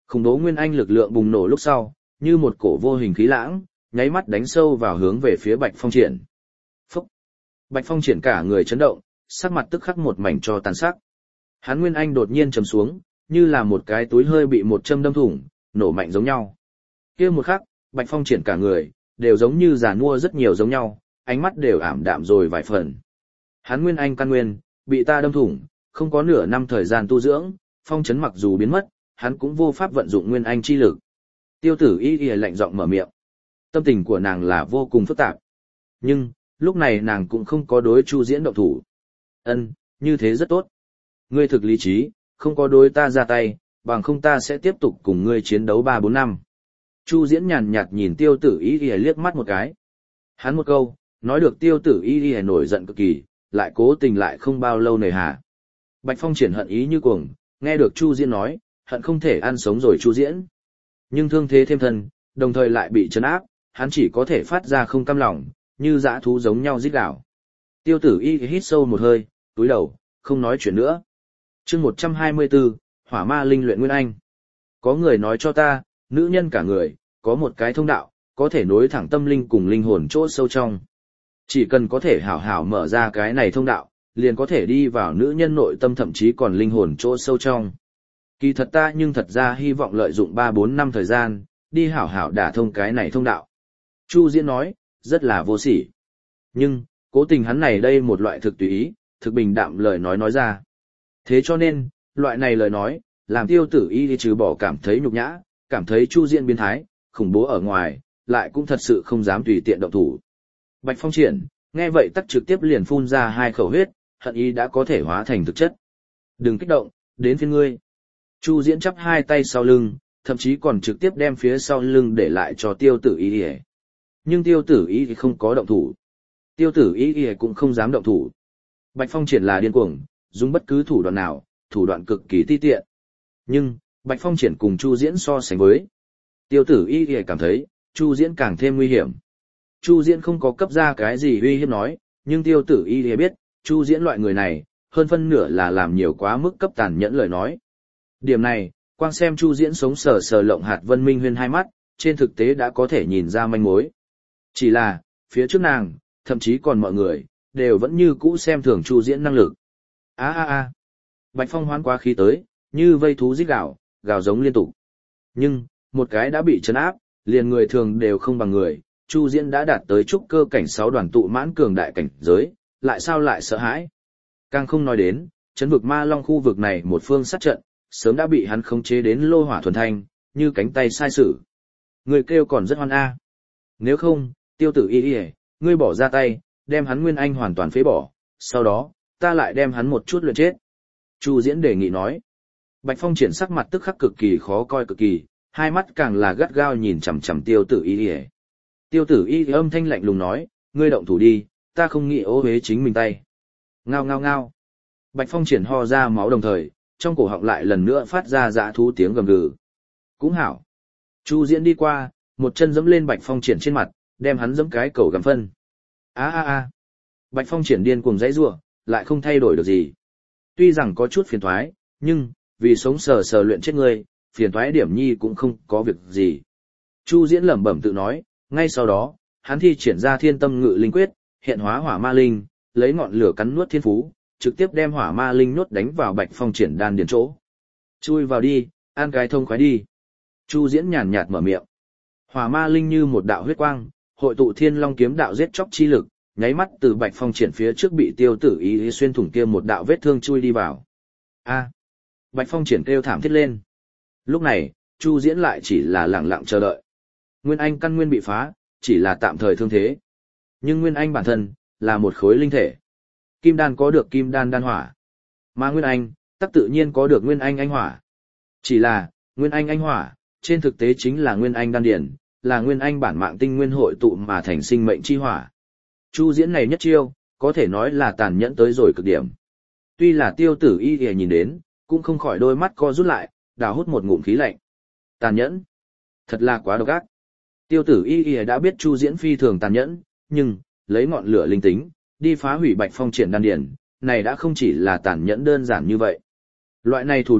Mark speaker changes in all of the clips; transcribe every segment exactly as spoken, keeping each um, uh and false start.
Speaker 1: Khủng bố nguyên anh lực lượng bùng nổ lúc sau, như một cổ vô hình khí lãng, nháy mắt đánh sâu vào hướng về phía Bạch Phong Triển. Phúc! Bạch Phong Triển cả người chấn động, sắc mặt tức khắc một mảnh cho tàn sắc. Hắn nguyên anh đột nhiên trầm xuống, như là một cái túi hơi bị một châm đâm thủng, nổ mạnh giống nhau. Kia một khắc, Bạch Phong Triển cả người đều giống như già nua rất nhiều giống nhau, ánh mắt đều ảm đạm rồi vài phần. Hắn nguyên anh căn nguyên bị ta đâm thủng, không có nửa năm thời gian tu dưỡng, phong chấn mặc dù biến mất, hắn cũng vô pháp vận dụng nguyên anh chi lực. Tiêu Tử Y Y lạnh giọng mở miệng. Tâm tình của nàng là vô cùng phức tạp. Nhưng, lúc này nàng cũng không có đối Chu Diễn động thủ. Ân, như thế rất tốt. Ngươi thực lý trí, không có đối ta ra tay, bằng không ta sẽ tiếp tục cùng ngươi chiến đấu ba bốn năm. Chu Diễn nhàn nhạt nhìn Tiêu Tử Y Y liếc mắt một cái. Hắn một câu, nói được Tiêu Tử Y Y nổi giận cực kỳ, lại cố tình lại không bao lâu nề hà. Bạch Phong Triển hận ý như cuồng, nghe được Chu Diễn nói, hận không thể ăn sống rồi Chu Diễn. Nhưng thương thế thêm thân, đồng thời lại bị trấn áp, hắn chỉ có thể phát ra không cam lòng, như dã thú giống nhau rít gào. Tiêu Tử Y hít sâu một hơi, túi đầu, không nói chuyện nữa. Chương một trăm hai mươi tư, Hỏa Ma Linh luyện nguyên anh. Có người nói cho ta, nữ nhân cả người, có một cái thông đạo, có thể nối thẳng tâm linh cùng linh hồn chỗ sâu trong. Chỉ cần có thể hảo hảo mở ra cái này thông đạo, liền có thể đi vào nữ nhân nội tâm thậm chí còn linh hồn chỗ sâu trong. Kỳ thật ta nhưng thật ra hy vọng lợi dụng ba bốn năm thời gian, đi hảo hảo đả thông cái này thông đạo. Chu Diễn nói, rất là vô sỉ. Nhưng, cố tình hắn này đây một loại thực tùy ý, thực bình đạm lời nói nói ra. Thế cho nên, loại này lời nói, làm Tiêu Tử Y trừ bỏ cảm thấy nhục nhã, cảm thấy Chu Diễn biến thái, khủng bố ở ngoài, lại cũng thật sự không dám tùy tiện động thủ. Bạch Phong Triển, nghe vậy tắc trực tiếp liền phun ra hai khẩu huyết, hận ý đã có thể hóa thành thực chất. Đừng kích động, đến phiên ngươi. Chu Diễn chắp hai tay sau lưng, thậm chí còn trực tiếp đem phía sau lưng để lại cho Tiêu Tử Y. Nhưng Tiêu Tử Y thì không có động thủ. Tiêu Tử Y cũng không dám động thủ. Bạch Phong Triển là điên cuồng, dùng bất cứ thủ đoạn nào, thủ đoạn cực kỳ ti tiện. Nhưng, Bạch Phong Triển cùng Chu Diễn so sánh với. Tiêu Tử Y cảm thấy, Chu Diễn càng thêm nguy hiểm. Chu Diễn không có cấp ra cái gì uy hiếp nói, nhưng Tiêu Tử Y biết, Chu Diễn loại người này, hơn phân nửa là làm nhiều quá mức cấp tàn nhẫn lời nói. Điểm này, quang xem Chu Diễn sống sờ sờ lộng hạt Vân Minh Huyên hai mắt, trên thực tế đã có thể nhìn ra manh mối. Chỉ là, phía trước nàng, thậm chí còn mọi người, đều vẫn như cũ xem thường Chu Diễn năng lực. A a a. Bạch Phong hoán quá khí tới, như vây thú rít gào, gào giống liên tục. Nhưng, một cái đã bị trấn áp, liền người thường đều không bằng người, Chu Diễn đã đạt tới trúc cơ cảnh sáu đoàn tụ mãn cường đại cảnh giới, lại sao lại sợ hãi? Càng không nói đến, trấn vực Ma Long khu vực này một phương sát trận, sớm đã bị hắn khống chế đến lô hỏa thuần thanh, như cánh tay sai sử. Người kêu còn rất hoan a. Nếu không, Tiêu Tử Y Y, ngươi bỏ ra tay, đem hắn nguyên anh hoàn toàn phế bỏ, sau đó, ta lại đem hắn một chút luyện chết. Chu Diễn đề nghị nói. Bạch Phong Triển sắc mặt tức khắc cực kỳ khó coi cực kỳ, hai mắt càng là gắt gao nhìn chằm chằm Tiêu Tử Y Y. Tiêu Tử Y Y âm thanh lạnh lùng nói, ngươi động thủ đi, ta không nghĩ ô uế chính mình tay. Ngao ngao ngao. Bạch Phong Triển ho ra máu đồng thời, trong cổ họng lại lần nữa phát ra dã thú tiếng gầm gừ. Cũng hảo. Chu Diễn đi qua, một chân giẫm lên Bạch Phong Triển trên mặt, đem hắn giẫm cái cầu gầm phân. A a a. Bạch Phong Triển điên cuồng dãy rủa, lại không thay đổi được gì. Tuy rằng có chút phiền toái, nhưng vì sống sờ sờ luyện chết ngươi, phiền toái điểm nhi cũng không có việc gì. Chu Diễn lẩm bẩm tự nói, ngay sau đó, hắn thi triển ra Thiên Tâm Ngự Linh Quyết, hiện hóa Hỏa Ma Linh, lấy ngọn lửa cắn nuốt thiên phú, trực tiếp đem Hỏa Ma Linh nuốt đánh vào Bạch Phong Triển đan điền chỗ. Chui vào đi, ăn cái thông khoái đi. Chu Diễn nhàn nhạt mở miệng. Hỏa Ma Linh như một đạo huyết quang, hội tụ Thiên Long kiếm đạo giết chóc chi lực, nháy mắt từ Bạch Phong Triển phía trước bị Tiêu Tử Y xuyên thủng kia một đạo vết thương chui đi vào. A! Bạch Phong Triển kêu thảm thiết lên. Lúc này, Chu Diễn lại chỉ là lặng lặng chờ đợi. Nguyên Anh căn nguyên bị phá, chỉ là tạm thời thương thế. Nhưng Nguyên Anh bản thân là một khối linh thể. Kim đan có được Kim đan đan hỏa, mà Nguyên Anh tất tự nhiên có được Nguyên Anh anh hỏa. Chỉ là, Nguyên Anh anh hỏa, trên thực tế chính là Nguyên Anh đan điển, là Nguyên Anh bản mạng tinh nguyên hội tụ mà thành sinh mệnh chi hỏa. Chu Diễn này nhất chiêu, có thể nói là tàn nhẫn tới rồi cực điểm. Tuy là Tiêu Tử Y Y nhìn đến, cũng không khỏi đôi mắt co rút lại, đào hút một ngụm khí lạnh. Tàn nhẫn, thật là quá độc ác. Tiêu Tử Y Y đã biết Chu Diễn phi thường tàn nhẫn, nhưng lấy ngọn lửa linh tính, đi phá hủy Bạch Phong Triển đan điển, này đã không chỉ là tàn nhẫn đơn giản như vậy. Loại này thủ đoạn,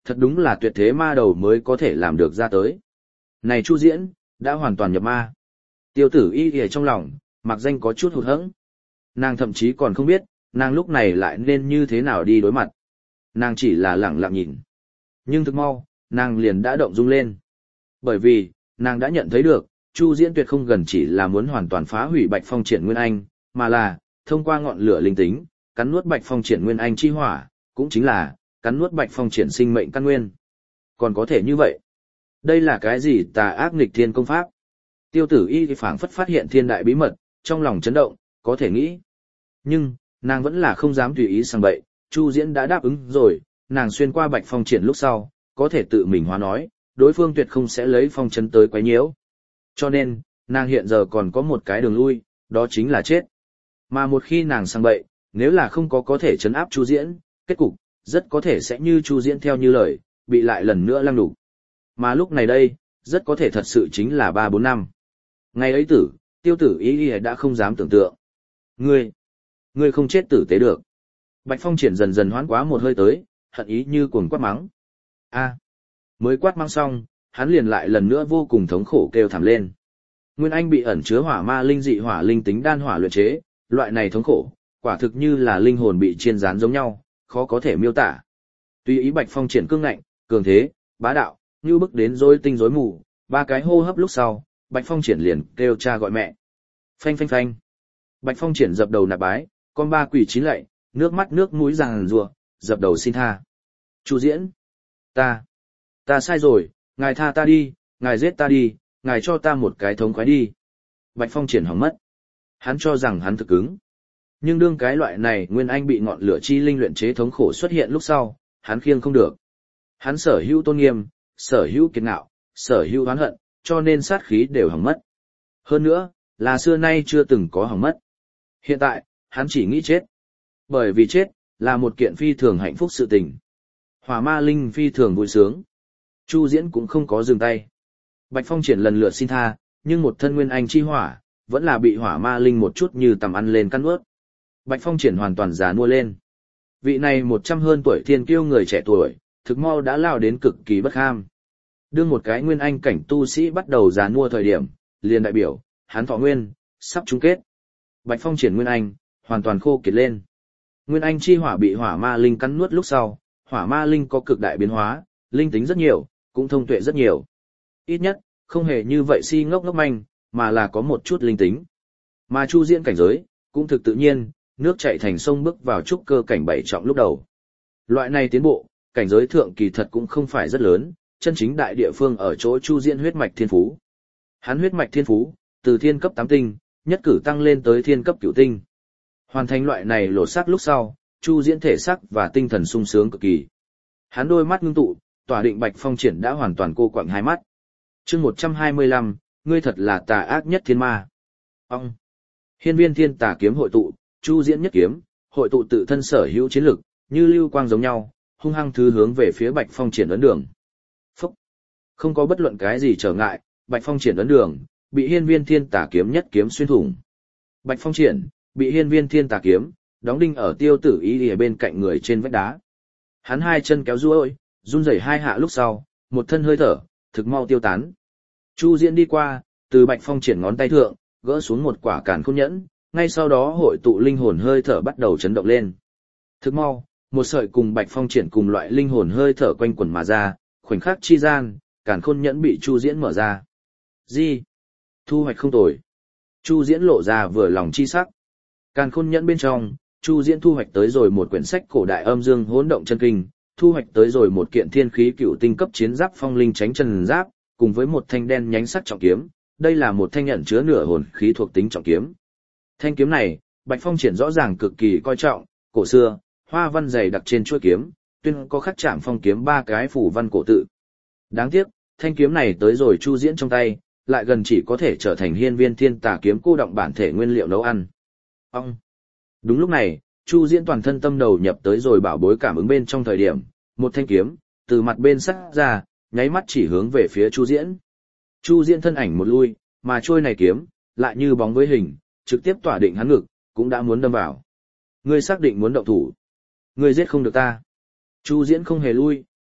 Speaker 1: thật đúng là tuyệt thế ma đầu mới có thể làm được ra tới. Này Chu Diễn, đã hoàn toàn nhập ma. Tiêu tử y ghề trong lòng, mặc danh có chút hụt hẫng. Nàng thậm chí còn không biết, nàng lúc này lại nên như thế nào đi đối mặt. Nàng chỉ là lẳng lặng nhìn. Nhưng thực mau, nàng liền đã động dung lên. Bởi vì, nàng đã nhận thấy được, Chu Diễn tuyệt không gần chỉ là muốn hoàn toàn phá hủy Bạch Phong Triển Nguyên Anh, mà là, thông qua ngọn lửa linh tính, cắn nuốt Bạch Phong Triển Nguyên Anh chi hỏa, cũng chính là, cắn nuốt Bạch Phong Triển sinh mệnh căn nguyên. Còn có thể như vậy. Đây là cái gì tà ác nghịch thiên công pháp? Tiêu tử y phảng phất phát hiện thiên đại bí mật, trong lòng chấn động, có thể nghĩ. Nhưng, nàng vẫn là không dám tùy ý sang bậy, Chu Diễn đã đáp ứng rồi, nàng xuyên qua Bạch Phong Triển lúc sau, có thể tự mình hóa nói, đối phương tuyệt không sẽ lấy phong chấn tới quấy nhiễu. Cho nên, nàng hiện giờ còn có một cái đường lui, đó chính là chết. Mà một khi nàng sang bậy, nếu là không có có thể chấn áp Chu Diễn, kết cục, rất có thể sẽ như Chu Diễn theo như lời, bị lại lần nữa lăng đục. Mà lúc này đây, rất có thể thật sự chính là ba bốn năm. Ngày ấy tử, tiêu tử ý ý đã không dám tưởng tượng. Ngươi, ngươi không chết tử tế được. Bạch Phong Triển dần dần hoán quá một hơi tới, hận ý như cuồng quát mắng. A, mới quát mắng xong, hắn liền lại lần nữa vô cùng thống khổ kêu thảm lên. Nguyên Anh bị ẩn chứa hỏa ma linh dị hỏa linh tính đan hỏa luyện chế, loại này thống khổ, quả thực như là linh hồn bị chiên rán giống nhau, khó có thể miêu tả. Tuy ý Bạch Phong Triển cương ngạnh, cường thế, bá đạo, như bức đến rối tinh rối mù, ba cái hô hấp lúc sau, Bạch Phong Triển liền kêu cha gọi mẹ. Phanh phanh phanh. Bạch Phong Triển dập đầu nạp bái, con ba quỷ chín lạy, nước mắt nước mũi ràng rùa, dập đầu xin tha. Chu Diễn, ta, ta sai rồi, ngài tha ta đi, ngài giết ta đi, ngài cho ta một cái thống khoái đi. Bạch Phong Triển hỏng mất. Hắn cho rằng hắn thực cứng. Nhưng đương cái loại này Nguyên Anh bị ngọn lửa chi linh luyện chế thống khổ xuất hiện lúc sau, hắn khiêng không được. Hắn sở hữu tôn nghiêm, sở hữu kiệt ngạo, sở hữu oán hận, cho nên sát khí đều hỏng mất. Hơn nữa, là xưa nay chưa từng có hỏng mất. Hiện tại, hắn chỉ nghĩ chết. Bởi vì chết, là một kiện phi thường hạnh phúc sự tình. Hỏa ma linh phi thường vui sướng. Chu Diễn cũng không có dừng tay. Bạch Phong Triển lần lượt xin tha, nhưng một thân Nguyên Anh chi hỏa, vẫn là bị hỏa ma linh một chút như tầm ăn lên căn ướt. Bạch Phong Triển hoàn toàn già nua lên. Vị này một trăm hơn tuổi thiên kiêu người trẻ tuổi, thực mau đã lao đến cực kỳ bất ham. Đương một cái Nguyên Anh cảnh tu sĩ bắt đầu già nua thời điểm, liền đại biểu, hắn thọ nguyên, sắp chung kết. Bạch Phong Triển Nguyên Anh, hoàn toàn khô kiệt lên. Nguyên Anh chi hỏa bị hỏa ma linh cắn nuốt lúc sau, hỏa ma linh có cực đại biến hóa, linh tính rất nhiều, cũng thông tuệ rất nhiều. Ít nhất, không hề như vậy si ngốc ngốc manh, mà là có một chút linh tính. Mà Chu Diễn cảnh giới, cũng thực tự nhiên, nước chảy thành sông bước vào trúc cơ cảnh bảy trọng lúc đầu. Loại này tiến bộ, cảnh giới thượng kỳ thật cũng không phải rất lớn, chân chính đại địa phương ở chỗ Chu Diễn huyết mạch thiên phú. Hắn huyết mạch thiên phú, từ thiên cấp tám tinh, nhất cử tăng lên tới thiên cấp cửu tinh. Hoàn thành loại này lột xác lúc sau, Chu Diễn thể xác và tinh thần sung sướng cực kỳ. Hắn đôi mắt ngưng tụ, tỏa định Bạch Phong Triển đã hoàn toàn cô quặng hai mắt. Chương một trăm hai mươi lăm, ngươi thật là tà ác nhất thiên ma. Ông. Hiên viên thiên tà kiếm hội tụ, Chu Diễn nhất kiếm, hội tụ tự thân sở hữu chiến lực, như lưu quang giống nhau, hung hăng thứ hướng về phía Bạch Phong Triển ấn đường. Phúc. Không có bất luận cái gì trở ngại, Bạch Phong Triển ấn đường, bị hiên viên thiên tà kiếm nhất kiếm xuyên thủng. Bạch Phong Triển, bị hiên viên thiên tà kiếm, đóng đinh ở tiêu tử ý ở bên cạnh người trên vách đá. Hắn hai chân kéo duỗi, run rẩy hai hạ lúc sau, một thân hơi thở, thực mau tiêu tán. Chu Diễn đi qua, từ Bạch Phong Triển ngón tay thượng, gỡ xuống một quả càn khôn nhẫn, ngay sau đó hội tụ linh hồn hơi thở bắt đầu chấn động lên. Thực mau, một sợi cùng Bạch Phong Triển cùng loại linh hồn hơi thở quanh quẩn mà ra, khoảnh khắc chi gian, càn khôn nhẫn bị Chu Diễn mở ra. Gì? Thu hoạch không tồi. Chu Diễn lộ ra vừa lòng chi sắc. Càn khôn nhẫn bên trong, Chu Diễn thu hoạch tới rồi một quyển sách cổ đại âm dương hỗn động chân kinh, thu hoạch tới rồi một kiện thiên khí cựu tinh cấp chiến giáp phong linh tránh chân giáp, cùng với một thanh đen nhánh sắc trọng kiếm. Đây là một thanh nhận chứa nửa hồn khí thuộc tính trọng kiếm. Thanh kiếm này, Bạch Phong Triển rõ ràng cực kỳ coi trọng, cổ xưa, hoa văn dày đặc trên chuôi kiếm, tuyên có khắc chạm phong kiếm ba cái phủ văn cổ tự. Đáng tiếc, thanh kiếm này tới rồi Chu Diễn trong tay, lại gần chỉ có thể trở thành hiên viên thiên tà kiếm cô động bản thể nguyên liệu nấu ăn. Ông. Đúng lúc này, Chu Diễn toàn thân tâm đầu nhập tới rồi bảo bối cảm ứng bên trong thời điểm, một thanh kiếm, từ mặt bên sắt ra, nháy mắt chỉ hướng về phía Chu Diễn. Chu Diễn thân ảnh một lui, mà trôi này kiếm, lại như bóng với hình, trực tiếp tỏa định hắn ngực, cũng đã muốn đâm vào. Ngươi xác định muốn động thủ. Ngươi giết không được ta. Chu Diễn không hề lui,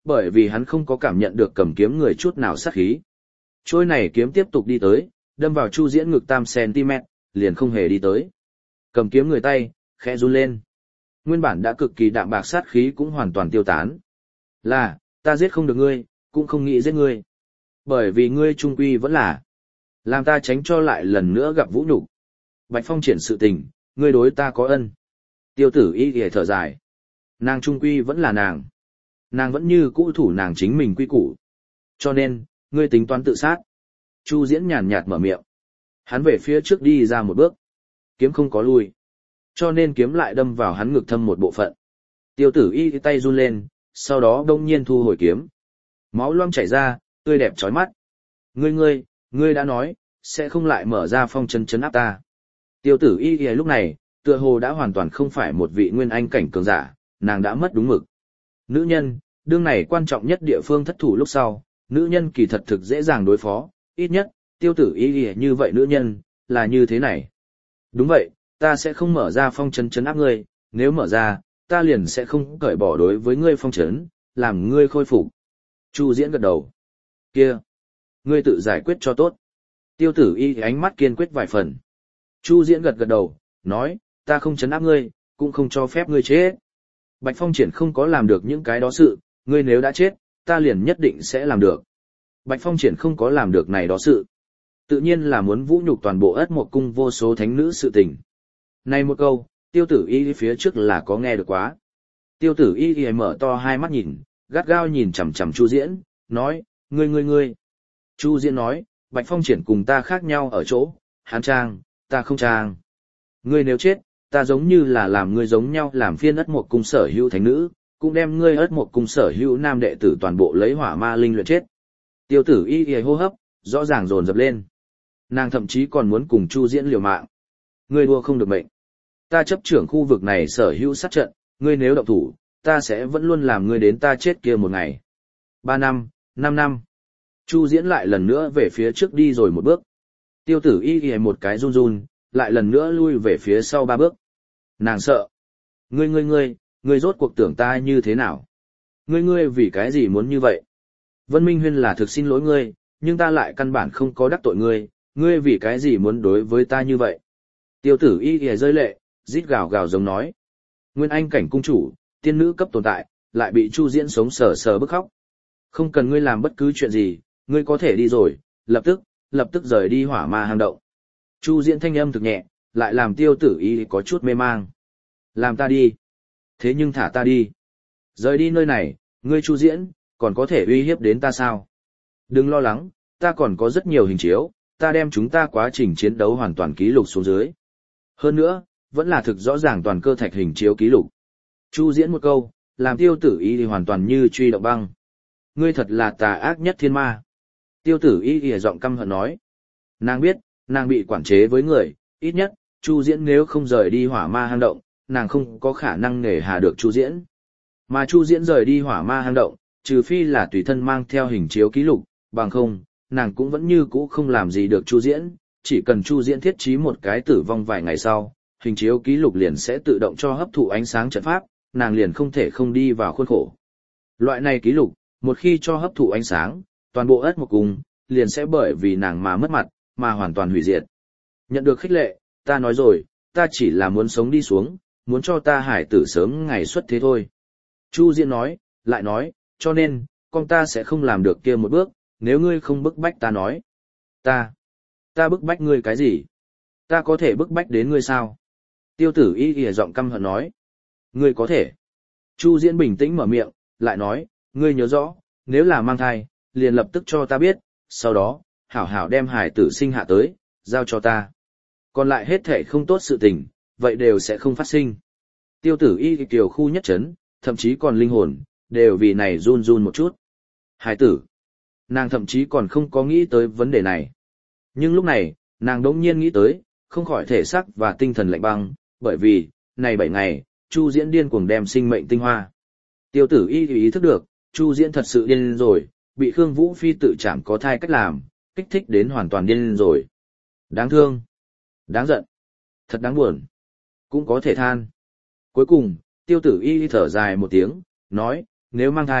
Speaker 1: bởi vì hắn không có cảm nhận được cầm kiếm người chút nào sát khí. Trôi này kiếm tiếp tục đi tới, đâm vào Chu Diễn ngực tam xăng-ti-mét, liền không hề đi tới. Cầm kiếm người tay, khẽ run lên. Nguyên bản đã cực kỳ đạm bạc sát khí cũng hoàn toàn tiêu tán. Là, ta giết không được ngươi, cũng không nghĩ giết ngươi. Bởi vì ngươi trung quy vẫn là làm ta tránh cho lại lần nữa gặp vũ nhục. Bạch Phong triển sự tình, ngươi đối ta có ân. Tiêu tử y ghề thở dài. Nàng trung quy vẫn là nàng. Nàng vẫn như cũ thủ nàng chính mình quy củ. Cho nên, ngươi tính toán tự sát. Chu Diễn nhàn nhạt mở miệng. Hắn về phía trước đi ra một bước. Kiếm không có lui. Cho nên kiếm lại đâm vào hắn ngực thâm một bộ phận. Tiêu tử y tay run lên, sau đó đông nhiên thu hồi kiếm. Máu loang chảy ra, tươi đẹp chói mắt. Ngươi ngươi, ngươi đã nói, sẽ không lại mở ra phong chân chấn áp ta. Tiêu tử y y lúc này, tựa hồ đã hoàn toàn không phải một vị nguyên anh cảnh cường giả, nàng đã mất đúng mực. Nữ nhân, đương này quan trọng nhất địa phương thất thủ lúc sau, nữ nhân kỳ thật thực dễ dàng đối phó, ít nhất, tiêu tử y y như vậy nữ nhân, là như thế này. Đúng vậy, ta sẽ không mở ra phong chân chấn áp ngươi, nếu mở ra, ta liền sẽ không cởi bỏ đối với ngươi phong trấn, làm ngươi khôi phục. Chu Diễn gật đầu. Kia, ngươi tự giải quyết cho tốt. Tiêu tử y ánh mắt kiên quyết vài phần. Chu Diễn gật gật đầu, nói, ta không trấn áp ngươi, cũng không cho phép ngươi chết. Bạch Phong Triển không có làm được những cái đó sự, ngươi nếu đã chết, ta liền nhất định sẽ làm được. Bạch Phong Triển không có làm được này đó sự. Tự nhiên là muốn vũ nhục toàn bộ Ất Mộc Cung vô số thánh nữ sự tình. Này một câu, tiêu tử y phía trước là có nghe được quá. Tiêu tử y y mở to hai mắt nhìn, gắt gao nhìn chằm chằm Chu Diễn, nói, ngươi ngươi ngươi. Chu Diễn nói, Bạch Phong Triển cùng ta khác nhau ở chỗ, hắn trang, ta không trang. Ngươi nếu chết, ta giống như là làm ngươi giống nhau làm phiên Ất Mộc Cung sở hữu thánh nữ, cũng đem ngươi Ất Mộc Cung sở hữu nam đệ tử toàn bộ lấy hỏa ma linh luyện chết. Tiêu tử y y hô hấp, rõ ràng dồn dập lên. Nàng thậm chí còn muốn cùng Chu Diễn liều mạng. Ngươi đua không được mệnh. Ta chấp trưởng khu vực này sở hữu sát trận, ngươi nếu động thủ, ta sẽ vẫn luôn làm ngươi đến ta chết kia một ngày. Ba năm, năm năm. Chu Diễn lại lần nữa về phía trước đi rồi một bước. Tiêu tử y y một cái run run, lại lần nữa lui về phía sau ba bước. Nàng sợ. Ngươi ngươi ngươi, ngươi rốt cuộc tưởng ta như thế nào? Ngươi ngươi vì cái gì muốn như vậy? Vân Minh Huyên là thực xin lỗi ngươi, nhưng ta lại căn bản không có đắc tội ngươi, ngươi vì cái gì muốn đối với ta như vậy? Tiêu tử y y rơi lệ, rít gào gào giống nói. Nguyên anh cảnh cung chủ, tiên nữ cấp tồn tại, lại bị Chu Diễn sống sờ sờ bức khóc. Không cần ngươi làm bất cứ chuyện gì, ngươi có thể đi rồi, lập tức, lập tức rời đi hỏa ma hang động. Chu Diễn thanh âm thực nhẹ, lại làm tiêu tử y có chút mê mang. Làm ta đi. Thế nhưng thả ta đi. Rời đi nơi này, ngươi Chu Diễn, còn có thể uy hiếp đến ta sao? Đừng lo lắng, ta còn có rất nhiều hình chiếu, ta đem chúng ta quá trình chiến đấu hoàn toàn ký lục xuống dưới. Hơn nữa, vẫn là thực rõ ràng toàn cơ thạch hình chiếu ký lục. Chu Diễn một câu, làm tiêu tử y hoàn toàn như truy động băng. Ngươi thật là tà ác nhất thiên ma. Tiêu tử y ghìa giọng căm hận nói. Nàng biết, nàng bị quản chế với người, ít nhất, Chu Diễn nếu không rời đi hỏa ma hang động, nàng không có khả năng nể hà được Chu Diễn. Mà Chu Diễn rời đi hỏa ma hang động, trừ phi là tùy thân mang theo hình chiếu ký lục, bằng không, nàng cũng vẫn như cũ không làm gì được Chu Diễn, chỉ cần Chu Diễn thiết trí một cái tử vong vài ngày sau, hình chiếu ký lục liền sẽ tự động cho hấp thụ ánh sáng trận pháp, nàng liền không thể không đi vào khuôn khổ. Loại này ký lục, một khi cho hấp thụ ánh sáng, toàn bộ Ất Mộc Cung liền sẽ bởi vì nàng mà mất mặt, mà hoàn toàn hủy diệt. Nhận được khích lệ, ta nói rồi, ta chỉ là muốn sống đi xuống, muốn cho ta hải tử sớm ngày xuất thế thôi. Chu Diễn nói, lại nói, cho nên, con ta sẽ không làm được kia một bước, nếu ngươi không bức bách ta nói. Ta, ta bức bách ngươi cái gì? Ta có thể bức bách đến ngươi sao? Tiêu tử y ghìa giọng căm hận nói. Ngươi có thể. Chu Diễn bình tĩnh mở miệng, lại nói, ngươi nhớ rõ, nếu là mang thai, liền lập tức cho ta biết, sau đó, hảo hảo đem hải tử sinh hạ tới, giao cho ta. Còn lại hết thể không tốt sự tình, vậy đều sẽ không phát sinh. Tiêu tử y kiều khu nhất chấn, thậm chí còn linh hồn, đều vì này run run một chút. Hải tử. Nàng thậm chí còn không có nghĩ tới vấn đề này. Nhưng lúc này, nàng đống nhiên nghĩ tới, không khỏi thể xác và tinh thần lạnh băng, bởi vì, này bảy ngày, Chu Diễn điên cuồng đem sinh mệnh tinh hoa. Tiêu tử y ý thức được, Chu Diễn thật sự điên rồi, bị Khương Vũ Phi tự chạm có thai cách làm, kích thích đến hoàn toàn điên rồi. Đáng thương, đáng giận, thật đáng buồn, cũng có thể than. Cuối cùng, tiêu tử y thở dài một tiếng, nói, nếu mang thai,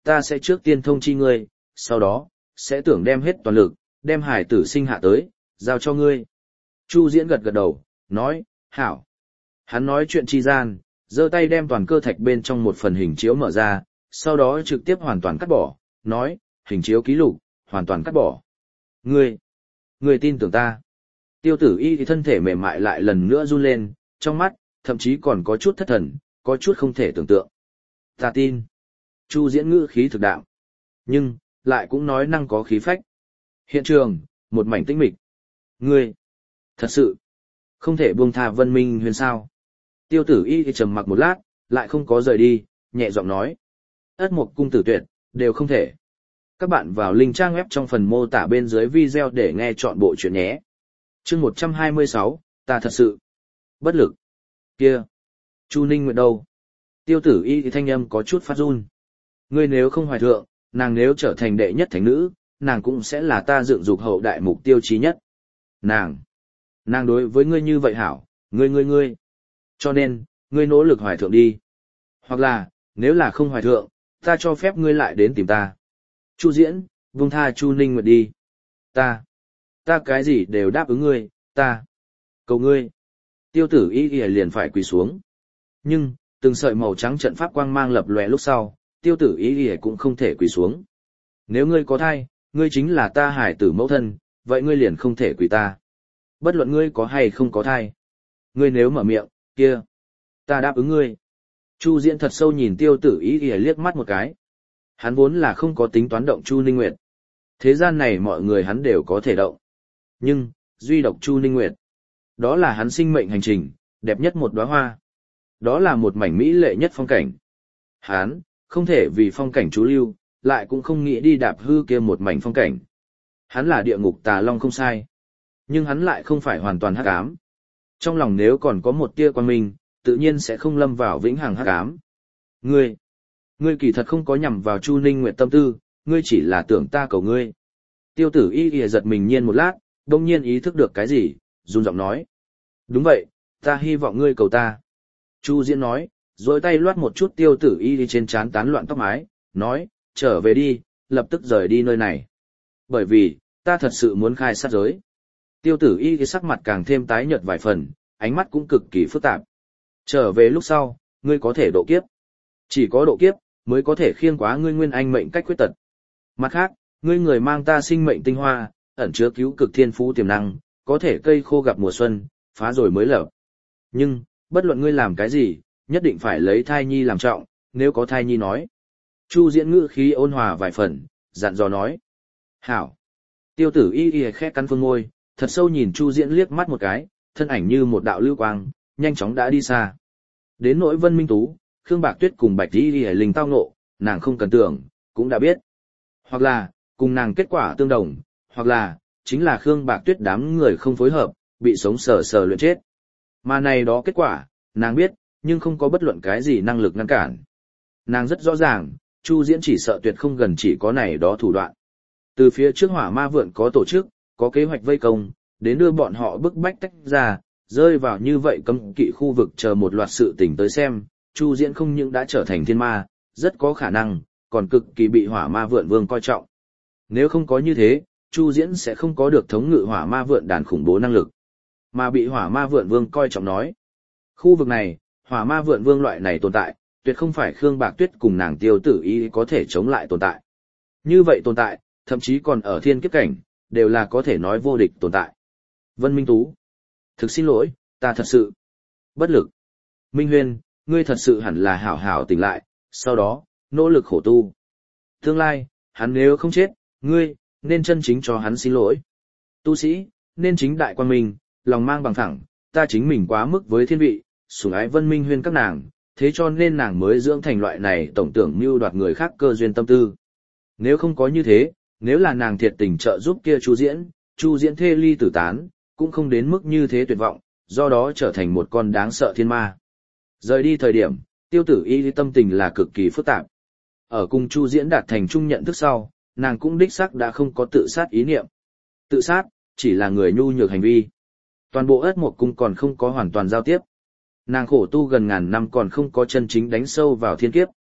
Speaker 1: ta sẽ trước tiên thông chi ngươi, sau đó, sẽ tưởng đem hết toàn lực, đem hải tử sinh hạ tới, giao cho ngươi. Chu Diễn gật gật đầu, nói, hảo. Hắn nói chuyện chi gian, giơ tay đem toàn cơ thạch bên trong một phần hình chiếu mở ra, sau đó trực tiếp hoàn toàn cắt bỏ, nói, hình chiếu ký lục, hoàn toàn cắt bỏ. Ngươi, ngươi tin tưởng ta. Tiêu tử y thì thân thể mềm mại lại lần nữa run lên, trong mắt, thậm chí còn có chút thất thần, có chút không thể tưởng tượng. Ta tin. Chu Diễn ngữ khí thực đạo. Nhưng, lại cũng nói năng có khí phách. Hiện trường, một mảnh tĩnh mịch. Ngươi, thật sự, không thể buông tha Vân Minh Huyền sao. Tiêu tử y thì trầm mặc một lát, lại không có rời đi, nhẹ giọng nói. Ất Mộc Cung Tử Tuyệt, đều không thể. Các bạn vào link trang web trong phần mô tả bên dưới video để nghe chọn bộ chuyện nhé. Chương một trăm hai mươi sáu, ta thật sự bất lực. Kia, Chu Ninh Nguyệt đâu? Tiêu tử y thì thanh âm có chút phát run. Ngươi nếu không hoài thượng, nàng nếu trở thành đệ nhất thánh nữ, nàng cũng sẽ là ta dựng dục hậu đại mục tiêu chí nhất. Nàng, nàng đối với ngươi như vậy hảo, ngươi ngươi ngươi. Cho nên, ngươi nỗ lực hoài thượng đi. Hoặc là, nếu là không hoài thượng, ta cho phép ngươi lại đến tìm ta. Chu Diễn, buông tha Chu Ninh Nguyệt đi. Ta, ta cái gì đều đáp ứng ngươi, ta, cầu ngươi. Tiêu tử y y liền phải quỳ xuống. Nhưng, từng sợi màu trắng trận pháp quang mang lập lòe lúc sau, tiêu tử y y cũng không thể quỳ xuống. Nếu ngươi có thai, ngươi chính là ta hải tử mẫu thân, vậy ngươi liền không thể quỳ ta. Bất luận ngươi có hay không có thai. Ngươi nếu mở miệng, kia, ta đáp ứng ngươi. Chu Diễn thật sâu nhìn tiêu tử y y liếc mắt một cái. Hắn vốn là không có tính toán động Chu Ninh Nguyệt. Thế gian này mọi người hắn đều có thể động. Nhưng, duy độc Chu Ninh Nguyệt. Đó là hắn sinh mệnh hành trình, đẹp nhất một đóa hoa. Đó là một mảnh mỹ lệ nhất phong cảnh. Hắn, không thể vì phong cảnh chú lưu, lại cũng không nghĩ đi đạp hư kia một mảnh phong cảnh. Hắn là địa ngục tà long không sai. Nhưng hắn lại không phải hoàn toàn hắc ám. Trong lòng nếu còn có một tia quang minh, tự nhiên sẽ không lâm vào vĩnh hằng hắc ám. Ngươi, ngươi kỳ thật không có nhằm vào Chu Ninh Nguyệt tâm tư, ngươi chỉ là tưởng ta cầu ngươi. Tiêu tử y y giật mình nhiên một lát, đông nhiên ý thức được cái gì, run giọng nói. Đúng vậy, ta hy vọng ngươi cầu ta. Chu Diễn nói, rồi tay loát một chút tiêu tử y y trên trán tán loạn tóc mái, nói, trở về đi, lập tức rời đi nơi này. Bởi vì, ta thật sự muốn khai sát giới. Tiêu tử y y sắc mặt càng thêm tái nhợt vài phần, ánh mắt cũng cực kỳ phức tạp. Trở về lúc sau, ngươi có thể độ kiếp. Chỉ có độ kiếp, mới có thể khiêng quá ngươi nguyên anh mệnh cách khuyết tật. Mặt khác, ngươi người mang ta sinh mệnh tinh hoa, ẩn chứa cứu cực thiên phú tiềm năng, có thể cây khô gặp mùa xuân, phá rồi mới lở. Nhưng, bất luận ngươi làm cái gì, nhất định phải lấy thai nhi làm trọng, nếu có thai nhi nói. Chu Diễn ngữ khí ôn hòa vài phần, dặn dò nói. Hảo. Tiêu tử y y khẽ cắn phương môi, thật sâu nhìn Chu Diễn liếc mắt một cái, thân ảnh như một đạo lưu quang, nhanh chóng đã đi xa. Đến nỗi Vân Minh Tú, Khương Bạc Tuyết cùng Bạch Y Y Linh tao ngộ, nàng không cần tưởng, cũng đã biết. Hoặc là, cùng nàng kết quả tương đồng, hoặc là, chính là Khương Bạc Tuyết đám người không phối hợp, bị sống sờ sờ luyện chết. Mà này đó kết quả, nàng biết, nhưng không có bất luận cái gì năng lực ngăn cản. Nàng rất rõ ràng, Chu Diễn chỉ sợ tuyệt không gần chỉ có này đó thủ đoạn. Từ phía trước Hỏa Ma Vượn có tổ chức, có kế hoạch vây công, đến đưa bọn họ bức bách tách ra, rơi vào như vậy cấm kỵ khu vực chờ một loạt sự tình tới xem, Chu Diễn không những đã trở thành thiên ma, rất có khả năng, còn cực kỳ bị Hỏa Ma Vượn Vương coi trọng. Nếu không có như thế, Chu Diễn sẽ không có được thống ngự Hỏa Ma Vượn đàn khủng bố năng lực, mà bị Hỏa Ma Vượn Vương coi trọng nói. Khu vực này, Hỏa Ma Vượn Vương loại này tồn tại, tuyệt không phải Khương Bạc Tuyết cùng nàng Tiêu Tử Y có thể chống lại tồn tại. Như vậy tồn tại, thậm chí còn ở thiên kiếp cảnh, đều là có thể nói vô địch tồn tại. Vân Minh Tú, thực xin lỗi, ta thật sự bất lực. Minh Huyên, ngươi thật sự hẳn là hảo hảo tỉnh lại, sau đó, nỗ lực khổ tu. Tương lai, hắn nếu không chết, ngươi, nên chân chính cho hắn xin lỗi. Tu sĩ, nên chính đại quan minh, lòng mang bằng thẳng, ta chính mình quá mức với thiên vị, sủng ái Vân Minh Huyên các nàng, thế cho nên nàng mới dưỡng thành loại này tổng tưởng mưu đoạt người khác cơ duyên tâm tư. Nếu không có như thế, nếu là nàng thiệt tình trợ giúp kia Chu Diễn, Chu Diễn thê ly tử tán, cũng không đến mức như thế tuyệt vọng, do đó trở thành một con đáng sợ thiên ma. Rời đi thời điểm, Tiêu Tử Y tâm tình là cực kỳ phức tạp. Ở cùng Chu Diễn đạt thành chung nhận thức sau, nàng cũng đích xác đã không có tự sát ý niệm. Tự sát, chỉ là người nhu nhược hành vi. Toàn bộ Ất Mộc Cung còn không có hoàn toàn giao tiếp. Nàng khổ tu gần ngàn năm còn không có chân chính đánh sâu vào thiên kiếp.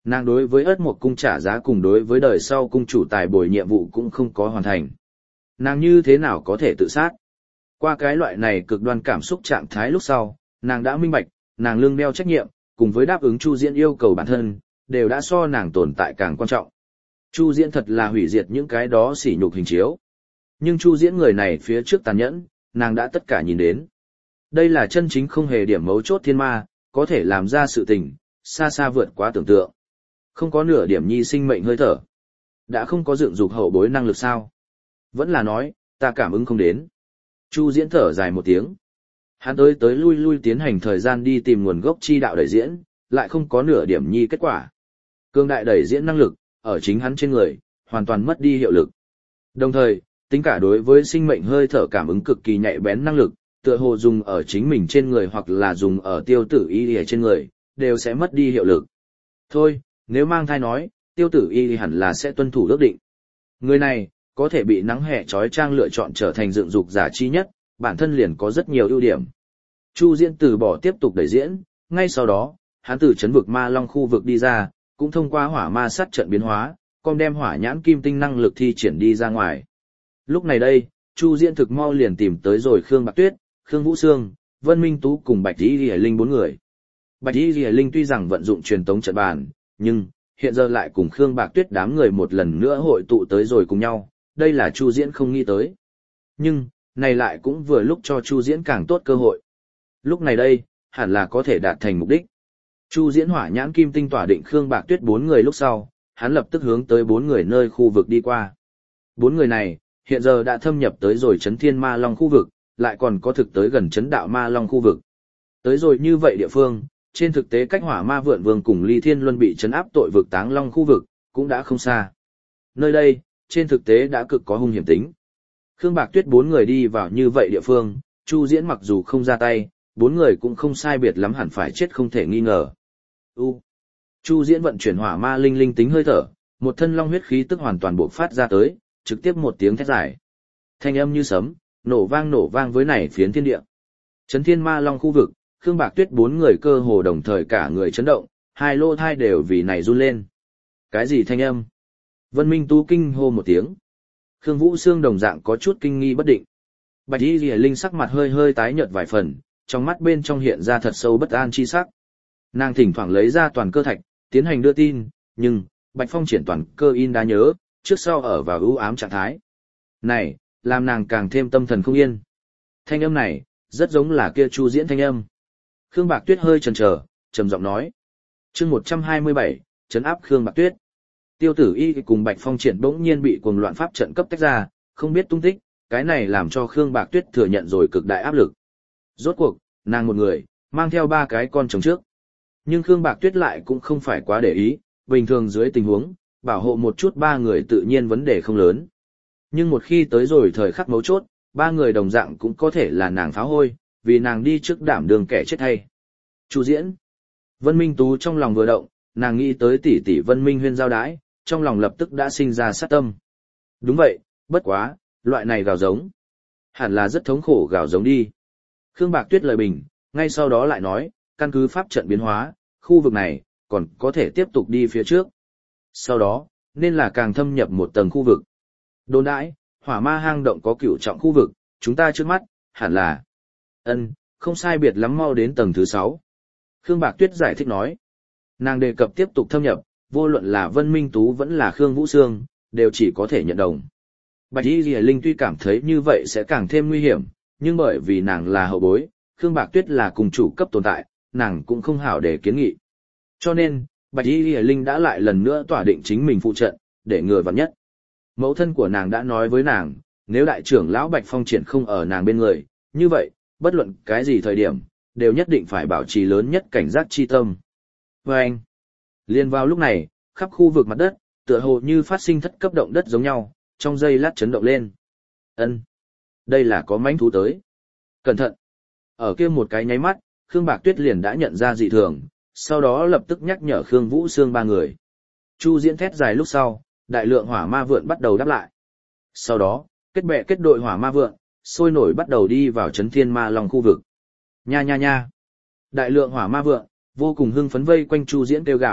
Speaker 1: Nàng đối với ớt một cung trả giá cùng đối với đời sau cung chủ tài bồi nhiệm vụ cũng không có hoàn thành. Nàng như thế nào có thể tự sát? Qua cái loại này cực đoan cảm xúc trạng thái lúc sau, nàng đã minh bạch, nàng lương đeo trách nhiệm, cùng với đáp ứng Chu Diễn yêu cầu bản thân, đều đã so nàng tồn tại càng quan trọng. Chu Diễn thật là hủy diệt những cái đó sỉ nhục hình chiếu. Nhưng Chu Diễn người này phía trước tàn nhẫn, nàng đã tất cả nhìn đến. Đây là chân chính không hề điểm mấu chốt thiên ma, có thể làm ra sự tình, xa xa vượt quá tưởng tượng. Không có nửa điểm nhi sinh mệnh hơi thở. Đã không có dựng dục hậu bối năng lực sao? Vẫn là nói, ta cảm ứng không đến. Chu Diễn thở dài một tiếng. Hắn tới tới lui lui tiến hành thời gian đi tìm nguồn gốc chi đạo đẩy diễn, lại không có nửa điểm nhi kết quả. Cương đại đẩy diễn năng lực, ở chính hắn trên người, hoàn toàn mất đi hiệu lực. Đồng thời, tính cả đối với sinh mệnh hơi thở cảm ứng cực kỳ nhạy bén năng lực, tựa hồ dùng ở chính mình trên người hoặc là dùng ở tiêu tử y ở trên người, đều sẽ mất đi hiệu lực. Thôi, nếu mang thai nói, tiêu tử y hẳn là sẽ tuân thủ ước định. Người này, có thể bị nắng hè trói trang lựa chọn trở thành dựng dục giả chi nhất, bản thân liền có rất nhiều ưu điểm. Chu Diễn từ bỏ tiếp tục đẩy diễn, ngay sau đó, hắn từ chấn vực ma long khu vực đi ra, cũng thông qua hỏa ma sát trận biến hóa, còn đem hỏa nhãn kim tinh năng lực thi triển đi ra ngoài. Lúc này đây, Chu Diễn thực mau liền tìm tới rồi Khương Bạc Tuyết, Khương Vũ Sương, Vân Minh Tú cùng Bạch Y Lìa Linh bốn người. Bạch Y Lìa Linh tuy rằng vận dụng truyền tống trận bàn, nhưng hiện giờ lại cùng Khương Bạc Tuyết đám người một lần nữa hội tụ tới rồi cùng nhau, đây là Chu Diễn không nghĩ tới. Nhưng, này lại cũng vừa lúc cho Chu Diễn càng tốt cơ hội. Lúc này đây, hẳn là có thể đạt thành mục đích. Chu Diễn hỏa nhãn kim tinh tỏa định Khương Bạc Tuyết bốn người lúc sau, hắn lập tức hướng tới bốn người nơi khu vực đi qua. Bốn người này, hiện giờ đã thâm nhập tới rồi Chấn Thiên Ma Long khu vực, lại còn có thực tới gần Chấn Đạo Ma Long khu vực. Tới rồi như vậy địa phương, trên thực tế cách Hỏa Ma Vượn Vương cùng Ly Thiên Luân bị trấn áp tội vực Táng Long khu vực, cũng đã không xa. Nơi đây, trên thực tế đã cực có hung hiểm tính. Khương Bạc Tuyết bốn người đi vào như vậy địa phương, Chu Diễn mặc dù không ra tay, bốn người cũng không sai biệt lắm hẳn phải chết không thể nghi ngờ. U. Chu Diễn vận chuyển hỏa ma linh linh tính hơi thở, một thân long huyết khí tức hoàn toàn bộc phát ra tới, trực tiếp một tiếng thét dài. Thanh âm như sấm, nổ vang nổ vang với nảy phiến thiên địa. Chấn Thiên Ma Long khu vực, Khương Bạc Tuyết bốn người cơ hồ đồng thời cả người chấn động, hai lô thai đều vì này run lên. Cái gì thanh âm? Vân Minh Tú kinh hô một tiếng. Khương Vũ Sương đồng dạng có chút kinh nghi bất định. Bạch Y Lìa Linh sắc mặt hơi hơi tái nhợt vài phần, trong mắt bên trong hiện ra thật sâu bất an chi sắc. Nàng thỉnh thoảng lấy ra toàn cơ thạch, tiến hành đưa tin, nhưng Bạch Phong triển toàn cơ in đã nhớ, trước sau ở vào ưu ám trạng thái. Này, làm nàng càng thêm tâm thần không yên. Thanh âm này, rất giống là kia Chu Diễn thanh âm. Khương Bạc Tuyết hơi chần chờ, trầm giọng nói. Chương một trăm hai mươi bảy, trấn áp Khương Bạc Tuyết. Tiêu Tử Y cùng Bạch Phong triển bỗng nhiên bị cuồng loạn pháp trận cấp tách ra, không biết tung tích, cái này làm cho Khương Bạc Tuyết thừa nhận rồi cực đại áp lực. Rốt cuộc, nàng một người, mang theo ba cái con chồng trước. Nhưng Khương Bạc Tuyết lại cũng không phải quá để ý, bình thường dưới tình huống, bảo hộ một chút ba người tự nhiên vấn đề không lớn. Nhưng một khi tới rồi thời khắc mấu chốt, ba người đồng dạng cũng có thể là nàng pháo hôi, vì nàng đi trước đảm đường kẻ chết hay. Chu Diễn. Vân Minh Tú trong lòng vừa động, nàng nghĩ tới tỷ tỷ Vân Minh Huyên giao đái, trong lòng lập tức đã sinh ra sát tâm. Đúng vậy, bất quá, loại này gào giống. Hẳn là rất thống khổ gào giống đi. Khương Bạc Tuyết lời bình, ngay sau đó lại nói, căn cứ pháp trận biến hóa, khu vực này, còn có thể tiếp tục đi phía trước. Sau đó, nên là càng thâm nhập một tầng khu vực. Đồn đãi, hỏa ma hang động có cửu trọng khu vực, chúng ta trước mắt, hẳn là... ân không sai biệt lắm mau đến tầng thứ sáu. Khương Bạc Tuyết giải thích nói. Nàng đề cập tiếp tục thâm nhập, vô luận là Vân Minh Tú vẫn là Khương Vũ Sương, đều chỉ có thể nhận đồng. Bạch Y Lìa Linh tuy cảm thấy như vậy sẽ càng thêm nguy hiểm, nhưng bởi vì nàng là hậu bối, Khương Bạc Tuyết là cùng chủ cấp tồn tại, nàng cũng không hảo để kiến nghị. Cho nên, Bạch Y Lìa Linh đã lại lần nữa tỏa định chính mình phụ trận, để ngừa vạn nhất. Mẫu thân của nàng đã nói với nàng, nếu đại trưởng lão Bạch Phong triển không ở nàng bên người, như vậy, bất luận cái gì thời điểm, đều nhất định phải bảo trì lớn nhất cảnh giác chi tâm. Và anh, liền vào lúc này, khắp khu vực mặt đất, tựa hồ như phát sinh thất cấp động đất giống nhau, trong giây lát chấn động lên. Ân, đây là có mãnh thú tới. Cẩn thận. Ở kia một cái nháy mắt, Khương Bạc Tuyết liền đã nhận ra dị thường, sau đó lập tức nhắc nhở Khương Vũ Sương ba người. Chu Diễn thét dài lúc sau, đại lượng hỏa ma vượn bắt đầu đáp lại. Sau đó, kết bè kết đội hỏa ma vượn, sôi nổi bắt đầu đi vào Chấn Thiên Ma Long khu vực. Nha nha nha. Đại lượng hỏa ma vượn, vô cùng hưng phấn vây quanh Chu Diễn kêu gào,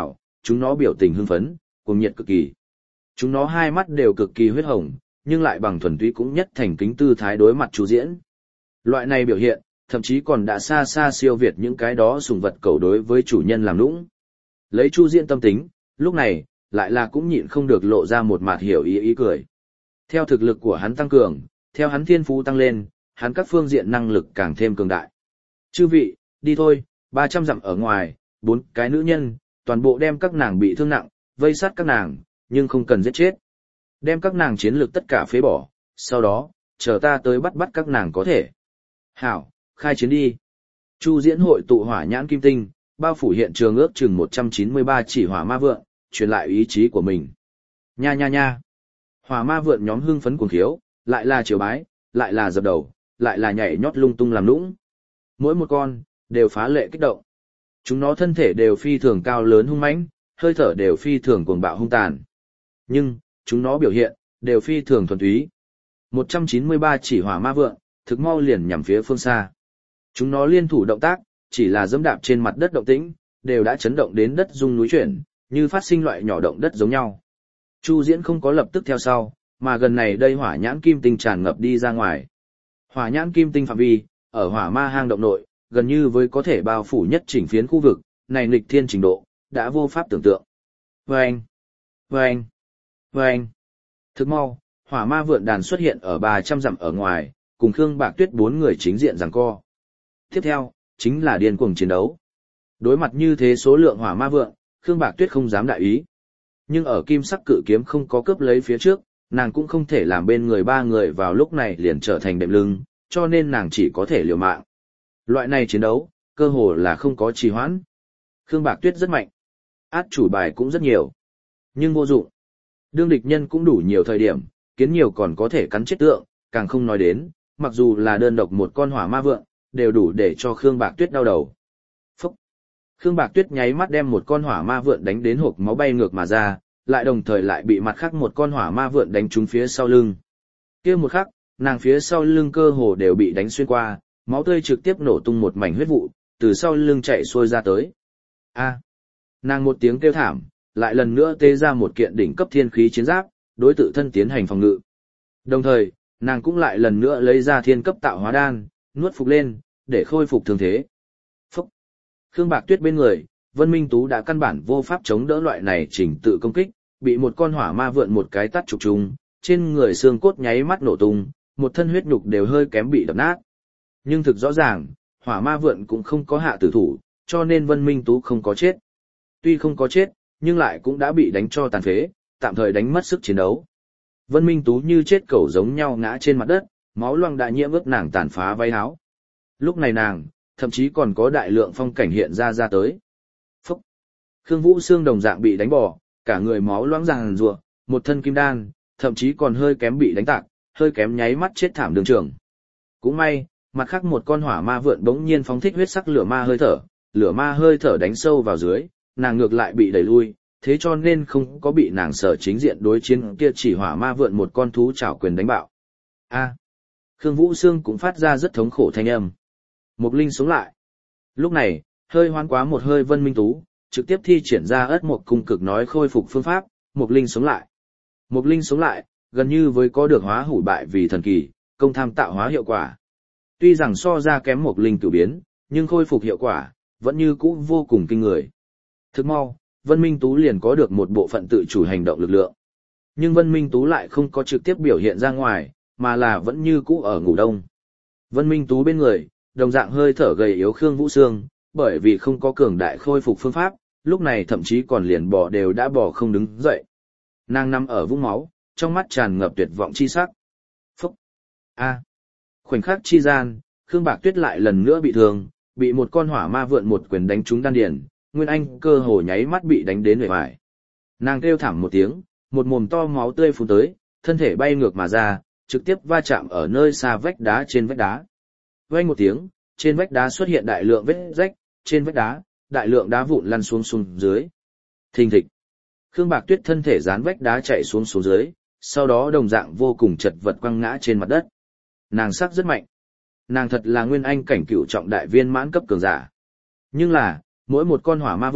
Speaker 1: chúng nó biểu tình hưng phấn, cuồng nhiệt cực kỳ. Chúng nó hai mắt đều cực kỳ huyết hồng, nhưng lại bằng thuần túy cũng nhất thành kính tư thái đối mặt Chu Diễn. Loại này biểu hiện, thậm chí còn đã xa xa siêu việt những cái đó sùng vật cầu đối với chủ nhân làm nũng. Lấy Chu Diễn tâm tính, lúc này, lại là cũng nhịn không được lộ ra một mặt hiểu ý ý cười. Theo thực lực của hắn tăng cường, theo hắn thiên phú tăng lên, hắn các phương diện năng lực càng thêm cường đại. Chư vị, đi thôi, ba trăm dặm ở ngoài, bốn cái nữ nhân, toàn bộ đem các nàng bị thương nặng, vây sát các nàng, nhưng không cần giết chết. Đem các nàng chiến lược tất cả phế bỏ, sau đó, chờ ta tới bắt bắt các nàng có thể. Hảo, khai chiến đi. Chu Diễn hội tụ hỏa nhãn kim tinh, bao phủ hiện trường ước chừng một trăm chín mươi ba chỉ hỏa ma vượn, truyền lại ý chí của mình. Nha nha nha. Hỏa ma vượn nhóm hưng phấn cuồng khiếu, lại là triều bái, lại là dập đầu, lại là nhảy nhót lung tung làm nũng. Mỗi một con, đều phá lệ kích động. Chúng nó thân thể đều phi thường cao lớn hung mãnh, hơi thở đều phi thường cuồng bạo hung tàn. Nhưng, chúng nó biểu hiện, đều phi thường thuần túy. một trăm chín mươi ba chỉ hỏa ma vượn, thực mau liền nhằm phía phương xa. Chúng nó liên thủ động tác, chỉ là dẫm đạp trên mặt đất động tĩnh, đều đã chấn động đến đất rung núi chuyển, như phát sinh loại nhỏ động đất giống nhau. Chu Diễn không có lập tức theo sau, mà gần này đây hỏa nhãn kim tinh tràn ngập đi ra ngoài. Hỏa nhãn kim tinh phạm vi, ở hỏa ma hang động nội, gần như với có thể bao phủ nhất chỉnh phiến khu vực, này nghịch thiên trình độ, đã vô pháp tưởng tượng. Vâng! Vâng! Vâng! Thức mau, hỏa ma vượn đàn xuất hiện ở ba trăm dặm ở ngoài, cùng Khương Bạc Tuyết bốn người chính diện giằng co. Tiếp theo, chính là điên cuồng chiến đấu. Đối mặt như thế số lượng hỏa ma vượn, Khương Bạc Tuyết không dám đại ý. Nhưng ở kim sắc cự kiếm không có cướp lấy phía trước, nàng cũng không thể làm bên người ba người vào lúc này liền trở thành đệm lưng, cho nên nàng chỉ có thể liều mạng. Loại này chiến đấu, cơ hồ là không có trì hoãn. Khương Bạc Tuyết rất mạnh, át chủ bài cũng rất nhiều, nhưng vô dụng. Đương địch nhân cũng đủ nhiều thời điểm, kiến nhiều còn có thể cắn chết tượng, càng không nói đến, mặc dù là đơn độc một con hỏa ma vượn, đều đủ để cho Khương Bạc Tuyết đau đầu. Phúc! Khương Bạc Tuyết nháy mắt đem một con hỏa ma vượn đánh đến hộc máu bay ngược mà ra, lại đồng thời lại bị mặt khác một con hỏa ma vượn đánh trúng phía sau lưng. Kia một khắc, nàng phía sau lưng cơ hồ đều bị đánh xuyên qua, máu tươi trực tiếp nổ tung một mảnh huyết vụ, từ sau lưng chạy xuôi ra tới. A! Nàng một tiếng kêu thảm, lại lần nữa tê ra một kiện đỉnh cấp thiên khí chiến giáp, đối tự thân tiến hành phòng ngự. Đồng thời, nàng cũng lại lần nữa lấy ra thiên cấp tạo hóa đan, nuốt phục lên, để khôi phục thương thế. Phúc! Khương Bạc Tuyết bên người, Vân Minh Tú đã căn bản vô pháp chống đỡ loại này chỉnh tự công kích, bị một con hỏa ma vượn một cái tát trục trùng, trên người xương cốt nháy mắt nổ tung, một thân huyết nhục đều hơi kém bị đập nát. Nhưng thực rõ ràng, hỏa ma vượn cũng không có hạ tử thủ, cho nên Vân Minh Tú không có chết. Tuy không có chết, nhưng lại cũng đã bị đánh cho tàn phế, tạm thời đánh mất sức chiến đấu. Vân Minh Tú như chết cẩu giống nhau ngã trên mặt đất, máu loang đã nhiễm ướt nàng tàn phá váy áo. Lúc này nàng, thậm chí còn có đại lượng phong cảnh hiện ra ra tới. Phúc! Khương Vũ Xương đồng dạng bị đánh bỏ, cả người máu loãng ràng rùa, một thân kim đan, thậm chí còn hơi kém bị đánh tạc, hơi kém nháy mắt chết thảm đường trường. Cũng may, mặt khác một con hỏa ma vượn bỗng nhiên phóng thích huyết sắc lửa ma hơi thở, lửa ma hơi thở đánh sâu vào dưới, nàng ngược lại bị đẩy lui, thế cho nên không có bị nàng sở chính diện đối chiến kia chỉ hỏa ma vượn một con thú chảo quyền đánh bạo. A! Khương Vũ Xương cũng phát ra rất thống khổ thanh âm. Mục Linh sống lại. Lúc này, hơi hoán quá một hơi Vân Minh Tú, trực tiếp thi triển ra ất một cung cực nói khôi phục phương pháp, Mục Linh sống lại. Mục Linh sống lại, gần như với có được hóa hủ bại vì thần kỳ, công tham tạo hóa hiệu quả. Tuy rằng so ra kém Mục Linh cửu biến, nhưng khôi phục hiệu quả, vẫn như cũ vô cùng kinh người. Thức mau, Vân Minh Tú liền có được một bộ phận tự chủ hành động lực lượng. Nhưng Vân Minh Tú lại không có trực tiếp biểu hiện ra ngoài, mà là vẫn như cũ ở ngủ đông. Vân Minh Tú bên người, đồng dạng hơi thở gầy yếu Khương Vũ Xương, bởi vì không có cường đại khôi phục phương pháp, lúc này thậm chí còn liền bò đều đã bò không đứng dậy. Nàng nằm ở vũng máu, trong mắt tràn ngập tuyệt vọng chi sắc. Phúc! A! Khoảnh khắc chi gian, Khương Bạc Tuyết lại lần nữa bị thương, bị một con hỏa ma vượn một quyền đánh trúng đan điền, Nguyên Anh cơ hồ nháy mắt bị đánh đến bể bại. Nàng kêu thảm một tiếng, một mồm to máu tươi phun tới, thân thể bay ngược mà ra, trực tiếp va chạm ở nơi xa vách đá trên vách đá. Vang một tiếng, trên vách đá xuất hiện đại lượng vết rách, trên vách đá, đại lượng đá vụn lăn xuống xuống dưới. Thình thịch. Khương Bạc Tuyết thân thể dán vách đá chạy xuống xuống dưới, sau đó đồng dạng vô cùng chật vật quăng ngã trên mặt đất. Nàng sắc rất mạnh. Nàng thật là Nguyên Anh cảnh cửu trọng đại viên mãn cấp cường giả. Nhưng là, mỗi một con hỏa ma vượn,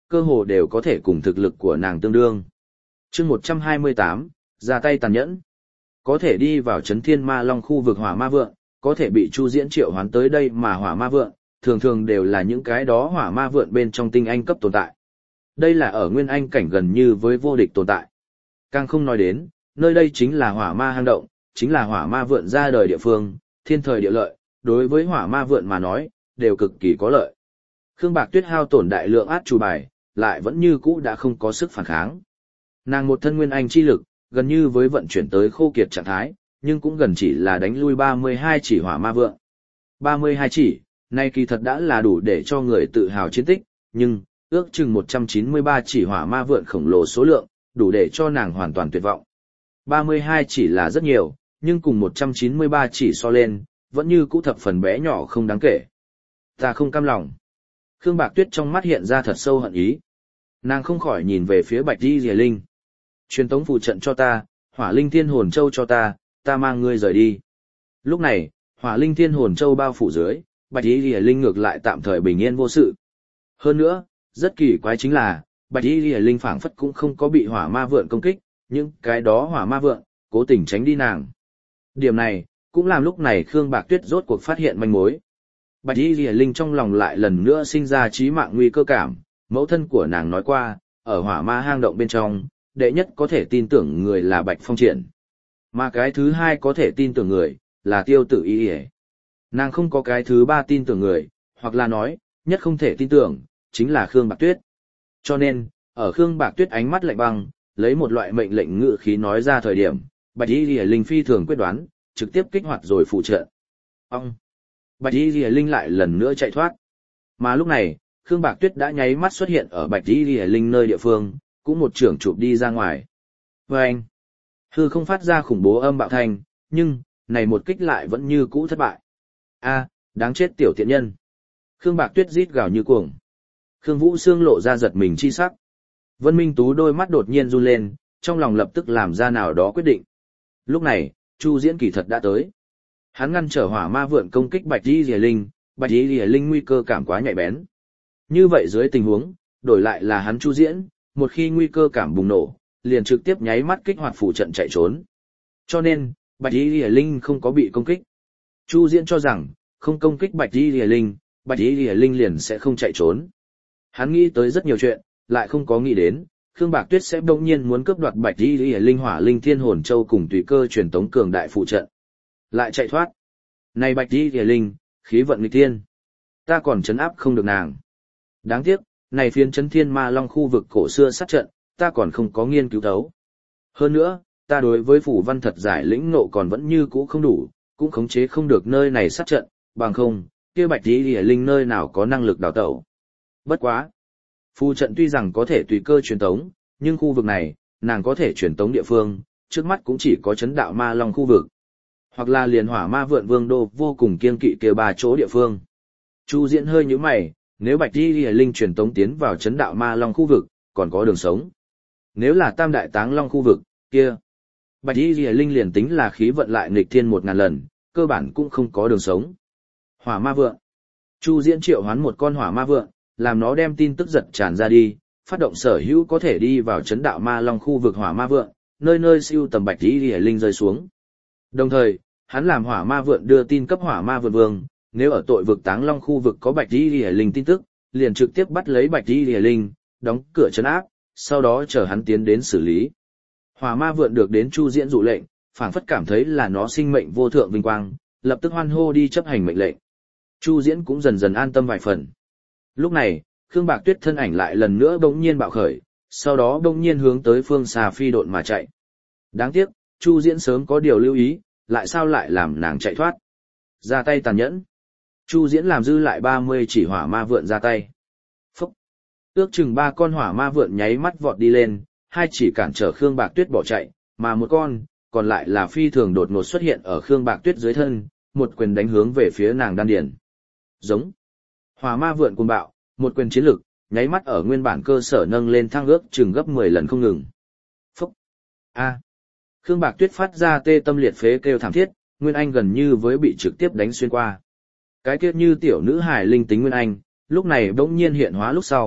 Speaker 1: cơ hồ đều có thể cùng thực lực của nàng tương đương. chương một trăm hai mươi tám, ra tay tàn nhẫn. Có thể đi vào Chấn Thiên Ma Long khu vực Hỏa Ma Vượn, có thể bị Chu Diễn triệu hoán tới đây mà Hỏa Ma Vượn, thường thường đều là những cái đó Hỏa Ma Vượn bên trong tinh anh cấp tồn tại. Đây là ở nguyên anh cảnh gần như với vô địch tồn tại. Càng không nói đến, nơi đây chính là Hỏa Ma hang động, chính là Hỏa Ma Vượn ra đời địa phương, thiên thời địa lợi, đối với Hỏa Ma Vượn mà nói, đều cực kỳ có lợi. Khương Bạc Tuyết hao tổn đại lượng át chủ bài, lại vẫn như cũ đã không có sức phản kháng. Nàng một thân nguyên anh chi lực, gần như với vận chuyển tới khô kiệt trạng thái, nhưng cũng gần chỉ là đánh lui ba mươi hai chỉ Hỏa Ma Vượn. ba mươi hai chỉ, nay kỳ thật đã là đủ để cho người tự hào chiến tích, nhưng ước chừng một trăm chín mươi ba chỉ Hỏa Ma Vượn khổng lồ số lượng, đủ để cho nàng hoàn toàn tuyệt vọng. ba mươi hai chỉ là rất nhiều, nhưng cùng một trăm chín mươi ba chỉ so lên, vẫn như cũ thập phần bé nhỏ không đáng kể. Ta không cam lòng. Khương Bạc Tuyết trong mắt hiện ra thật sâu hận ý. Nàng không khỏi nhìn về phía Bạch Y Lìa Linh. Truyền tống phù trận cho ta, Hỏa Linh Thiên Hồn Châu cho ta, ta mang ngươi rời đi. Lúc này, Hỏa Linh Thiên Hồn Châu bao phủ dưới, Bạch Y Lìa Linh ngược lại tạm thời bình yên vô sự. Hơn nữa, rất kỳ quái chính là, Bạch Y Lìa Linh phảng phất cũng không có bị Hỏa Ma Vượn công kích, nhưng cái đó Hỏa Ma Vượn cố tình tránh đi nàng. Điểm này cũng làm lúc này Khương Bạc Tuyết rốt cuộc phát hiện manh mối. Bạch Y Lìa Linh trong lòng lại lần nữa sinh ra chí mạng nguy cơ cảm, mẫu thân của nàng nói qua, ở Hỏa Ma hang động bên trong, đệ nhất có thể tin tưởng người là Bạch Phong Triển, mà cái thứ hai có thể tin tưởng người là Tiêu Tử Y Y. Nàng không có cái thứ ba tin tưởng người, hoặc là nói, nhất không thể tin tưởng chính là Khương Bạc Tuyết. Cho nên, ở Khương Bạc Tuyết ánh mắt lạnh băng, lấy một loại mệnh lệnh ngự khí nói ra thời điểm, Bạch Y Lìa Linh phi thường quyết đoán, trực tiếp kích hoạt rồi phụ trợ. Ông! Bạch Y Lìa Linh lại lần nữa chạy thoát. Mà lúc này, Khương Bạc Tuyết đã nháy mắt xuất hiện ở Bạch Y Lìa Linh nơi địa phương, cũng một trưởng chụp đi ra ngoài. Và anh! Hư không phát ra khủng bố âm bạo thanh, nhưng, này một kích lại vẫn như cũ thất bại. A, đáng chết tiểu tiện nhân! Khương Bạc Tuyết rít gào như cuồng. Khương Vũ Sương lộ ra giật mình chi sắc. Vân Minh Tú đôi mắt đột nhiên run lên, trong lòng lập tức làm ra nào đó quyết định. Lúc này, Chu Diễn kỳ thật đã tới. Hắn ngăn trở Hỏa Ma Vượn công kích Bạch Y Lìa Linh, Bạch Y Lìa Linh nguy cơ cảm quá nhạy bén. Như vậy dưới tình huống, đổi lại là hắn Chu Diễn, một khi nguy cơ cảm bùng nổ, liền trực tiếp nháy mắt kích hoạt phủ trận chạy trốn. Cho nên, Bạch Y Lìa Linh không có bị công kích. Chu Diễn cho rằng, không công kích Bạch Y Lìa Linh, Bạch Y Lìa Linh liền sẽ không chạy trốn. Hắn nghĩ tới rất nhiều chuyện, lại không có nghĩ đến, Khương Bạc Tuyết sẽ bỗng nhiên muốn cướp đoạt Bạch Y Lìa Linh Hỏa Linh Thiên Hồn Châu cùng tùy cơ truyền tống cường đại phụ trận. Lại chạy thoát. Này Bạch Y Lìa Linh, khí vận nghịch thiên. Ta còn trấn áp không được nàng. Đáng tiếc, này phiến Chấn Thiên Ma Long khu vực cổ xưa sát trận, ta còn không có nghiên cứu thấu. Hơn nữa, ta đối với phủ văn thật giải lĩnh ngộ còn vẫn như cũ không đủ, cũng khống chế không được nơi này sát trận, bằng không, kia Bạch Y Lìa Linh nơi nào có năng lực đào tẩu. Bất quá. Phù trận tuy rằng có thể tùy cơ truyền tống, nhưng khu vực này, nàng có thể truyền tống địa phương, trước mắt cũng chỉ có Chấn Đạo Ma Long khu vực. Hoặc là liền Hỏa Ma Vượn Vương đô vô cùng kiên kỵ kia ba chỗ địa phương. Chu Diễn hơi nhíu mày, nếu Bạch Y Lìa Linh truyền tống tiến vào Chấn Đạo Ma Long khu vực, còn có đường sống. Nếu là Tam Đại Táng Long khu vực, kia Bạch Y Lìa Linh liền tính là khí vận lại nghịch thiên một ngàn lần, cơ bản cũng không có đường sống. Hỏa Ma Vượn. Chu Diễn triệu hoán một con Hỏa Ma Vượn, làm nó đem tin tức giật tràn ra đi, phát động sở hữu có thể đi vào Chấn Đạo Ma Long khu vực Hỏa Ma Vượn, nơi nơi siêu tầm Bạch Y Lìa Linh rơi xuống. Đồng thời, hắn làm Hỏa Ma Vượn đưa tin cấp Hỏa Ma Vượn Vương, nếu ở tội vực Táng Long khu vực có Bạch Y Lìa Linh tin tức, liền trực tiếp bắt lấy Bạch Y Lìa Linh, đóng cửa trấn áp, sau đó chờ hắn tiến đến xử lý. Hỏa Ma Vượn được đến Chu Diễn dụ lệnh, phảng phất cảm thấy là nó sinh mệnh vô thượng vinh quang, lập tức hoan hô đi chấp hành mệnh lệnh. Chu Diễn cũng dần dần an tâm vài phần. Lúc này, Khương Bạc Tuyết thân ảnh lại lần nữa bỗng nhiên bạo khởi, sau đó bỗng nhiên hướng tới phương xa phi độn mà chạy. Đáng tiếc, Chu Diễn sớm có điều lưu ý, lại sao lại làm nàng chạy thoát. Ra tay tàn nhẫn. Chu Diễn làm dư lại ba mươi chỉ Hỏa Ma Vượn ra tay. Phúc. Ước chừng ba con Hỏa Ma Vượn nháy mắt vọt đi lên, hai chỉ cản trở Khương Bạc Tuyết bỏ chạy, mà một con, còn lại là phi thường đột ngột xuất hiện ở Khương Bạc Tuyết dưới thân, một quyền đánh hướng về phía nàng đan điền. Giống. Hỏa Ma Vượn cuồng bạo, một quyền chiến lực, nháy mắt ở nguyên bản cơ sở nâng lên thăng ước chừng gấp mười lần không ngừng. Phúc. A. Khương Bạc Tuyết phát ra tê tâm liệt phế kêu thảm thiết, Nguyên Anh gần như với bị trực tiếp đánh xuyên qua. Cái kia như tiểu nữ hài linh tính Nguyên Anh, lúc này bỗng nhiên hiện hóa lúc sau,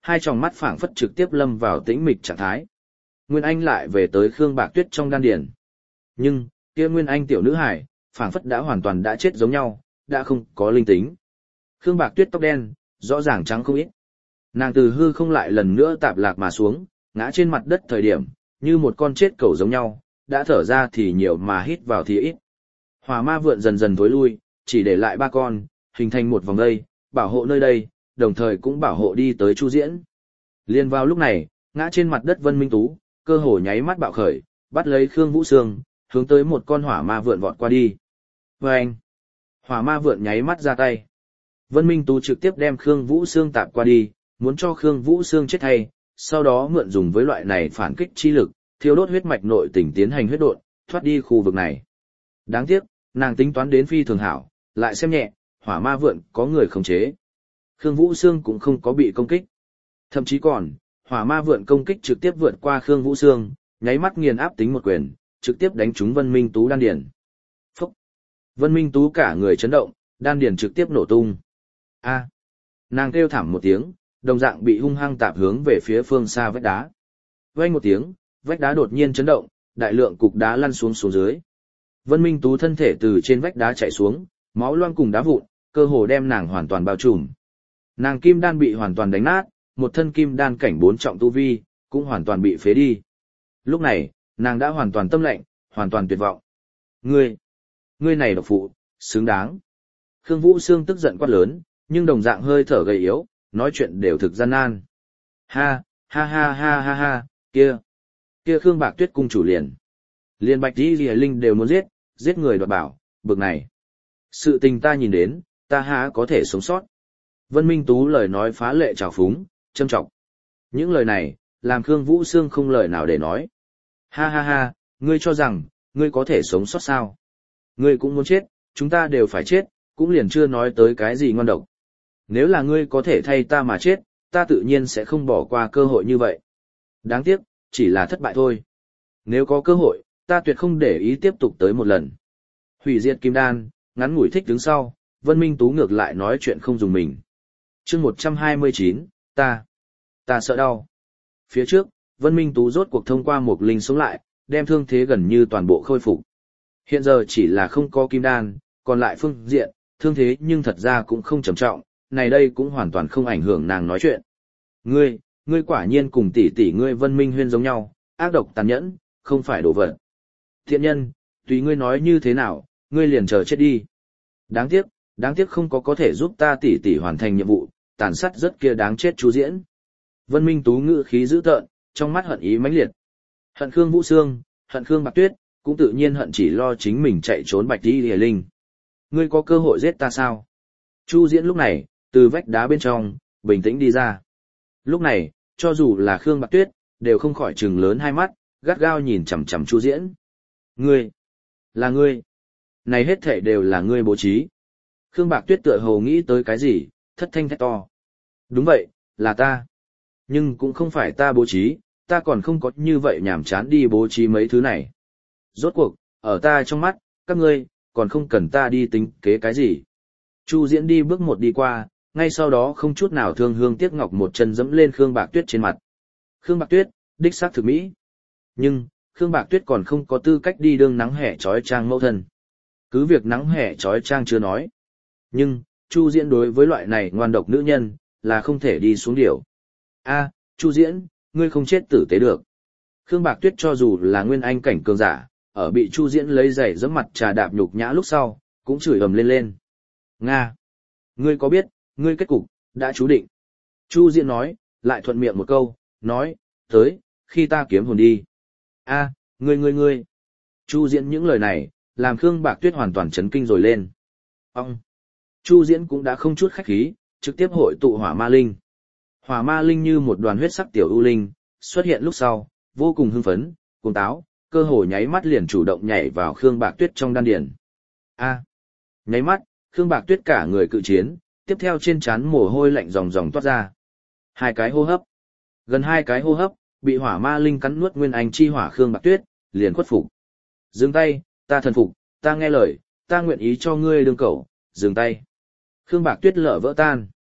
Speaker 1: hai tròng mắt phảng phất trực tiếp lâm vào tĩnh mịch trạng thái. Nguyên Anh lại về tới Khương Bạc Tuyết trong đan điền. Nhưng, kia Nguyên Anh tiểu nữ hải, phảng phất đã hoàn toàn đã chết giống nhau, đã không có linh tính. Khương Bạc Tuyết tóc đen, rõ ràng trắng không ít. Nàng từ hư không lại lần nữa tạp lạc mà xuống, ngã trên mặt đất thời điểm, như một con chết cẩu giống nhau, đã thở ra thì nhiều mà hít vào thì ít. Hỏa ma vượn dần dần tối lui, chỉ để lại ba con, hình thành một vòng dây, bảo hộ nơi đây, đồng thời cũng bảo hộ đi tới Chu Diễn. Liên vào lúc này, ngã trên mặt đất Vân Minh Tú, cơ hồ nháy mắt bạo khởi, bắt lấy Khương Vũ Sương, hướng tới một con hỏa ma vượn vọt qua đi. Và anh, hỏa ma vượn nháy mắt ra tay. Vân Minh Tú trực tiếp đem Khương Vũ Sương tạp qua đi, muốn cho Khương Vũ Sương chết thay, sau đó mượn dùng với loại này phản kích chi lực, thiêu đốt huyết mạch nội tỉnh tiến hành huyết độn, thoát đi khu vực này. Đáng tiếc, nàng tính toán đến phi thường hảo, lại xem nhẹ, hỏa ma vượn có người khống chế. Khương Vũ Sương cũng không có bị công kích. Thậm chí còn, hỏa ma vượn công kích trực tiếp vượt qua Khương Vũ Sương, nháy mắt nghiền áp tính một quyền, trực tiếp đánh trúng Vân Minh Tú đan điền. Phúc! Vân Minh Tú cả người chấn động, đan điền trực tiếp nổ tung. A! Nàng kêu thảm một tiếng, đồng dạng bị hung hăng tạp hướng về phía phương xa vách đá. Vang một tiếng, vách đá đột nhiên chấn động, đại lượng cục đá lăn xuống xuống dưới. Vân Minh Tú thân thể từ trên vách đá chạy xuống, máu loang cùng đá vụn, cơ hồ đem nàng hoàn toàn bao trùm. Nàng kim đan bị hoàn toàn đánh nát, một thân kim đan cảnh bốn trọng tu vi, cũng hoàn toàn bị phế đi. Lúc này, nàng đã hoàn toàn tâm lạnh, hoàn toàn tuyệt vọng. Ngươi, ngươi này độc phụ, xứng đáng. Khương Vũ Sương tức giận quát lớn, nhưng đồng dạng hơi thở gầy yếu, nói chuyện đều thực gian nan. Ha, ha ha ha ha ha, kia, kia Khương Bạc Tuyết cung chủ liền. Liền Bạch Di Lìa Linh đều muốn giết, giết người đoạt bảo, bực này. Sự tình ta nhìn đến, ta há có thể sống sót. Vân Minh Tú lời nói phá lệ trào phúng, châm trọng. Những lời này, làm Khương Vũ Sương không lời nào để nói. Ha ha ha, ngươi cho rằng, ngươi có thể sống sót sao? Ngươi cũng muốn chết, chúng ta đều phải chết, cũng liền chưa nói tới cái gì ngon độc. Nếu là ngươi có thể thay ta mà chết, ta tự nhiên sẽ không bỏ qua cơ hội như vậy. Đáng tiếc, chỉ là thất bại thôi. Nếu có cơ hội, ta tuyệt không để ý tiếp tục tới một lần. Hủy diệt kim đan, ngắn ngủi thích đứng sau, Vân Minh Tú ngược lại nói chuyện không dùng mình. Chương một trăm hai mươi chín, ta, ta sợ đau. Phía trước, Vân Minh Tú rốt cuộc thông qua một linh sống lại, đem thương thế gần như toàn bộ khôi phục. Hiện giờ chỉ là không có kim đan, còn lại phương diện, thương thế nhưng thật ra cũng không trầm trọng, này đây cũng hoàn toàn không ảnh hưởng nàng nói chuyện. Ngươi, ngươi quả nhiên cùng tỷ tỷ ngươi Vân Minh Huyên giống nhau, ác độc tàn nhẫn, không phải đồ vật. Thiện nhân, tùy ngươi nói như thế nào, ngươi liền chờ chết đi. Đáng tiếc, đáng tiếc không có có thể giúp ta tỷ tỷ hoàn thành nhiệm vụ, tàn sát rất kia đáng chết Chu Diễn. Vân Minh Tú ngữ khí dữ tợn, trong mắt hận ý mãnh liệt. Hận Khương Vũ Sương, hận Khương Bạc Tuyết, cũng tự nhiên hận chỉ lo chính mình chạy trốn Bạch Di Lìa Linh. Ngươi có cơ hội giết ta sao? Chu Diễn lúc này, từ vách đá bên trong, bình tĩnh đi ra. Lúc này, cho dù là Khương Bạc Tuyết, đều không khỏi trừng lớn hai mắt, gắt gao nhìn chằm chằm Chu Diễn. Ngươi, là ngươi. Này hết thảy đều là ngươi bố trí. Khương Bạc Tuyết tựa hồ nghĩ tới cái gì, thất thanh thét to. Đúng vậy, là ta. Nhưng cũng không phải ta bố trí, ta còn không có như vậy nhảm chán đi bố trí mấy thứ này. Rốt cuộc, ở ta trong mắt, các ngươi, còn không cần ta đi tính kế cái gì. Chu Diễn đi bước một đi qua, ngay sau đó không chút nào thương hương tiếc ngọc một chân dẫm lên Khương Bạc Tuyết trên mặt. Khương Bạc Tuyết, đích xác thực mỹ. Nhưng, Khương Bạc Tuyết còn không có tư cách đi đương nắng hè trói trang mẫu thân. Cứ việc nắng hè trói trang chưa nói. Nhưng, Chu Diễn đối với loại này ngoan độc nữ nhân, là không thể đi xuống điều. A, Chu Diễn, ngươi không chết tử tế được. Khương Bạc Tuyết cho dù là nguyên anh cảnh cường giả, ở bị Chu Diễn lấy giày giẫm mặt trà đạp nhục nhã lúc sau, cũng chửi ầm lên lên. Nga! Ngươi có biết, ngươi kết cục, đã chú định. Chu Diễn nói, lại thuận miệng một câu, nói, tới, khi ta kiếm hồn đi. A, ngươi ngươi ngươi. Chu Diễn những lời này, làm Khương Bạc Tuyết hoàn toàn chấn kinh rồi lên. Ông! Chu Diễn cũng đã không chút khách khí, trực tiếp hội tụ hỏa ma linh. Hỏa ma linh như một đoàn huyết sắc tiểu ưu linh, xuất hiện lúc sau, vô cùng hưng phấn, cuồng táo, cơ hồ nháy mắt liền chủ động nhảy vào Khương Bạc Tuyết trong đan điền. A! Nháy mắt, Khương Bạc Tuyết cả người cự chiến, tiếp theo trên trán mồ hôi lạnh ròng ròng toát ra. Hai cái hô hấp. Gần hai cái hô hấp, bị hỏa ma linh cắn nuốt nguyên anh chi hỏa Khương Bạc Tuyết, liền khuất phục. Dừng tay, ta thần phục, ta nghe lời, ta nguyện ý cho ngươi đương cẩu, dừng tay. Khương Bạc Tuyết lở vỡ tan.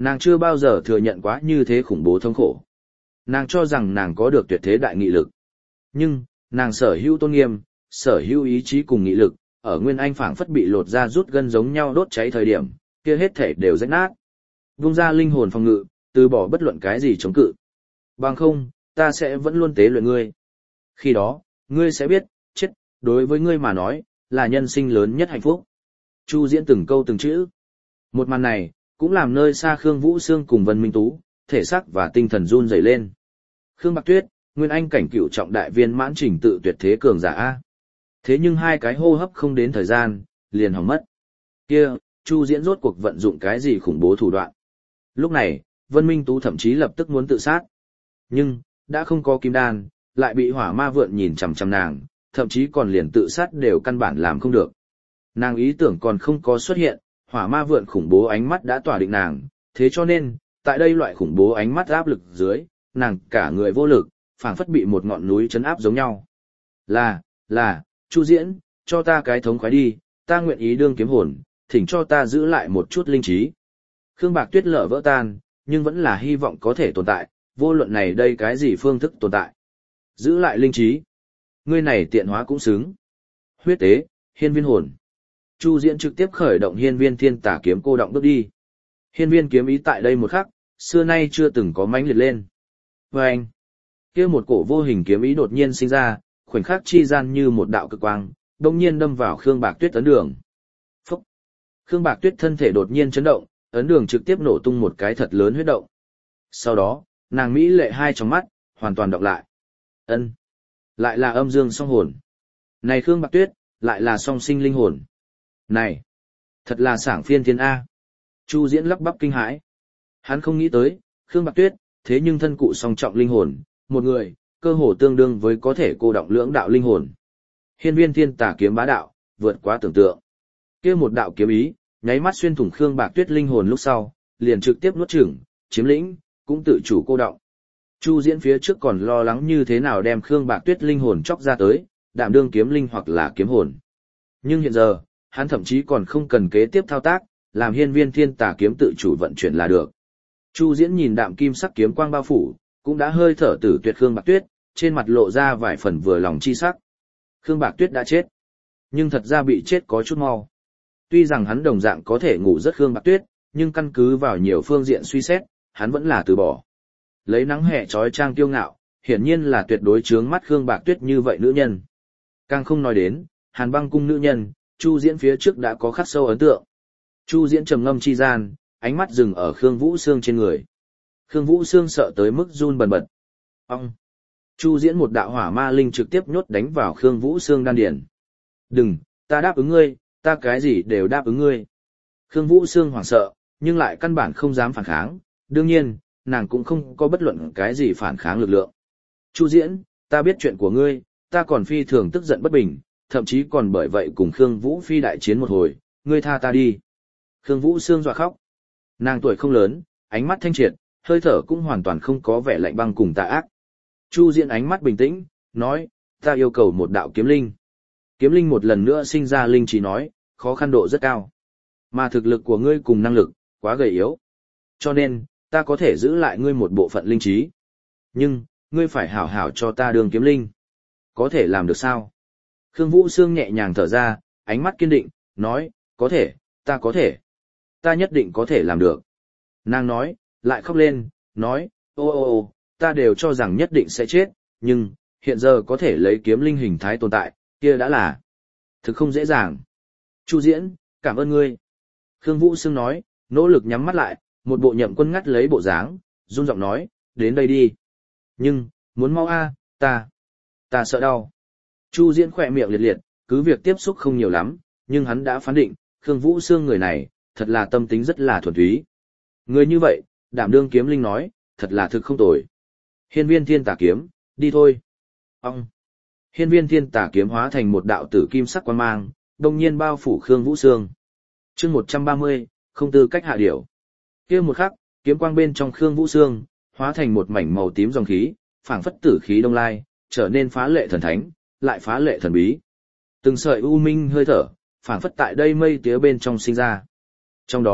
Speaker 1: Nàng chưa bao giờ thừa nhận quá như thế khủng bố thống khổ. Nàng cho rằng nàng có được tuyệt thế đại nghị lực. Nhưng, nàng sở hữu tôn nghiêm, sở hữu ý chí cùng nghị lực, ở Nguyên Anh phảng phất bị lột ra rút gân giống nhau đốt cháy thời điểm, kia hết thể đều rách nát. Vung ra linh hồn phòng ngự, từ bỏ bất luận cái gì chống cự. Bằng không, ta sẽ vẫn luôn tế luyện ngươi. Khi đó, ngươi sẽ biết, chết, đối với ngươi mà nói, là nhân sinh lớn nhất hạnh phúc. Chu Diễn từng câu từng chữ. Một màn này, cũng làm nơi xa Khương Vũ Sương cùng Vân Minh Tú, thể xác và tinh thần run rẩy lên. Khương Bạc Tuyết, Nguyên Anh cảnh cựu trọng đại viên mãn trình tự tuyệt thế cường giả A. Thế nhưng hai cái hô hấp không đến thời gian, liền hỏng mất. Kia, Chu Diễn rốt cuộc vận dụng cái gì khủng bố thủ đoạn. Lúc này, Vân Minh Tú thậm chí lập tức muốn tự sát. Nhưng, đã không có kim đan, lại bị hỏa ma vượn nhìn chằm chằm nàng, thậm chí còn liền tự sát đều căn bản làm không được. Nàng ý tưởng còn không có xuất hiện, hỏa ma vượn khủng bố ánh mắt đã tỏa định nàng, thế cho nên, tại đây loại khủng bố ánh mắt áp lực dưới, nàng cả người vô lực, phảng phất bị một ngọn núi chấn áp giống nhau. Là, là, Chu Diễn, cho ta cái thống khoái đi, ta nguyện ý đương kiếm hồn, thỉnh cho ta giữ lại một chút linh trí. Khương Bạc Tuyết lở vỡ tan, nhưng vẫn là hy vọng có thể tồn tại, vô luận này đây cái gì phương thức tồn tại. Giữ lại linh trí. Ngươi này tiện hóa cũng xứng. Huyết tế, hiên viên hồn. Chu Diễn trực tiếp khởi động hiên viên thiên tà kiếm cô động bước đi. Hiên viên kiếm ý tại đây một khắc, xưa nay chưa từng có mãnh liệt lên. Và anh, kia một cổ vô hình kiếm ý đột nhiên sinh ra, khoảnh khắc chi gian như một đạo cực quang, đông nhiên đâm vào Khương Bạc Tuyết ấn đường. Phúc! Khương Bạc Tuyết thân thể đột nhiên chấn động, ấn đường trực tiếp nổ tung một cái thật lớn huyết động. Sau đó, nàng mỹ lệ hai trong mắt, hoàn toàn đọc lại. Ân, lại là âm dương song hồn. Này Khương Bạc Tuyết, lại là song sinh linh hồn. Này, thật là sảng phiên thiên A. Chu Diễn lắp bắp kinh hãi. Hắn không nghĩ tới, Khương Bạc Tuyết, thế nhưng thân cụ song trọng linh hồn, một người, cơ hồ tương đương với có thể cô động lưỡng đạo linh hồn. Hiên viên thiên tà kiếm bá đạo, vượt quá tưởng tượng. Kia một đạo kiếm ý, nháy mắt xuyên thủng Khương Bạc Tuyết linh hồn lúc sau, liền trực tiếp nuốt chửng, chiếm lĩnh, cũng tự chủ cô động. Chu Diễn phía trước còn lo lắng như thế nào đem Khương Bạc Tuyết linh hồn chóc ra tới, đảm đương kiếm linh hoặc là kiếm hồn. Nhưng hiện giờ, hắn thậm chí còn không cần kế tiếp thao tác, làm hiên viên thiên tà kiếm tự chủ vận chuyển là được. Chu Diễn nhìn đạm kim sắc kiếm quang bao phủ, cũng đã hơi thở tử tuyệt Khương Bạc Tuyết, trên mặt lộ ra vài phần vừa lòng chi sắc. Khương Bạc Tuyết đã chết, nhưng thật ra bị chết có chút mau. Tuy rằng hắn đồng dạng có thể ngủ rất Khương Bạc Tuyết, nhưng căn cứ vào nhiều phương diện suy xét, hắn vẫn là từ bỏ. Lấy nắng hè trói trang tiêu ngạo, hiển nhiên là tuyệt đối chướng mắt Khương Bạc Tuyết như vậy nữ nhân. Càng không nói đến, Hàn Băng cung nữ nhân, Chu Diễn phía trước đã có khắc sâu ấn tượng. Chu Diễn trầm ngâm chi gian, ánh mắt dừng ở Khương Vũ Sương trên người. Khương Vũ Sương sợ tới mức run bần bật. Ông! Chu Diễn một đạo hỏa ma linh trực tiếp nhốt đánh vào Khương Vũ Sương đan điền. Đừng, ta đáp ứng ngươi, ta cái gì đều đáp ứng ngươi. Khương Vũ Sương hoảng sợ, nhưng lại căn bản không dám phản kháng, đương nhiên, nàng cũng không có bất luận cái gì phản kháng lực lượng. Chu Diễn, ta biết chuyện của ngươi, ta còn phi thường tức giận bất bình, thậm chí còn bởi vậy cùng Khương Vũ Phi đại chiến một hồi, ngươi tha ta đi. Khương Vũ Sương dọa khóc. Nàng tuổi không lớn, ánh mắt thanh triệt, hơi thở cũng hoàn toàn không có vẻ lạnh băng cùng tà ác. Chu Diễn ánh mắt bình tĩnh, nói, ta yêu cầu một đạo kiếm linh. Kiếm linh một lần nữa sinh ra linh trí nói, khó khăn độ rất cao. Mà thực lực của ngươi cùng năng lực, quá gầy yếu. Cho nên, ta có thể giữ lại ngươi một bộ phận linh trí. Nhưng, ngươi phải hảo hảo cho ta đường kiếm linh. Có thể làm được sao? Khương Vũ Sương nhẹ nhàng thở ra, ánh mắt kiên định, nói, có thể, ta có thể. Ta nhất định có thể làm được. Nàng nói, lại khóc lên, nói, ô ô ô, ta đều cho rằng nhất định sẽ chết, nhưng, hiện giờ có thể lấy kiếm linh hình thái tồn tại, kia đã là thực không dễ dàng. Chu Diễn, cảm ơn ngươi. Khương Vũ Sương nói, nỗ lực nhắm mắt lại, một bộ nhậm quân ngắt lấy bộ dáng, run giọng nói, đến đây đi. Nhưng, muốn mau a, ta, ta sợ đau. Chu Diễn khỏe miệng liệt liệt, cứ việc tiếp xúc không nhiều lắm, nhưng hắn đã phán định, Khương Vũ Sương người này, thật là tâm tính rất là thuần túy. Người như vậy, đảm đương kiếm linh nói, thật là thực không tồi. Hiên viên thiên tà kiếm, đi thôi. Ông. Hiên viên thiên tà kiếm hóa thành một đạo tử kim sắc quang mang, đồng nhiên bao phủ Khương Vũ Sương. Chương một trăm ba mươi, không tư cách hạ điểu. Kia một khắc, kiếm quang bên trong Khương Vũ Sương, hóa thành một mảnh màu tím dòng khí, phảng phất tử khí đông lai, trở nên phá lệ thần thánh, lại phá lệ thần bí. Từng sợi u minh hơi thở, phảng phất tại đây mây tía bên trong sinh ra. Trong đó,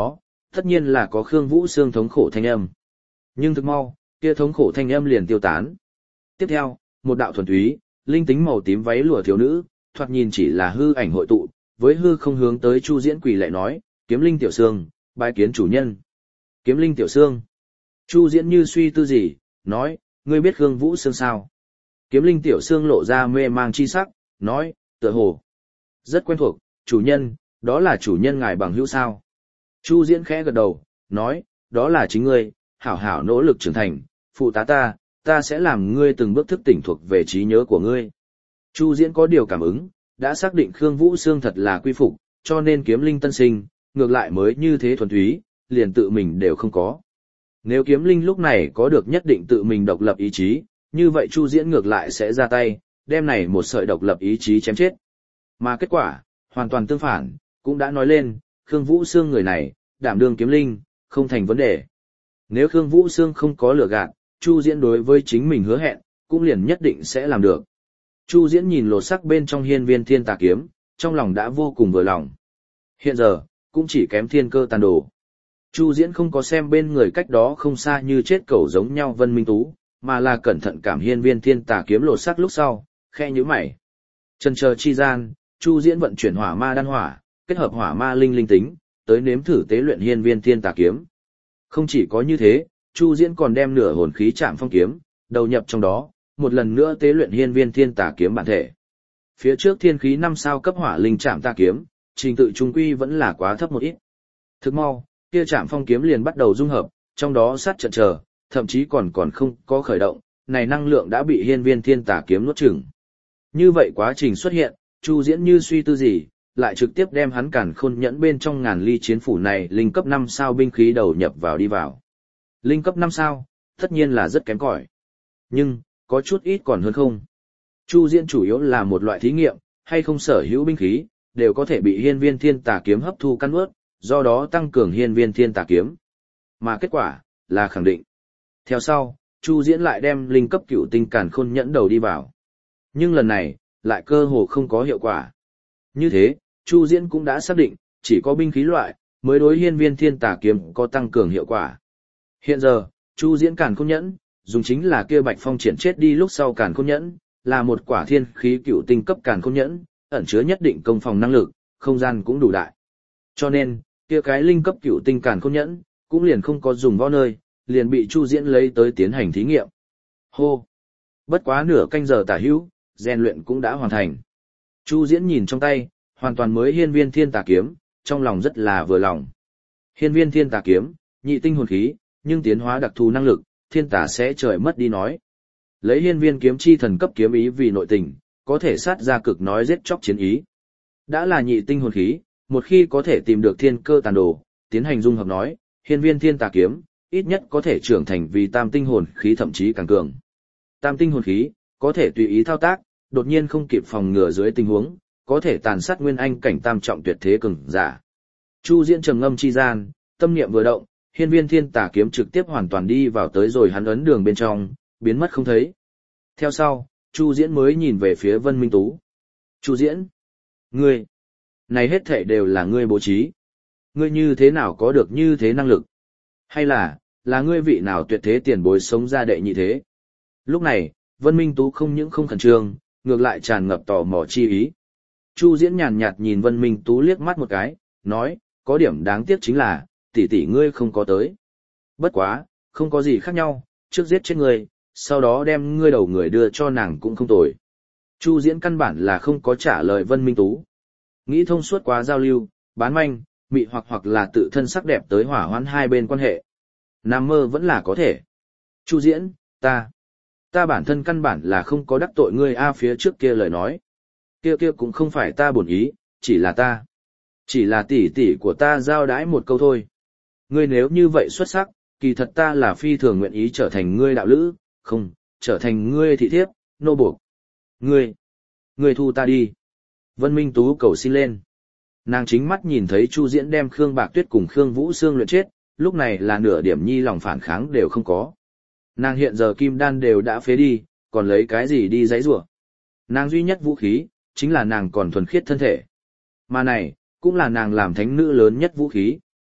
Speaker 1: Tất nhiên là có Khương Vũ Sương thống khổ thanh âm. Nhưng thực mau, kia thống khổ thanh âm liền tiêu tán. Tiếp theo, một đạo thuần túy, linh tính màu tím váy lụa thiếu nữ, thoạt nhìn chỉ là hư ảnh hội tụ, với hư không hướng tới Chu Diễn quỳ lạy nói, Kiếm Linh tiểu Sương, bái kiến chủ nhân. Kiếm Linh tiểu Sương. Chu Diễn như suy tư gì, nói, ngươi biết Khương Vũ Sương sao? Kiếm Linh tiểu Sương lộ ra mê mang chi sắc, nói, tựa hồ. Rất quen thuộc, chủ nhân, đó là chủ nhân ngài bằng hữu sao? Chu Diễn khẽ gật đầu, nói, đó là chính ngươi, hảo hảo nỗ lực trưởng thành, phụ tá ta, ta sẽ làm ngươi từng bước thức tỉnh thuộc về trí nhớ của ngươi. Chu Diễn có điều cảm ứng, đã xác định Khương Vũ Sương thật là quy phục, cho nên Kiếm Linh tân sinh, ngược lại mới như thế thuần túy, liền tự mình đều không có. Nếu Kiếm Linh lúc này có được nhất định tự mình độc lập ý chí, như vậy Chu Diễn ngược lại sẽ ra tay, đem này một sợi độc lập ý chí chém chết. Mà kết quả, hoàn toàn tương phản, cũng đã nói lên, Khương Vũ Sương người này, đảm đương Kiếm Linh, không thành vấn đề. Nếu Khương Vũ Sương không có lừa gạt, Chu Diễn đối với chính mình hứa hẹn, cũng liền nhất định sẽ làm được. Chu Diễn nhìn lột sắc bên trong hiên viên thiên tà kiếm, trong lòng đã vô cùng vừa lòng. Hiện giờ, cũng chỉ kém thiên cơ tàn đồ. Chu Diễn không có xem bên người cách đó không xa như chết cẩu giống nhau Vân Minh Tú, mà là cẩn thận cảm hiên viên thiên tà kiếm lột sắc lúc sau, khe nhíu mày. Chần chờ chi gian, Chu Diễn vận chuyển hỏa ma đan hỏa, kết hợp hỏa ma linh linh tính, tới nếm thử tế luyện hiên viên thiên tà kiếm. Không chỉ có như thế, Chu Diễn còn đem nửa hồn khí Trảm Phong kiếm, đầu nhập trong đó, một lần nữa tế luyện hiên viên thiên tà kiếm bản thể. Phía trước thiên khí năm sao cấp hỏa linh Trảm tà kiếm, trình tự trung quy vẫn là quá thấp một ít. Thực mau, kia Trảm Phong kiếm liền bắt đầu dung hợp, trong đó sát trận chờ, thậm chí còn còn không có khởi động, này năng lượng đã bị hiên viên thiên tà kiếm nuốt chửng. Như vậy quá trình xuất hiện, Chu Diễn như suy tư gì, lại trực tiếp đem hắn Càn Khôn nhẫn bên trong ngàn ly chiến phủ này linh cấp năm sao binh khí đầu nhập vào đi vào. Linh cấp năm sao, tất nhiên là rất kém cỏi. Nhưng, có chút ít còn hơn không. Chu Diễn chủ yếu là một loại thí nghiệm, hay không sở hữu binh khí, đều có thể bị hiên viên thiên tà kiếm hấp thu căn ướt, do đó tăng cường hiên viên thiên tà kiếm. Mà kết quả, là khẳng định. Theo sau, Chu Diễn lại đem linh cấp cửu tinh Càn Khôn nhẫn đầu đi vào. Nhưng lần này, lại cơ hồ không có hiệu quả. Như thế, Chu Diễn cũng đã xác định, chỉ có binh khí loại, mới đối hiên viên thiên tà kiếm có tăng cường hiệu quả. Hiện giờ, Chu Diễn Càn Khôn nhẫn, dùng chính là kia Bạch Phong triển chết đi lúc sau Càn Khôn nhẫn, là một quả thiên khí cựu tinh cấp Càn Khôn nhẫn, ẩn chứa nhất định công phòng năng lực, không gian cũng đủ đại. Cho nên, kia cái linh cấp cựu tinh Càn Khôn nhẫn, cũng liền không có dùng vào nơi, liền bị Chu Diễn lấy tới tiến hành thí nghiệm. Hô! Bất quá nửa canh giờ tả hữu, rèn luyện cũng đã hoàn thành. Chu Diễn nhìn trong tay, hoàn toàn mới hiên viên thiên tà kiếm, trong lòng rất là vừa lòng. Hiên viên thiên tà kiếm, nhị tinh hồn khí, nhưng tiến hóa đặc thù năng lực, thiên tà sẽ trời mất đi nói. Lấy hiên viên kiếm chi thần cấp kiếm ý vì nội tình, có thể sát ra cực nói giết chóc chiến ý. Đã là nhị tinh hồn khí, một khi có thể tìm được thiên cơ tàn đồ, tiến hành dung hợp nói, hiên viên thiên tà kiếm, ít nhất có thể trưởng thành vì tam tinh hồn khí thậm chí càng cường. Tam tinh hồn khí, có thể tùy ý thao tác, đột nhiên không kịp phòng ngừa dưới tình huống, có thể tàn sát nguyên anh cảnh tam trọng tuyệt thế cường giả. Chu Diễn trầm ngâm chi gian, tâm niệm vừa động, hiên viên thiên tà kiếm trực tiếp hoàn toàn đi vào tới rồi hắn ấn đường bên trong, biến mất không thấy. Theo sau, Chu Diễn mới nhìn về phía Vân Minh Tú. Chu Diễn, ngươi, này hết thảy đều là ngươi bố trí. Ngươi như thế nào có được như thế năng lực? Hay là, là ngươi vị nào tuyệt thế tiền bối sống ra đệ nhị thế? Lúc này, Vân Minh Tú không những không khẩn trương, ngược lại tràn ngập tò mò chi ý. Chu Diễn nhàn nhạt nhìn Vân Minh Tú liếc mắt một cái, nói, có điểm đáng tiếc chính là, tỷ tỷ ngươi không có tới. Bất quá, không có gì khác nhau, trước giết chết ngươi, sau đó đem ngươi đầu người đưa cho nàng cũng không tồi. Chu Diễn căn bản là không có trả lời Vân Minh Tú. Nghĩ thông suốt quá giao lưu, bán manh, mị hoặc hoặc là tự thân sắc đẹp tới hỏa hoãn hai bên quan hệ. Nam mơ vẫn là có thể. Chu Diễn, ta, ta bản thân căn bản là không có đắc tội ngươi a phía trước kia lời nói. Kia kia cũng không phải ta bổn ý, chỉ là ta. Chỉ là tỷ tỷ của ta giao đãi một câu thôi. Ngươi nếu như vậy xuất sắc, kỳ thật ta là phi thường nguyện ý trở thành ngươi đạo lữ, không, trở thành ngươi thị thiếp, nô buộc. Ngươi, ngươi thu ta đi. Vân Minh Tú cầu xin lên. Nàng chính mắt nhìn thấy Chu Diễn đem Khương Bạc Tuyết cùng Khương Vũ Sương luyện chết, lúc này là nửa điểm nhi lòng phản kháng đều không có. Nàng hiện giờ kim đan đều đã phế đi, còn lấy cái gì đi giãy giụa? Nàng duy nhất vũ khí, chính là nàng còn thuần khiết thân thể. Mà này, cũng là nàng làm thánh nữ lớn nhất vũ khí.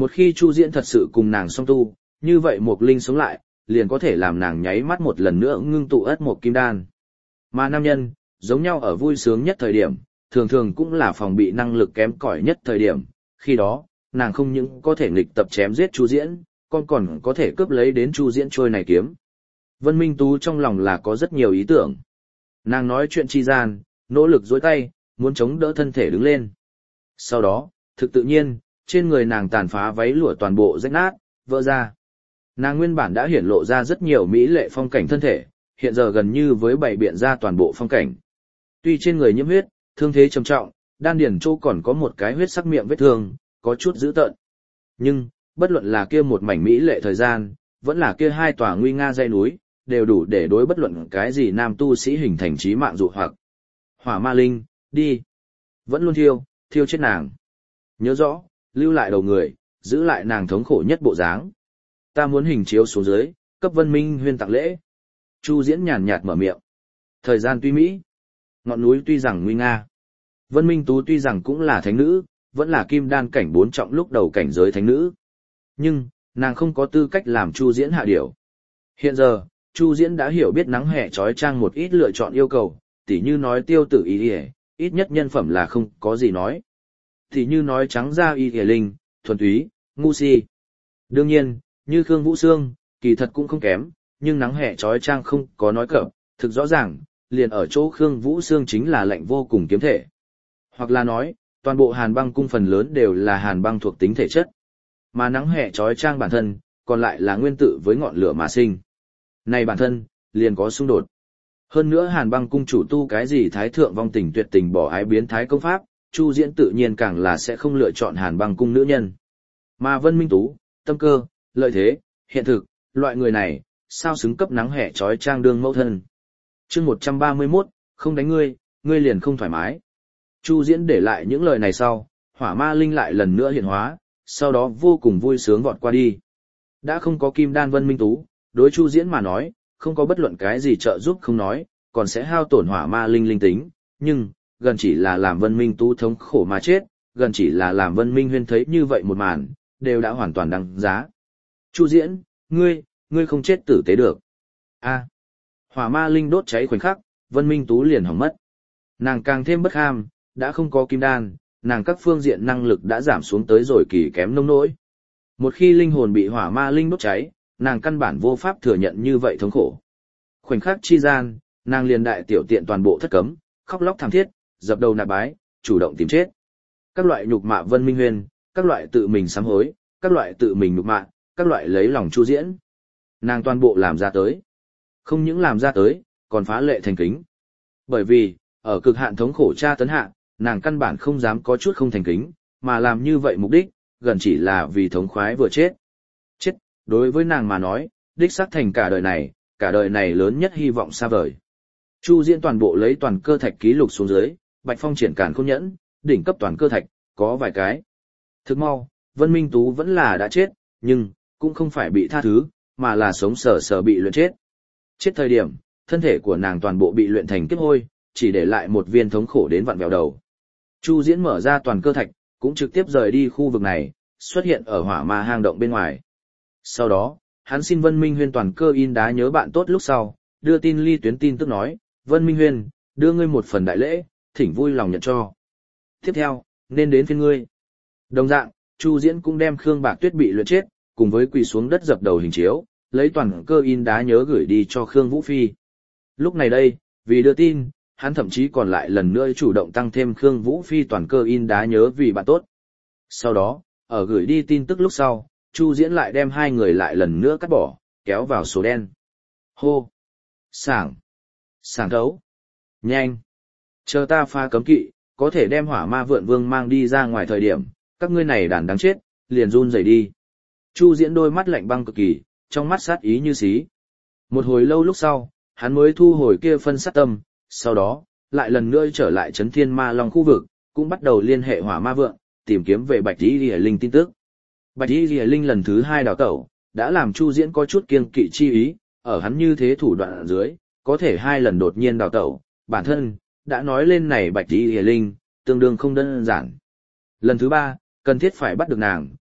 Speaker 1: Một khi Chu Diễn thật sự cùng nàng song tu, như vậy Mộc Linh sống lại, liền có thể làm nàng nháy mắt một lần nữa ngưng tụ ất một kim đan. Mà nam nhân, giống nhau ở vui sướng nhất thời điểm, thường thường cũng là phòng bị năng lực kém cỏi nhất thời điểm, khi đó, nàng không những có thể nghịch tập chém giết Chu Diễn, còn còn có thể cướp lấy đến Chu Diễn trôi này kiếm. Vân Minh Tú trong lòng là có rất nhiều ý tưởng. Nàng nói chuyện chi gian, nỗ lực duỗi tay, muốn chống đỡ thân thể đứng lên. Sau đó, thực tự nhiên, trên người nàng tàn phá váy lụa toàn bộ rách nát, vỡ ra. Nàng nguyên bản đã hiển lộ ra rất nhiều mỹ lệ phong cảnh thân thể, hiện giờ gần như với bảy biện ra toàn bộ phong cảnh. Tuy trên người nhiễm huyết, thương thế trầm trọng, đan điền chỗ còn có một cái huyết sắc miệng vết thương, có chút dữ tợn. Nhưng, bất luận là kia một mảnh mỹ lệ thời gian, vẫn là kia hai tòa nguy nga dãy núi, đều đủ để đối bất luận cái gì nam tu sĩ hình thành chí mạng dụ hoặc. Hỏa ma linh, đi. Vẫn luôn thiêu, thiêu chết nàng. Nhớ rõ, lưu lại đầu người, giữ lại nàng thống khổ nhất bộ dáng. Ta muốn hình chiếu xuống dưới, cấp Vân Minh Huyên tặng lễ. Chu Diễn nhàn nhạt mở miệng. Thời gian tuy mỹ, ngọn núi tuy rằng nguy nga. Vân Minh Tú tuy rằng cũng là thánh nữ, vẫn là kim đan cảnh bốn trọng lúc đầu cảnh giới thánh nữ. Nhưng, nàng không có tư cách làm Chu Diễn hạ điểu. Hiện giờ, Chu Diễn đã hiểu biết nắng hè trói trang một ít lựa chọn yêu cầu, tỉ như nói tiêu tử y y, ít nhất nhân phẩm là không có gì nói. Tỉ như nói trắng da y y linh, thuần túy, ngu si. Đương nhiên, như Khương Vũ Sương, kỳ thật cũng không kém, nhưng nắng hè trói trang không có nói cập, thực rõ ràng, liền ở chỗ Khương Vũ Sương chính là lạnh vô cùng kiếm thể. Hoặc là nói, toàn bộ Hàn Băng cung phần lớn đều là Hàn Băng thuộc tính thể chất. Mà nắng hè trói trang bản thân, còn lại là nguyên tử với ngọn lửa mà sinh. Này bản thân, liền có xung đột. Hơn nữa Hàn Băng cung chủ tu cái gì thái thượng vong tình tuyệt tình bỏ ái biến thái công pháp, Chu Diễn tự nhiên càng là sẽ không lựa chọn Hàn Băng cung nữ nhân. Mà Vân Minh Tú, tâm cơ, lợi thế, hiện thực, loại người này, sao xứng cấp nắng hè trói trang đương mẫu thân. Chương một trăm ba mươi mốt, không đánh ngươi, ngươi liền không thoải mái. Chu Diễn để lại những lời này sau, Hỏa Ma Linh lại lần nữa hiện hóa, sau đó vô cùng vui sướng vọt qua đi. Đã không có kim đan Vân Minh Tú, đối Chu Diễn mà nói, không có bất luận cái gì trợ giúp không nói, còn sẽ hao tổn Hỏa Ma Linh linh tính, nhưng, gần chỉ là làm Vân Minh Tú thống khổ mà chết, gần chỉ là làm Vân Minh Huyên thấy như vậy một màn, đều đã hoàn toàn đáng giá. Chu Diễn, ngươi, ngươi không chết tử tế được. A. Hỏa Ma Linh đốt cháy khoảnh khắc, Vân Minh Tú liền hỏng mất. Nàng càng thêm bất ham, đã không có kim đan, nàng các phương diện năng lực đã giảm xuống tới rồi kỳ kém nông nỗi. Một khi linh hồn bị Hỏa Ma Linh đốt cháy, nàng căn bản vô pháp thừa nhận như vậy thống khổ. Khoảnh khắc chi gian, nàng liền đại tiểu tiện toàn bộ thất cấm, khóc lóc thảm thiết, dập đầu nạp bái, chủ động tìm chết. Các loại nhục mạ Vân Minh Huyên, các loại tự mình sám hối, các loại tự mình nhục mạ, các loại lấy lòng Chu Diễn. Nàng toàn bộ làm ra tới. Không những làm ra tới, còn phá lệ thành kính. Bởi vì, ở cực hạn thống khổ tra tấn hạ, nàng căn bản không dám có chút không thành kính, mà làm như vậy mục đích, gần chỉ là vì thống khoái vừa chết. Chết, đối với nàng mà nói, đích xác thành cả đời này, cả đời này lớn nhất hy vọng xa vời. Chu Diễn toàn bộ lấy toàn cơ thạch ký lục xuống dưới, Bạch Phong triển càn khôn nhẫn, đỉnh cấp toàn cơ thạch, có vài cái. Thức mau, Vân Minh Tú vẫn là đã chết, nhưng, cũng không phải bị tha thứ, mà là sống sờ sờ bị luyện chết. Chết thời điểm, thân thể của nàng toàn bộ bị luyện thành kiếp hôi, chỉ để lại một viên thống khổ đến vặn vẹo đầu. Chu Diễn mở ra toàn cơ thạch, cũng trực tiếp rời đi khu vực này, xuất hiện ở hỏa ma hang động bên ngoài. Sau đó, hắn xin Vân Minh Huyên toàn cơ in đá nhớ bạn tốt lúc sau, đưa tin ly tuyến tin tức nói, Vân Minh Huyên, đưa ngươi một phần đại lễ, thỉnh vui lòng nhận cho. Tiếp theo, nên đến phiên ngươi. Đồng dạng, Chu Diễn cũng đem Khương Bạc Tuyết bị luyện chết, cùng với quỳ xuống đất dập đầu hình chiếu, lấy toàn cơ in đá nhớ gửi đi cho Khương Vũ Phi. Lúc này đây, vì đưa tin, hắn thậm chí còn lại lần nữa chủ động tăng thêm Khương Vũ Phi toàn cơ in đá nhớ vì bạn tốt. Sau đó, ở gửi đi tin tức lúc sau, Chu Diễn lại đem hai người lại lần nữa cắt bỏ, kéo vào số đen. Hô! Sảng! Sảng thấu! Nhanh! Chờ ta pha cấm kỵ, có thể đem hỏa ma vượn vương mang đi ra ngoài thời điểm, các ngươi này đàn đáng chết, liền run rẩy đi. Chu Diễn đôi mắt lạnh băng cực kỳ, trong mắt sát ý như xí. Một hồi lâu lúc sau, hắn mới thu hồi kia phân sát tâm, sau đó, lại lần nữa trở lại Chấn Thiên Ma Long khu vực, cũng bắt đầu liên hệ hỏa ma vượn, tìm kiếm về Bạch Y Lìa Linh tin tức. Bạch Y Lìa Linh lần thứ hai đào tẩu, đã làm Chu Diễn có chút kiêng kỵ chi ý, ở hắn như thế thủ đoạn ở dưới, có thể hai lần đột nhiên đào tẩu, bản thân, đã nói lên này Bạch Y Lìa Linh, tương đương không đơn giản. Lần thứ ba, cần thiết phải bắt được nàng,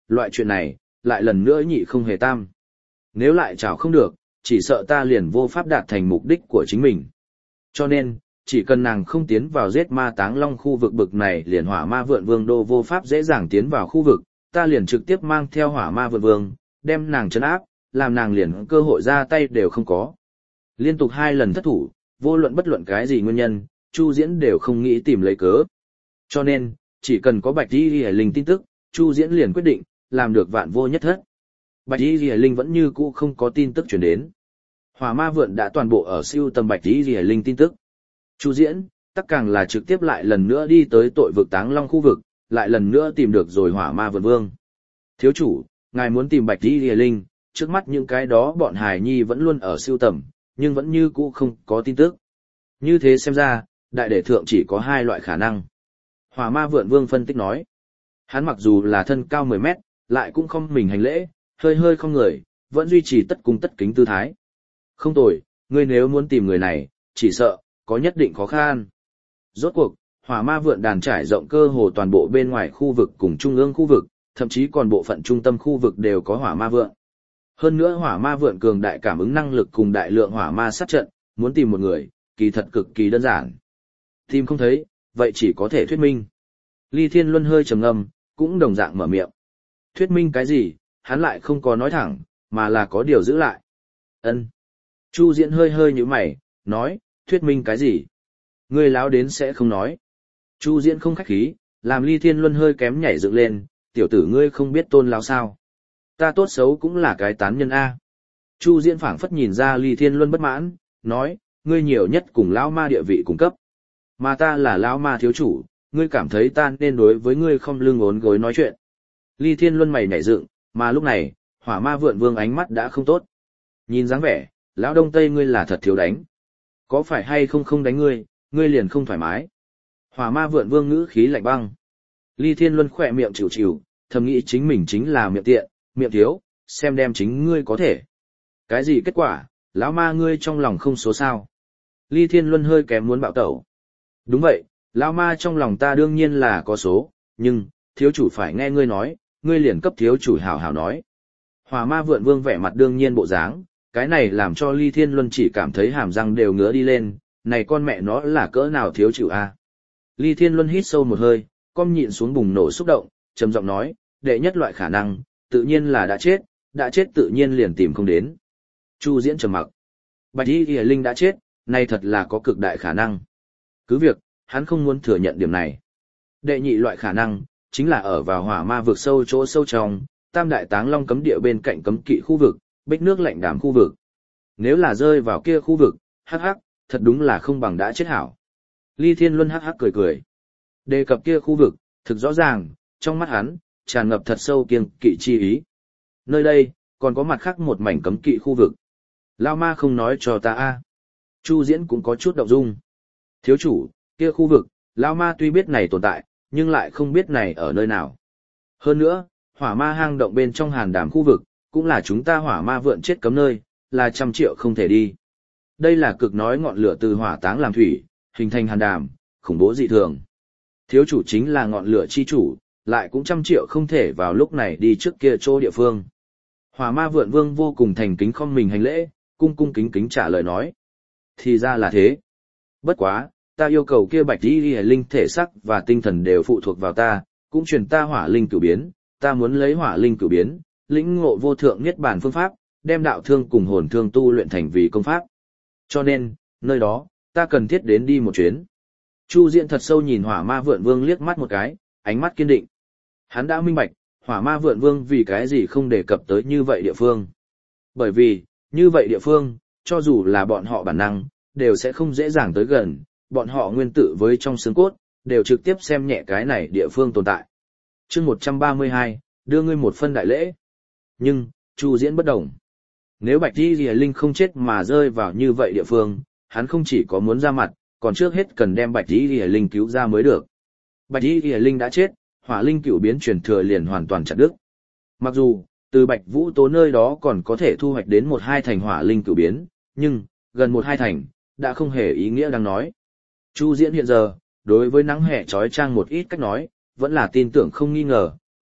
Speaker 1: loại chuyện này, lại lần nữa nhị không hề tam. Nếu lại chảo không được, chỉ sợ ta liền vô pháp đạt thành mục đích của chính mình. Cho nên, chỉ cần nàng không tiến vào giết ma táng long khu vực bực này liền hỏa ma vượn vương đô vô pháp dễ dàng tiến vào khu vực, ta liền trực tiếp mang theo hỏa ma vượn vương, đem nàng trấn áp, làm nàng liền cơ hội ra tay đều không có. Liên tục hai lần thất thủ, vô luận bất luận cái gì nguyên nhân, Chu Diễn đều không nghĩ tìm lấy cớ. Cho nên, chỉ cần có Bạch Y Lìa Linh tin tức, Chu Diễn liền quyết định, làm được vạn vô nhất thất. Bạch Y Lìa Linh vẫn như cũ không có tin tức truyền đến. Hỏa ma vượn đã toàn bộ ở siêu tầm Bạch Y Lìa Linh tin tức. Chu Diễn, tất càng là trực tiếp lại lần nữa đi tới tội vực Táng Long khu vực, lại lần nữa tìm được rồi hỏa ma vượn vương. Thiếu chủ, ngài muốn tìm Bạch Y Lìa Linh, trước mắt những cái đó bọn hài nhi vẫn luôn ở siêu tầm, nhưng vẫn như cũ không có tin tức. Như thế xem ra, đại đệ thượng chỉ có hai loại khả năng. Hỏa ma vượn vương phân tích nói. Hắn mặc dù là thân cao mười mét, lại cũng không mình hành lễ, hơi hơi không người, vẫn duy trì tất cung tất kính tư thái. Không tồi, ngươi nếu muốn tìm người này, chỉ sợ, có nhất định khó khăn. Rốt cuộc, hỏa ma vượn đàn trải rộng cơ hồ toàn bộ bên ngoài khu vực cùng trung ương khu vực, thậm chí còn bộ phận trung tâm khu vực đều có hỏa ma vượn. Hơn nữa hỏa ma vượn cường đại cảm ứng năng lực cùng đại lượng hỏa ma sát trận, muốn tìm một người, kỳ thật cực kỳ đơn giản. Tìm không thấy, vậy chỉ có thể thuyết minh. Ly Thiên Luân hơi trầm ngâm, cũng đồng dạng mở miệng. Thuyết minh cái gì, hắn lại không có nói thẳng, mà là có điều giữ lại. Ân. Chu Diễn hơi hơi nhíu mày, nói, thuyết minh cái gì? Ngươi láo đến sẽ không nói. Chu Diễn không khách khí, làm Ly Thiên Luân hơi kém nhảy dựng lên, tiểu tử ngươi không biết tôn láo sao. Ta tốt xấu cũng là cái tán nhân A. Chu Diễn phảng phất nhìn ra Ly Thiên Luân bất mãn, nói, ngươi nhiều nhất cùng lão ma địa vị cung cấp. Mà ta là lão ma thiếu chủ, ngươi cảm thấy ta nên đối với ngươi không lưng ốn gối nói chuyện. Ly Thiên Luân mày nhảy dựng, mà lúc này, hỏa ma vượn vương ánh mắt đã không tốt. Nhìn dáng vẻ, lão đông tây ngươi là thật thiếu đánh. Có phải hay không không đánh ngươi, ngươi liền không thoải mái. Hỏa ma vượn vương ngữ khí lạnh băng. Ly Thiên Luân khỏe miệng chịu chịu, thầm nghĩ chính mình chính là miệng tiện, miệng thiếu, xem đem chính ngươi có thể. Cái gì kết quả, lão ma ngươi trong lòng không số sao. Ly Thiên Luân hơi kém muốn bạo tẩu. Đúng vậy, lão ma trong lòng ta đương nhiên là có số, nhưng, thiếu chủ phải nghe ngươi nói, ngươi liền cấp thiếu chủ hảo hảo nói. Hỏa ma vượn vương vẻ mặt đương nhiên bộ dáng, cái này làm cho Ly Thiên Luân chỉ cảm thấy hàm răng đều ngứa đi lên, này con mẹ nó là cỡ nào thiếu chịu a. Ly Thiên Luân hít sâu một hơi, com nhịn xuống bùng nổ xúc động, trầm giọng nói, đệ nhất loại khả năng, tự nhiên là đã chết, đã chết tự nhiên liền tìm không đến. Chu Diễn trầm mặc. Bạch Y Y Linh đã chết, này thật là có cực đại khả năng. Cứ việc, hắn không muốn thừa nhận điểm này. Đệ nhị loại khả năng, chính là ở vào hỏa ma vực sâu chỗ sâu trong, tam đại táng long cấm địa bên cạnh cấm kỵ khu vực, bích nước lạnh đàm khu vực. Nếu là rơi vào kia khu vực, hắc hắc, thật đúng là không bằng đã chết hảo. Ly Thiên Luân hắc hắc cười cười. Đề cập kia khu vực, thực rõ ràng, trong mắt hắn, tràn ngập thật sâu kiêng kỵ chi ý. Nơi đây, còn có mặt khác một mảnh cấm kỵ khu vực. Lao ma không nói cho ta a. Chu Diễn cũng có chút động dung. Thiếu chủ, kia khu vực, Lao ma tuy biết này tồn tại, nhưng lại không biết này ở nơi nào. Hơn nữa, hỏa ma hang động bên trong hàn đàm khu vực, cũng là chúng ta hỏa ma vượn chết cấm nơi, là trăm triệu không thể đi. Đây là cực nói ngọn lửa từ hỏa táng làm thủy, hình thành hàn đàm, khủng bố dị thường. Thiếu chủ chính là ngọn lửa chi chủ, lại cũng trăm triệu không thể vào lúc này đi trước kia chỗ địa phương. Hỏa ma vượn vương vô cùng thành kính không mình hành lễ, cung cung kính kính trả lời nói. Thì ra là thế. Bất quá, ta yêu cầu kia Bạch Y Lìa Linh thể sắc và tinh thần đều phụ thuộc vào ta, cũng truyền ta hỏa linh cửu biến, ta muốn lấy hỏa linh cửu biến, lĩnh ngộ vô thượng niết bàn phương pháp, đem đạo thương cùng hồn thương tu luyện thành vì công pháp. Cho nên, nơi đó, ta cần thiết đến đi một chuyến. Chu Diễn thật sâu nhìn hỏa ma vượn vương liếc mắt một cái, ánh mắt kiên định. Hắn đã minh bạch, hỏa ma vượn vương vì cái gì không đề cập tới như vậy địa phương. Bởi vì, như vậy địa phương, cho dù là bọn họ bản năng, đều sẽ không dễ dàng tới gần, bọn họ nguyên tử với trong xương cốt, đều trực tiếp xem nhẹ cái này địa phương tồn tại. Chương một trăm ba mươi hai, đưa ngươi một phân đại lễ. Nhưng, Chu Diễn bất đồng. Nếu Bạch Y Lìa Linh không chết mà rơi vào như vậy địa phương, hắn không chỉ có muốn ra mặt, còn trước hết cần đem Bạch Y Lìa Linh cứu ra mới được. Bạch Y Lìa Linh đã chết, hỏa linh cửu biến truyền thừa liền hoàn toàn chặt đứt. Mặc dù, từ Bạch Vũ Tố nơi đó còn có thể thu hoạch đến một hai thành hỏa linh cửu biến, nhưng, gần một hai thành, đã không hề ý nghĩa đang nói. Chu Diễn hiện giờ, đối với nắng hè trói trang một ít cách nói, vẫn là tin tưởng không nghi ngờ,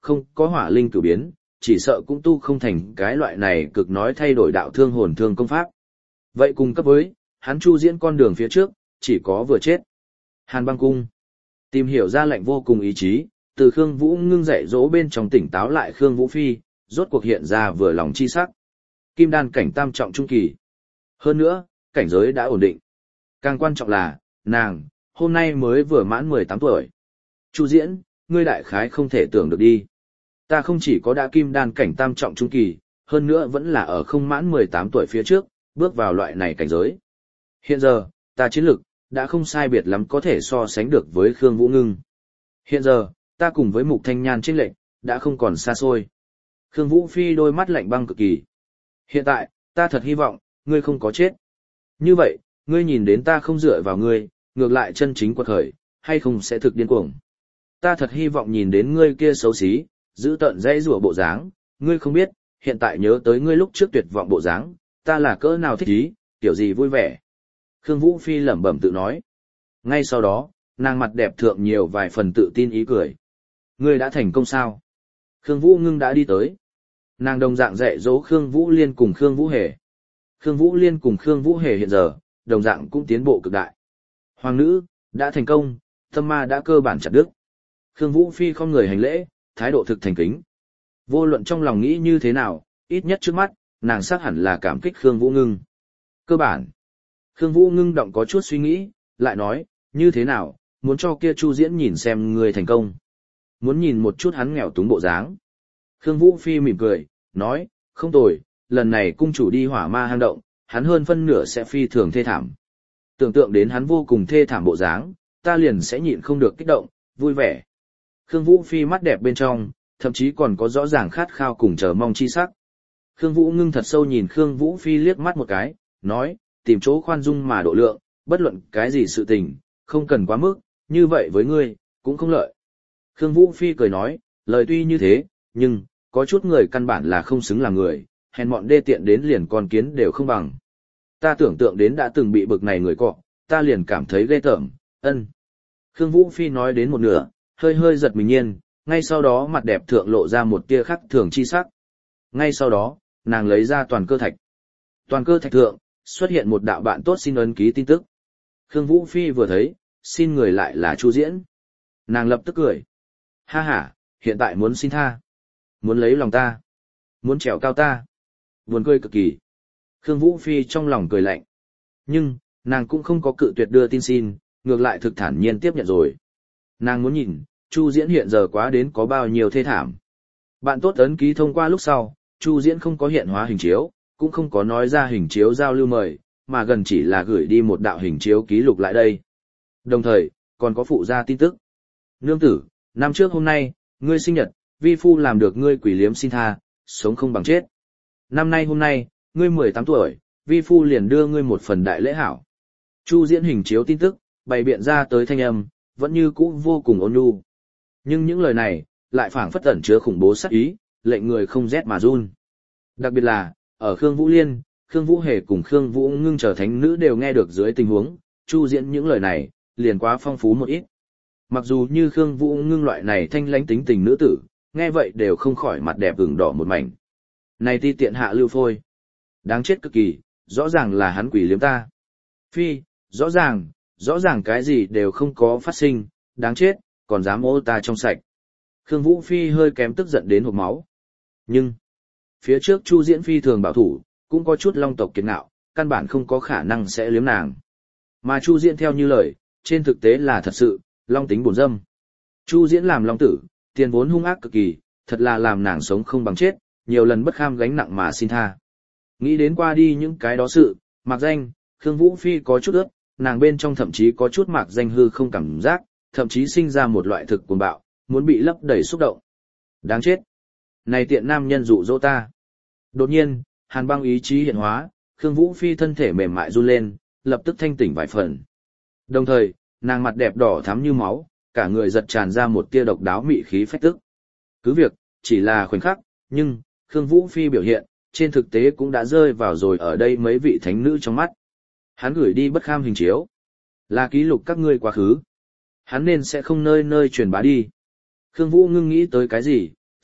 Speaker 1: không có hỏa linh cửu biến, chỉ sợ cũng tu không thành cái loại này cực nói thay đổi đạo thương hồn thương công pháp. Vậy cùng cấp với, hắn Chu Diễn con đường phía trước, chỉ có vừa chết. Hàn Băng Cung. Tìm hiểu ra lệnh vô cùng ý chí, từ Khương Vũ Ngưng dạy dỗ bên trong tỉnh táo lại Khương Vũ Phi, rốt cuộc hiện ra vừa lòng chi sắc. Kim đan cảnh tam trọng trung kỳ. Hơn nữa, cảnh giới đã ổn định. Càng quan trọng là, nàng, hôm nay mới vừa mãn mười tám tuổi. Chu Diễn, ngươi đại khái không thể tưởng được đi. Ta không chỉ có đã kim đan cảnh tam trọng trung kỳ, hơn nữa vẫn là ở không mãn mười tám tuổi phía trước, bước vào loại này cảnh giới. Hiện giờ, ta chiến lực, đã không sai biệt lắm có thể so sánh được với Khương Vũ Ngưng. Hiện giờ, ta cùng với Mục Thanh Nhan chênh lệch, đã không còn xa xôi. Khương Vũ Phi đôi mắt lạnh băng cực kỳ. Hiện tại, ta thật hy vọng, ngươi không có chết. Như vậy, ngươi nhìn đến ta không dựa vào ngươi, ngược lại chân chính quật khởi, hay không sẽ thực điên cuồng. Ta thật hy vọng nhìn đến ngươi kia xấu xí, giữ tợn dãy rủa bộ dáng, ngươi không biết, hiện tại nhớ tới ngươi lúc trước tuyệt vọng bộ dáng, ta là cỡ nào thích ý, kiểu gì vui vẻ. Khương Vũ Phi lẩm bẩm tự nói. Ngay sau đó, nàng mặt đẹp thượng nhiều vài phần tự tin ý cười. Ngươi đã thành công sao? Khương Vũ Ngưng đã đi tới. Nàng đồng dạng dạy dỗ Khương Vũ Liên cùng Khương Vũ Hề. Khương Vũ Liên cùng Khương Vũ Hề hiện giờ, đồng dạng cũng tiến bộ cực đại. Hoàng nữ, đã thành công, tâm ma đã cơ bản chặt đứt. Khương Vũ Phi không người hành lễ, thái độ thực thành kính. Vô luận trong lòng nghĩ như thế nào, ít nhất trước mắt, nàng xác hẳn là cảm kích Khương Vũ Ngưng. Cơ bản. Khương Vũ Ngưng động có chút suy nghĩ, lại nói, như thế nào, muốn cho kia Chu Diễn nhìn xem người thành công. Muốn nhìn một chút hắn nghèo túng bộ dáng. Khương Vũ Phi mỉm cười, nói, không tồi, lần này cung chủ đi hỏa ma hang động, hắn hơn phân nửa sẽ phi thường thê thảm. Tưởng tượng đến hắn vô cùng thê thảm bộ dáng, ta liền sẽ nhịn không được kích động, vui vẻ. Khương Vũ Phi mắt đẹp bên trong, thậm chí còn có rõ ràng khát khao cùng chờ mong chi sắc. Khương Vũ Ngưng thật sâu nhìn Khương Vũ Phi liếc mắt một cái, nói, tìm chỗ khoan dung mà độ lượng, bất luận cái gì sự tình, không cần quá mức, như vậy với ngươi, cũng không lợi. Khương Vũ Phi cười nói, lời tuy như thế, nhưng, có chút người căn bản là không xứng làm người, hèn mọn đê tiện đến liền con kiến đều không bằng. Ta tưởng tượng đến đã từng bị bực này người cọ, ta liền cảm thấy ghê tởm, ân. Khương Vũ Phi nói đến một nửa, hơi hơi giật mình nhiên, ngay sau đó mặt đẹp thượng lộ ra một tia khắc thường chi sắc. Ngay sau đó, nàng lấy ra toàn cơ thạch. Toàn cơ thạch thượng, xuất hiện một đạo bạn tốt xin ấn ký tin tức. Khương Vũ Phi vừa thấy, xin người lại là Chu Diễn. Nàng lập tức cười. Ha ha, hiện tại muốn xin tha. Muốn lấy lòng ta. Muốn trèo cao ta. Buồn cười cực kỳ. Khương Vũ Phi trong lòng cười lạnh. Nhưng, nàng cũng không có cự tuyệt đưa tin xin, ngược lại thực thản nhiên tiếp nhận rồi. Nàng muốn nhìn, Chu Diễn hiện giờ quá đến có bao nhiêu thê thảm. Bạn tốt ấn ký thông qua lúc sau, Chu Diễn không có hiện hóa hình chiếu, cũng không có nói ra hình chiếu giao lưu mời, mà gần chỉ là gửi đi một đạo hình chiếu ký lục lại đây. Đồng thời, còn có phụ ra tin tức. Nương tử, năm trước hôm nay, ngươi sinh nhật, vi phu làm được ngươi quỷ liếm xin tha, sống không bằng chết. Năm nay hôm nay, ngươi mười tám tuổi, vi phu liền đưa ngươi một phần đại lễ hảo. Chu Diễn hình chiếu tin tức, bày biện ra tới thanh âm, vẫn như cũ vô cùng ôn nhu. Nhưng những lời này, lại phảng phất ẩn chứa khủng bố sát ý, lệnh người không rét mà run. Đặc biệt là, ở Khương Vũ Liên, Khương Vũ Hề cùng Khương Vũ Ngưng trở thánh nữ đều nghe được dưới tình huống, Chu Diễn những lời này, liền quá phong phú một ít. Mặc dù như Khương Vũ Ngưng loại này thanh lãnh tính tình nữ tử, nghe vậy đều không khỏi mặt đẹp ửng đỏ một mảnh. Này ti tiện hạ lưu phôi. Đáng chết cực kỳ, rõ ràng là hắn quỷ liếm ta. Phi, rõ ràng, rõ ràng cái gì đều không có phát sinh, đáng chết, còn dám ô ta trong sạch. Khương Vũ Phi hơi kém tức giận đến hộc máu. Nhưng, phía trước Chu Diễn Phi thường bảo thủ, cũng có chút long tộc kiệt ngạo, căn bản không có khả năng sẽ liếm nàng. Mà Chu Diễn theo như lời, trên thực tế là thật sự, long tính bổn dâm. Chu Diễn làm long tử, tiền vốn hung ác cực kỳ, thật là làm nàng sống không bằng chết, nhiều lần bất kham gánh nặng mà xin tha. Nghĩ đến qua đi những cái đó sự, mạc danh, Khương Vũ Phi có chút ướt, nàng bên trong thậm chí có chút mạc danh hư không cảm giác, thậm chí sinh ra một loại thực cuồng bạo, muốn bị lấp đầy xúc động. Đáng chết! Này tiện nam nhân dụ dỗ ta! Đột nhiên, hàn băng ý chí hiện hóa, Khương Vũ Phi thân thể mềm mại run lên, lập tức thanh tỉnh vài phần. Đồng thời, nàng mặt đẹp đỏ thắm như máu, cả người giật tràn ra một tia độc đáo mị khí phách tức. Cứ việc, chỉ là khoảnh khắc, nhưng, Khương Vũ Phi biểu hiện, trên thực tế cũng đã rơi vào rồi ở đây mấy vị thánh nữ trong mắt. Hắn gửi đi bất kham hình chiếu. Là ký lục các ngươi quá khứ. Hắn nên sẽ không nơi nơi truyền bá đi. Khương Vũ Ngưng nghĩ tới cái gì,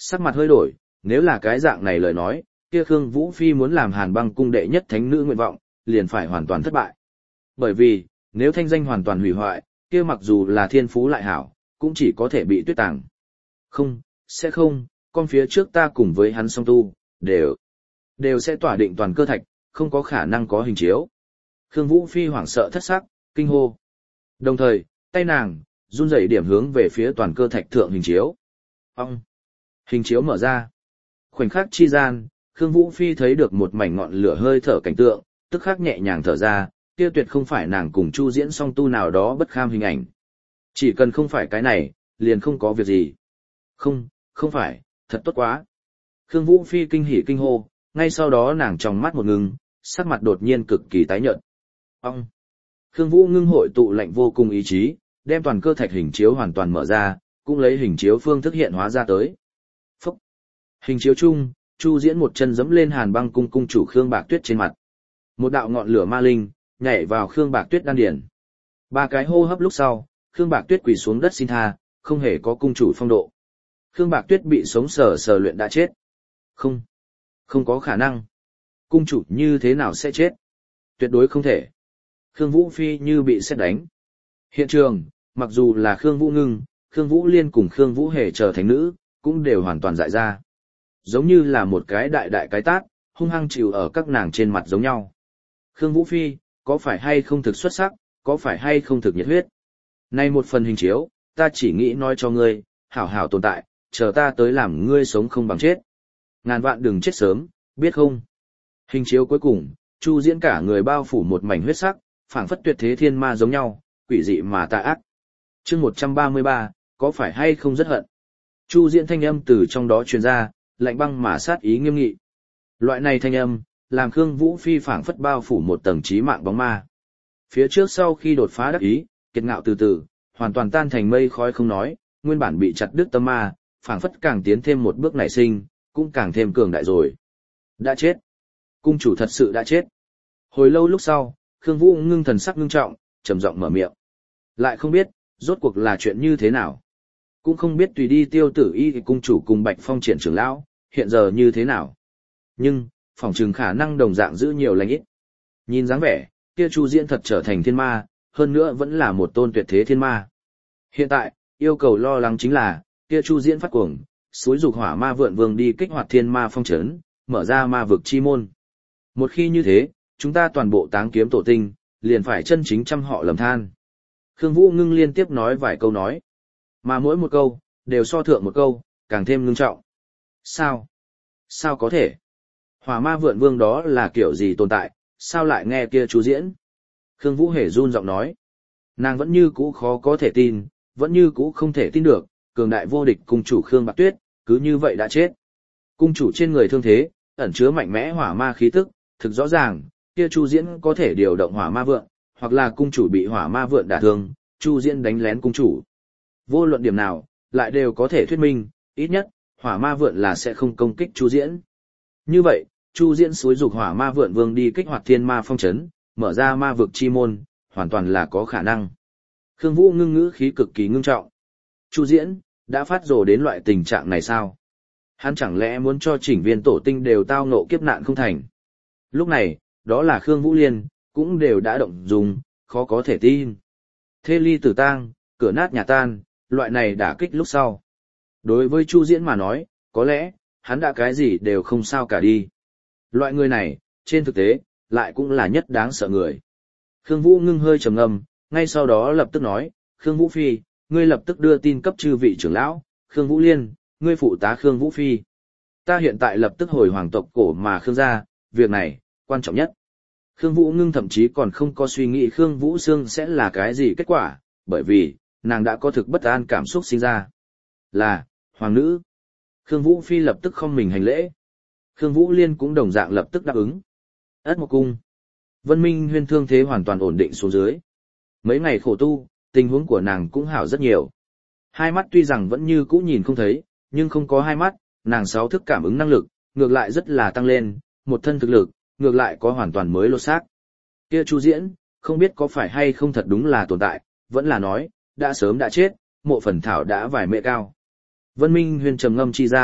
Speaker 1: Sắc mặt hơi đổi, nếu là cái dạng này lời nói, kia Khương Vũ Phi muốn làm Hàn Băng cung đệ nhất thánh nữ nguyện vọng, liền phải hoàn toàn thất bại. Bởi vì, nếu thanh danh hoàn toàn hủy hoại, kia mặc dù là thiên phú lại hảo, cũng chỉ có thể bị tuyết tàng. Không, sẽ không, con phía trước ta cùng với hắn song tu, đều, đều sẽ tỏa định toàn cơ thạch, không có khả năng có hình chiếu. Khương Vũ Phi hoảng sợ thất sắc, kinh hô. Đồng thời, tay nàng, run rẩy điểm hướng về phía toàn cơ thạch thượng hình chiếu. Ông! Hình chiếu mở ra. Khoảnh khắc chi gian, Khương Vũ Phi thấy được một mảnh ngọn lửa hơi thở cảnh tượng, tức khắc nhẹ nhàng thở ra, kia tuyệt không phải nàng cùng Chu Diễn song tu nào đó bất kham hình ảnh. Chỉ cần không phải cái này, liền không có việc gì. Không, không phải, thật tốt quá. Khương Vũ Phi kinh hỉ kinh hô, ngay sau đó nàng tròng mắt một ngừng, sắc mặt đột nhiên cực kỳ tái nhợt. Ông! Khương Vũ ngưng hội tụ lạnh vô cùng ý chí, đem toàn cơ thạch hình chiếu hoàn toàn mở ra, cũng lấy hình chiếu phương thức hiện hóa ra tới. Phúc! Hình chiếu chung, Chu Diễn một chân giẫm lên Hàn Băng cung cung chủ Khương Bạc Tuyết trên mặt. Một đạo ngọn lửa ma linh nhảy vào Khương Bạc Tuyết đan điền. Ba cái hô hấp lúc sau, Khương Bạc Tuyết quỳ xuống đất xin tha, không hề có cung chủ phong độ. Khương Bạc Tuyết bị sống sờ sờ luyện đã chết. Không, không có khả năng. Cung chủ như thế nào sẽ chết? Tuyệt đối không thể. Khương Vũ Phi như bị sét đánh. Hiện trường, mặc dù là Khương Vũ Ngưng, Khương Vũ Liên cùng Khương Vũ Hề chờ thành nữ, cũng đều hoàn toàn dại ra. Giống như là một cái đại đại cái tát, hung hăng chịu ở các nàng trên mặt giống nhau. Khương Vũ Phi, có phải hay không thực xuất sắc, có phải hay không thực nhiệt huyết? Nay một phần hình chiếu, ta chỉ nghĩ nói cho ngươi, hảo hảo tồn tại, chờ ta tới làm ngươi sống không bằng chết. Ngàn vạn đừng chết sớm, biết không? Hình chiếu cuối cùng, Chu Diễn cả người bao phủ một mảnh huyết sắc, phảng phất tuyệt thế thiên ma giống nhau, quỷ dị mà tà ác. Chương một trăm ba mươi ba, có phải hay không rất hận? Chu Diễn thanh âm từ trong đó truyền ra, lạnh băng mà sát ý nghiêm nghị. Loại này thanh âm, làm Khương Vũ Phi phảng phất bao phủ một tầng trí mạng bóng ma. Phía trước sau khi đột phá đắc ý, kiệt ngạo từ từ, hoàn toàn tan thành mây khói không nói, nguyên bản bị chặt đứt tâm ma, phảng phất càng tiến thêm một bước nảy sinh, cũng càng thêm cường đại rồi. Đã chết. Cung chủ thật sự đã chết. Hồi lâu lúc sau, Khương Vũ ngưng thần sắc ngưng trọng, trầm giọng mở miệng. Lại không biết, rốt cuộc là chuyện như thế nào. Cũng không biết tùy đi Tiêu Tử Y cung chủ cùng Bạch Phong Triển trưởng lão, hiện giờ như thế nào. Nhưng, phỏng chừng khả năng đồng dạng giữ nhiều lành ít. Nhìn dáng vẻ, kia Chu Diễn thật trở thành thiên ma, hơn nữa vẫn là một tôn tuyệt thế thiên ma. Hiện tại, yêu cầu lo lắng chính là, kia Chu Diễn phát cuồng, xúi dục Hỏa Ma Vượn Vương đi kích hoạt thiên ma phong trấn, mở ra ma vực chi môn. Một khi như thế, chúng ta toàn bộ Táng Kiếm tổ tinh, liền phải chân chính trăm họ lầm than. Khương Vũ ngưng liên tiếp nói vài câu nói, mà mỗi một câu, đều so thượng một câu, càng thêm ngưng trọng. Sao? Sao có thể? Hỏa Ma Vượn Vương đó là kiểu gì tồn tại, sao lại nghe kia Chu Diễn? Khương Vũ hề run giọng nói. Nàng vẫn như cũ khó có thể tin, vẫn như cũ không thể tin được, cường đại vô địch cung chủ Khương Bạc Tuyết, cứ như vậy đã chết. Cung chủ trên người thương thế, ẩn chứa mạnh mẽ hỏa ma khí tức, thực rõ ràng, kia Chu Diễn có thể điều động hỏa ma vượn, hoặc là cung chủ bị hỏa ma vượn đả thương, Chu Diễn đánh lén cung chủ. Vô luận điểm nào, lại đều có thể thuyết minh, ít nhất, hỏa ma vượn là sẽ không công kích Chu Diễn. Như vậy, Chu Diễn xúi dục hỏa ma vượn vương đi kích hoạt thiên ma phong trấn, mở ra ma vực chi môn, hoàn toàn là có khả năng. Khương Vũ ngưng ngữ khí cực kỳ ngưng trọng. Chu Diễn, đã phát rồ đến loại tình trạng này sao? Hắn chẳng lẽ muốn cho chỉnh viên tổ tinh đều tao ngộ kiếp nạn không thành? Lúc này, đó là Khương Vũ Liên, cũng đều đã động dung, khó có thể tin. Thê ly tử tang, cửa nát nhà tan, loại này đả kích lúc sau. Đối với Chu Diễn mà nói, có lẽ, hắn đã cái gì đều không sao cả đi. Loại người này, trên thực tế, lại cũng là nhất đáng sợ người. Khương Vũ ngưng hơi trầm ngâm, ngay sau đó lập tức nói, Khương Vũ Phi, ngươi lập tức đưa tin cấp chư vị trưởng lão, Khương Vũ Liên, ngươi phụ tá Khương Vũ Phi. Ta hiện tại lập tức hồi hoàng tộc cổ mà Khương gia, việc này, quan trọng nhất. Khương Vũ ngưng thậm chí còn không có suy nghĩ Khương Vũ Sương sẽ là cái gì kết quả, bởi vì, nàng đã có thực bất an cảm xúc sinh ra. Là, hoàng nữ. Khương Vũ Phi lập tức không mình hành lễ. Khương Vũ Liên cũng đồng dạng lập tức đáp ứng. Ất một cung. Vân Minh Huyên thương thế hoàn toàn ổn định xuống dưới. Mấy ngày khổ tu, tình huống của nàng cũng hảo rất nhiều. Hai mắt tuy rằng vẫn như cũ nhìn không thấy, nhưng không có hai mắt, nàng sáu thức cảm ứng năng lực, ngược lại rất là tăng lên, một thân thực lực, ngược lại có hoàn toàn mới lột xác. Kia Chu Diễn, không biết có phải hay không thật đúng là tồn tại, vẫn là nói, đã sớm đã chết, mộ phần thảo đã vài mẹ cao. Vân Minh Huyên trầm ngâm chi gian,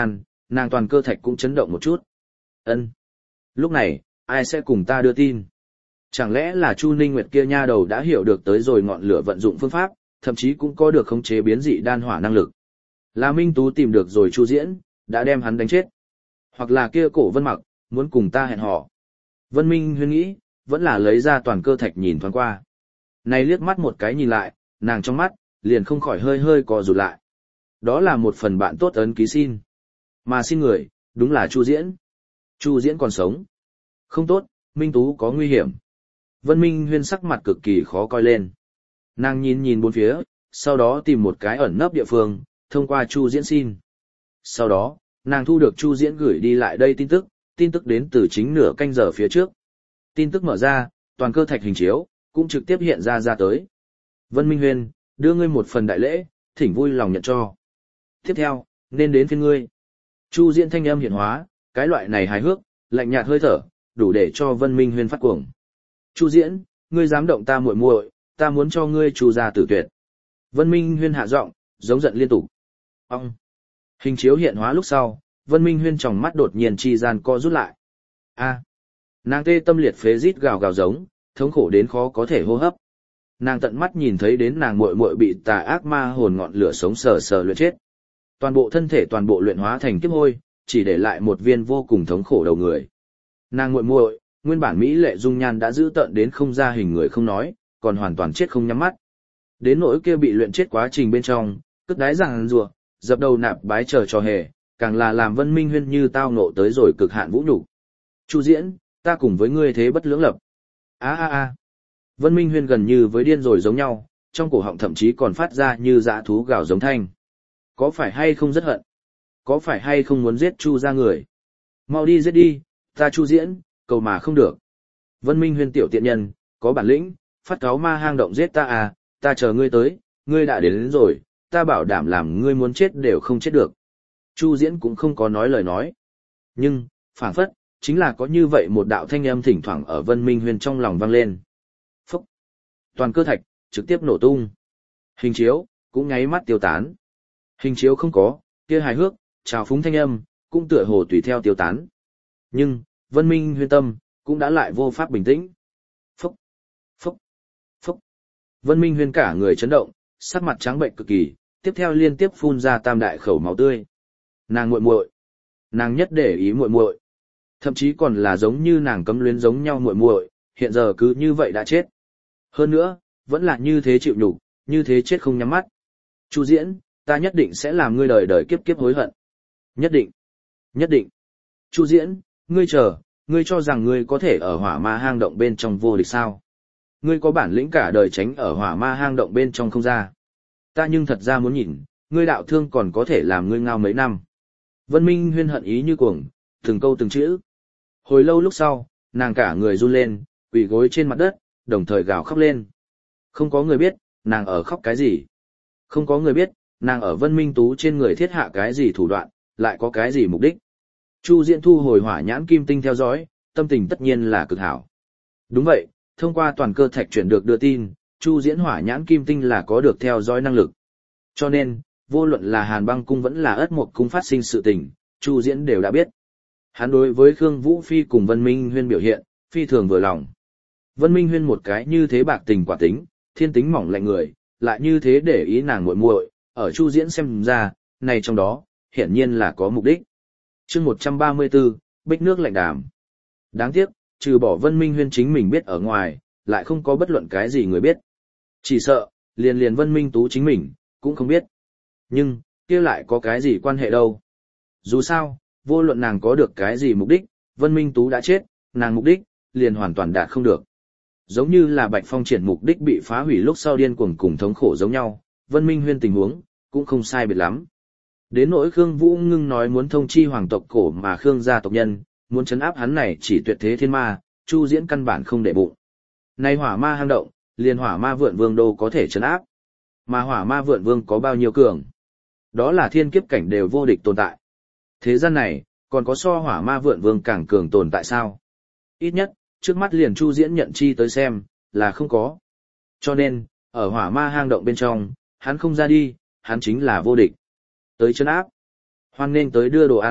Speaker 1: nàng toàn cơ thạch cũng chấn động một chút. Ân. Lúc này, ai sẽ cùng ta đưa tin? Chẳng lẽ là Chu Ninh Nguyệt kia nha đầu đã hiểu được tới rồi ngọn lửa vận dụng phương pháp, thậm chí cũng có được khống chế biến dị đan hỏa năng lực. Là Minh Tú tìm được rồi Chu Diễn, đã đem hắn đánh chết. Hoặc là kia cổ Vân Mặc, muốn cùng ta hẹn hò. Vân Minh Huyên nghĩ, vẫn là lấy ra toàn cơ thạch nhìn thoáng qua. Này liếc mắt một cái nhìn lại, nàng trong mắt, liền không khỏi hơi hơi co rụt lại. Đó là một phần bạn tốt ấn ký xin. Mà xin người, đúng là Chu Diễn. Chu Diễn còn sống. Không tốt, Minh Tú có nguy hiểm. Vân Minh Huyên sắc mặt cực kỳ khó coi lên. Nàng nhìn nhìn bốn phía, sau đó tìm một cái ẩn nấp địa phương, thông qua Chu Diễn xin. Sau đó, nàng thu được Chu Diễn gửi đi lại đây tin tức, tin tức đến từ chính nửa canh giờ phía trước. Tin tức mở ra, toàn cơ thạch hình chiếu, cũng trực tiếp hiện ra ra tới. Vân Minh Huyên, đưa ngươi một phần đại lễ, thỉnh vui lòng nhận cho. Tiếp theo, nên đến phiên ngươi. Chu Diễn thanh âm hiện hóa, cái loại này hài hước, lạnh nhạt hơi thở, đủ để cho Vân Minh Huyên phát cuồng. Chu Diễn, ngươi dám động ta muội muội, ta muốn cho ngươi Chu gia tử tuyệt. Vân Minh Huyên hạ giọng, giống giận liên tục. Ông. Hình chiếu hiện hóa lúc sau, Vân Minh Huyên trong mắt đột nhiên chi gian co rút lại. A. Nàng tê tâm liệt phế rít gào gào giống, thống khổ đến khó có thể hô hấp. Nàng tận mắt nhìn thấy đến nàng muội muội bị tà ác ma hồn ngọn lửa sống sờ sờ luyện chết. Toàn bộ thân thể toàn bộ luyện hóa thành kiếp hôi, chỉ để lại một viên vô cùng thống khổ đầu người. Nàng muội muội, nguyên bản mỹ lệ dung nhan đã giữ tợn đến không ra hình người không nói, còn hoàn toàn chết không nhắm mắt. Đến nỗi kia bị luyện chết quá trình bên trong, cất đái rằng rùa, dập đầu nạp bái chờ trò hề, càng là làm Vân Minh Huyên như tao nộ tới rồi cực hạn vũ nhục. Chu Diễn, ta cùng với ngươi thế bất lưỡng lập. A a a. Vân Minh Huyên gần như với điên rồi giống nhau, trong cổ họng thậm chí còn phát ra như dã thú gào giống thanh. Có phải hay không rất hận? Có phải hay không muốn giết Chu gia người? Mau đi giết đi, ta Chu Diễn, cầu mà không được. Vân Minh Huyên tiểu tiện nhân, có bản lĩnh, phát cáo ma hang động giết ta à, ta chờ ngươi tới, ngươi đã đến, đến rồi, ta bảo đảm làm ngươi muốn chết đều không chết được. Chu Diễn cũng không có nói lời nói. Nhưng, phảng phất, chính là có như vậy một đạo thanh âm thỉnh thoảng ở Vân Minh Huyên trong lòng vang lên. Phúc! Toàn cơ thạch, trực tiếp nổ tung. Hình chiếu, cũng nháy mắt tiêu tán. Hình chiếu không có, kia hài hước, trào phúng thanh âm, cũng tựa hồ tùy theo tiêu tán. Nhưng, Vân Minh Huyên tâm, cũng đã lại vô pháp bình tĩnh. Phúc! Phúc! Phúc! Vân Minh Huyên cả người chấn động, sắc mặt trắng bệnh cực kỳ, tiếp theo liên tiếp phun ra tam đại khẩu máu tươi. Nàng muội muội, nàng nhất để ý muội muội, thậm chí còn là giống như nàng cấm luyến giống nhau muội muội, hiện giờ cứ như vậy đã chết. Hơn nữa, vẫn là như thế chịu nhục, như thế chết không nhắm mắt. Chu Diễn, ta nhất định sẽ làm ngươi đời đời kiếp kiếp hối hận. Nhất định, nhất định. Chu Diễn, ngươi chờ, ngươi cho rằng ngươi có thể ở hỏa ma hang động bên trong vô địch sao? Ngươi có bản lĩnh cả đời tránh ở hỏa ma hang động bên trong không ra. Ta nhưng thật ra muốn nhìn, ngươi đạo thương còn có thể làm ngươi ngao mấy năm. Vân Minh Huyên hận ý như cuồng, từng câu từng chữ. Hồi lâu lúc sau, nàng cả người run lên, quỳ gối trên mặt đất, đồng thời gào khóc lên. Không có người biết, nàng ở khóc cái gì. Không có người biết, nàng ở Vân Minh Tú trên người thiết hạ cái gì thủ đoạn, lại có cái gì mục đích. Chu Diễn thu hồi hỏa nhãn kim tinh theo dõi, tâm tình tất nhiên là cực hảo. Đúng vậy, thông qua toàn cơ thạch chuyển được đưa tin, Chu Diễn hỏa nhãn kim tinh là có được theo dõi năng lực. Cho nên, vô luận là Hàn Băng cung vẫn là Ất Mộc cung phát sinh sự tình, Chu Diễn đều đã biết. Hắn đối với Khương Vũ Phi cùng Vân Minh Huyên biểu hiện, phi thường vừa lòng. Vân Minh Huyên một cái như thế bạc tình quả tính, thiên tính mỏng lạnh người, lại như thế để ý nàng muội muội, ở Chu Diễn xem ra, này trong đó, hiển nhiên là có mục đích. Chương một trăm ba mươi tư, bích nước lạnh đàm. Đáng tiếc, trừ bỏ Vân Minh Huyên chính mình biết ở ngoài, lại không có bất luận cái gì người biết. Chỉ sợ, liền liền Vân Minh Tú chính mình, cũng không biết. Nhưng, kia lại có cái gì quan hệ đâu. Dù sao, vô luận nàng có được cái gì mục đích, Vân Minh Tú đã chết, nàng mục đích, liền hoàn toàn đạt không được. Giống như là Bạch Phong Triển mục đích bị phá hủy lúc sau điên cuồng cùng thống khổ giống nhau, Vân Minh Huyên tình huống, cũng không sai biệt lắm. Đến nỗi Khương Vũ Ngưng nói muốn thông chi hoàng tộc cổ mà Khương gia tộc nhân, muốn chấn áp hắn này chỉ tuyệt thế thiên ma, Chu Diễn căn bản không để bụng. Nay hỏa ma hang động, liền hỏa ma vượn vương đô có thể chấn áp. Mà hỏa ma vượn vương có bao nhiêu cường? Đó là thiên kiếp cảnh đều vô địch tồn tại. Thế gian này, còn có so hỏa ma vượn vương càng cường tồn tại sao? Ít nhất, trước mắt liền Chu Diễn nhận chi tới xem, là không có. Cho nên, ở hỏa ma hang động bên trong, hắn không ra đi, hắn chính là vô địch. Tới chân áp. Hoan nên tới đưa đồ ăn,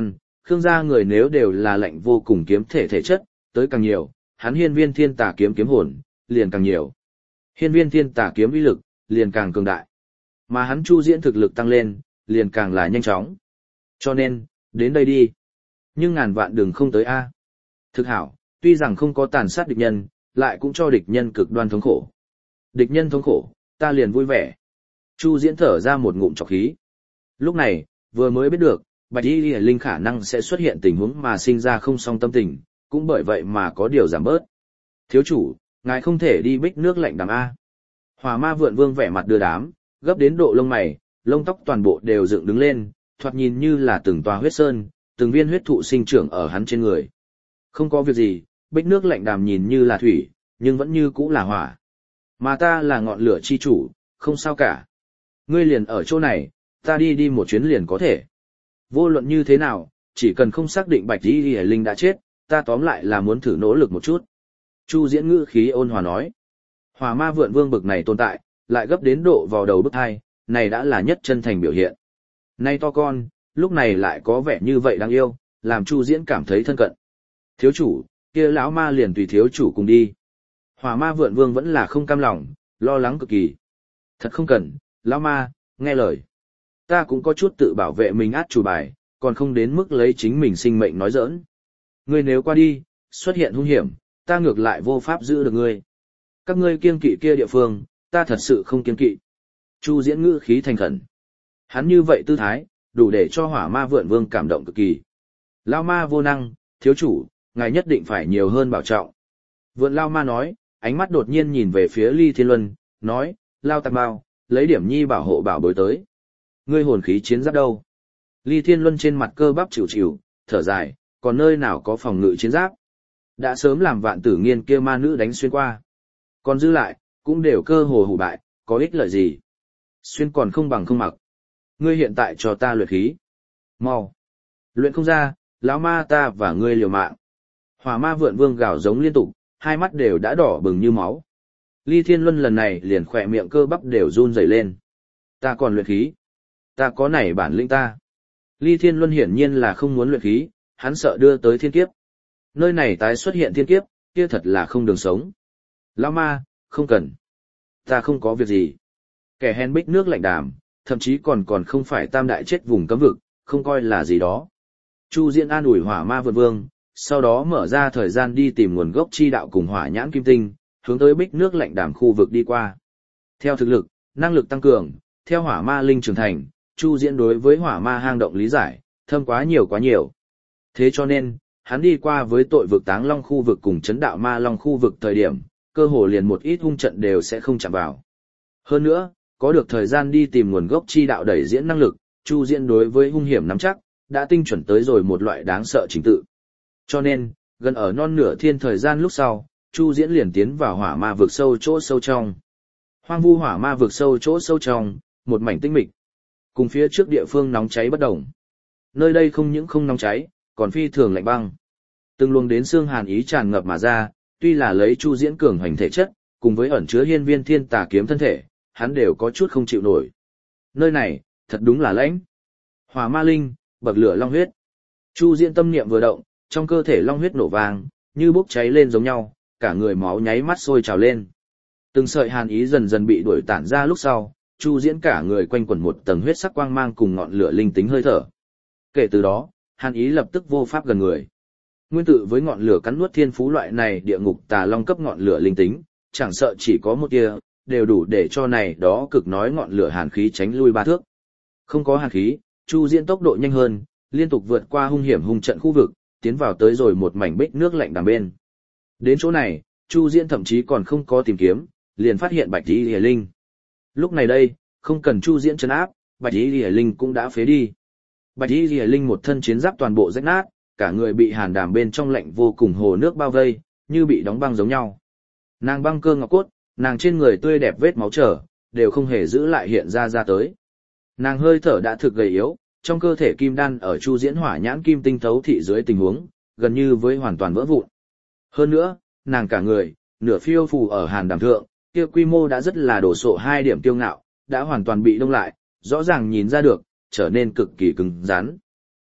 Speaker 1: Khương gia người nếu đều là lạnh vô cùng kiếm thể thể chất, tới càng nhiều, hắn hiên viên thiên tà kiếm kiếm hồn, liền càng nhiều. Hiên viên thiên tà kiếm uy lực, liền càng cường đại. Mà hắn Chu Diễn thực lực tăng lên, liền càng là nhanh chóng. Cho nên, đến đây đi. Nhưng ngàn vạn đừng không tới A. Thực hảo, tuy rằng không có tàn sát địch nhân, lại cũng cho địch nhân cực đoan thống khổ. Địch nhân thống khổ, ta liền vui vẻ. Chu Diễn thở ra một ngụm trọc khí. Lúc này, vừa mới biết được, Bạch Y Lìa Linh khả năng sẽ xuất hiện tình huống mà sinh ra không song tâm tình, cũng bởi vậy mà có điều giảm bớt. Thiếu chủ, ngài không thể đi bích nước lạnh đàm A. Hỏa ma vượn vương vẻ mặt đưa đám, gấp đến độ lông mày, lông tóc toàn bộ đều dựng đứng lên, thoạt nhìn như là từng tòa huyết sơn, từng viên huyết thụ sinh trưởng ở hắn trên người. Không có việc gì, bích nước lạnh đàm nhìn như là thủy, nhưng vẫn như cũ là hỏa. Mà ta là ngọn lửa chi chủ, không sao cả. Ngươi liền ở chỗ này, ta đi đi một chuyến liền có thể. Vô luận như thế nào, chỉ cần không xác định Bạch Y Lìa Linh đã chết, ta tóm lại là muốn thử nỗ lực một chút. Chu Diễn ngữ khí ôn hòa nói. Hỏa ma vượn vương bực này tồn tại, lại gấp đến độ vào đầu bức hai, này đã là nhất chân thành biểu hiện. Nay to con, lúc này lại có vẻ như vậy đáng yêu, làm Chu Diễn cảm thấy thân cận. Thiếu chủ, kia lão ma liền tùy thiếu chủ cùng đi. Hỏa ma vượn vương vẫn là không cam lòng, lo lắng cực kỳ. Thật không cần, lão ma, nghe lời. Ta cũng có chút tự bảo vệ mình át chủ bài, còn không đến mức lấy chính mình sinh mệnh nói giỡn. Ngươi nếu qua đi, xuất hiện hung hiểm, ta ngược lại vô pháp giữ được ngươi. Các ngươi kiêng kỵ kia địa phương, ta thật sự không kiêng kỵ. Chu Diễn ngữ khí thành khẩn. Hắn như vậy tư thái, đủ để cho hỏa ma vượn vương cảm động cực kỳ. Lao ma vô năng, thiếu chủ, ngài nhất định phải nhiều hơn bảo trọng. Vượn Lao ma nói, ánh mắt đột nhiên nhìn về phía Ly Thiên Luân, nói, Lao tạc bao, lấy điểm nhi bảo hộ bảo bối tới. Ngươi hồn khí chiến giáp đâu? Ly Thiên Luân trên mặt cơ bắp chịu chịu, thở dài, còn nơi nào có phòng ngự chiến giáp? Đã sớm làm vạn tử nghiên kia ma nữ đánh xuyên qua. Còn giữ lại, cũng đều cơ hồ hủ bại, có ích lợi gì? Xuyên còn không bằng không mặc. Ngươi hiện tại cho ta luyện khí. Mau. Luyện không ra, lão ma ta và ngươi liều mạng. Hỏa ma vượn vương gào giống liên tục, hai mắt đều đã đỏ bừng như máu. Ly Thiên Luân lần này liền khỏe miệng cơ bắp đều run rẩy lên. Ta còn luyện khí. Ta có này bản lĩnh ta. Ly Thiên Luân hiển nhiên là không muốn luyện khí, hắn sợ đưa tới thiên kiếp. Nơi này tái xuất hiện thiên kiếp, kia thật là không đường sống. Lão ma, không cần. Ta không có việc gì. Kẻ hèn bích nước lạnh đàm, thậm chí còn còn không phải tam đại chết vùng cấm vực, không coi là gì đó. Chu Diễn an ủi hỏa ma vượn vương, sau đó mở ra thời gian đi tìm nguồn gốc chi đạo cùng hỏa nhãn kim tinh, hướng tới bích nước lạnh đàm khu vực đi qua. Theo thực lực, năng lực tăng cường, theo hỏa ma linh trưởng thành, Chu Diễn đối với hỏa ma hang động lý giải, thâm quá nhiều quá nhiều. Thế cho nên, hắn đi qua với tội vực Táng Long khu vực cùng chấn đạo ma Long khu vực thời điểm, cơ hồ liền một ít hung trận đều sẽ không chạm vào. Hơn nữa, có được thời gian đi tìm nguồn gốc chi đạo đẩy diễn năng lực, Chu Diễn đối với hung hiểm nắm chắc, đã tinh chuẩn tới rồi một loại đáng sợ trình tự. Cho nên, gần ở non nửa thiên thời gian lúc sau, Chu Diễn liền tiến vào hỏa ma vực sâu chỗ sâu trong. Hoang vu hỏa ma vực sâu chỗ sâu trong, một mảnh tinh mịch. Cùng phía trước địa phương nóng cháy bất đồng. Nơi đây không những không nóng cháy, còn phi thường lạnh băng. Từng luồng đến xương hàn ý tràn ngập mà ra, tuy là lấy Chu Diễn cường hành thể chất, cùng với ẩn chứa hiên viên thiên tà kiếm thân thể, hắn đều có chút không chịu nổi. Nơi này, thật đúng là lãnh. Hỏa ma linh, bậc lửa long huyết. Chu Diễn tâm niệm vừa động, trong cơ thể long huyết nổ vàng, như bốc cháy lên giống nhau, cả người máu nháy mắt sôi trào lên. Từng sợi hàn ý dần dần bị đuổi tản ra lúc sau, Chu Diễn cả người quanh quẩn một tầng huyết sắc quang mang cùng ngọn lửa linh tính hơi thở. Kể từ đó, hàn ý lập tức vô pháp gần người. Nguyên tự với ngọn lửa cắn nuốt thiên phú loại này địa ngục tà long cấp ngọn lửa linh tính, chẳng sợ chỉ có một tia, đều đủ để cho này đó cực nói ngọn lửa hàn khí tránh lui ba thước. Không có hàn khí, Chu Diễn tốc độ nhanh hơn, liên tục vượt qua hung hiểm hung trận khu vực, tiến vào tới rồi một mảnh bích nước lạnh đằng bên. Đến chỗ này, Chu Diễn thậm chí còn không có tìm kiếm, liền phát hiện Bạch Y Lìa Linh. Lúc này đây, không cần Chu Diễn trấn áp, Bạch Y Lìa Linh cũng đã phế đi. Bạch Y Lìa Linh một thân chiến giáp toàn bộ rách nát, cả người bị hàn đàm bên trong lạnh vô cùng hồ nước bao vây, như bị đóng băng giống nhau. Nàng băng cơ ngọc cốt, nàng trên người tươi đẹp vết máu trở, đều không hề giữ lại hiện ra ra tới. Nàng hơi thở đã thực gầy yếu, trong cơ thể kim đan ở Chu Diễn hỏa nhãn kim tinh thấu thị dưới tình huống, gần như với hoàn toàn vỡ vụn. Hơn nữa, nàng cả người, nửa phiêu phù ở hàn đàm thượng, kia quy mô đã rất là đổ sộ hai điểm tiêu ngạo, đã hoàn toàn bị đông lại, rõ ràng nhìn ra được, trở nên cực kỳ cứng rắn.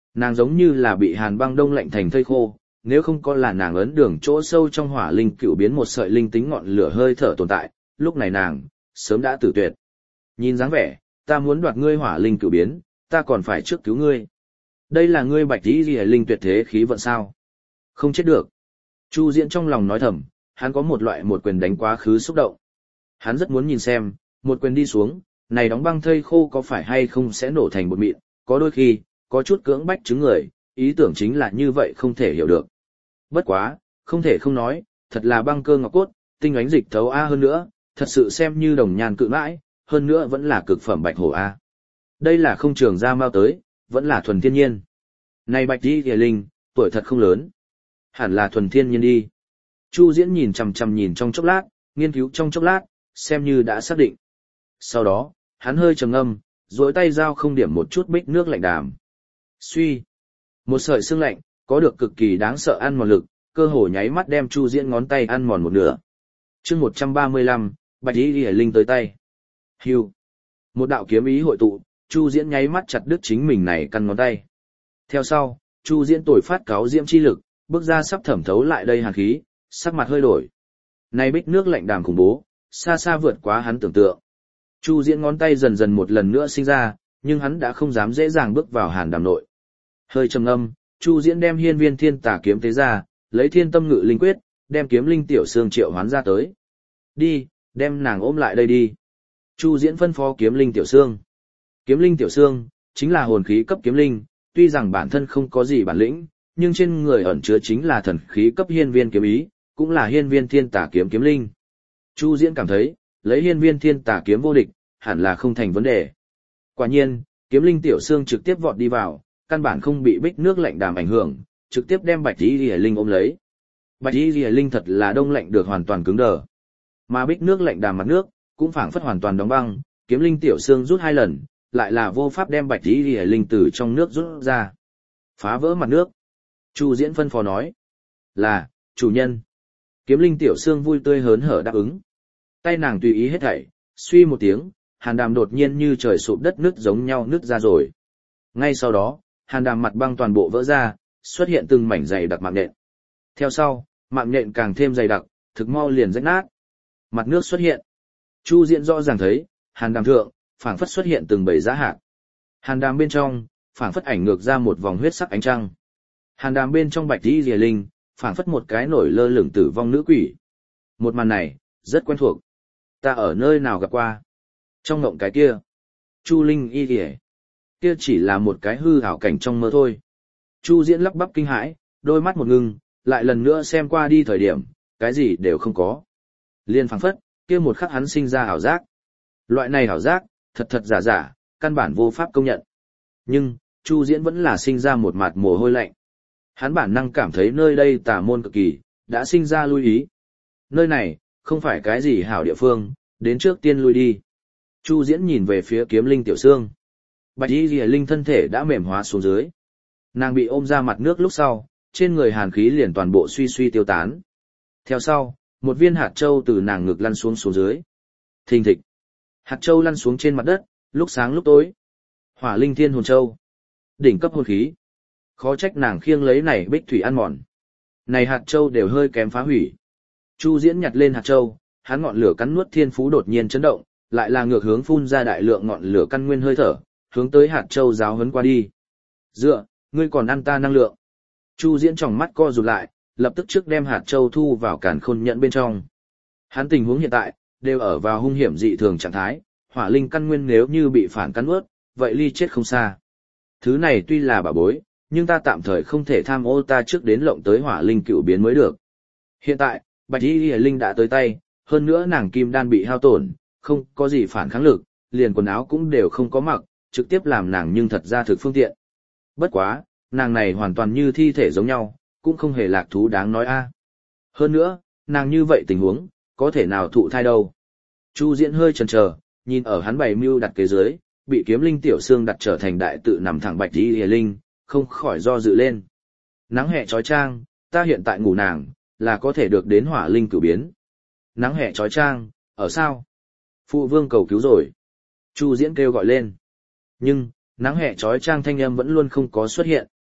Speaker 1: Nàng giống như là bị hàn băng đông lạnh thành thây khô, nếu không có là nàng ấn đường chỗ sâu trong hỏa linh cựu biến một sợi linh tính ngọn lửa hơi thở tồn tại, lúc này nàng sớm đã tử tuyệt. Nhìn dáng vẻ, ta muốn đoạt ngươi hỏa linh cựu biến, ta còn phải trước cứu ngươi. Đây là ngươi bạch tí ghi linh tuyệt thế khí vận sao? Không chết được. Chu Diễn trong lòng nói thầm, hắn có một loại một quyền đánh quá khứ xúc động. Hắn rất muốn nhìn xem, một quyền đi xuống, này đóng băng thây khô có phải hay không sẽ nổ thành bột mịn, có đôi khi, có chút cưỡng bách chứng người, ý tưởng chính là như vậy không thể hiểu được. Bất quá, không thể không nói, thật là băng cơ ngọc cốt, tinh ánh dịch thấu A hơn nữa, thật sự xem như đồng nhàn cự mãi, hơn nữa vẫn là cực phẩm bạch hổ A. Đây là không trường ra mau tới, vẫn là thuần thiên nhiên. Này bạch đi kìa linh, tuổi thật không lớn. Hẳn là thuần thiên nhiên đi. Chu Diễn nhìn chằm chằm nhìn trong chốc lát, nghiên cứu trong chốc lát, xem như đã xác định. Sau đó, hắn hơi trầm ngâm, duỗi tay dao không điểm một chút bích nước lạnh đàm. Suy, một sợi xương lạnh, có được cực kỳ đáng sợ ăn mòn lực, cơ hồ nháy mắt đem Chu Diễn ngón tay ăn mòn một nửa. Chương một trăm ba mươi lăm, Bạch Y Liễu Linh tới tay. Hưu. Một đạo kiếm ý hội tụ, Chu Diễn nháy mắt chặt đứt chính mình này căn ngón tay. Theo sau, Chu Diễn tồi phát cáo diễm chi lực, bước ra sắp thẩm thấu lại đây hàn khí, sắc mặt hơi đổi. Này bích nước lạnh đàm khủng bố, xa xa vượt quá hắn tưởng tượng. Chu Diễn ngón tay dần dần một lần nữa sinh ra, nhưng hắn đã không dám dễ dàng bước vào hàn đàm nội. Hơi trầm ngâm, Chu Diễn đem hiên viên thiên tà kiếm tế ra, lấy thiên tâm ngự linh quyết, đem kiếm linh tiểu xương triệu hoán ra tới. Đi, đem nàng ôm lại đây đi. Chu Diễn phân phó kiếm linh tiểu xương. Kiếm linh tiểu xương, chính là hồn khí cấp kiếm linh, tuy rằng bản thân không có gì bản lĩnh, nhưng trên người ẩn chứa chính là thần khí cấp hiên viên kiếm ý, cũng là hiên viên thiên tà kiếm kiếm linh. Chu Diễn cảm thấy, lấy hiên viên thiên tà kiếm vô địch, hẳn là không thành vấn đề. Quả nhiên, kiếm linh tiểu xương trực tiếp vọt đi vào, căn bản không bị bích nước lạnh đàm ảnh hưởng, trực tiếp đem bạch y lìa linh ôm lấy. Bạch y lìa linh thật là đông lạnh được hoàn toàn cứng đờ, mà bích nước lạnh đàm mặt nước cũng phảng phất hoàn toàn đóng băng, kiếm linh tiểu xương rút hai lần, lại là vô pháp đem bạch y lìa linh từ trong nước rút ra. Phá vỡ mặt nước. Chu Diễn phân phó nói. Là, chủ nhân. Kiếm linh tiểu xương vui tươi hớn hở đáp ứng. Tay nàng tùy ý hết thảy, suy một tiếng, hàn đàm đột nhiên như trời sụp đất nứt giống nhau nứt ra rồi. Ngay sau đó, hàn đàm mặt băng toàn bộ vỡ ra, xuất hiện từng mảnh dày đặc mạng nhện. Theo sau, mạng nhện càng thêm dày đặc, thực mau liền rách nát. Mặt nước xuất hiện. Chu Diễn rõ ràng thấy, hàn đàm thượng, phảng phất xuất hiện từng bầy giá hạt. Hàn đàm bên trong, phảng phất ảnh ngược ra một vòng huyết sắc ánh trăng. Hàn đàm bên trong bạch y rìa linh, phảng phất một cái nổi lơ lửng tử vong nữ quỷ. Một màn này, rất quen thuộc. Ta ở nơi nào gặp qua? Trong ngộng cái kia. Chu Linh y rìa. Kia chỉ là một cái hư ảo cảnh trong mơ thôi. Chu Diễn lắp bắp kinh hãi, đôi mắt một ngưng, lại lần nữa xem qua đi thời điểm, cái gì đều không có. Liên phảng phất, kia một khắc hắn sinh ra ảo giác. Loại này ảo giác, thật thật giả giả, căn bản vô pháp công nhận. Nhưng, Chu Diễn vẫn là sinh ra một mạt mồ hôi lạnh. Hắn bản năng cảm thấy nơi đây tà môn cực kỳ, đã sinh ra lui ý. Nơi này, không phải cái gì hảo địa phương, đến trước tiên lui đi. Chu Diễn nhìn về phía kiếm linh tiểu xương. Bạch y rìa linh thân thể đã mềm hóa xuống dưới. Nàng bị ôm ra mặt nước lúc sau, trên người hàn khí liền toàn bộ suy suy tiêu tán. Theo sau, một viên hạt châu từ nàng ngực lăn xuống xuống dưới. Thình thịch. Hạt châu lăn xuống trên mặt đất, lúc sáng lúc tối. Hỏa linh thiên hồn châu. Đỉnh cấp hồn khí. Khó trách nàng khiêng lấy này bích thủy ăn mòn. Này hạt châu đều hơi kém phá hủy. Chu Diễn nhặt lên hạt châu, hắn ngọn lửa cắn nuốt thiên phú đột nhiên chấn động, lại là ngược hướng phun ra đại lượng ngọn lửa căn nguyên hơi thở, hướng tới hạt châu giáo huấn qua đi. Dựa, ngươi còn ăn ta năng lượng. Chu Diễn tròng mắt co rụt lại, lập tức trước đem hạt châu thu vào càn khôn nhẫn bên trong. Hắn tình huống hiện tại, đều ở vào hung hiểm dị thường trạng thái, hỏa linh căn nguyên nếu như bị phản cắn nuốt, vậy ly chết không xa. Thứ này tuy là bảo bối, nhưng ta tạm thời không thể tham ô ta trước đến lộng tới hỏa linh cựu biến mới được. Hiện tại, bạch y linh đã tới tay, hơn nữa nàng kim đan bị hao tổn, không có gì phản kháng lực, liền quần áo cũng đều không có mặc, trực tiếp làm nàng nhưng thật ra thực phương tiện. Bất quá, nàng này hoàn toàn như thi thể giống nhau, cũng không hề lạc thú đáng nói a. Hơn nữa, nàng như vậy tình huống, có thể nào thụ thai đâu. Chu Diễn hơi chần chờ, nhìn ở hắn bày mưu đặt kế dưới, bị kiếm linh tiểu xương đặt trở thành đại tự nằm thẳng bạch y linh, không khỏi do dự lên. Nắng hè chói chang, ta hiện tại ngủ nàng, là có thể được đến hỏa linh cửu biến. Nắng hè chói chang, ở sao? Phụ vương cầu cứu rồi. Chu Diễn kêu gọi lên. Nhưng, nắng hè chói chang thanh âm vẫn luôn không có xuất hiện.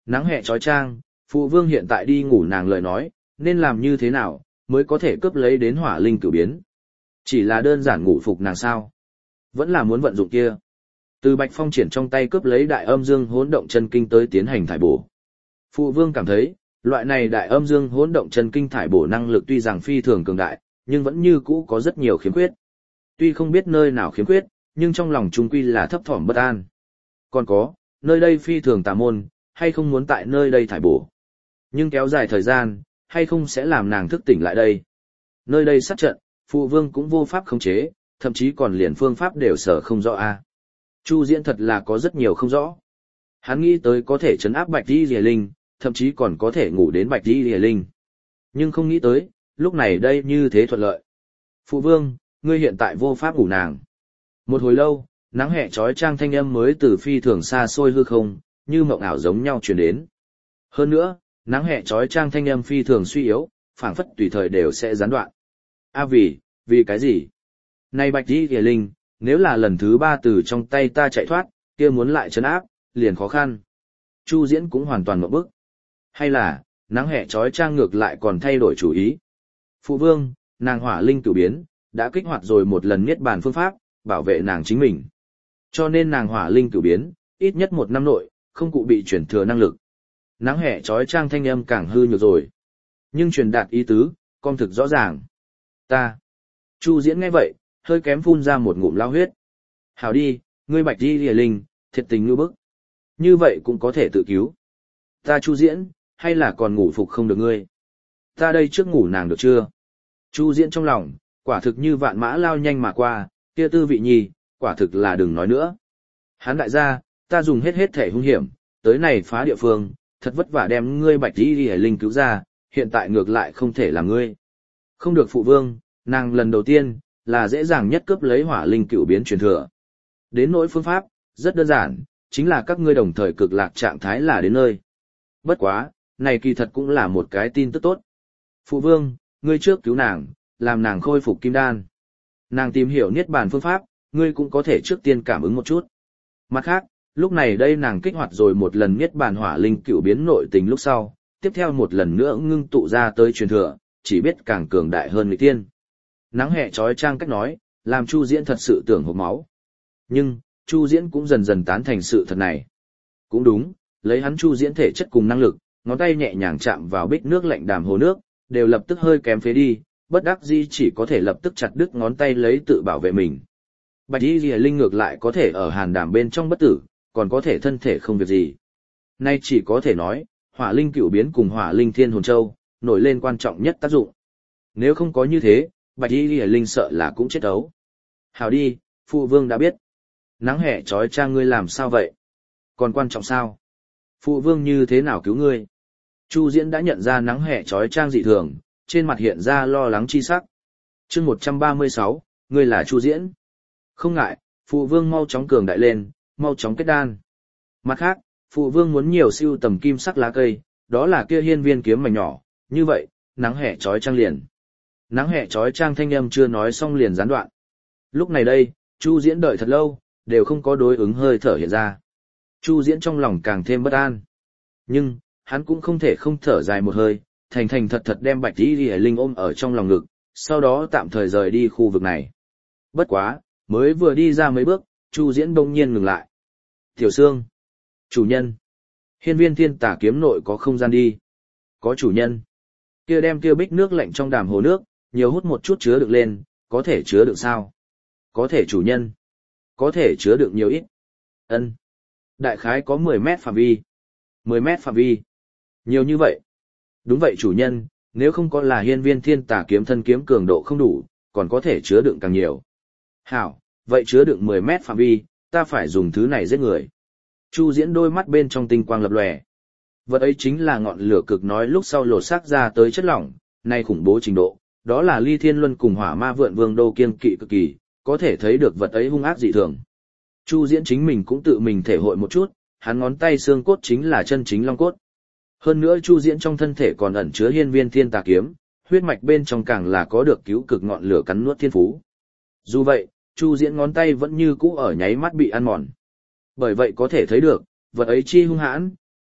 Speaker 1: Nắng hè trói trang, phụ vương hiện tại đi ngủ nàng lời nói, nên làm như thế nào, mới có thể cướp lấy đến hỏa linh cửu biến. Chỉ là đơn giản ngủ phục nàng sao. Vẫn là muốn vận dụng kia. Từ Bạch Phong Triển trong tay cướp lấy đại âm dương hỗn động chân kinh tới tiến hành thải bổ. Phụ vương cảm thấy, loại này đại âm dương hỗn động chân kinh thải bổ năng lực tuy rằng phi thường cường đại, nhưng vẫn như cũ có rất nhiều khiếm khuyết. Tuy không biết nơi nào khiếm khuyết, nhưng trong lòng trung quy là thấp thỏm bất an. Còn có, nơi đây phi thường tà môn, hay không muốn tại nơi đây thải bổ. Nhưng kéo dài thời gian, hay không sẽ làm nàng thức tỉnh lại đây. Nơi đây sát trận, phụ vương cũng vô pháp khống chế, thậm chí còn liền phương pháp đều sở không rõ a. Chu Diễn thật là có rất nhiều không rõ. Hắn nghĩ tới có thể trấn áp Bạch Y Lìa Linh, thậm chí còn có thể ngủ đến Bạch Y Lìa Linh. Nhưng không nghĩ tới, lúc này đây như thế thuận lợi. Phụ vương, ngươi hiện tại vô pháp ngủ nàng. Một hồi lâu, nắng hè trói trang thanh âm mới từ phi thường xa xôi hư không, như mộng ảo giống nhau truyền đến. Hơn nữa, nắng hè trói trang thanh âm phi thường suy yếu, phảng phất tùy thời đều sẽ gián đoạn. A vì, vì cái gì? Này Bạch Y Lìa Linh, nếu là lần thứ ba từ trong tay ta chạy thoát, kia muốn lại trấn áp, liền khó khăn. Chu Diễn cũng hoàn toàn ngộp bức. Hay là, nắng hè trói trang ngược lại còn thay đổi chủ ý. Phụ vương, nàng hỏa linh cửu biến, đã kích hoạt rồi một lần niết bàn phương pháp, bảo vệ nàng chính mình. Cho nên nàng hỏa linh cửu biến, ít nhất một năm nội, không cụ bị chuyển thừa năng lực. Nắng hè trói trang thanh âm càng hư nhược rồi. Nhưng truyền đạt ý tứ, con thực rõ ràng. Ta. Chu Diễn nghe vậy, hơi kém phun ra một ngụm lao huyết. Hảo đi, ngươi Bạch Y Lìa Linh, thiệt tình ngư bức. Như vậy cũng có thể tự cứu. Ta Chu Diễn, hay là còn ngủ phục không được ngươi? Ta đây trước ngủ nàng được chưa? Chu Diễn trong lòng, quả thực như vạn mã lao nhanh mà qua, kia tư vị nhi, quả thực là đừng nói nữa. Hắn đại gia, ta dùng hết hết thể hung hiểm, tới này phá địa phương, thật vất vả đem ngươi Bạch Y Lìa Linh cứu ra, hiện tại ngược lại không thể là ngươi. Không được phụ vương, nàng lần đầu tiên, là dễ dàng nhất cướp lấy hỏa linh cửu biến truyền thừa. Đến nỗi phương pháp, rất đơn giản, chính là các ngươi đồng thời cực lạc trạng thái là đến nơi. Bất quá, này kỳ thật cũng là một cái tin tức tốt. Phụ vương, ngươi trước cứu nàng, làm nàng khôi phục kim đan. Nàng tìm hiểu niết bàn phương pháp, ngươi cũng có thể trước tiên cảm ứng một chút. Mặt khác, lúc này đây nàng kích hoạt rồi một lần niết bàn hỏa linh cửu biến nội tình lúc sau, tiếp theo một lần nữa ngưng tụ ra tới truyền thừa, chỉ biết càng cường đại hơn người tiên. Nắng hè trói trang cách nói, làm Chu Diễn thật sự tưởng hộc máu. Nhưng, Chu Diễn cũng dần dần tán thành sự thật này. Cũng đúng, lấy hắn Chu Diễn thể chất cùng năng lực, ngón tay nhẹ nhàng chạm vào bích nước lạnh đàm hồ nước, đều lập tức hơi kém phế đi, bất đắc dĩ chỉ có thể lập tức chặt đứt ngón tay lấy tự bảo vệ mình. Bạch Y Lìa Linh ngược lại có thể ở hàn đàm bên trong bất tử, còn có thể thân thể không việc gì. Nay chỉ có thể nói, hỏa linh cửu biến cùng hỏa linh thiên hồn châu, nổi lên quan trọng nhất tác dụng. Nếu không có như thế, Bạch Y Lìa Linh sợ là cũng chết ấu. Hảo đi, phụ vương đã biết. Nắng hè trói trang ngươi làm sao vậy? Còn quan trọng sao? Phụ vương như thế nào cứu ngươi? Chu Diễn đã nhận ra nắng hè trói trang dị thường, trên mặt hiện ra lo lắng chi sắc. Chương một trăm ba mươi sáu, ngươi là Chu Diễn. Không ngại, phụ vương mau chóng cường đại lên, mau chóng kết đan. Mặt khác, phụ vương muốn nhiều siêu tầm kim sắc lá cây, đó là kia hiên viên kiếm mảnh nhỏ, như vậy, nắng hè trói trang liền. Nắng hè trói trang thanh âm chưa nói xong liền gián đoạn. Lúc này đây, Chu Diễn đợi thật lâu, đều không có đối ứng hơi thở hiện ra. Chu Diễn trong lòng càng thêm bất an. Nhưng, hắn cũng không thể không thở dài một hơi, thành thành thật thật đem Bạch Y Lìa Linh ôm ở trong lòng ngực, sau đó tạm thời rời đi khu vực này. Bất quá, mới vừa đi ra mấy bước, Chu Diễn bỗng nhiên ngừng lại. Tiểu Sương, chủ nhân, hiên viên thiên tà kiếm nội có không gian đi. Có chủ nhân. Kia đem kia bích nước lạnh trong đàm hồ nước, nhiều hút một chút chứa đựng lên, có thể chứa đựng sao? Có thể chủ nhân. Có thể chứa đựng nhiều ít. Ân. Đại khái có mười mét phạm vi. mười mét phạm vi. Nhiều như vậy. Đúng vậy chủ nhân, nếu không có là hiên viên thiên tà kiếm thân kiếm cường độ không đủ, còn có thể chứa đựng càng nhiều. Hảo, vậy chứa đựng mười mét phạm vi, ta phải dùng thứ này giết người. Chu Diễn đôi mắt bên trong tinh quang lập lòe. Vật ấy chính là ngọn lửa cực nói lúc sau lột xác ra tới chất lỏng, nay khủng bố trình độ, đó là Ly Thiên Luân cùng Hỏa Ma Vượn Vương Đô kiên kỵ cực kỳ, có thể thấy được vật ấy hung ác dị thường. Chu Diễn chính mình cũng tự mình thể hội một chút, hắn ngón tay xương cốt chính là chân chính long cốt. Hơn nữa Chu Diễn trong thân thể còn ẩn chứa hiên viên thiên tà kiếm, huyết mạch bên trong càng là có được cứu cực ngọn lửa cắn nuốt thiên phú. Dù vậy, Chu Diễn ngón tay vẫn như cũ ở nháy mắt bị ăn mòn. Bởi vậy có thể thấy được, vật ấy chi hung hãn,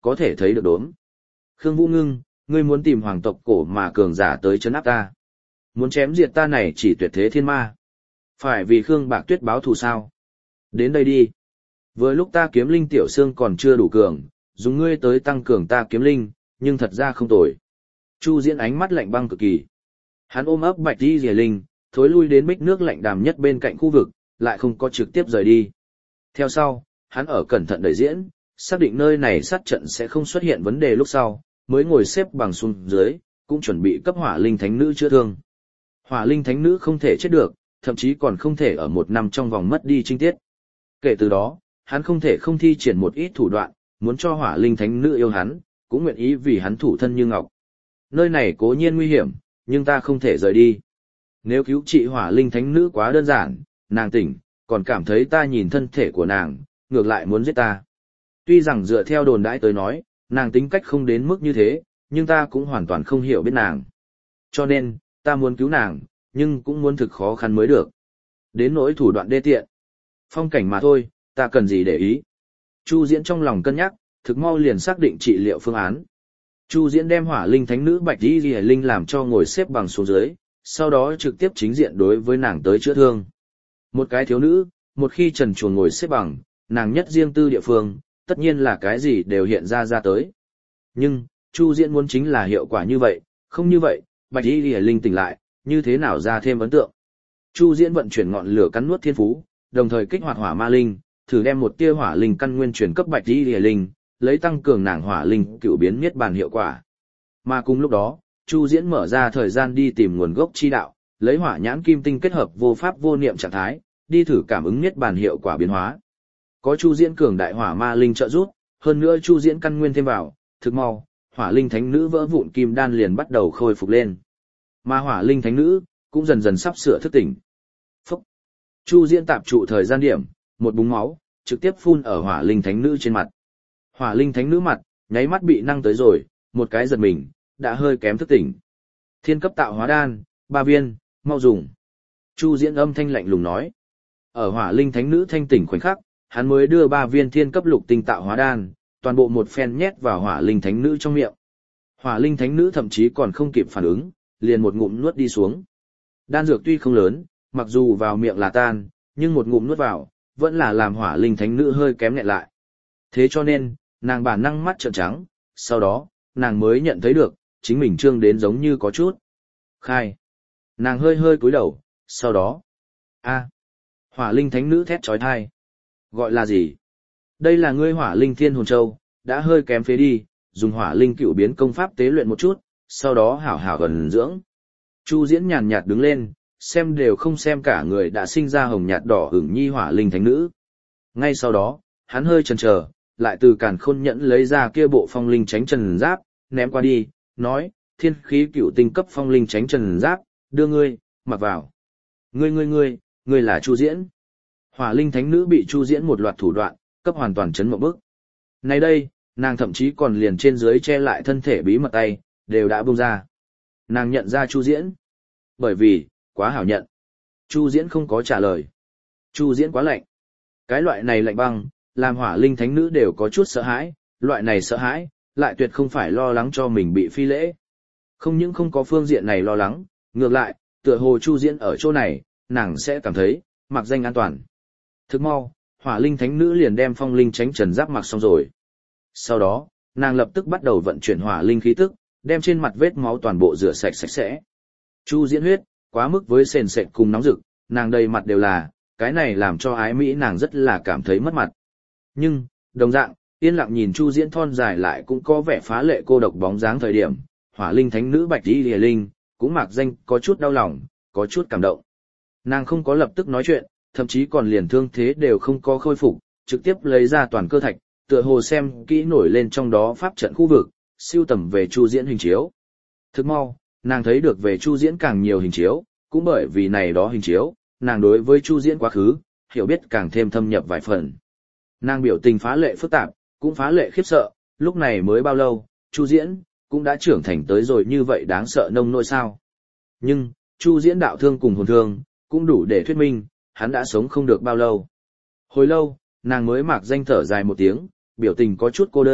Speaker 1: có thể thấy được đốm. Khương Vũ ngưng, ngươi muốn tìm hoàng tộc cổ mà cường giả tới chấn áp ta. Muốn chém diệt ta này chỉ tuyệt thế thiên ma. Phải vì Khương Bạc Tuyết báo thù sao? Đến đây đi. Vừa lúc ta kiếm linh tiểu xương còn chưa đủ cường, dùng ngươi tới tăng cường ta kiếm linh, nhưng thật ra không tồi. Chu Diễn ánh mắt lạnh băng cực kỳ. Hắn ôm ấp Bạch Y Liễu Linh, thối lui đến bích nước lạnh đàm nhất bên cạnh khu vực, lại không có trực tiếp rời đi. Theo sau, hắn ở cẩn thận đợi diễn, xác định nơi này sát trận sẽ không xuất hiện vấn đề lúc sau, mới ngồi xếp bằng xuống dưới, cũng chuẩn bị cấp Hỏa Linh Thánh Nữ chữa thương. Hỏa Linh Thánh Nữ không thể chết được, thậm chí còn không thể ở một năm trong vòng mất đi trinh tiết. Kể từ đó, hắn không thể không thi triển một ít thủ đoạn, muốn cho Hỏa Linh Thánh Nữ yêu hắn, cũng nguyện ý vì hắn thủ thân như ngọc. Nơi này cố nhiên nguy hiểm, nhưng ta không thể rời đi. Nếu cứu trị Hỏa Linh Thánh Nữ quá đơn giản, nàng tỉnh, còn cảm thấy ta nhìn thân thể của nàng, ngược lại muốn giết ta. Tuy rằng dựa theo đồn đãi tới nói, nàng tính cách không đến mức như thế, nhưng ta cũng hoàn toàn không hiểu biết nàng. Cho nên, ta muốn cứu nàng, nhưng cũng muốn thực khó khăn mới được. Đến nỗi thủ đoạn đê tiện. Phong cảnh mà thôi, ta cần gì để ý. Chu Diễn trong lòng cân nhắc, thực mau liền xác định trị liệu phương án. Chu Diễn đem Hỏa Linh Thánh Nữ Bạch Y Liễu Linh làm cho ngồi xếp bằng xuống dưới, sau đó trực tiếp chính diện đối với nàng tới chữa thương. Một cái thiếu nữ, một khi trần truồng ngồi xếp bằng, nàng nhất riêng tư địa phương, tất nhiên là cái gì đều hiện ra ra tới. Nhưng, Chu Diễn muốn chính là hiệu quả như vậy, không như vậy, Bạch Y Liễu Linh tỉnh lại, như thế nào ra thêm ấn tượng. Chu Diễn vận chuyển ngọn lửa cắn nuốt thiên phú, đồng thời kích hoạt hỏa ma linh, thử đem một tia hỏa linh căn nguyên chuyển cấp Bạch Y Liễu Linh, lấy tăng cường nàng hỏa linh cựu biến niết bàn hiệu quả. Mà cùng lúc đó, Chu Diễn mở ra thời gian đi tìm nguồn gốc chi đạo, lấy hỏa nhãn kim tinh kết hợp vô pháp vô niệm trạng thái, đi thử cảm ứng niết bàn hiệu quả biến hóa. Có Chu Diễn cường đại hỏa ma linh trợ giúp, hơn nữa Chu Diễn căn nguyên thêm vào, thực mau, Hỏa Linh Thánh Nữ vỡ vụn kim đan liền bắt đầu khôi phục lên. Mà Hỏa Linh Thánh Nữ cũng dần dần sắp sửa thức tỉnh. Phúc! Chu Diễn tạp trụ thời gian điểm, một búng máu, trực tiếp phun ở Hỏa Linh Thánh Nữ trên mặt. Hỏa Linh Thánh Nữ mặt, nháy mắt bị năng tới rồi, một cái giật mình, đã hơi kém thức tỉnh. Thiên cấp tạo hóa đan, ba viên, mau dùng. Chu Diễn âm thanh lạnh lùng nói. Ở Hỏa Linh Thánh Nữ thanh tỉnh khoảnh khắc, hắn mới đưa ba viên thiên cấp lục tinh tạo hóa đan, toàn bộ một phen nhét vào Hỏa Linh Thánh Nữ trong miệng. Hỏa Linh Thánh Nữ thậm chí còn không kịp phản ứng, liền một ngụm nuốt đi xuống. Đan dược tuy không lớn, mặc dù vào miệng là tan, nhưng một ngụm nuốt vào, vẫn là làm Hỏa Linh Thánh Nữ hơi kém nghẹn lại. Thế cho nên, nàng bản năng mắt trợn trắng, sau đó, nàng mới nhận thấy được, chính mình trương đến giống như có chút. Khai. Nàng hơi hơi cúi đầu, sau đó. A. Hỏa Linh Thánh Nữ thét chói tai. Gọi là gì? Đây là ngươi Hỏa Linh Thiên Hồn Châu, đã hơi kém phế đi, dùng Hỏa Linh cựu biến công pháp tế luyện một chút, sau đó hảo hảo gần dưỡng. Chu Diễn nhàn nhạt đứng lên, xem đều không xem cả người đã sinh ra hồng nhạt đỏ ửng nhi Hỏa Linh Thánh Nữ. Ngay sau đó, hắn hơi chần chờ, lại từ càn khôn nhẫn lấy ra kia bộ phong linh tránh trần giáp, ném qua đi, nói, thiên khí cựu tinh cấp phong linh tránh trần giáp, đưa ngươi, mặc vào. Ngươi ngươi ngươi, ngươi là Chu Diễn. Hỏa Linh Thánh Nữ bị Chu Diễn một loạt thủ đoạn, cấp hoàn toàn chấn một bước. Nay đây, nàng thậm chí còn liền trên dưới che lại thân thể bí mật tay, đều đã buông ra. Nàng nhận ra Chu Diễn. Bởi vì, quá hảo nhận. Chu Diễn không có trả lời. Chu Diễn quá lạnh. Cái loại này lạnh băng, làm Hỏa Linh Thánh Nữ đều có chút sợ hãi, loại này sợ hãi, lại tuyệt không phải lo lắng cho mình bị phi lễ. Không những không có phương diện này lo lắng, ngược lại, tựa hồ Chu Diễn ở chỗ này, nàng sẽ cảm thấy, mặc danh an toàn. Thức mau, Hỏa Linh Thánh Nữ liền đem phong linh tránh trần giáp mặc xong rồi. Sau đó, nàng lập tức bắt đầu vận chuyển hỏa linh khí tức, đem trên mặt vết máu toàn bộ rửa sạch sạch sẽ. Chu Diễn huyết, quá mức với sền sệt cùng nóng rực, nàng đầy mặt đều là, cái này làm cho ái mỹ nàng rất là cảm thấy mất mặt. Nhưng, đồng dạng, yên lặng nhìn Chu Diễn thon dài lại cũng có vẻ phá lệ cô độc bóng dáng thời điểm, Hỏa Linh Thánh Nữ Bạch Y Liễu Linh cũng mặc danh có chút đau lòng, có chút cảm động. Nàng không có lập tức nói chuyện, thậm chí còn liền thương thế đều không có khôi phục, trực tiếp lấy ra toàn cơ thạch, tựa hồ xem kỹ nổi lên trong đó pháp trận khu vực, siêu tầm về Chu Diễn hình chiếu. Thức mau, nàng thấy được về Chu Diễn càng nhiều hình chiếu, cũng bởi vì này đó hình chiếu, nàng đối với Chu Diễn quá khứ, hiểu biết càng thêm thâm nhập vài phần. Nàng biểu tình phá lệ phức tạp, cũng phá lệ khiếp sợ, lúc này mới bao lâu, Chu Diễn cũng đã trưởng thành tới rồi như vậy đáng sợ nông nỗi sao. Nhưng, Chu Diễn đạo thương cùng hồn thương, cũng đủ để thuyết minh, hắn đã sống không được bao lâu. Hồi lâu, nàng mới mạc danh thở dài một tiếng, biểu tình có chút cô đơn,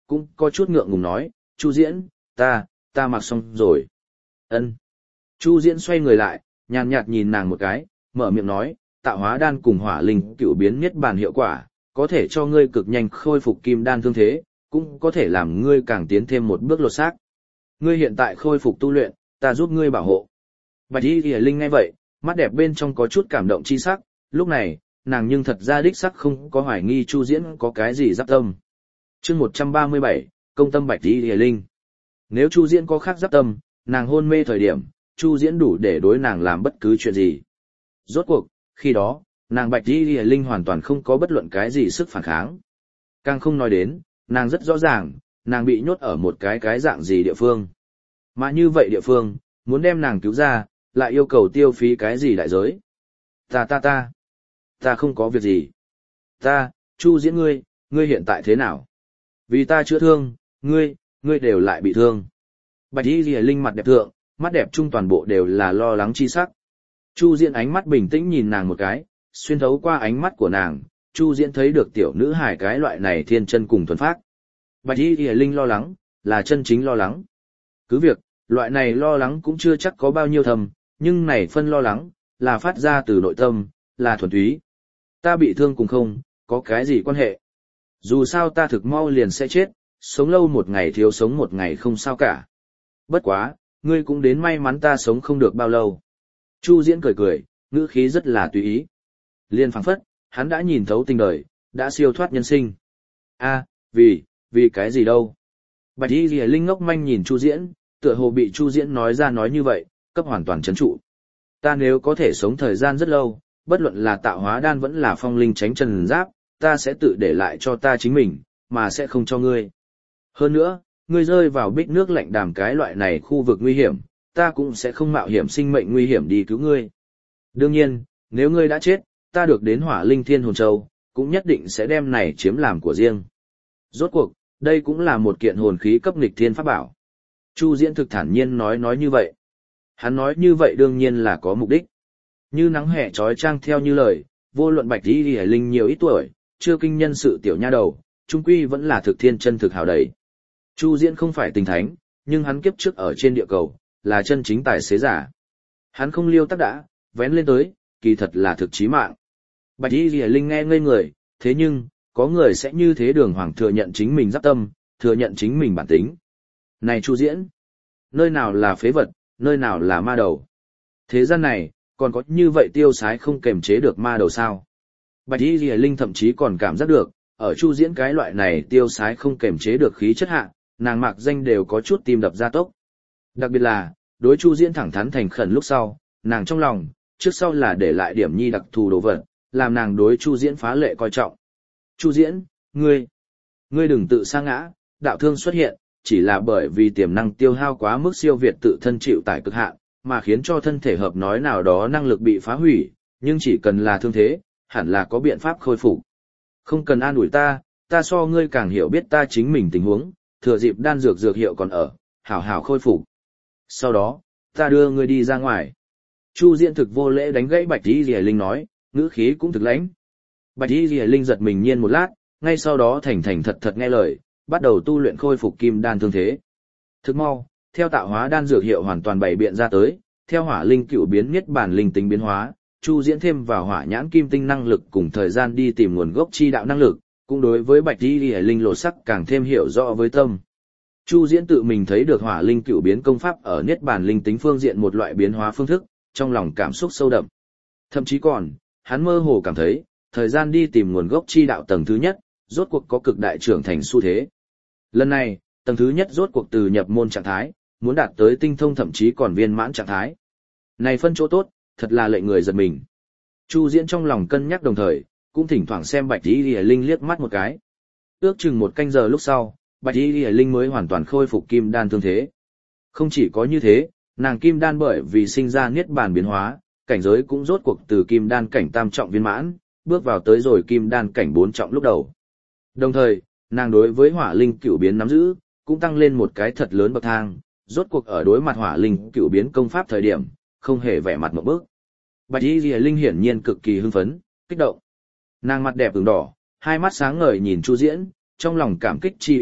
Speaker 1: cũng có chút ngượng ngùng nói, Chu Diễn, ta, ta mặc xong rồi. Ân. Chu Diễn xoay người lại, nhàn nhạt nhìn nàng một cái, mở miệng nói, tạo hóa đan cùng hỏa linh cựu biến niết bàn hiệu quả, có thể cho ngươi cực nhanh khôi phục kim đan thương thế, cũng có thể làm ngươi càng tiến thêm một bước lột xác. Ngươi hiện tại khôi phục tu luyện, ta giúp ngươi bảo hộ. Bạch Y Lìa Linh nghe vậy, mắt đẹp bên trong có chút cảm động chi sắc, lúc này, nàng nhưng thật ra đích sắc không có hoài nghi Chu Diễn có cái gì giáp tâm. Chương một trăm ba mươi bảy, công tâm Bạch Y Lìa Linh. Nếu Chu Diễn có khác giáp tâm, nàng hôn mê thời điểm, Chu Diễn đủ để đối nàng làm bất cứ chuyện gì. Rốt cuộc, khi đó, nàng Bạch Y Lìa Linh hoàn toàn không có bất luận cái gì sức phản kháng. Càng không nói đến, nàng rất rõ ràng, nàng bị nhốt ở một cái cái dạng gì địa phương. Mà như vậy địa phương, muốn đem nàng cứu ra, lại yêu cầu tiêu phí cái gì đại giới. Ta ta ta, ta không có việc gì. Ta, Chu Diễn ngươi, ngươi hiện tại thế nào? Vì ta chữa thương, ngươi, ngươi đều lại bị thương. Bạch Y Lìa Linh mặt đẹp thượng, mắt đẹp trung toàn bộ đều là lo lắng chi sắc. Chu Diễn ánh mắt bình tĩnh nhìn nàng một cái, xuyên thấu qua ánh mắt của nàng, Chu Diễn thấy được tiểu nữ hài cái loại này thiên chân cùng thuần phác. Bạch Y Lìa Linh lo lắng, là chân chính lo lắng. Cứ việc, loại này lo lắng cũng chưa chắc có bao nhiêu thầm, nhưng này phân lo lắng, là phát ra từ nội tâm, là thuần túy. Ta bị thương cùng không, có cái gì quan hệ. Dù sao ta thực mau liền sẽ chết, sống lâu một ngày thiếu sống một ngày không sao cả. Bất quá, ngươi cũng đến may mắn ta sống không được bao lâu. Chu Diễn cười cười, ngữ khí rất là tùy ý. Liên phảng phất, hắn đã nhìn thấu tình đời, đã siêu thoát nhân sinh. A, vì, vì cái gì đâu? Bạch Y Lìa Linh ngốc manh nhìn Chu Diễn, tựa hồ bị Chu Diễn nói ra nói như vậy, cấp hoàn toàn chấn trụ. Ta nếu có thể sống thời gian rất lâu, bất luận là tạo hóa đan vẫn là phong linh tránh trần giáp, ta sẽ tự để lại cho ta chính mình, mà sẽ không cho ngươi. Hơn nữa, ngươi rơi vào bích nước lạnh đàm cái loại này khu vực nguy hiểm, ta cũng sẽ không mạo hiểm sinh mệnh nguy hiểm đi cứu ngươi. Đương nhiên, nếu ngươi đã chết, ta được đến hỏa linh thiên hồn châu, cũng nhất định sẽ đem này chiếm làm của riêng. Rốt cuộc, đây cũng là một kiện hồn khí cấp nghịch thiên pháp bảo. Chu Diễn thực thản nhiên nói nói như vậy. Hắn nói như vậy đương nhiên là có mục đích. Như nắng hè trói trang theo như lời, vô luận Bạch Y Lìa Linh nhiều ít tuổi, chưa kinh nhân sự tiểu nha đầu, trung quy vẫn là thực thiên chân thực hào đầy. Chu Diễn không phải tình thánh, nhưng hắn kiếp trước ở trên địa cầu, là chân chính tài xế giả. Hắn không liêu tác đã, vén lên tới, kỳ thật là thực chí mạng. Bạch Y Lìa Linh nghe ngây người, thế nhưng, có người sẽ như thế đường hoàng thừa nhận chính mình giáp tâm, thừa nhận chính mình bản tính. Này Chu Diễn, nơi nào là phế vật, nơi nào là ma đầu. Thế gian này, còn có như vậy tiêu sái không kềm chế được ma đầu sao? Bạch Y Lìa Linh thậm chí còn cảm giác được, ở Chu Diễn cái loại này tiêu sái không kềm chế được khí chất hạ, nàng mạc danh đều có chút tim đập gia tốc. Đặc biệt là, đối Chu Diễn thẳng thắn thành khẩn lúc sau, nàng trong lòng, trước sau là để lại điểm nhi đặc thù đồ vật, làm nàng đối Chu Diễn phá lệ coi trọng. Chu Diễn, ngươi, ngươi đừng tự sa ngã, đạo thương xuất hiện, chỉ là bởi vì tiềm năng tiêu hao quá mức siêu việt tự thân chịu tải cực hạn, mà khiến cho thân thể hợp nói nào đó năng lực bị phá hủy, nhưng chỉ cần là thương thế, hẳn là có biện pháp khôi phục. Không cần an ủi ta, ta so ngươi càng hiểu biết ta chính mình tình huống, thừa dịp đan dược dược hiệu còn ở, hảo hảo khôi phục. Sau đó, ta đưa ngươi đi ra ngoài. Chu Diễn thực vô lễ đánh gãy Bạch Y Lìa Linh nói, ngữ khí cũng thực lãnh. Bạch Y Lìa Linh giật mình nhiên một lát, ngay sau đó thành thành thật thật nghe lời, bắt đầu tu luyện khôi phục kim đan thương thế. Thức mau, theo tạo hóa đan dược hiệu hoàn toàn bày biện ra tới, theo hỏa linh cựu biến niết bàn linh tính biến hóa, Chu Diễn thêm vào hỏa nhãn kim tinh năng lực cùng thời gian đi tìm nguồn gốc chi đạo năng lực, cũng đối với Bạch Y Lìa Linh lột sắc càng thêm hiểu rõ với tâm. Chu Diễn tự mình thấy được hỏa linh cựu biến công pháp ở niết bàn linh tính phương diện một loại biến hóa phương thức, trong lòng cảm xúc sâu đậm. Thậm chí còn, hắn mơ hồ cảm thấy, thời gian đi tìm nguồn gốc chi đạo tầng thứ nhất, rốt cuộc có cực đại trưởng thành xu thế. Lần này, tầng thứ nhất rốt cuộc từ nhập môn trạng thái, muốn đạt tới tinh thông thậm chí còn viên mãn trạng thái. Này phân chỗ tốt, thật là lệnh người giật mình. Chu Diễn trong lòng cân nhắc đồng thời, cũng thỉnh thoảng xem Bạch Y Lìa Linh liếc mắt một cái. Ước chừng một canh giờ lúc sau, Bạch Y Lìa Linh mới hoàn toàn khôi phục kim đan thương thế. Không chỉ có như thế, nàng kim đan bởi vì sinh ra niết bàn biến hóa, cảnh giới cũng rốt cuộc từ kim đan cảnh tam trọng viên mãn, bước vào tới rồi kim đan cảnh bốn trọng lúc đầu. Đồng thời, nàng đối với hỏa linh cửu biến nắm giữ, cũng tăng lên một cái thật lớn bậc thang, rốt cuộc ở đối mặt hỏa linh cửu biến công pháp thời điểm, không hề vẻ mặt một bước. Bạch Y Lìa Linh hiển nhiên cực kỳ hưng phấn, kích động. Nàng mặt đẹp ửng đỏ, hai mắt sáng ngời nhìn Chu Diễn, trong lòng cảm kích chi ý,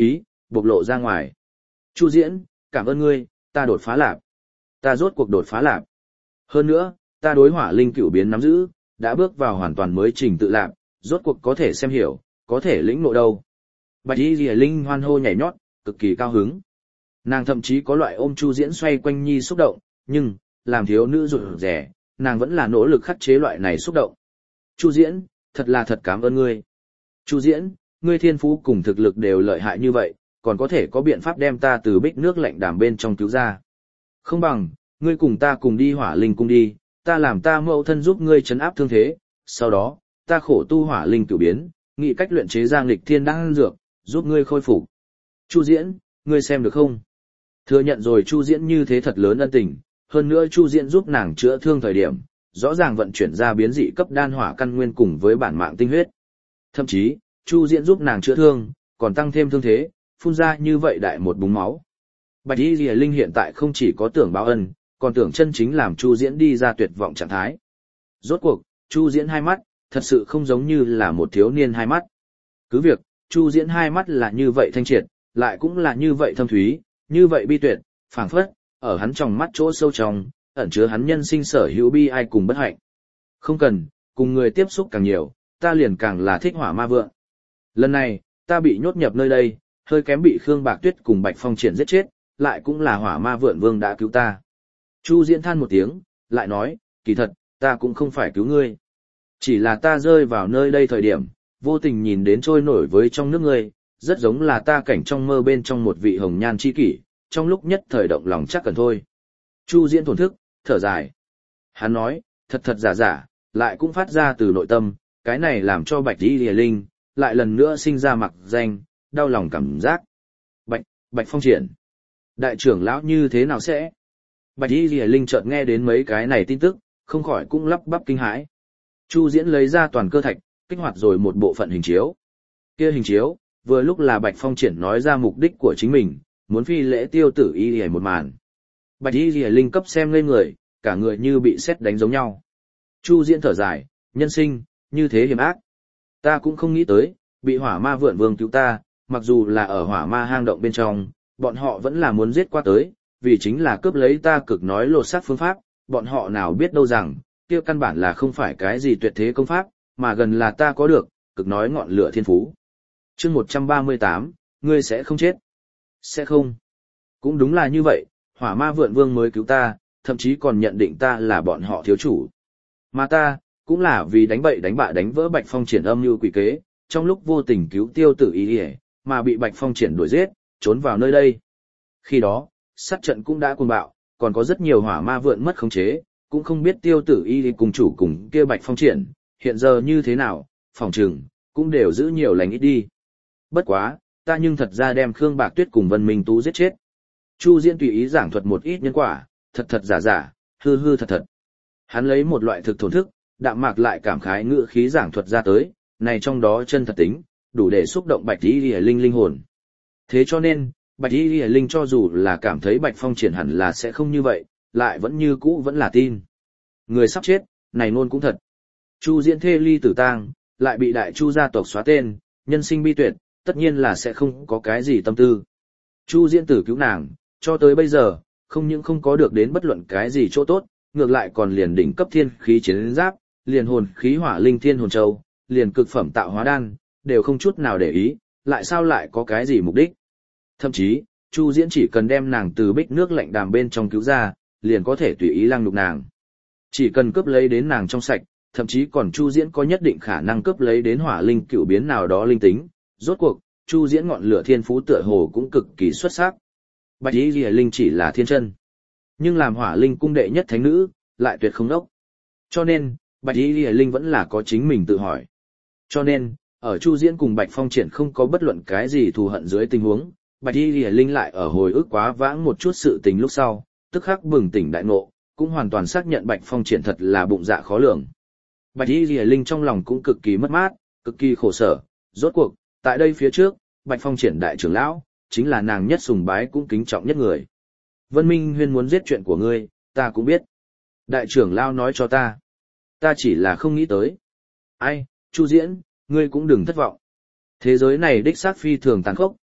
Speaker 1: bộc lộ ra ngoài. Chu Diễn, cảm ơn ngươi, ta đột phá lạp. Ta rốt cuộc đột phá lạp. Hơn nữa, ta đối hỏa linh cửu biến nắm giữ, đã bước vào hoàn toàn mới trình tự lạp, rốt cuộc có thể xem hiểu, có thể lĩnh ngộ đâu. Bạch Y Lìa Linh hoan hô nhảy nhót, cực kỳ cao hứng. Nàng thậm chí có loại ôm Chu Diễn xoay quanh nhi xúc động, nhưng, làm thiếu nữ rụt rẻ, nàng vẫn là nỗ lực khắc chế loại này xúc động. Chu Diễn, thật là thật cảm ơn ngươi. Chu Diễn, ngươi thiên phú cùng thực lực đều lợi hại như vậy, còn có thể có biện pháp đem ta từ bích nước lạnh đàm bên trong cứu ra. Không bằng, ngươi cùng ta cùng đi hỏa linh cung đi, ta làm ta mẫu thân giúp ngươi trấn áp thương thế, sau đó, ta khổ tu hỏa linh cửu biến, nghĩ cách luyện chế ra nghịch thiên đan dược, giúp ngươi khôi phục. Chu Diễn, ngươi xem được không? Thừa nhận rồi Chu Diễn như thế thật lớn ân tình, hơn nữa Chu Diễn giúp nàng chữa thương thời điểm, rõ ràng vận chuyển ra biến dị cấp đan hỏa căn nguyên cùng với bản mạng tinh huyết. Thậm chí, Chu Diễn giúp nàng chữa thương, còn tăng thêm thương thế, phun ra như vậy đại một búng máu. Bạch Y Lìa Linh hiện tại không chỉ có tưởng báo ân, còn tưởng chân chính làm Chu Diễn đi ra tuyệt vọng trạng thái. Rốt cuộc, Chu Diễn hai mắt, thật sự không giống như là một thiếu niên hai mắt. Cứ việc, Chu Diễn hai mắt là như vậy thanh triệt, lại cũng là như vậy thâm thúy, như vậy bi tuyệt, phảng phất, ở hắn trong mắt chỗ sâu trong, ẩn chứa hắn nhân sinh sở hữu bi ai cùng bất hạnh. Không cần, cùng người tiếp xúc càng nhiều, ta liền càng là thích hỏa ma vượng. Lần này, ta bị nhốt nhập nơi đây, hơi kém bị Khương Bạc Tuyết cùng Bạch Phong Triển giết chết, lại cũng là hỏa ma vượn vương đã cứu ta. Chu Diễn than một tiếng, lại nói, kỳ thật, ta cũng không phải cứu ngươi. Chỉ là ta rơi vào nơi đây thời điểm, vô tình nhìn đến trôi nổi với trong nước ngươi, rất giống là ta cảnh trong mơ bên trong một vị hồng nhan chi kỷ, trong lúc nhất thời động lòng chắc cần thôi. Chu Diễn thổn thức, thở dài. Hắn nói, thật thật giả giả, lại cũng phát ra từ nội tâm, cái này làm cho Bạch Y Lìa Linh, lại lần nữa sinh ra mặc danh, đau lòng cảm giác. Bạch, Bạch Phong Triển. Đại trưởng lão như thế nào sẽ? Bạch Y Lìa Linh chợt nghe đến mấy cái này tin tức, không khỏi cũng lắp bắp kinh hãi. Chu Diễn lấy ra toàn cơ thạch, kích hoạt rồi một bộ phận hình chiếu. Kia hình chiếu, vừa lúc là Bạch Phong Triển nói ra mục đích của chính mình, muốn phi lễ tiêu tử Y Lìa một màn. Bạch Y Lìa Linh cấp xem lên người, cả người như bị sét đánh giống nhau. Chu Diễn thở dài, nhân sinh, như thế hiểm ác. Ta cũng không nghĩ tới, bị hỏa ma vượn vương cứu ta, mặc dù là ở hỏa ma hang động bên trong, bọn họ vẫn là muốn giết qua tới, vì chính là cướp lấy ta cực nói lột xác phương pháp, bọn họ nào biết đâu rằng, kia căn bản là không phải cái gì tuyệt thế công pháp, mà gần là ta có được, cực nói ngọn lửa thiên phú. Chương một trăm ba mươi tám, ngươi sẽ không chết. Sẽ không. Cũng đúng là như vậy, hỏa ma vượn vương mới cứu ta, thậm chí còn nhận định ta là bọn họ thiếu chủ. Mà ta, cũng là vì đánh bậy đánh bạ đánh vỡ Bạch Phong Triển âm mưu quỷ kế, trong lúc vô tình cứu tiêu tử Y Lìa, mà bị Bạch Phong Triển đuổi giết, trốn vào nơi đây. Khi đó, sát trận cũng đã cuồng bạo, còn có rất nhiều hỏa ma vượn mất khống chế, cũng không biết tiêu tử Y Lìa cùng chủ cùng kia Bạch Phong Triển, hiện giờ như thế nào, phòng trừng, cũng đều giữ nhiều lành ít đi. Bất quá, ta nhưng thật ra đem Khương Bạc Tuyết cùng Vân Minh Tú giết chết. Chu Diễn tùy ý giảng thuật một ít nhân quả, thật thật giả giả, hư hư thật thật. Hắn lấy một loại thực thổn thức, đạm mạc lại cảm khái ngữ khí giảng thuật ra tới, này trong đó chân thật tính, đủ để xúc động Bạch Y Lìa Linh linh hồn. Thế cho nên, Bạch Y Lìa Linh cho dù là cảm thấy Bạch Phong Triển hẳn là sẽ không như vậy, lại vẫn như cũ vẫn là tin. Người sắp chết, này nôn cũng thật. Chu Diễn thê ly tử tang, lại bị Đại Chu gia tộc xóa tên, nhân sinh bi tuyệt, tất nhiên là sẽ không có cái gì tâm tư. Chu Diễn tử cứu nàng, cho tới bây giờ, không những không có được đến bất luận cái gì chỗ tốt, ngược lại còn liền đỉnh cấp thiên khí chiến giáp, liền hồn khí hỏa linh thiên hồn châu, liền cực phẩm tạo hóa đan, đều không chút nào để ý, lại sao lại có cái gì mục đích. Thậm chí, Chu Diễn chỉ cần đem nàng từ bích nước lạnh đàm bên trong cứu ra, liền có thể tùy ý lăng nhục nàng. Chỉ cần cướp lấy đến nàng trong sạch, thậm chí còn Chu Diễn có nhất định khả năng cướp lấy đến hỏa linh cựu biến nào đó linh tính, rốt cuộc, Chu Diễn ngọn lửa thiên phú tựa hồ cũng cực kỳ xuất sắc. Bạch Y Lìa Linh chỉ là thiên chân, nhưng làm hỏa linh cung đệ nhất thánh nữ, lại tuyệt không đốc. Cho nên, Bạch Y Lìa Linh vẫn là có chính mình tự hỏi. Cho nên, ở Chu Diễn cùng Bạch Phong Triển không có bất luận cái gì thù hận dưới tình huống, Bạch Y Lìa Linh lại ở hồi ức quá vãng một chút sự tình lúc sau, tức khắc bừng tỉnh đại ngộ, cũng hoàn toàn xác nhận Bạch Phong Triển thật là bụng dạ khó lường. Bạch Y Lìa Linh trong lòng cũng cực kỳ mất mát, cực kỳ khổ sở, rốt cuộc, tại đây phía trước, Bạch Phong Triển đại trưởng lão, chính là nàng nhất sùng bái cũng kính trọng nhất người. Vân Minh Huyên muốn giết chuyện của ngươi, ta cũng biết. Đại trưởng lão nói cho ta. Ta chỉ là không nghĩ tới. Ai, Chu Diễn, ngươi cũng đừng thất vọng. Thế giới này đích xác phi thường tàn khốc,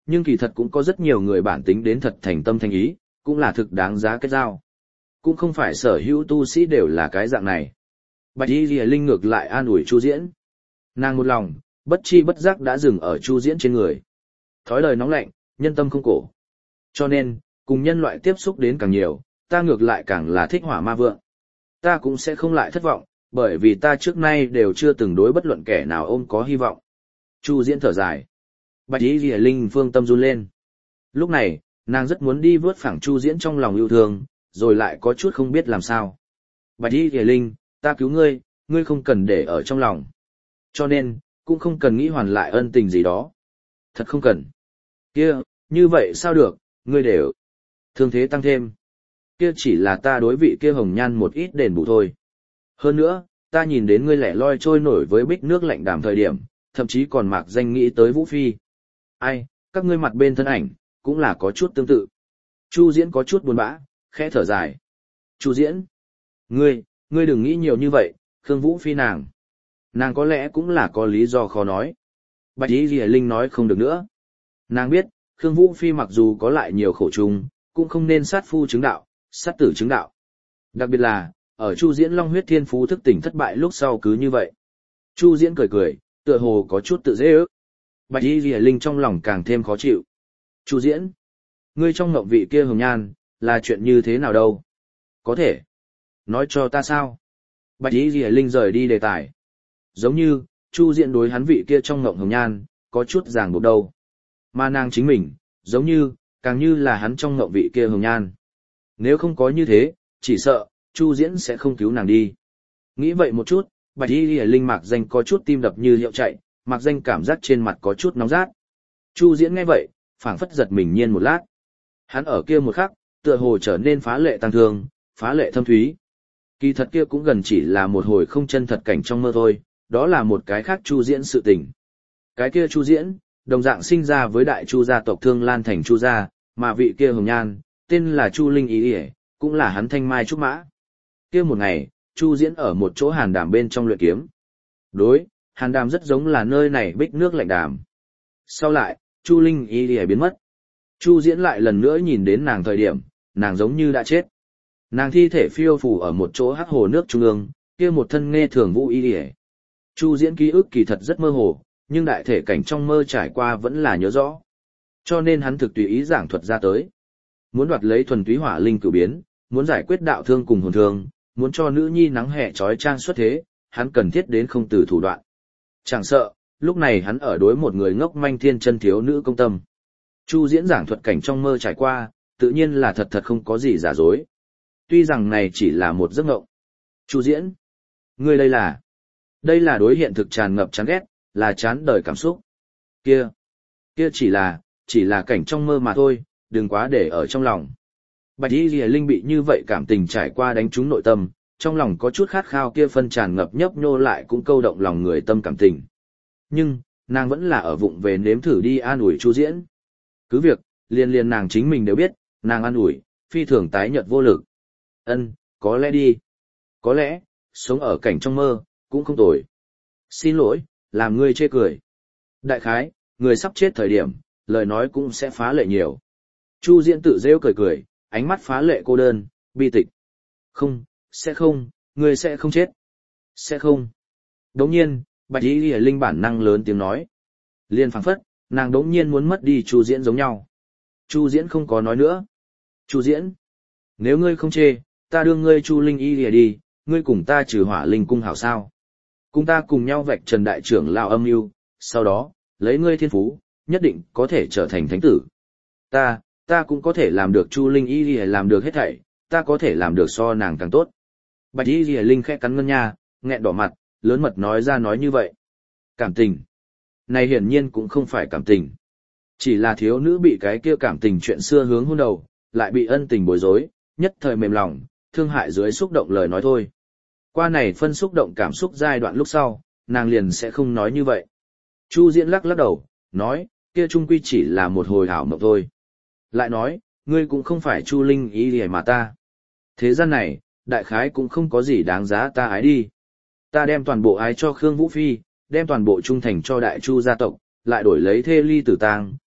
Speaker 1: Nhưng kỳ thật cũng có rất nhiều người bản tính đến thật thành tâm thành ý, cũng là thực đáng giá kết giao. Cũng không phải sở hữu tu sĩ đều là cái dạng này. Bạch Y Lìa Linh ngược lại an ủi Chu Diễn. Nàng một lòng, bất chi bất giác đã dừng ở Chu Diễn trên người. Thói lời nóng lạnh, nhân tâm không cổ. Cho nên, cùng nhân loại tiếp xúc đến càng nhiều, ta ngược lại càng là thích Hỏa Ma Vượng. Ta cũng sẽ không lại thất vọng, bởi vì ta trước nay đều chưa từng đối bất luận kẻ nào ôm có hy vọng. Chu Diễn thở dài. Bạch Y Lìa Linh phương tâm run lên. Lúc này, nàng rất muốn đi vớt phẳng Chu Diễn trong lòng yêu thương, rồi lại có chút không biết làm sao. Bạch Y Lìa Linh, ta cứu ngươi, ngươi không cần để ở trong lòng. Cho nên, cũng không cần nghĩ hoàn lại ân tình gì đó. Thật không cần. Kia, như vậy sao được, ngươi đều thương thế tăng thêm. Kia chỉ là ta đối vị kia hồng nhan một ít đền bù thôi. Hơn nữa, ta nhìn đến ngươi lẻ loi trôi nổi với bích nước lạnh đàm thời điểm, thậm chí còn mạc danh nghĩ tới Vũ Phi. Ai, các ngươi mặt bên thân ảnh, cũng là có chút tương tự. Chu Diễn có chút buồn bã, khẽ thở dài. Chu Diễn, ngươi, ngươi đừng nghĩ nhiều như vậy, Khương Vũ Phi nàng. Nàng có lẽ cũng là có lý do khó nói. Bạch Y Lìa Linh nói không được nữa. Nàng biết, Khương Vũ Phi mặc dù có lại nhiều khổ chung, cũng không nên sát phu chứng đạo, sát tử chứng đạo. Đặc biệt là, ở Chu Diễn Long huyết thiên phú thức tỉnh thất bại lúc sau cứ như vậy. Chu Diễn cười cười, tựa hồ có chút tự dễ ước. Bạch Y Lìa Linh trong lòng càng thêm khó chịu. Chu Diễn, ngươi trong ngộng vị kia hồng nhan, là chuyện như thế nào đâu? Có thể nói cho ta sao? Bạch Y Lìa Linh rời đi đề tài. Giống như, Chu Diễn đối hắn vị kia trong ngộng hồng nhan, có chút ràng buộc đâu. Mà nàng chính mình, giống như, càng như là hắn trong ngộng vị kia hồng nhan. Nếu không có như thế, chỉ sợ, Chu Diễn sẽ không cứu nàng đi. Nghĩ vậy một chút, Bạch Y Lìa Linh mạc danh có chút tim đập như hiệu chạy, mạc danh cảm giác trên mặt có chút nóng rát. Chu Diễn nghe vậy, phảng phất giật mình nhiên một lát. Hắn ở kia một khắc, tựa hồ trở nên phá lệ tăng thương, phá lệ thâm thúy. Kỳ thật kia cũng gần chỉ là một hồi không chân thật cảnh trong mơ thôi, đó là một cái khác Chu Diễn sự tình. Cái kia Chu Diễn, đồng dạng sinh ra với đại Chu gia tộc Thương Lan thành Chu gia, mà vị kia hồng nhan, tên là Chu Linh Ý Ý, cũng là hắn thanh mai trúc mã. Kia một ngày, Chu Diễn ở một chỗ hàn đàm bên trong luyện kiếm. Đối, hàn đàm rất giống là nơi này bích nước lạnh đàm. Sau lại, Chu Linh Ý Ý biến mất. Chu Diễn lại lần nữa nhìn đến nàng thời điểm, nàng giống như đã chết. Nàng thi thể phiêu phù ở một chỗ hắc hồ nước trung ương, kia một thân nghe thường vũ y y. Chu Diễn ký ức kỳ thật rất mơ hồ, nhưng đại thể cảnh trong mơ trải qua vẫn là nhớ rõ. Cho nên hắn thực tùy ý giảng thuật ra tới. Muốn đoạt lấy thuần túy hỏa linh cửu biến, muốn giải quyết đạo thương cùng hồn thương, muốn cho nữ nhi nắng hè trói trang xuất thế, hắn cần thiết đến không từ thủ đoạn. Chẳng sợ, lúc này hắn ở đối một người ngốc manh thiên chân thiếu nữ công tâm. Chu Diễn giảng thuật cảnh trong mơ trải qua, tự nhiên là thật thật không có gì giả dối. Tuy rằng này chỉ là một giấc mộng. Chu Diễn, ngươi đây là... Đây là đối hiện thực tràn ngập chán ghét, là chán đời cảm xúc. Kia, kia chỉ là, chỉ là cảnh trong mơ mà thôi, đừng quá để ở trong lòng. Bạch Y Lìa Linh bị như vậy cảm tình trải qua đánh trúng nội tâm, trong lòng có chút khát khao kia phân tràn ngập nhấp nhô lại cũng câu động lòng người tâm cảm tình. Nhưng, nàng vẫn là ở vụng về nếm thử đi an ủi Chu Diễn. Cứ việc, liền liền nàng chính mình đều biết, nàng an ủi, phi thường tái nhợt vô lực. Ân, có lẽ đi. Có lẽ, sống ở cảnh trong mơ, cũng không tồi. Xin lỗi, làm ngươi chê cười. Đại khái, người sắp chết thời điểm, lời nói cũng sẽ phá lệ nhiều. Chu Diễn tự rêu cười cười, ánh mắt phá lệ cô đơn, bi tịch. Không, sẽ không, ngươi sẽ không chết. Sẽ không. Đống nhiên, Bạch Y Lìa Linh bản năng lớn tiếng nói. Liên phảng phất, nàng đống nhiên muốn mất đi Chu Diễn giống nhau. Chu Diễn không có nói nữa. Chu Diễn, nếu ngươi không chê, ta đưa ngươi Chu Linh Y Lìa đi, ngươi cùng ta trừ hỏa linh cung hảo sao. Cùng ta cùng nhau vạch trần đại trưởng lão âm mưu, sau đó, lấy ngươi thiên phú, nhất định có thể trở thành thánh tử. Ta, ta cũng có thể làm được Chu Linh Y Lìa làm được hết thảy, ta có thể làm được so nàng càng tốt. Bạch Y Lìa Linh khẽ cắn ngân nha, nghẹn đỏ mặt, lớn mật nói ra nói như vậy. Cảm tình. Này hiển nhiên cũng không phải cảm tình. Chỉ là thiếu nữ bị cái kia cảm tình chuyện xưa hướng hôn đầu, lại bị ân tình bối rối, nhất thời mềm lòng, thương hại dưới xúc động lời nói thôi. Qua này phân xúc động cảm xúc giai đoạn lúc sau, nàng liền sẽ không nói như vậy. Chu Diễn lắc lắc đầu, nói, kia trung quy chỉ là một hồi ảo mộng thôi. Lại nói, ngươi cũng không phải Chu Linh ý gì mà ta. Thế gian này, đại khái cũng không có gì đáng giá ta ái đi. Ta đem toàn bộ ái cho Khương Vũ Phi, đem toàn bộ trung thành cho đại Chu gia tộc, lại đổi lấy thê ly tử tang,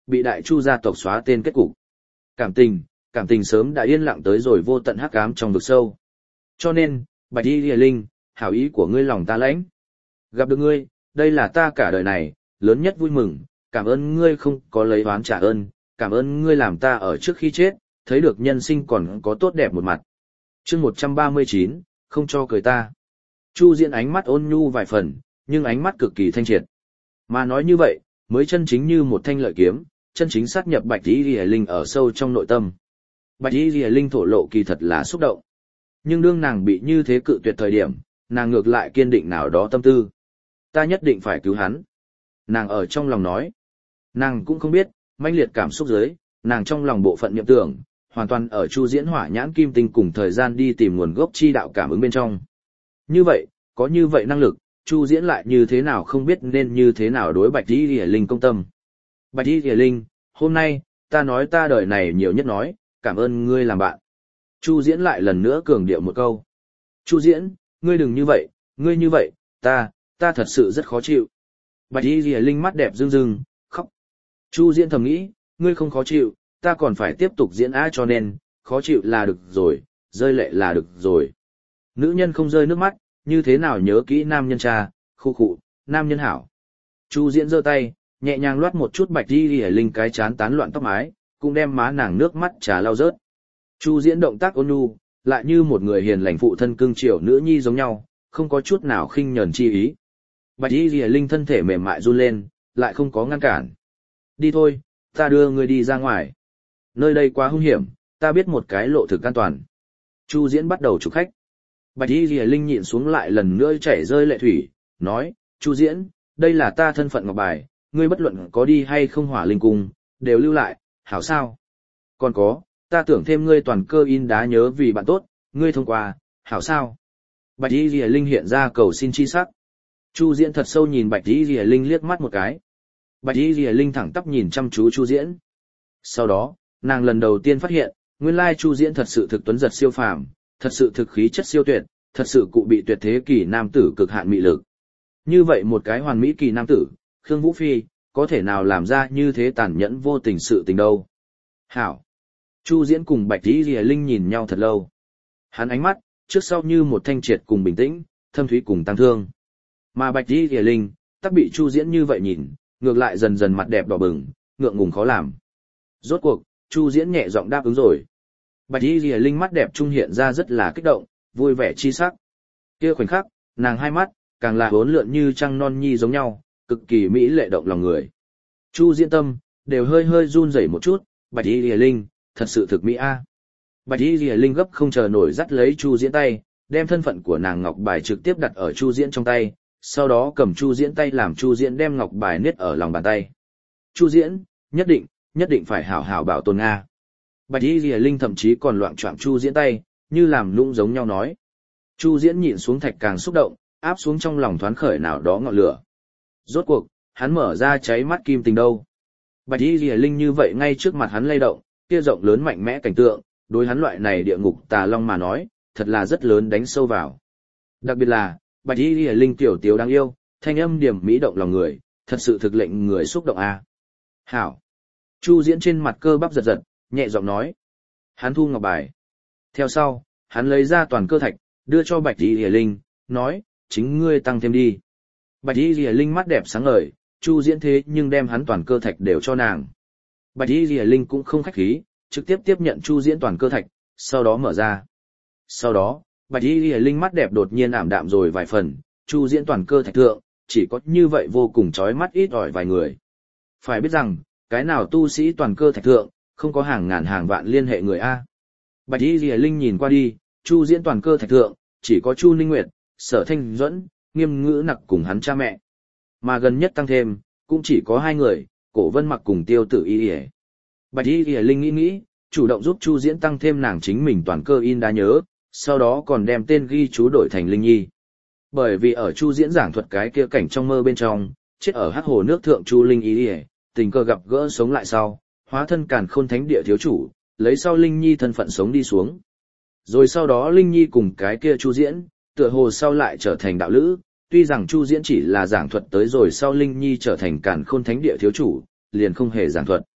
Speaker 1: bị đại chu gia tộc xóa tên kết cục. Cảm tình, cảm tình sớm đã yên lặng tới rồi vô tận hắc ám trong vực sâu. Cho nên, Bạch Y Lìa Linh, hảo ý của ngươi lòng ta lãnh. Gặp được ngươi, đây là ta cả đời này, lớn nhất vui mừng, cảm ơn ngươi không có lấy oán trả ơn, cảm ơn ngươi làm ta ở trước khi chết, thấy được nhân sinh còn có tốt đẹp một mặt. Chương một trăm ba mươi chín, không cho cười ta. Chu Diễn ánh mắt ôn nhu vài phần, nhưng ánh mắt cực kỳ thanh triệt. Mà nói như vậy, mới chân chính như một thanh lợi kiếm, chân chính sát nhập Bạch Y Lìa Linh ở sâu trong nội tâm. Bạch Y Lìa Linh thổ lộ kỳ thật là xúc động. Nhưng đương nàng bị như thế cự tuyệt thời điểm, nàng ngược lại kiên định nào đó tâm tư. Ta nhất định phải cứu hắn. Nàng ở trong lòng nói. Nàng cũng không biết, mãnh liệt cảm xúc dưới, nàng trong lòng bộ phận niệm tưởng, hoàn toàn ở Chu Diễn hỏa nhãn kim tinh cùng thời gian đi tìm nguồn gốc chi đạo cảm ứng bên trong. Như vậy, có như vậy năng lực, Chu Diễn lại như thế nào không biết nên như thế nào đối Bạch Y Lìa Linh công tâm. Bạch Y Lìa Linh, hôm nay, ta nói ta đời này nhiều nhất nói, cảm ơn ngươi làm bạn. Chu Diễn lại lần nữa cường điệu một câu. Chu Diễn, ngươi đừng như vậy, ngươi như vậy, ta, ta thật sự rất khó chịu. Bạch Y Lìa Linh mắt đẹp rưng rưng, khóc. Chu Diễn thầm nghĩ, ngươi không khó chịu, ta còn phải tiếp tục diễn á cho nên, khó chịu là được rồi, rơi lệ là được rồi. Nữ nhân không rơi nước mắt, như thế nào nhớ kỹ nam nhân cha, khu khụ, nam nhân hảo. Chu Diễn giơ tay, nhẹ nhàng loát một chút Bạch Y Lìa Linh cái chán tán loạn tóc mái, cũng đem má nàng nước mắt trà lau rớt. Chu Diễn động tác ôn nhu, lại như một người hiền lành phụ thân cưng chiều nữ nhi giống nhau, không có chút nào khinh nhẫn chi ý. Bạch Y Lìa Linh thân thể mềm mại run lên, lại không có ngăn cản. Đi thôi, ta đưa ngươi đi ra ngoài. Nơi đây quá hung hiểm, ta biết một cái lộ thực an toàn. Chu Diễn bắt đầu chụp khách. Bạch Y Lìa Linh nhịn xuống lại lần nữa chảy rơi lệ thủy, nói, Chu Diễn, đây là ta thân phận ngọc bài, ngươi bất luận có đi hay không hỏa linh cung, đều lưu lại, hảo sao? Còn có, ta tưởng thêm ngươi toàn cơ in đá nhớ vì bạn tốt, ngươi thông qua, hảo sao? Bạch Y Lìa Linh hiện ra cầu xin chi sắc. Chu Diễn thật sâu nhìn Bạch Y Lìa Linh liếc mắt một cái. Bạch Y Lìa Linh thẳng tắp nhìn chăm chú Chu Diễn. Sau đó, nàng lần đầu tiên phát hiện, nguyên lai Chu Diễn thật sự thực tuấn giật siêu phàm, thật sự thực khí chất siêu tuyệt, thật sự cụ bị tuyệt thế kỳ nam tử cực hạn mị lực. Như vậy một cái hoàn mỹ kỳ nam tử, Khương Vũ Phi, có thể nào làm ra như thế tàn nhẫn vô tình sự tình đâu. Hảo. Chu Diễn cùng Bạch Y Lìa Linh nhìn nhau thật lâu. Hắn ánh mắt, trước sau như một thanh triệt cùng bình tĩnh, thâm thúy cùng tăng thương. Mà Bạch Y Lìa Linh, tắc bị Chu Diễn như vậy nhìn, ngược lại dần dần mặt đẹp đỏ bừng, ngượng ngùng khó làm. Rốt cuộc, Chu Diễn nhẹ giọng đáp ứng rồi. Bạch Y Lìa Linh mắt đẹp trung hiện ra rất là kích động, vui vẻ chi sắc. Kia khoảnh khắc, nàng hai mắt càng là uốn lượn như trăng non nhi giống nhau, cực kỳ mỹ lệ động lòng người. Chu Diễn tâm đều hơi hơi run rẩy một chút, Bạch Y Lìa Linh, thật sự thực mỹ a. Bạch Y Lìa Linh gấp không chờ nổi dắt lấy Chu Diễn tay, đem thân phận của nàng ngọc bài trực tiếp đặt ở Chu Diễn trong tay, sau đó cầm Chu Diễn tay làm Chu Diễn đem ngọc bài niết ở lòng bàn tay. Chu Diễn, nhất định, nhất định phải hảo hảo bảo tồn a. Bạch Y Lìa Linh thậm chí còn loạng choạng Chu Diễn tay, như làm nũng giống nhau nói. Chu Diễn nhịn xuống thạch càng xúc động, áp xuống trong lòng thoáng khởi nào đó ngọn lửa. Rốt cuộc, hắn mở ra cháy mắt kim tình đâu. Bạch Y Lìa Linh như vậy ngay trước mặt hắn lay động, kia rộng lớn mạnh mẽ cảnh tượng, đối hắn loại này địa ngục tà long mà nói, thật là rất lớn đánh sâu vào. Đặc biệt là, Bạch Y Lìa Linh tiểu tiếu đáng yêu, thanh âm điểm mỹ động lòng người, thật sự thực lệnh người xúc động a. Hảo. Chu Diễn trên mặt cơ bắp giật giật, nhẹ giọng nói. Hắn thu ngọc bài. Theo sau, hắn lấy ra toàn cơ thạch, đưa cho Bạch Y Lìa Linh, nói, chính ngươi tăng thêm đi. Bạch Y Lìa Linh mắt đẹp sáng ngời, Chu Diễn thế nhưng đem hắn toàn cơ thạch đều cho nàng. Bạch Y Lìa Linh cũng không khách khí, trực tiếp tiếp nhận Chu Diễn toàn cơ thạch, sau đó mở ra. Sau đó, Bạch Y Lìa Linh mắt đẹp đột nhiên ảm đạm rồi vài phần, Chu Diễn toàn cơ thạch thượng, chỉ có như vậy vô cùng chói mắt ít ỏi vài người. Phải biết rằng, cái nào tu sĩ toàn cơ thạch thượng, không có hàng ngàn hàng vạn liên hệ người a. Bạch Y Lìa Linh nhìn qua đi, Chu Diễn toàn cơ thạch thượng, chỉ có Chu Ninh Nguyệt, Sở Thanh Duẫn, Nghiêm Ngữ Nặc cùng hắn cha mẹ. Mà gần nhất tăng thêm, cũng chỉ có hai người, Cổ Vân Mặc cùng Tiêu Tử Y Y. Bạch Y Lìa Linh nghĩ nghĩ, chủ động giúp Chu Diễn tăng thêm nàng chính mình toàn cơ in đá nhớ, sau đó còn đem tên ghi chú đổi thành Linh Nhi. Bởi vì ở Chu Diễn giảng thuật cái kia cảnh trong mơ bên trong, chết ở hắc hồ nước thượng Chu Linh Y Y, tình cờ gặp gỡ sống lại sau, hóa thân Càn Khôn Thánh Địa thiếu chủ, lấy sau Linh Nhi thân phận sống đi xuống. Rồi sau đó Linh Nhi cùng cái kia Chu Diễn, tựa hồ sau lại trở thành đạo lữ, tuy rằng Chu Diễn chỉ là giảng thuật tới rồi sau Linh Nhi trở thành Càn Khôn Thánh Địa thiếu chủ, liền không hề giảng thuật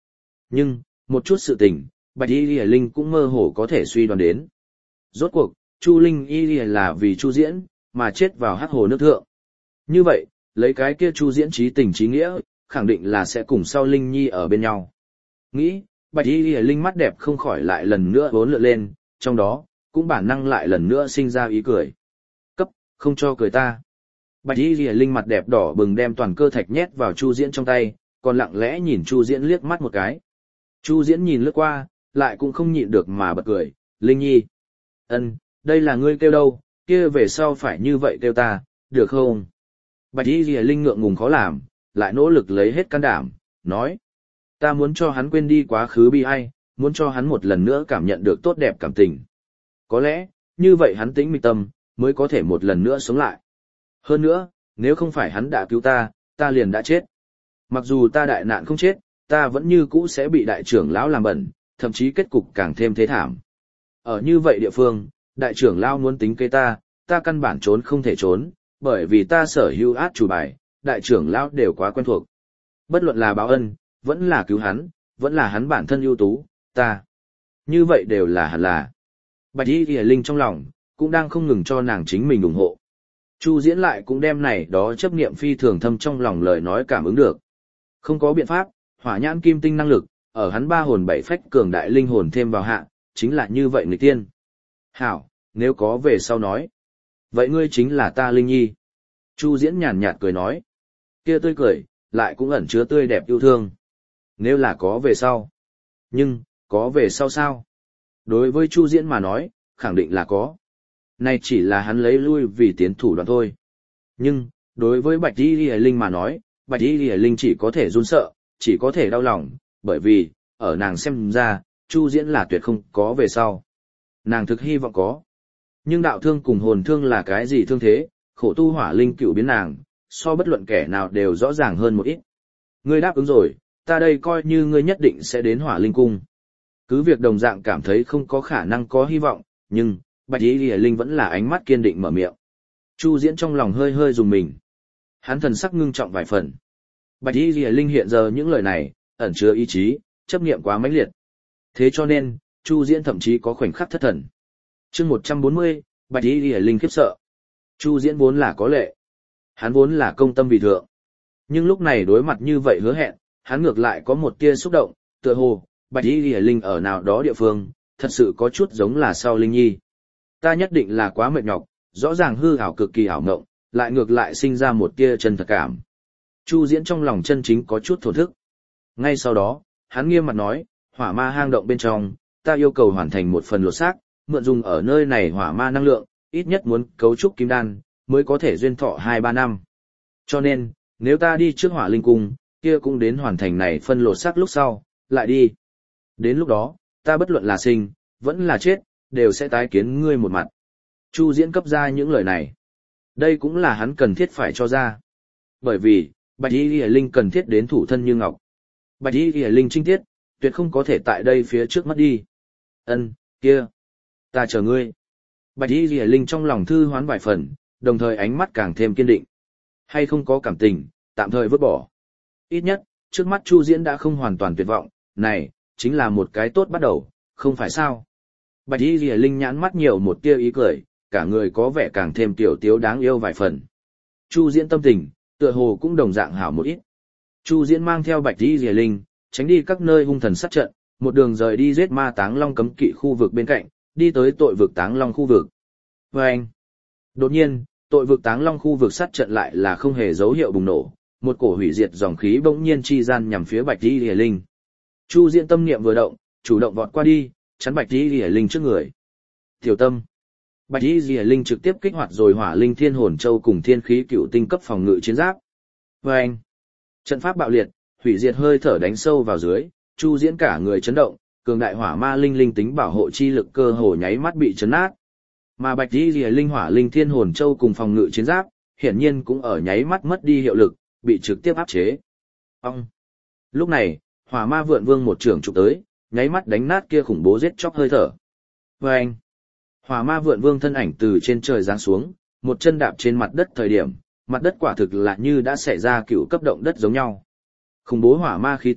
Speaker 1: Nhưng, một chút sự tình, Bạch Y Lìa Linh cũng mơ hồ có thể suy đoán đến. Rốt cuộc, Chu Linh Y Lìa là vì Chu Diễn, mà chết vào hắc hồ nước thượng. Như vậy, lấy cái kia Chu Diễn trí tình trí nghĩa, khẳng định là sẽ cùng sau Linh Nhi ở bên nhau. Nghĩ, Bạch Y Lìa Linh mắt đẹp không khỏi lại lần nữa vốn lượn lên, trong đó, cũng bản năng lại lần nữa sinh ra ý cười. Cấp, không cho cười ta. Bạch Y Lìa Linh mặt đẹp đỏ bừng đem toàn cơ thạch nhét vào Chu Diễn trong tay, còn lặng lẽ nhìn Chu Diễn liếc mắt một cái. Chu Diễn nhìn lướt qua, lại cũng không nhịn được mà bật cười, Linh Nhi. Ân, đây là ngươi kêu đâu, kia về sau phải như vậy kêu ta, được không? Bạch Y Lìa Linh ngượng ngùng khó làm, lại nỗ lực lấy hết can đảm, nói. Ta muốn cho hắn quên đi quá khứ bi ai, muốn cho hắn một lần nữa cảm nhận được tốt đẹp cảm tình. Có lẽ, như vậy hắn tĩnh mịch tâm, mới có thể một lần nữa sống lại. Hơn nữa, nếu không phải hắn đã cứu ta, ta liền đã chết. Mặc dù ta đại nạn không chết, ta vẫn như cũ sẽ bị đại trưởng lão làm bẩn, thậm chí kết cục càng thêm thế thảm. Ở như vậy địa phương, đại trưởng lão muốn tính kế ta, ta căn bản trốn không thể trốn, bởi vì ta sở hữu át chủ bài, đại trưởng lão đều quá quen thuộc. Bất luận là báo ân, vẫn là cứu hắn, vẫn là hắn bản thân ưu tú, ta. Như vậy đều là hẳn là. Bạch Y Lìa Linh trong lòng, cũng đang không ngừng cho nàng chính mình ủng hộ. Chu Diễn lại cũng đem này đó chấp niệm phi thường thâm trong lòng lời nói cảm ứng được. Không có biện pháp, hỏa nhãn kim tinh năng lực, ở hắn ba hồn bảy phách cường đại linh hồn thêm vào hạ, chính là như vậy người tiên. Hảo, nếu có về sau nói. Vậy ngươi chính là ta Linh Nhi. Chu Diễn nhàn nhạt cười nói. Kia tươi cười, lại cũng ẩn chứa tươi đẹp yêu thương. Nếu là có về sau. Nhưng, có về sau sao? Đối với Chu Diễn mà nói, khẳng định là có. Này chỉ là hắn lấy lui vì tiến thủ đoạn thôi. Nhưng, đối với Bạch Y Lìa Linh mà nói, Bạch Y Lìa Linh chỉ có thể run sợ, chỉ có thể đau lòng, bởi vì, ở nàng xem ra, Chu Diễn là tuyệt không có về sau. Nàng thực hy vọng có. Nhưng đạo thương cùng hồn thương là cái gì thương thế, khổ tu hỏa linh cựu biến nàng, so bất luận kẻ nào đều rõ ràng hơn một ít. Ngươi đáp ứng rồi, ta đây coi như ngươi nhất định sẽ đến hỏa linh cung. Cứ việc đồng dạng cảm thấy không có khả năng có hy vọng, nhưng, Bạch Y Lìa Linh vẫn là ánh mắt kiên định mở miệng. Chu Diễn trong lòng hơi hơi dùng mình. Hắn thần sắc ngưng trọng vài phần. Bạch Y Lìa Linh hiện giờ những lời này, ẩn chứa ý chí, chấp niệm quá mãnh liệt. Thế cho nên, Chu Diễn thậm chí có khoảnh khắc thất thần. Chương một trăm bốn mươi, Bạch Y Lìa Linh khiếp sợ. Chu Diễn vốn là có lệ. Hắn vốn là công tâm vì thượng. Nhưng lúc này đối mặt như vậy hứa hẹn, hắn ngược lại có một tia xúc động, tựa hồ, Bạch Y Lìa Linh ở nào đó địa phương, thật sự có chút giống là sau Linh Nhi. Ta nhất định là quá mệt nhọc, rõ ràng hư ảo cực kỳ ảo ngộng, lại ngược lại sinh ra một tia chân thật cảm. Chu Diễn trong lòng chân chính có chút thổn thức. Ngay sau đó, hắn nghiêm mặt nói, hỏa ma hang động bên trong, ta yêu cầu hoàn thành một phần lột xác, mượn dùng ở nơi này hỏa ma năng lượng, ít nhất muốn cấu trúc kim đan, mới có thể duyên thọ hai ba năm. Cho nên, nếu ta đi trước hỏa linh cung, kia cũng đến hoàn thành này phân lột xác lúc sau, lại đi. Đến lúc đó, ta bất luận là sinh, vẫn là chết, đều sẽ tái kiến ngươi một mặt. Chu Diễn cấp ra những lời này. Đây cũng là hắn cần thiết phải cho ra. Bởi vì, Bạch Y Lìa Linh cần thiết đến thủ thân như ngọc. Bạch Y Lìa Linh trinh tiết, tuyệt không có thể tại đây phía trước mất đi. Ân, kia, ta chờ ngươi. Bạch Y Lìa Linh trong lòng thư hoán vài phần, đồng thời ánh mắt càng thêm kiên định. Hay không có cảm tình, tạm thời vứt bỏ. Ít nhất, trước mắt Chu Diễn đã không hoàn toàn tuyệt vọng, này, chính là một cái tốt bắt đầu, không phải sao. Bạch Y Lìa Linh nhãn mắt nhiều một tia ý cười, cả người có vẻ càng thêm tiểu tiếu đáng yêu vài phần. Chu Diễn tâm tình, tựa hồ cũng đồng dạng hảo một ít. Chu Diễn mang theo Bạch Y Lìa Linh, tránh đi các nơi hung thần sát trận, một đường rời đi giết ma táng long cấm kỵ khu vực bên cạnh, đi tới tội vực táng long khu vực. Và anh, đột nhiên, tội vực táng long khu vực sát trận lại là không hề dấu hiệu bùng nổ, một cổ hủy diệt dòng khí bỗng nhiên chi gian nhằm phía Bạch Y Lìa Linh. Chu Diễn tâm niệm vừa động, chủ động vọt qua đi, chắn Bạch Y Lìa Linh trước người. Tiểu tâm. Bạch Y Lìa Linh trực tiếp kích hoạt rồi Hỏa Linh Thiên Hồn Châu cùng Thiên Khí Cựu Tinh cấp phòng ngự chiến giáp. Và anh, trận pháp bạo liệt, hủy diệt hơi thở đánh sâu vào dưới, Chu Diễn cả người chấn động, cường đại hỏa ma linh linh tính bảo hộ chi lực cơ hồ nháy mắt bị chấn nát. Mà Bạch Y Lìa Linh Hỏa Linh Thiên Hồn Châu cùng phòng ngự chiến giáp, hiển nhiên cũng ở nháy mắt mất đi hiệu lực, bị trực tiếp áp chế. Ông. Lúc này, Hỏa Ma Vượn Vương một trường chụp tới, nháy mắt đánh nát kia khủng bố giết chóc hơi thở. Và anh, Hỏa Ma Vượn Vương thân ảnh từ trên trời giáng xuống, một chân đạp trên mặt đất thời điểm, mặt đất quả thực là như đã xảy ra cựu cấp động đất giống nhau. Khủng bố hỏa ma khí tức,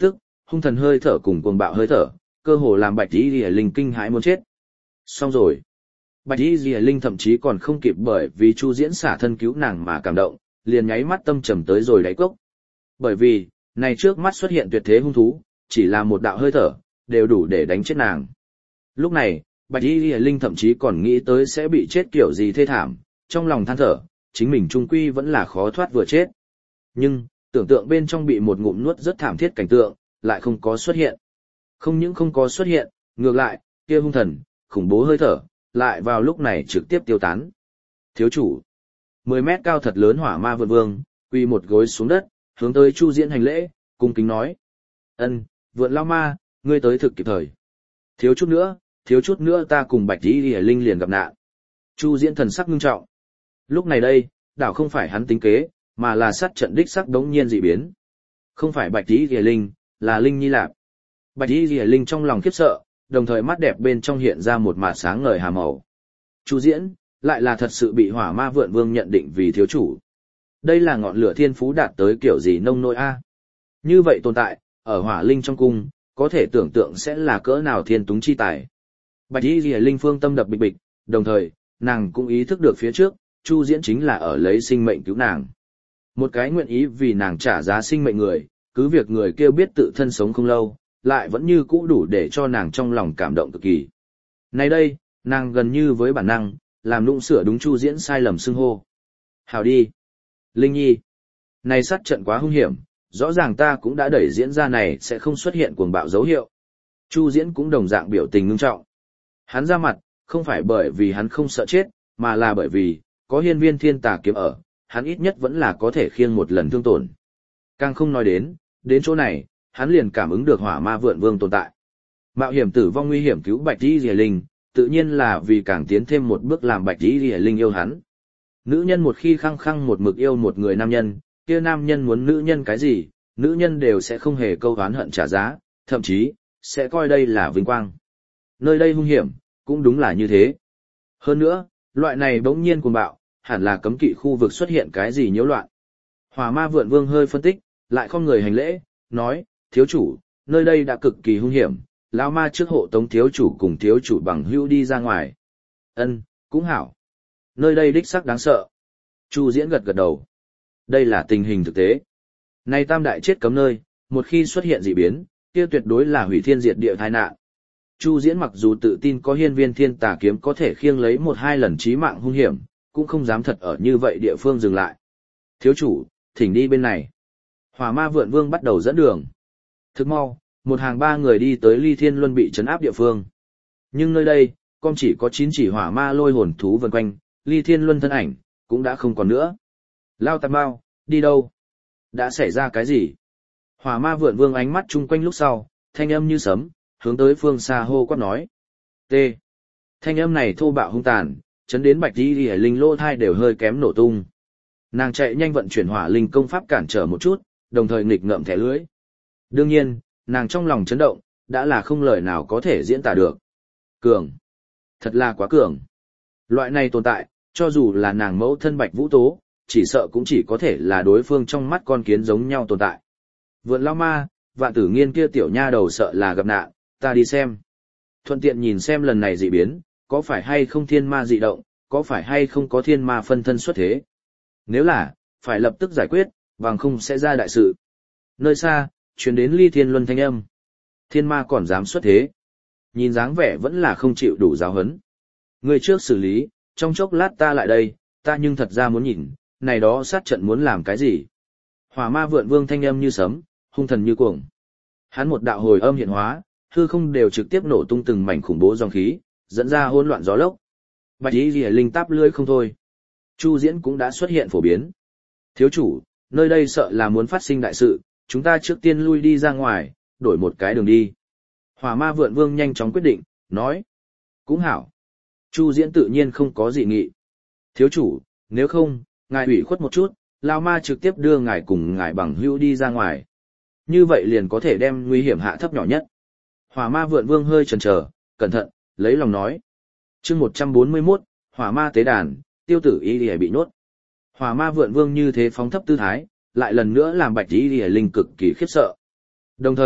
Speaker 1: hung thần hơi thở cùng cuồng bạo hơi thở, cơ hồ làm Bạch Y Lìa Linh kinh hãi muốn chết. Xong rồi. Bạch Y Lìa Linh thậm chí còn không kịp bởi vì Chu Diễn xả thân cứu nàng mà cảm động, liền nháy mắt tâm trầm tới rồi đáy cốc. Bởi vì, này trước mắt xuất hiện tuyệt thế hung thú, chỉ là một đạo hơi thở, đều đủ để đánh chết nàng. Lúc này, Bạch Y Lìa Linh thậm chí còn nghĩ tới sẽ bị chết kiểu gì thê thảm, trong lòng than thở, chính mình trung quy vẫn là khó thoát vừa chết. Nhưng, tưởng tượng bên trong bị một ngụm nuốt rất thảm thiết cảnh tượng, lại không có xuất hiện. Không những không có xuất hiện, ngược lại, kia hung thần, khủng bố hơi thở, lại vào lúc này trực tiếp tiêu tán. Thiếu chủ, mười mét cao thật lớn hỏa ma vượn vương, quỳ một gối xuống đất, hướng tới Chu Diễn hành lễ, cung kính nói: "Ân, vượn lao ma, ngươi tới thực kịp thời. Thiếu chút nữa, thiếu chút nữa ta cùng Bạch Y Lìa Linh liền gặp nạn." Chu Diễn thần sắc nghiêm trọng. Lúc này đây, đảo không phải hắn tính kế, mà là sát trận đích sắc đống nhiên dị biến. Không phải Bạch Y Lìa Linh, là Linh Nhi Lạp. Bạch Y Lìa Linh trong lòng khiếp sợ, đồng thời mắt đẹp bên trong hiện ra một mạt sáng ngời hàm màu. Chu Diễn, lại là thật sự bị hỏa ma vượn vương nhận định vì thiếu chủ. Đây là ngọn lửa thiên phú đạt tới kiểu gì nông nỗi a? Như vậy tồn tại, ở hỏa linh trong cung, có thể tưởng tượng sẽ là cỡ nào thiên túng chi tài. Bạch Y Lìa Linh phương tâm đập bịch bịch, đồng thời, nàng cũng ý thức được phía trước, Chu Diễn chính là ở lấy sinh mệnh cứu nàng. Một cái nguyện ý vì nàng trả giá sinh mệnh người, cứ việc người kêu biết tự thân sống không lâu, lại vẫn như cũ đủ để cho nàng trong lòng cảm động cực kỳ. Nay đây, nàng gần như với bản năng, làm nũng sửa đúng Chu Diễn sai lầm xưng hô. Hào đi. Linh Nhi. Này sát trận quá hung hiểm, rõ ràng ta cũng đã đẩy diễn ra này sẽ không xuất hiện cuồng bạo dấu hiệu. Chu Diễn cũng đồng dạng biểu tình ngưng trọng. Hắn ra mặt, không phải bởi vì hắn không sợ chết, mà là bởi vì, có hiên viên thiên tà kiếm ở, hắn ít nhất vẫn là có thể khiêng một lần thương tổn. Càng không nói đến, đến chỗ này, hắn liền cảm ứng được hỏa ma vượn vương tồn tại. Mạo hiểm tử vong nguy hiểm cứu Bạch Y Lìa Linh, tự nhiên là vì càng tiến thêm một bước làm Bạch Y Lìa Linh yêu hắn. Nữ nhân một khi khăng khăng một mực yêu một người nam nhân, kia nam nhân muốn nữ nhân cái gì, nữ nhân đều sẽ không hề câu oán hận trả giá, thậm chí, sẽ coi đây là vinh quang. Nơi đây hung hiểm, cũng đúng là như thế. Hơn nữa, loại này bỗng nhiên cuồng bạo, hẳn là cấm kỵ khu vực xuất hiện cái gì nhiễu loạn. Hỏa ma vượn vương hơi phân tích, lại không người hành lễ, nói: "Thiếu chủ, nơi đây đã cực kỳ hung hiểm, lão ma trước hộ tống thiếu chủ cùng thiếu chủ bằng hữu đi ra ngoài." "Ân, cũng hảo. Nơi đây đích xác đáng sợ." Chu Diễn gật gật đầu. Đây là tình hình thực tế. Nay tam đại chết cấm nơi, một khi xuất hiện dị biến, kia tuyệt đối là hủy thiên diệt địa tai nạn. Chu Diễn mặc dù tự tin có hiên viên thiên tà kiếm có thể khiêng lấy một hai lần chí mạng hung hiểm, cũng không dám thật ở như vậy địa phương dừng lại. "Thiếu chủ, thỉnh đi bên này." Hỏa ma vượn vương bắt đầu dẫn đường. Thức mau, một hàng ba người đi tới Ly Thiên Luân bị trấn áp địa phương. Nhưng nơi đây, con chỉ có chín chỉ hỏa ma lôi hồn thú vần quanh, Ly Thiên Luân thân ảnh, cũng đã không còn nữa. Lao Tạp Mao, đi đâu? Đã xảy ra cái gì? Hỏa ma vượn vương ánh mắt chung quanh lúc sau, thanh âm như sấm, hướng tới phương xa hô quát nói. T. Thanh âm này thô bạo hung tàn, chấn đến Bạch Y Lìa Linh lô thai đều hơi kém nổ tung. Nàng chạy nhanh vận chuyển hỏa linh công pháp cản trở một chút, đồng thời nghịch ngợm thẻ lưỡi. Đương nhiên, nàng trong lòng chấn động, đã là không lời nào có thể diễn tả được. Cường. Thật là quá cường. Loại này tồn tại, cho dù là nàng mẫu thân Bạch Vũ Tố, chỉ sợ cũng chỉ có thể là đối phương trong mắt con kiến giống nhau tồn tại. Vượn lao ma, vạn tử nghiên kia tiểu nha đầu sợ là gặp nạn, ta đi xem. Thuận tiện nhìn xem lần này dị biến, có phải hay không thiên ma dị động, có phải hay không có thiên ma phân thân xuất thế. Nếu là, phải lập tức giải quyết, bằng không sẽ ra đại sự. Nơi xa, truyền đến Ly Thiên Luân thanh âm. Thiên ma còn dám xuất thế. Nhìn dáng vẻ vẫn là không chịu đủ giáo hấn. Người trước xử lý, trong chốc lát ta lại đây, ta nhưng thật ra muốn nhìn, này đó sát trận muốn làm cái gì. Hỏa ma vượn vương thanh âm như sấm, hung thần như cuồng. Hắn một đạo hồi âm hiện hóa, hư không đều trực tiếp nổ tung từng mảnh khủng bố dòng khí, dẫn ra hỗn loạn gió lốc. Bạch Y Lìa Linh táp lưỡi không thôi. Chu Diễn cũng đã xuất hiện phổ biến. Thiếu chủ, nơi đây sợ là muốn phát sinh đại sự, chúng ta trước tiên lui đi ra ngoài, đổi một cái đường đi. Hỏa ma vượn vương nhanh chóng quyết định, nói. Cũng hảo. Chu Diễn tự nhiên không có dị nghị. Thiếu chủ, nếu không, ngài ủy khuất một chút, Lao ma trực tiếp đưa ngài cùng ngài bằng hữu đi ra ngoài. Như vậy liền có thể đem nguy hiểm hạ thấp nhỏ nhất. Hỏa ma vượn vương hơi chần chờ, cẩn thận, lấy lòng nói. Chương một trăm bốn mươi mốt, Hỏa ma tế đàn, tiêu tử Y Lìa bị nhốt. Hỏa ma vượn vương như thế phóng thấp tư thái, lại lần nữa làm Bạch Y Lìa Linh cực kỳ khiếp sợ. Đồng thời,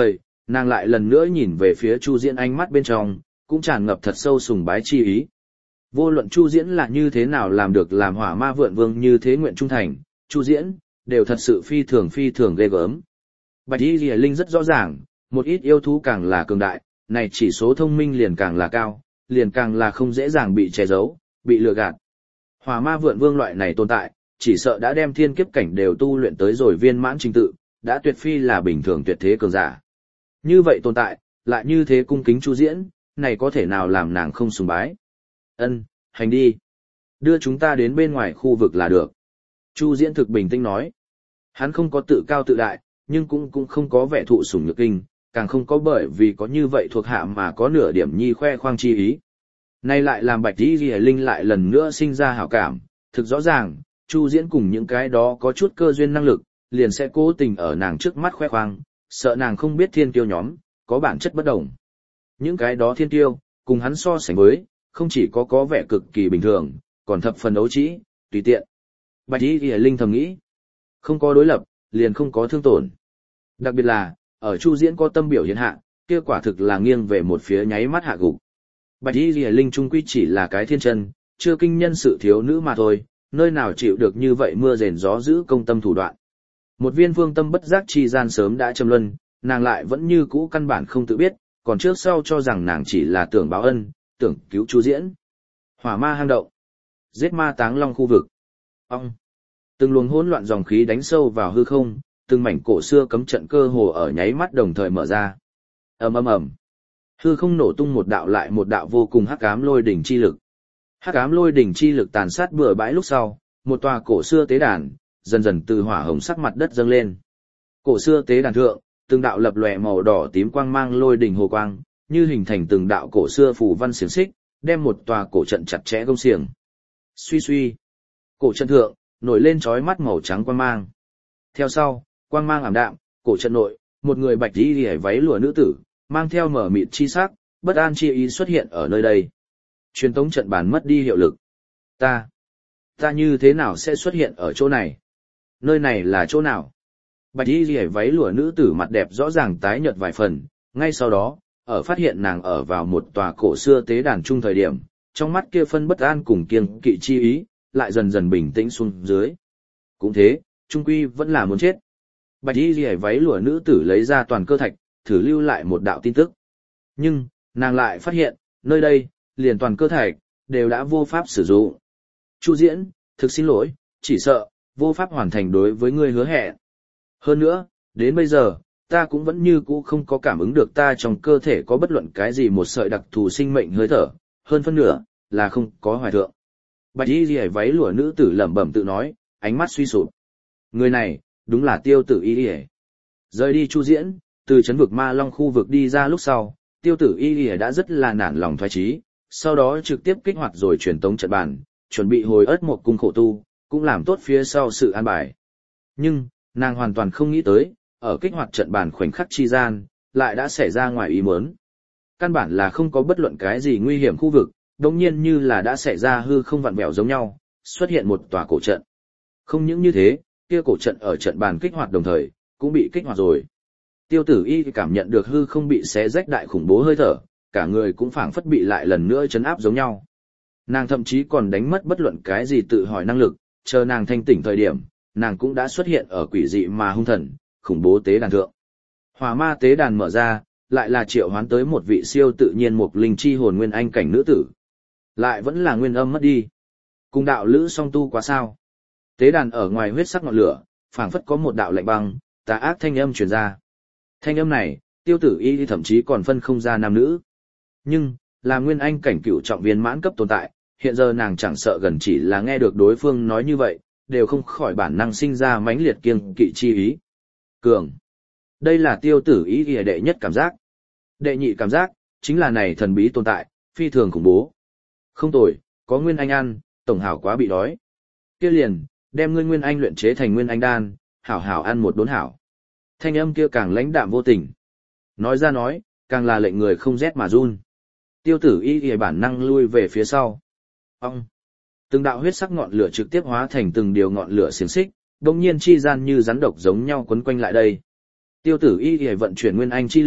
Speaker 1: nàng lại lần nữa nhìn về phía Chu Diễn, ánh mắt bên trong cũng tràn ngập thật sâu sùng bái chi ý. Vô luận Chu Diễn là như thế nào làm được làm Hỏa Ma Vượn Vương như thế nguyện trung thành, Chu Diễn đều thật sự phi thường phi thường ghê gớm. Bạch Y Lìa Linh rất rõ ràng, một ít yêu thú càng là cường đại, này chỉ số thông minh liền càng là cao, liền càng là không dễ dàng bị che giấu, bị lừa gạt. Hỏa Ma Vượn Vương loại này tồn tại, chỉ sợ đã đem thiên kiếp cảnh đều tu luyện tới rồi viên mãn trình tự, đã tuyệt phi là bình thường tuyệt thế cường giả. Như vậy tồn tại, lại như thế cung kính Chu Diễn, này có thể nào làm nàng không sùng bái. Ân, hành đi. Đưa chúng ta đến bên ngoài khu vực là được. Chu Diễn thực bình tĩnh nói. Hắn không có tự cao tự đại, nhưng cũng cũng không có vẻ thụ sủng nhược kinh, càng không có bởi vì có như vậy thuộc hạ mà có nửa điểm nhi khoe khoang chi ý. Nay lại làm Bạch Y Lìa Linh lại lần nữa sinh ra hảo cảm, thực rõ ràng, Chu Diễn cùng những cái đó có chút cơ duyên năng lực, liền sẽ cố tình ở nàng trước mắt khoe khoang, sợ nàng không biết thiên kiêu nhóm, có bản chất bất đồng. Những cái đó thiên kiêu, cùng hắn so sánh với, không chỉ có có vẻ cực kỳ bình thường, còn thập phần ấu trĩ, tùy tiện. Bạch Y Lìa Linh thầm nghĩ, không có đối lập, liền không có thương tổn. Đặc biệt là, ở Chu Diễn có tâm biểu hiện hạ, kia quả thực là nghiêng về một phía nháy mắt hạ gục. Bạch Y Lìa Linh trung quy chỉ là cái thiên chân, chưa kinh nhân sự thiếu nữ mà thôi, nơi nào chịu được như vậy mưa rền gió giữ công tâm thủ đoạn. Một viên vương tâm bất giác chi gian sớm đã châm luân, nàng lại vẫn như cũ căn bản không tự biết, còn trước sau cho rằng nàng chỉ là tưởng báo ân, tưởng cứu Chu Diễn. Hỏa ma hang động, giết ma táng long khu vực. Ong. Từng luồng hỗn loạn dòng khí đánh sâu vào hư không, từng mảnh cổ xưa cấm trận cơ hồ ở nháy mắt đồng thời mở ra. Ầm ầm ầm. Hư không nổ tung một đạo lại một đạo vô cùng hắc ám lôi đỉnh chi lực. Hắc ám lôi đỉnh chi lực tàn sát bừa bãi lúc sau, một tòa cổ xưa tế đàn dần dần từ hỏa hồng sắc mặt đất dâng lên. Cổ xưa tế đàn thượng, từng đạo lập lòe màu đỏ tím quang mang lôi đỉnh hồ quang, như hình thành từng đạo cổ xưa phù văn xiềng xích, đem một tòa cổ trận chặt chẽ gông xiềng. Suy suy, cổ trận thượng nổi lên chói mắt màu trắng quang mang. Theo sau, quang mang ảm đạm, cổ trận nội, một người bạch y liễu váy lụa nữ tử, mang theo mở mịt chi sắc, bất an chi ý xuất hiện ở nơi đây. Truyền tống trận bàn mất đi hiệu lực. Ta, ta như thế nào sẽ xuất hiện ở chỗ này? Nơi này là chỗ nào? Bạch y liễu váy lụa nữ tử mặt đẹp rõ ràng tái nhợt vài phần, ngay sau đó, ở phát hiện nàng ở vào một tòa cổ xưa tế đàn chung thời điểm, trong mắt kia phân bất an cùng kiêng kỵ chi ý, lại dần dần bình tĩnh xuống dưới. Cũng thế, trung quy vẫn là muốn chết. Bạch y liễu váy lụa nữ tử lấy ra toàn cơ thạch, thử lưu lại một đạo tin tức. Nhưng, nàng lại phát hiện, nơi đây, liền toàn cơ thạch, đều đã vô pháp sử dụng. Chu Diễn, thực xin lỗi, chỉ sợ, vô pháp hoàn thành đối với ngươi hứa hẹn. Hơn nữa, đến bây giờ, ta cũng vẫn như cũ không có cảm ứng được ta trong cơ thể có bất luận cái gì một sợi đặc thù sinh mệnh hơi thở, hơn phân nửa, là không có hoài thượng. Bạch y liễu váy lụa nữ tử lẩm bẩm tự nói, ánh mắt suy sụp. Người này, đúng là Tiêu Tử Y Lìa. Rời đi Chu Diễn, từ trấn vực Ma Long khu vực đi ra lúc sau, Tiêu Tử Y Lìa đã rất là nản lòng thoái chí, sau đó trực tiếp kích hoạt rồi truyền tống trận bàn, chuẩn bị hồi ớt một cung khổ tu, cũng làm tốt phía sau sự an bài. Nhưng, nàng hoàn toàn không nghĩ tới, ở kích hoạt trận bàn khoảnh khắc chi gian, lại đã xảy ra ngoài ý muốn. Căn bản là không có bất luận cái gì nguy hiểm khu vực, đồng nhiên như là đã xảy ra hư không vặn vẹo giống nhau, xuất hiện một tòa cổ trận. Không những như thế, kia cổ trận ở trận bàn kích hoạt đồng thời, cũng bị kích hoạt rồi. Tiêu Tử Y cảm nhận được hư không bị xé rách đại khủng bố hơi thở, cả người cũng phảng phất bị lại lần nữa chấn áp giống nhau. Nàng thậm chí còn đánh mất bất luận cái gì tự hỏi năng lực, chờ nàng thanh tỉnh thời điểm, nàng cũng đã xuất hiện ở quỷ dị mà hung thần, khủng bố tế đàn thượng. Hỏa ma tế đàn mở ra, lại là triệu hoán tới một vị siêu tự nhiên một linh chi hồn nguyên anh cảnh nữ tử. Lại vẫn là nguyên âm mất đi. Cùng đạo lữ song tu quá sao? Tế đàn ở ngoài huyết sắc ngọn lửa, phảng phất có một đạo lạnh băng, tà ác thanh âm truyền ra. Thanh âm này, Tiêu Tử Y thậm chí còn phân không ra nam nữ. Nhưng, là nguyên anh cảnh cửu trọng viên mãn cấp tồn tại, hiện giờ nàng chẳng sợ gần chỉ là nghe được đối phương nói như vậy, đều không khỏi bản năng sinh ra mãnh liệt kiêng kỵ chi ý. Cường. Đây là Tiêu Tử Y ghi đệ nhất cảm giác. Đệ nhị cảm giác, chính là này thần bí tồn tại, phi thường khủng bố. Không tồi, có nguyên anh ăn, tổng hảo quá bị đói. Kia liền, đem ngươi nguyên anh luyện chế thành nguyên anh đan, hảo hảo ăn một đốn hảo. Thanh âm kia càng lãnh đạm vô tình. Nói ra nói, càng là lệnh người không rét mà run. Tiêu Tử Y ghi bản năng lui về phía sau. Ông. Từng đạo huyết sắc ngọn lửa trực tiếp hóa thành từng điều ngọn lửa xiềng xích, đồng nhiên chi gian như rắn độc giống nhau quấn quanh lại đây. Tiêu Tử Y ghi vận chuyển nguyên anh chi lực,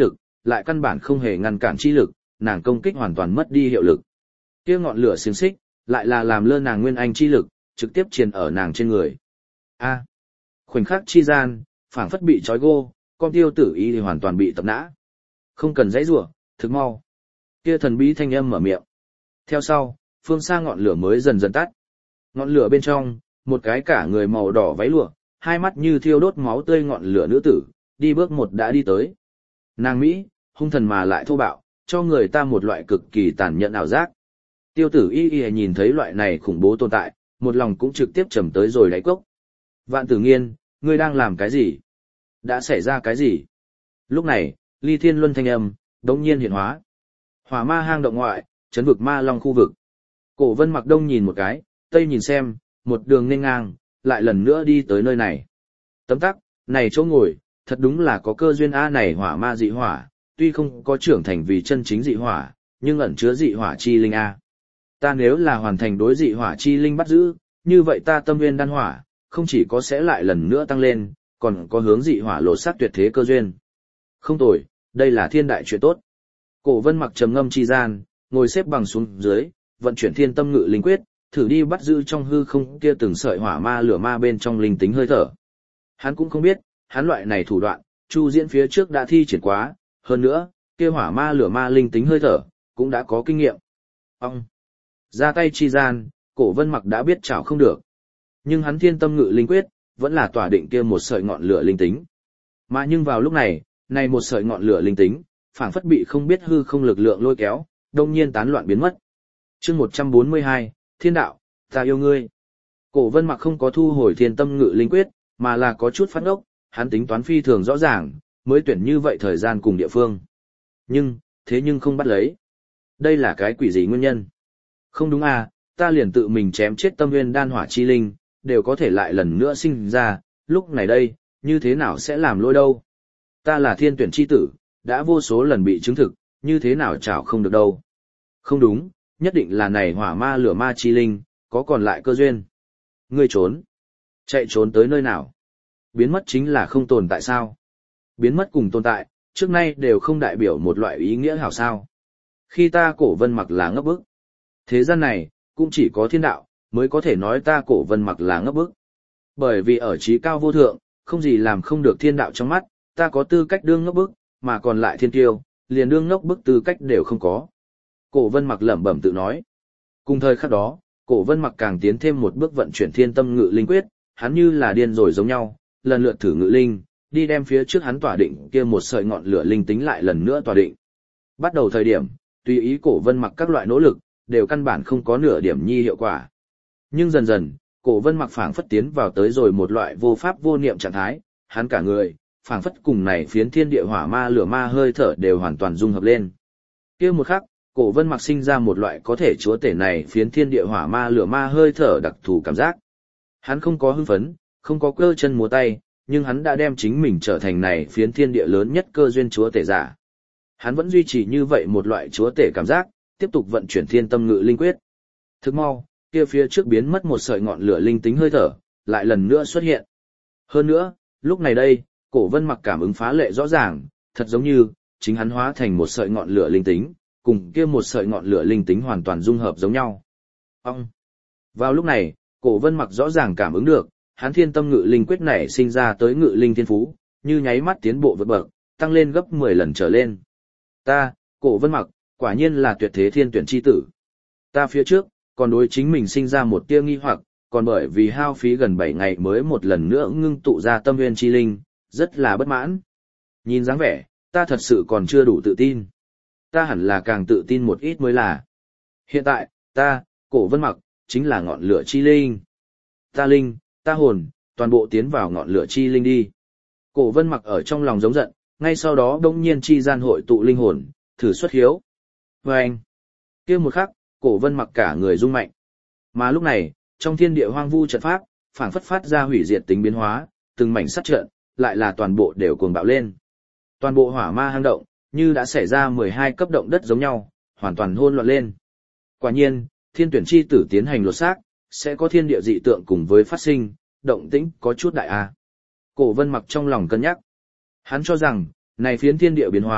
Speaker 1: lại căn bản không hề ngăn cản chi lực, nàng công kích hoàn toàn mất đi hiệu lực. Kia ngọn lửa xiềng xích, lại là làm lơ nàng nguyên anh chi lực, trực tiếp truyền ở nàng trên người. A. Khoảnh khắc chi gian, phảng phất bị trói gô, con tiêu tử y thì hoàn toàn bị tập nã. Không cần dãy rủa, thực mau. Kia thần bí thanh âm mở miệng. Theo sau, phương xa ngọn lửa mới dần dần tắt. Ngọn lửa bên trong, một cái cả người màu đỏ váy lụa, hai mắt như thiêu đốt máu tươi ngọn lửa nữ tử, đi bước một đã đi tới. Nàng Mỹ, hung thần mà lại thô bạo, cho người ta một loại cực kỳ tàn nhẫn ảo giác. Tiêu tử y y nhìn thấy loại này khủng bố tồn tại, một lòng cũng trực tiếp trầm tới rồi đáy cốc. Vạn Tử Nghiên, ngươi đang làm cái gì? Đã xảy ra cái gì? Lúc này, Ly Thiên Luân thanh âm, đống nhiên hiện hóa. Hỏa ma hang động ngoại, trấn vực ma long khu vực. Cổ Vân Mặc đông nhìn một cái, tây nhìn xem, một đường nên ngang, lại lần nữa đi tới nơi này. Tấm tắc, này chỗ ngồi, thật đúng là có cơ duyên A này hỏa ma dị hỏa, tuy không có trưởng thành vì chân chính dị hỏa, nhưng ẩn chứa dị hỏa chi linh A. Ta nếu là hoàn thành đối dị hỏa chi linh bắt giữ, như vậy ta tâm nguyên đan hỏa, không chỉ có sẽ lại lần nữa tăng lên, còn có hướng dị hỏa lột xác tuyệt thế cơ duyên. Không tồi, đây là thiên đại chuyện tốt. Cổ Vân Mặc trầm ngâm chi gian, ngồi xếp bằng xuống dưới, vận chuyển thiên tâm ngự linh quyết, thử đi bắt giữ trong hư không kia từng sợi hỏa ma lửa ma bên trong linh tính hơi thở. Hắn cũng không biết, hắn loại này thủ đoạn, Chu Diễn phía trước đã thi triển quá, hơn nữa, kia hỏa ma lửa ma linh tính hơi thở, cũng đã có kinh nghiệm. Ông! Ra tay chi gian, Cổ Vân Mặc đã biết chảo không được. Nhưng hắn thiên tâm ngự linh quyết, vẫn là tỏa định kia một sợi ngọn lửa linh tính. Mà nhưng vào lúc này, này một sợi ngọn lửa linh tính, phảng phất bị không biết hư không lực lượng lôi kéo, đông nhiên tán loạn biến mất. Chương một trăm bốn mươi hai, Thiên đạo, ta yêu ngươi. Cổ Vân Mặc không có thu hồi thiên tâm ngự linh quyết, mà là có chút phát ốc, hắn tính toán phi thường rõ ràng, mới tuyển như vậy thời gian cùng địa phương. Nhưng, thế nhưng không bắt lấy. Đây là cái quỷ gì nguyên nhân? Không đúng à, ta liền tự mình chém chết tâm nguyên đan hỏa chi linh, đều có thể lại lần nữa sinh ra, lúc này đây, như thế nào sẽ làm lỗi đâu? Ta là thiên tuyển chi tử, đã vô số lần bị chứng thực, như thế nào chảo không được đâu? Không đúng, nhất định là này hỏa ma lửa ma chi linh, có còn lại cơ duyên. Ngươi trốn. Chạy trốn tới nơi nào? Biến mất chính là không tồn tại sao? Biến mất cùng tồn tại, trước nay đều không đại biểu một loại ý nghĩa hảo sao. Khi ta Cổ Vân Mặc là ngốc bức. Thế gian này, cũng chỉ có thiên đạo, mới có thể nói ta Cổ Vân Mặc là ngốc bức. Bởi vì ở trí cao vô thượng, không gì làm không được thiên đạo trong mắt, ta có tư cách đương ngốc bức, mà còn lại thiên tiêu, liền đương ngốc bức tư cách đều không có. Cổ Vân Mặc lẩm bẩm tự nói. Cùng thời khắc đó, Cổ Vân Mặc càng tiến thêm một bước vận chuyển thiên tâm ngự linh quyết, hắn như là điên rồi giống nhau, lần lượt thử ngự linh, đi đem phía trước hắn tỏa định kia một sợi ngọn lửa linh tính lại lần nữa tỏa định. Bắt đầu thời điểm, tùy ý Cổ Vân Mặc các loại nỗ lực, đều căn bản không có nửa điểm nhi hiệu quả. Nhưng dần dần, Cổ Vân Mặc phảng phất tiến vào tới rồi một loại vô pháp vô niệm trạng thái, hắn cả người, phảng phất cùng này phiến thiên địa hỏa ma lửa ma hơi thở đều hoàn toàn dung hợp lên. Kia một khắc, Cổ Vân Mặc sinh ra một loại có thể chúa tể này phiến thiên địa hỏa ma lửa ma hơi thở đặc thù cảm giác. Hắn không có hưng phấn, không có cơ chân múa tay, nhưng hắn đã đem chính mình trở thành này phiến thiên địa lớn nhất cơ duyên chúa tể giả. Hắn vẫn duy trì như vậy một loại chúa tể cảm giác, tiếp tục vận chuyển thiên tâm ngự linh quyết. Thức mau, kia phía trước biến mất một sợi ngọn lửa linh tính hơi thở, lại lần nữa xuất hiện. Hơn nữa, lúc này đây, Cổ Vân Mặc cảm ứng phá lệ rõ ràng, thật giống như, chính hắn hóa thành một sợi ngọn lửa linh tính, cùng kia một sợi ngọn lửa linh tính hoàn toàn dung hợp giống nhau. Ông! Vào lúc này, Cổ Vân Mặc rõ ràng cảm ứng được, hắn thiên tâm ngự linh quyết này sinh ra tới ngự linh thiên phú, như nháy mắt tiến bộ vượt bậc, tăng lên gấp mười lần trở lên. Ta, Cổ Vân Mặc, quả nhiên là tuyệt thế thiên tuyển chi tử. Ta phía trước, còn đối chính mình sinh ra một tia nghi hoặc, còn bởi vì hao phí gần bảy ngày mới một lần nữa ngưng tụ ra tâm nguyên chi linh, rất là bất mãn. Nhìn dáng vẻ, ta thật sự còn chưa đủ tự tin. Ta hẳn là càng tự tin một ít mới là. Hiện tại, ta, Cổ Vân Mặc, chính là ngọn lửa chi linh. Ta linh, ta hồn, toàn bộ tiến vào ngọn lửa chi linh đi. Cổ Vân Mặc ở trong lòng giống giận, ngay sau đó đông nhiên chi gian hội tụ linh hồn, thử xuất hiếu. Và anh, kia một khắc, Cổ Vân Mặc cả người rung mạnh. Mà lúc này, trong thiên địa hoang vu trận pháp, phảng phất phát ra hủy diệt tính biến hóa, từng mảnh sắt trận, lại là toàn bộ đều cuồng bạo lên. Toàn bộ hỏa ma hang động, như đã xảy ra mười hai cấp động đất giống nhau, hoàn toàn hỗn loạn lên. Quả nhiên, thiên tuyển chi tử tiến hành lột xác, sẽ có thiên địa dị tượng cùng với phát sinh, động tĩnh có chút đại a. Cổ Vân Mặc trong lòng cân nhắc. Hắn cho rằng, này phiến thiên địa biến hóa,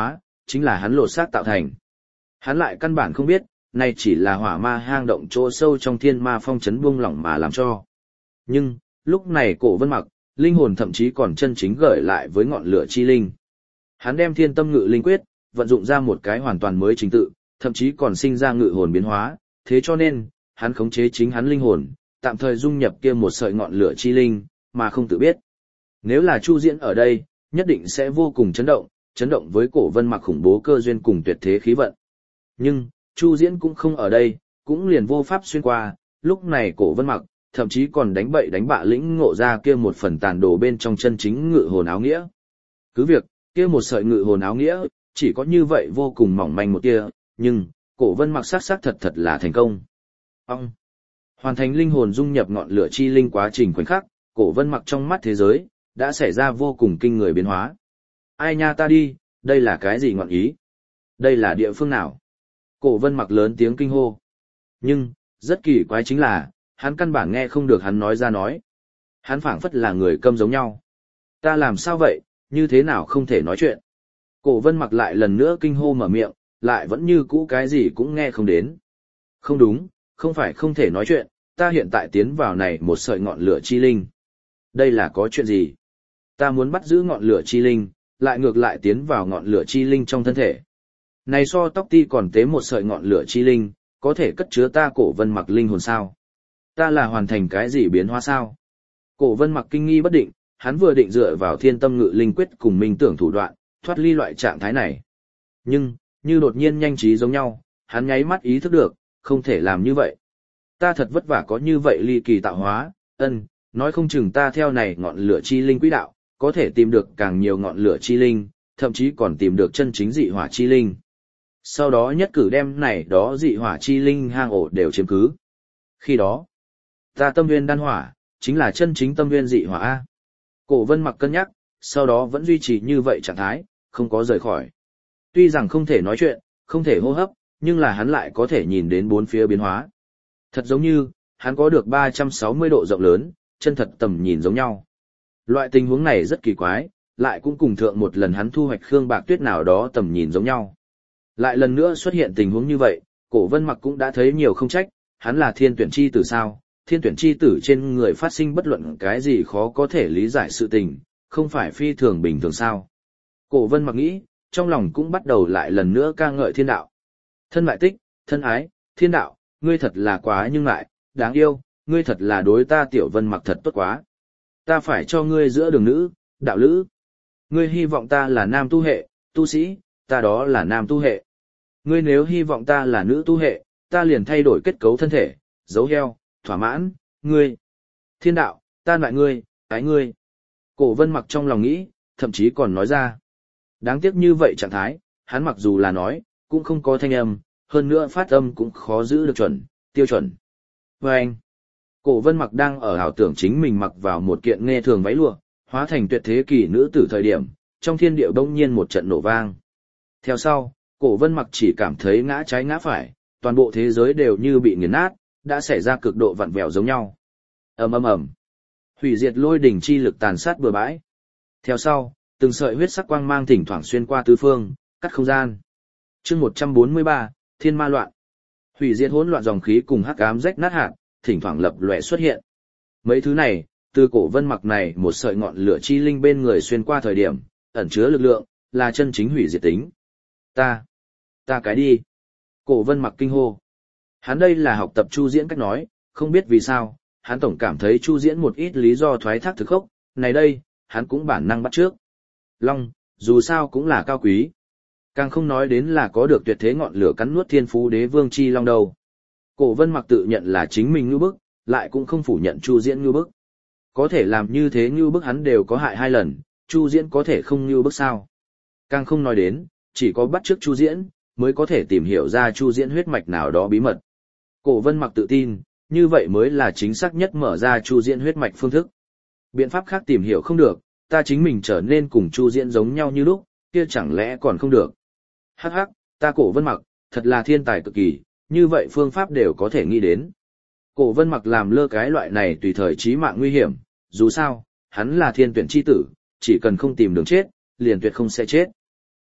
Speaker 1: chính là hắn lột xác tạo thành. Hắn lại căn bản không biết, này chỉ là hỏa ma hang động chỗ sâu trong thiên ma phong trấn buông lỏng mà làm cho. Nhưng, lúc này Cổ Vân Mặc, linh hồn thậm chí còn chân chính gởi lại với ngọn lửa chi linh. Hắn đem thiên tâm ngự linh quyết, vận dụng ra một cái hoàn toàn mới trình tự, thậm chí còn sinh ra ngự hồn biến hóa, thế cho nên, hắn khống chế chính hắn linh hồn, tạm thời dung nhập kia một sợi ngọn lửa chi linh, mà không tự biết. Nếu là Chu Diễn ở đây, nhất định sẽ vô cùng chấn động, chấn động với Cổ Vân Mặc khủng bố cơ duyên cùng tuyệt thế khí vận. Nhưng, Chu Diễn cũng không ở đây, cũng liền vô pháp xuyên qua, lúc này Cổ Vân Mặc, thậm chí còn đánh bậy đánh bạ lĩnh ngộ ra kia một phần tàn đồ bên trong chân chính ngự hồn áo nghĩa. Cứ việc, kia một sợi ngự hồn áo nghĩa, chỉ có như vậy vô cùng mỏng manh một tia, nhưng, Cổ Vân Mặc xác xác thật thật là thành công. Ông! Hoàn thành linh hồn dung nhập ngọn lửa chi linh quá trình khoảnh khắc, Cổ Vân Mặc trong mắt thế giới, đã xảy ra vô cùng kinh người biến hóa. Ai nha ta đi, đây là cái gì ngọn ý? Đây là địa phương nào? Cổ Vân Mặc lớn tiếng kinh hô. Nhưng, rất kỳ quái chính là, hắn căn bản nghe không được hắn nói ra nói. Hắn phảng phất là người câm giống nhau. Ta làm sao vậy, như thế nào không thể nói chuyện? Cổ Vân Mặc lại lần nữa kinh hô mở miệng, lại vẫn như cũ cái gì cũng nghe không đến. Không đúng, không phải không thể nói chuyện, ta hiện tại tiến vào này một sợi ngọn lửa chi linh. Đây là có chuyện gì? Ta muốn bắt giữ ngọn lửa chi linh, lại ngược lại tiến vào ngọn lửa chi linh trong thân thể. Này so tóc ti còn tế một sợi ngọn lửa chi linh, có thể cất chứa ta Cổ Vân Mặc linh hồn sao? Ta là hoàn thành cái gì biến hóa sao? Cổ Vân Mặc kinh nghi bất định, hắn vừa định dựa vào thiên tâm ngự linh quyết cùng minh tưởng thủ đoạn, thoát ly loại trạng thái này. Nhưng, như đột nhiên nhanh trí giống nhau, hắn nháy mắt ý thức được, không thể làm như vậy. Ta thật vất vả có như vậy ly kỳ tạo hóa, ân, nói không chừng ta theo này ngọn lửa chi linh quỹ đạo, có thể tìm được càng nhiều ngọn lửa chi linh, thậm chí còn tìm được chân chính dị hỏa chi linh. Sau đó nhất cử đem này đó dị hỏa chi linh hang ổ đều chiếm cứ. Khi đó, ta tâm nguyên đan hỏa, chính là chân chính tâm nguyên dị hỏa A. Cổ Vân Mặc cân nhắc, sau đó vẫn duy trì như vậy trạng thái, không có rời khỏi. Tuy rằng không thể nói chuyện, không thể hô hấp, nhưng là hắn lại có thể nhìn đến bốn phía biến hóa. Thật giống như, hắn có được ba trăm sáu mươi độ rộng lớn, chân thật tầm nhìn giống nhau. Loại tình huống này rất kỳ quái, lại cũng cùng thượng một lần hắn thu hoạch Khương Bạc Tuyết nào đó tầm nhìn giống nhau. Lại lần nữa xuất hiện tình huống như vậy, Cổ Vân Mặc cũng đã thấy nhiều không trách, hắn là thiên tuyển chi tử sao, thiên tuyển chi tử trên người phát sinh bất luận cái gì khó có thể lý giải sự tình, không phải phi thường bình thường sao. Cổ Vân Mặc nghĩ, trong lòng cũng bắt đầu lại lần nữa ca ngợi thiên đạo. Thân mại tích, thân ái, thiên đạo, ngươi thật là quá nhưng lại, đáng yêu, ngươi thật là đối ta Tiểu Vân Mặc thật tốt quá. Ta phải cho ngươi giữa đường nữ, đạo lữ. Ngươi hy vọng ta là nam tu hệ, tu sĩ, ta đó là nam tu hệ. Ngươi nếu hy vọng ta là nữ tu hệ, ta liền thay đổi kết cấu thân thể, dấu heo, thỏa mãn, ngươi. Thiên đạo, ta lại ngươi, ái ngươi. Cổ Vân Mặc trong lòng nghĩ, thậm chí còn nói ra. Đáng tiếc như vậy trạng thái, hắn mặc dù là nói, cũng không có thanh âm, hơn nữa phát âm cũng khó giữ được chuẩn, tiêu chuẩn. Và anh, Cổ Vân Mặc đang ở ảo tưởng chính mình mặc vào một kiện nghe thường váy lụa, hóa thành tuyệt thế kỳ nữ tử thời điểm, trong thiên địa bỗng nhiên một trận nổ vang. Theo sau, Cổ Vân Mặc chỉ cảm thấy ngã trái ngã phải, toàn bộ thế giới đều như bị nghiền nát, đã xảy ra cực độ vặn vẹo giống nhau. Ầm ầm ầm. Hủy diệt lôi đỉnh chi lực tàn sát bừa bãi. Theo sau, từng sợi huyết sắc quang mang thỉnh thoảng xuyên qua tứ phương, cắt không gian. Chương một trăm bốn mươi ba, Thiên Ma loạn. Hủy diệt hỗn loạn dòng khí cùng hắc ám rách nát hạt, thỉnh thoảng lập lòe xuất hiện. Mấy thứ này, từ Cổ Vân Mặc này một sợi ngọn lửa chi linh bên người xuyên qua thời điểm, ẩn chứa lực lượng, là chân chính hủy diệt tính. Ta, ta cái đi. Cổ Vân Mặc kinh hô. Hắn đây là học tập Chu Diễn cách nói, không biết vì sao, hắn tổng cảm thấy Chu Diễn một ít lý do thoái thác thực khốc, này đây, hắn cũng bản năng bắt trước. Long, dù sao cũng là cao quý. Càng không nói đến là có được tuyệt thế ngọn lửa cắn nuốt thiên phú đế vương chi long đầu. Cổ Vân Mặc tự nhận là chính mình ngưu bức, lại cũng không phủ nhận Chu Diễn ngưu bức. Có thể làm như thế ngưu bức hắn đều có hại hai lần, Chu Diễn có thể không ngưu bức sao. Càng không nói đến, chỉ có bắt chước Chu Diễn, mới có thể tìm hiểu ra Chu Diễn huyết mạch nào đó bí mật. Cổ Vân Mặc tự tin, như vậy mới là chính xác nhất mở ra Chu Diễn huyết mạch phương thức. Biện pháp khác tìm hiểu không được, ta chính mình trở nên cùng Chu Diễn giống nhau như lúc, kia chẳng lẽ còn không được. Hắc hắc, ta Cổ Vân Mặc, thật là thiên tài cực kỳ, như vậy phương pháp đều có thể nghĩ đến. Cổ Vân Mặc làm lơ cái loại này tùy thời chí mạng nguy hiểm, dù sao, hắn là thiên tuyển chi tử, chỉ cần không tìm đường chết, liền tuyệt không sẽ chết.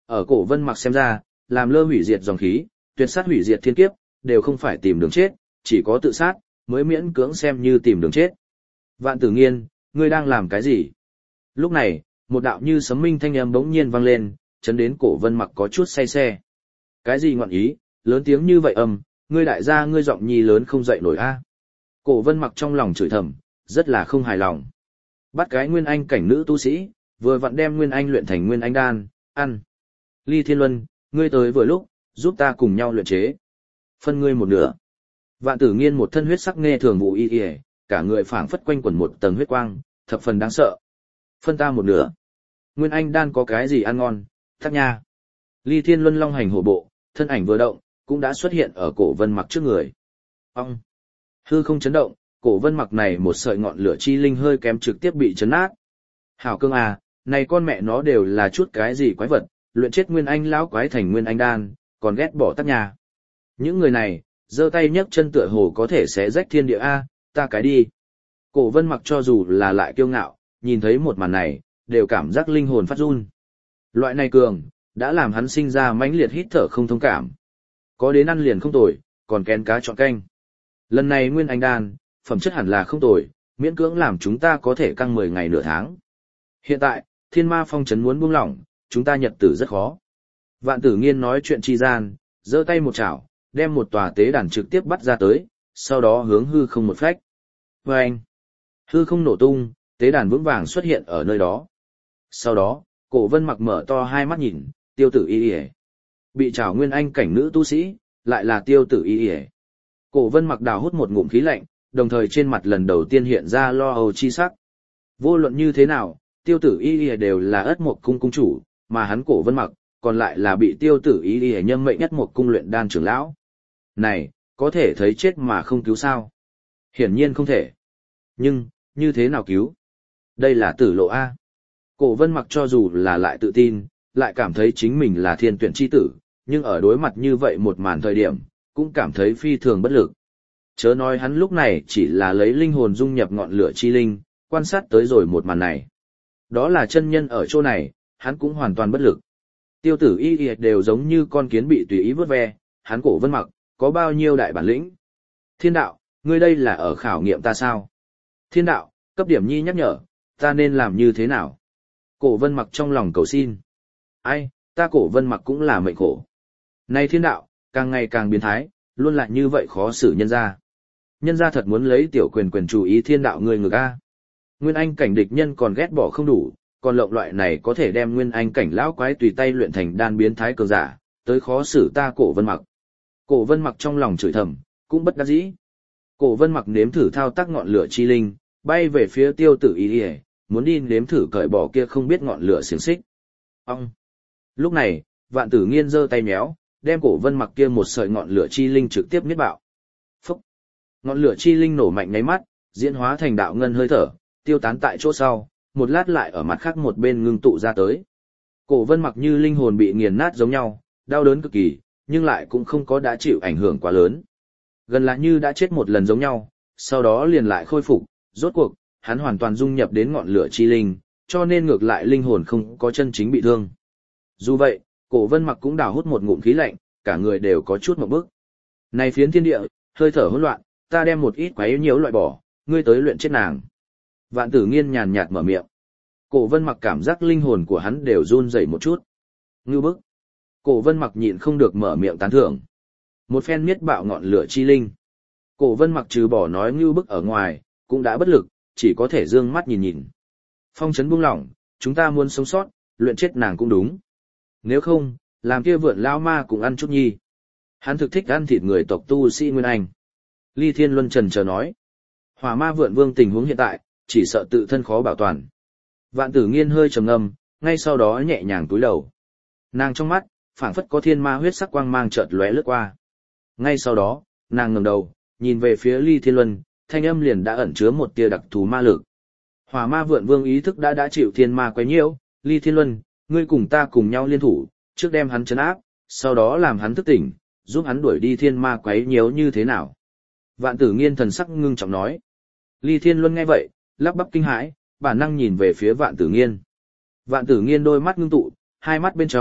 Speaker 1: Ở Cổ Vân Mặc xem ra, làm lơ hủy diệt dòng khí, tuyệt sát hủy diệt thiên kiếp, đều không phải tìm đường chết, chỉ có tự sát, mới miễn cưỡng xem như tìm đường chết. Vạn Tử Nghiên, ngươi đang làm cái gì? Lúc này, một đạo như sấm minh thanh âm bỗng nhiên vang lên, chấn đến Cổ Vân Mặc có chút say xe. Cái gì ngọn ý, lớn tiếng như vậy âm, ngươi đại gia ngươi giọng nhi lớn không dậy nổi a. Cổ Vân Mặc trong lòng chửi thầm, rất là không hài lòng. Bắt cái nguyên anh cảnh nữ tu sĩ, vừa vặn đem nguyên anh luyện thành nguyên anh đan, ăn. Ly Thiên Luân, ngươi tới vừa lúc, giúp ta cùng nhau luyện chế. Phân ngươi một nửa. Vạn Tử Nghiên một thân huyết sắc nghe thường vụ y y, cả người phảng phất quanh quẩn một tầng huyết quang, thập phần đáng sợ. Phân ta một nửa. Nguyên anh đan có cái gì ăn ngon, thắc nha. Ly Thiên Luân long hành hổ bộ, thân ảnh vừa động, cũng đã xuất hiện ở Cổ Vân Mặc trước người. Ông. Hư không chấn động, Cổ Vân Mặc này một sợi ngọn lửa chi linh hơi kém trực tiếp bị chấn nát. Hảo cương à, này con mẹ nó đều là chút cái gì quái vật, luyện chết nguyên anh lão quái thành nguyên anh đan, còn ghét bỏ tắc nhà. Những người này, giơ tay nhấc chân tựa hồ có thể xé rách thiên địa a, ta cái đi. Cổ Vân Mặc cho dù là lại kiêu ngạo, nhìn thấy một màn này, đều cảm giác linh hồn phát run. Loại này cường, đã làm hắn sinh ra mãnh liệt hít thở không thông cảm. Có đến ăn liền không tồi, còn kén cá chọn canh. Lần này nguyên anh đan, phẩm chất hẳn là không tồi, miễn cưỡng làm chúng ta có thể căng mười ngày nửa tháng. Hiện tại, thiên ma phong trấn muốn buông lỏng, chúng ta nhật tử rất khó. Vạn Tử Nghiên nói chuyện chi gian, giơ tay một chảo, đem một tòa tế đàn trực tiếp bắt ra tới, sau đó hướng hư không một phách. Và anh, hư không nổ tung, tế đàn vững vàng xuất hiện ở nơi đó. Sau đó, Cổ Vân Mặc mở to hai mắt nhìn, Tiêu Tử Y Y. Bị chảo nguyên anh cảnh nữ tu sĩ, lại là Tiêu Tử Y Y. Cổ Vân Mặc đào hút một ngụm khí lạnh, đồng thời trên mặt lần đầu tiên hiện ra lo âu chi sắc. Vô luận như thế nào, Tiêu Tử Y Y đều là Ất Mộc cung cung chủ, mà hắn Cổ Vân Mặc, còn lại là bị Tiêu Tử Y Y nhâm mệnh Ất Mộc cung luyện đan trưởng lão. Này, có thể thấy chết mà không cứu sao? Hiển nhiên không thể. Nhưng, như thế nào cứu? Đây là tử lộ A. Cổ Vân Mặc cho dù là lại tự tin, lại cảm thấy chính mình là thiên tuyển chi tử, nhưng ở đối mặt như vậy một màn thời điểm, cũng cảm thấy phi thường bất lực. Chớ nói hắn lúc này chỉ là lấy linh hồn dung nhập ngọn lửa chi linh, quan sát tới rồi một màn này. Đó là chân nhân ở chỗ này, hắn cũng hoàn toàn bất lực. Tiêu Tử Y Y đều giống như con kiến bị tùy ý vớt ve, hắn Cổ Vân Mặc, có bao nhiêu đại bản lĩnh. Thiên đạo, ngươi đây là ở khảo nghiệm ta sao? Thiên đạo, cấp điểm nhi nhắc nhở, ta nên làm như thế nào? Cổ Vân Mặc trong lòng cầu xin. Ai, ta Cổ Vân Mặc cũng là mệnh khổ. Này thiên đạo, càng ngày càng biến thái, luôn lại như vậy khó xử nhân ra. Nhân ra thật muốn lấy tiểu quyền quyền chủ ý thiên đạo người ngược A. Nguyên anh cảnh địch nhân còn ghét bỏ không đủ, còn lộng loại này có thể đem nguyên anh cảnh lão quái tùy tay luyện thành đan biến thái cường giả, tới khó xử ta Cổ Vân Mặc. Cổ Vân Mặc trong lòng chửi thầm, cũng bất đắc dĩ. Cổ Vân Mặc nếm thử thao tác ngọn lửa chi linh, bay về phía Tiêu Tử Y Y, muốn đi nếm thử cởi bỏ kia không biết ngọn lửa xiềng xích. Ông. Lúc này, Vạn Tử Nghiên giơ tay méo, đem Cổ Vân Mặc kia một sợi ngọn lửa chi linh trực tiếp miết bạo. Phúc. Ngọn lửa chi linh nổ mạnh nháy mắt, diễn hóa thành đạo ngân hơi thở, tiêu tán tại chỗ sau, một lát lại ở mặt khác một bên ngưng tụ ra tới. Cổ Vân Mặc như linh hồn bị nghiền nát giống nhau, đau đớn cực kỳ, nhưng lại cũng không có đã chịu ảnh hưởng quá lớn. Gần là như đã chết một lần giống nhau, sau đó liền lại khôi phục, rốt cuộc, hắn hoàn toàn dung nhập đến ngọn lửa chi linh, cho nên ngược lại linh hồn không có chân chính bị thương. Dù vậy, Cổ Vân Mặc cũng đào hút một ngụm khí lạnh, cả người đều có chút một bức. Này phiến thiên địa, hơi thở hỗn loạn, ta đem một ít quái nhiễu loại bỏ, ngươi tới luyện chết nàng. Vạn Tử Nghiên nhàn nhạt mở miệng. Cổ Vân Mặc cảm giác linh hồn của hắn đều run rẩy một chút. Ngưu bức. Cổ Vân Mặc nhịn không được mở miệng tán thưởng. Một phen miết bạo ngọn lửa chi linh. Cổ Vân Mặc trừ bỏ nói ngưu bức ở ngoài, cũng đã bất lực, chỉ có thể dương mắt nhìn nhìn. Phong trấn buông lỏng, chúng ta muốn sống sót, luyện chết nàng cũng đúng. Nếu không, làm kia vượn lão ma cũng ăn chút nhi. Hắn thực thích ăn thịt người tộc tu sĩ Nguyên Anh. Ly Thiên Luân trần chờ nói. Hỏa ma vượn vương tình huống hiện tại, chỉ sợ tự thân khó bảo toàn. Vạn Tử Nghiên hơi trầm ngâm, ngay sau đó nhẹ nhàng cúi đầu. Nàng trong mắt, phảng phất có thiên ma huyết sắc quang mang chợt lóe lướt qua. Ngay sau đó, nàng ngẩng đầu, nhìn về phía Ly Thiên Luân, thanh âm liền đã ẩn chứa một tia đặc thù ma lực. Hỏa ma vượn vương ý thức đã đã chịu thiên ma quấy nhiễu, Ly Thiên Luân, ngươi cùng ta cùng nhau liên thủ, trước đem hắn trấn áp, sau đó làm hắn thức tỉnh, giúp hắn đuổi đi thiên ma quấy nhiễu như thế nào. Vạn Tử Nghiên thần sắc ngưng trọng nói. Ly Thiên Luân nghe vậy, lắp bắp kinh hãi, bản năng nhìn về phía Vạn Tử Nghiên. Vạn Tử Nghiên đôi mắt ngưng tụ, hai mắt bên trong,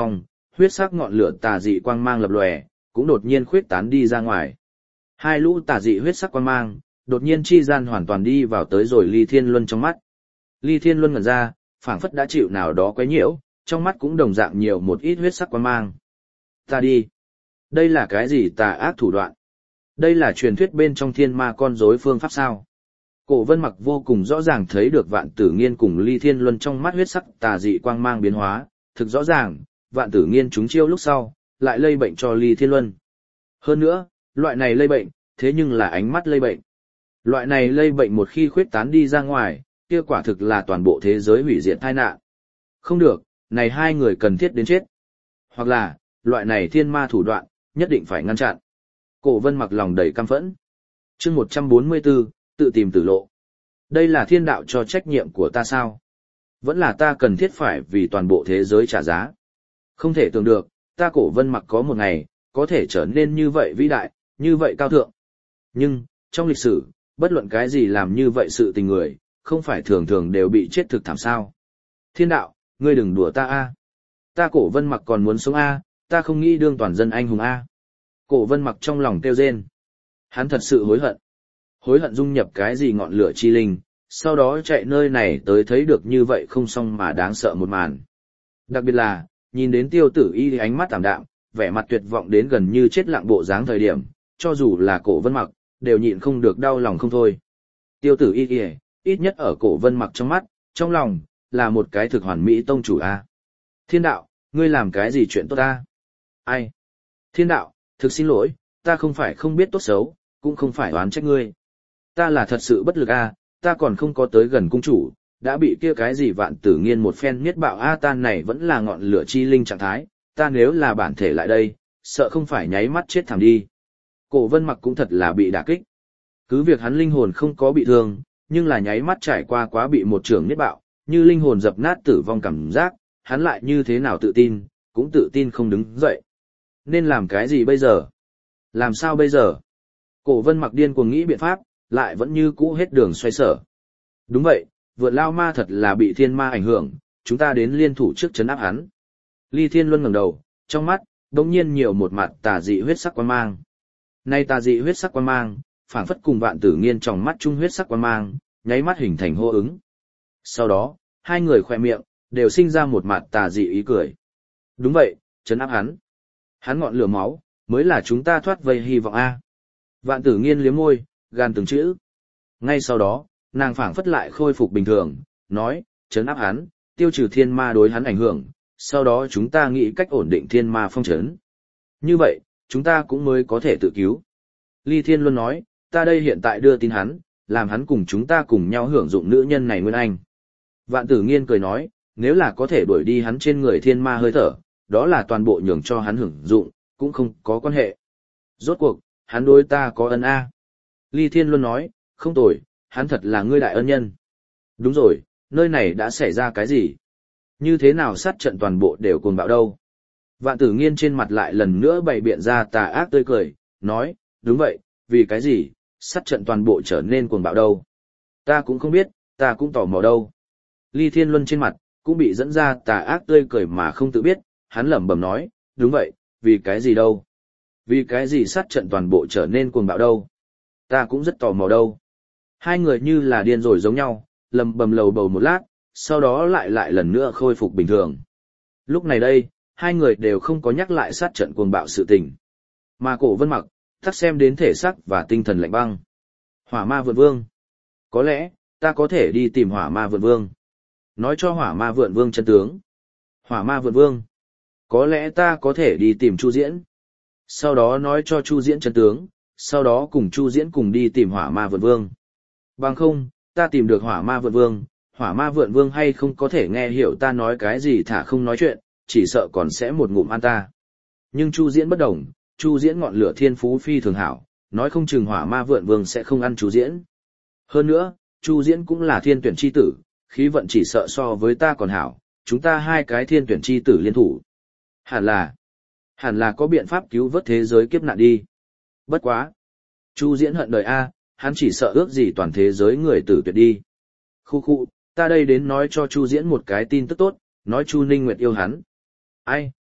Speaker 1: huyết sắc ngọn lửa tà dị quang mang lập lòe, cũng đột nhiên khuyết tán đi ra ngoài. Hai lũ tà dị huyết sắc quang mang, đột nhiên chi gian hoàn toàn đi vào tới rồi Ly Thiên Luân trong mắt. Ly Thiên Luân ngẩn ra, phảng phất đã chịu nào đó quấy nhiễu, trong mắt cũng đồng dạng nhiều một ít huyết sắc quang mang. Ta đi. Đây là cái gì tà ác thủ đoạn? Đây là truyền thuyết bên trong thiên ma con rối phương pháp sao? Cổ Vân Mặc vô cùng rõ ràng thấy được Vạn Tử Nghiên cùng Ly Thiên Luân trong mắt huyết sắc tà dị quang mang biến hóa, thực rõ ràng, Vạn Tử Nghiên trúng chiêu lúc sau, lại lây bệnh cho Ly Thiên Luân. Hơn nữa, loại này lây bệnh, thế nhưng là ánh mắt lây bệnh. Loại này lây bệnh một khi khuyết tán đi ra ngoài, kia quả thực là toàn bộ thế giới hủy diệt tai nạn. Không được, này hai người cần thiết đến chết. Hoặc là, loại này thiên ma thủ đoạn, nhất định phải ngăn chặn. Cổ Vân Mặc lòng đầy căm phẫn. Chương một trăm bốn mươi tư, tự tìm tử lộ. Đây là thiên đạo cho trách nhiệm của ta sao? Vẫn là ta cần thiết phải vì toàn bộ thế giới trả giá. Không thể tưởng được, ta Cổ Vân Mặc có một ngày, có thể trở nên như vậy vĩ đại, như vậy cao thượng. Nhưng, trong lịch sử, bất luận cái gì làm như vậy sự tình người, không phải thường thường đều bị chết thực thảm sao. Thiên đạo, ngươi đừng đùa ta a. Ta Cổ Vân Mặc còn muốn sống a, ta không nghĩ đương toàn dân anh hùng a. Cổ Vân Mặc trong lòng kêu rên. Hắn thật sự hối hận. Hối hận dung nhập cái gì ngọn lửa chi linh, sau đó chạy nơi này tới thấy được như vậy không xong mà đáng sợ một màn. Đặc biệt là, nhìn đến Tiêu Tử Y ánh mắt tảm đạm, vẻ mặt tuyệt vọng đến gần như chết lặng bộ dáng thời điểm, cho dù là Cổ Vân Mặc, đều nhịn không được đau lòng không thôi. Tiêu Tử Y, ít nhất ở Cổ Vân Mặc trong mắt, trong lòng, là một cái thực hoàn mỹ tông chủ a. Thiên đạo, ngươi làm cái gì chuyện tốt ta? Ai? Thiên đạo, thực xin lỗi, ta không phải không biết tốt xấu, cũng không phải oán trách ngươi. Ta là thật sự bất lực a, ta còn không có tới gần cung chủ, đã bị kia cái gì Vạn Tử Nghiên một phen miết bạo a. Tan này vẫn là ngọn lửa chi linh trạng thái, ta nếu là bản thể lại đây, sợ không phải nháy mắt chết thảm đi. Cổ Vân Mặc cũng thật là bị đả kích. Cứ việc hắn linh hồn không có bị thương, nhưng là nháy mắt trải qua quá bị một trường miết bạo, như linh hồn dập nát tử vong cảm giác, hắn lại như thế nào tự tin, cũng tự tin không đứng dậy. Nên làm cái gì bây giờ? Làm sao bây giờ? Cổ Vân Mặc điên cuồng nghĩ biện pháp, lại vẫn như cũ hết đường xoay sở. Đúng vậy, vượn lao ma thật là bị thiên ma ảnh hưởng, chúng ta đến liên thủ trước trấn áp hắn. Ly Thiên Luân ngẩng đầu, trong mắt, đột nhiên nhiều một mặt tà dị huyết sắc quang mang. Nay tà dị huyết sắc quang mang, phảng phất cùng Vạn Tử Nghiên trong mắt chung huyết sắc quang mang, nháy mắt hình thành hô ứng. Sau đó, hai người khỏe miệng, đều sinh ra một mặt tà dị ý cười. Đúng vậy, trấn áp hắn. Hắn ngọn lửa máu, mới là chúng ta thoát vây hy vọng a. Vạn Tử Nghiên liếm môi, gan từng chữ. Ngay sau đó, nàng phảng phất lại khôi phục bình thường, nói, trấn áp hắn, tiêu trừ thiên ma đối hắn ảnh hưởng, sau đó chúng ta nghĩ cách ổn định thiên ma phong trấn. Như vậy, chúng ta cũng mới có thể tự cứu. Ly Thiên Luân nói, ta đây hiện tại đưa tin hắn, làm hắn cùng chúng ta cùng nhau hưởng dụng nữ nhân này Nguyên Anh. Vạn Tử Nghiên cười nói, nếu là có thể đuổi đi hắn trên người thiên ma hơi thở, đó là toàn bộ nhường cho hắn hưởng dụng, cũng không có quan hệ. Rốt cuộc, hắn đối ta có ân a. Ly Thiên Luân nói, không tồi, hắn thật là ngươi đại ân nhân. Đúng rồi, nơi này đã xảy ra cái gì? Như thế nào sát trận toàn bộ đều cuồng bạo đâu? Vạn Tử Nghiên trên mặt lại lần nữa bày biện ra tà ác tươi cười, nói, đúng vậy, vì cái gì, sát trận toàn bộ trở nên cuồng bạo đâu? Ta cũng không biết, ta cũng tò mò đâu. Ly Thiên Luân trên mặt, cũng bị dẫn ra tà ác tươi cười mà không tự biết, hắn lẩm bẩm nói, đúng vậy, vì cái gì đâu? Vì cái gì sát trận toàn bộ trở nên cuồng bạo đâu? Ta cũng rất tò mò đâu. Hai người như là điên rồi giống nhau, lầm bầm lầu bầu một lát, sau đó lại lại lần nữa khôi phục bình thường. Lúc này đây, hai người đều không có nhắc lại sát trận cuồng bạo sự tình. Mà Cổ Vân Mặc, thắc xem đến thể xác và tinh thần lạnh băng. Hỏa ma vượn vương. Có lẽ, ta có thể đi tìm hỏa ma vượn vương. Nói cho hỏa ma vượn vương chân tướng. Hỏa ma vượn vương. Có lẽ ta có thể đi tìm Chu Diễn. Sau đó nói cho Chu Diễn chân tướng, sau đó cùng Chu Diễn cùng đi tìm hỏa ma vượn vương. Bằng không, ta tìm được hỏa ma vượn vương, hỏa ma vượn vương hay không có thể nghe hiểu ta nói cái gì thả không nói chuyện, chỉ sợ còn sẽ một ngụm ăn ta. Nhưng Chu Diễn bất đồng, Chu Diễn ngọn lửa thiên phú phi thường hảo, nói không chừng hỏa ma vượn vương sẽ không ăn Chu Diễn. Hơn nữa, Chu Diễn cũng là thiên tuyển chi tử, khí vận chỉ sợ so với ta còn hảo, chúng ta hai cái thiên tuyển chi tử liên thủ. Hẳn là, hẳn là có biện pháp cứu vớt thế giới kiếp nạn đi. Bất quá. Chu Diễn hận đời A, hắn chỉ sợ ước gì toàn thế giới người tử tuyệt đi. Khu khu, ta đây đến nói cho Chu Diễn một cái tin tức tốt, nói Chu Ninh Nguyệt yêu hắn. Ai,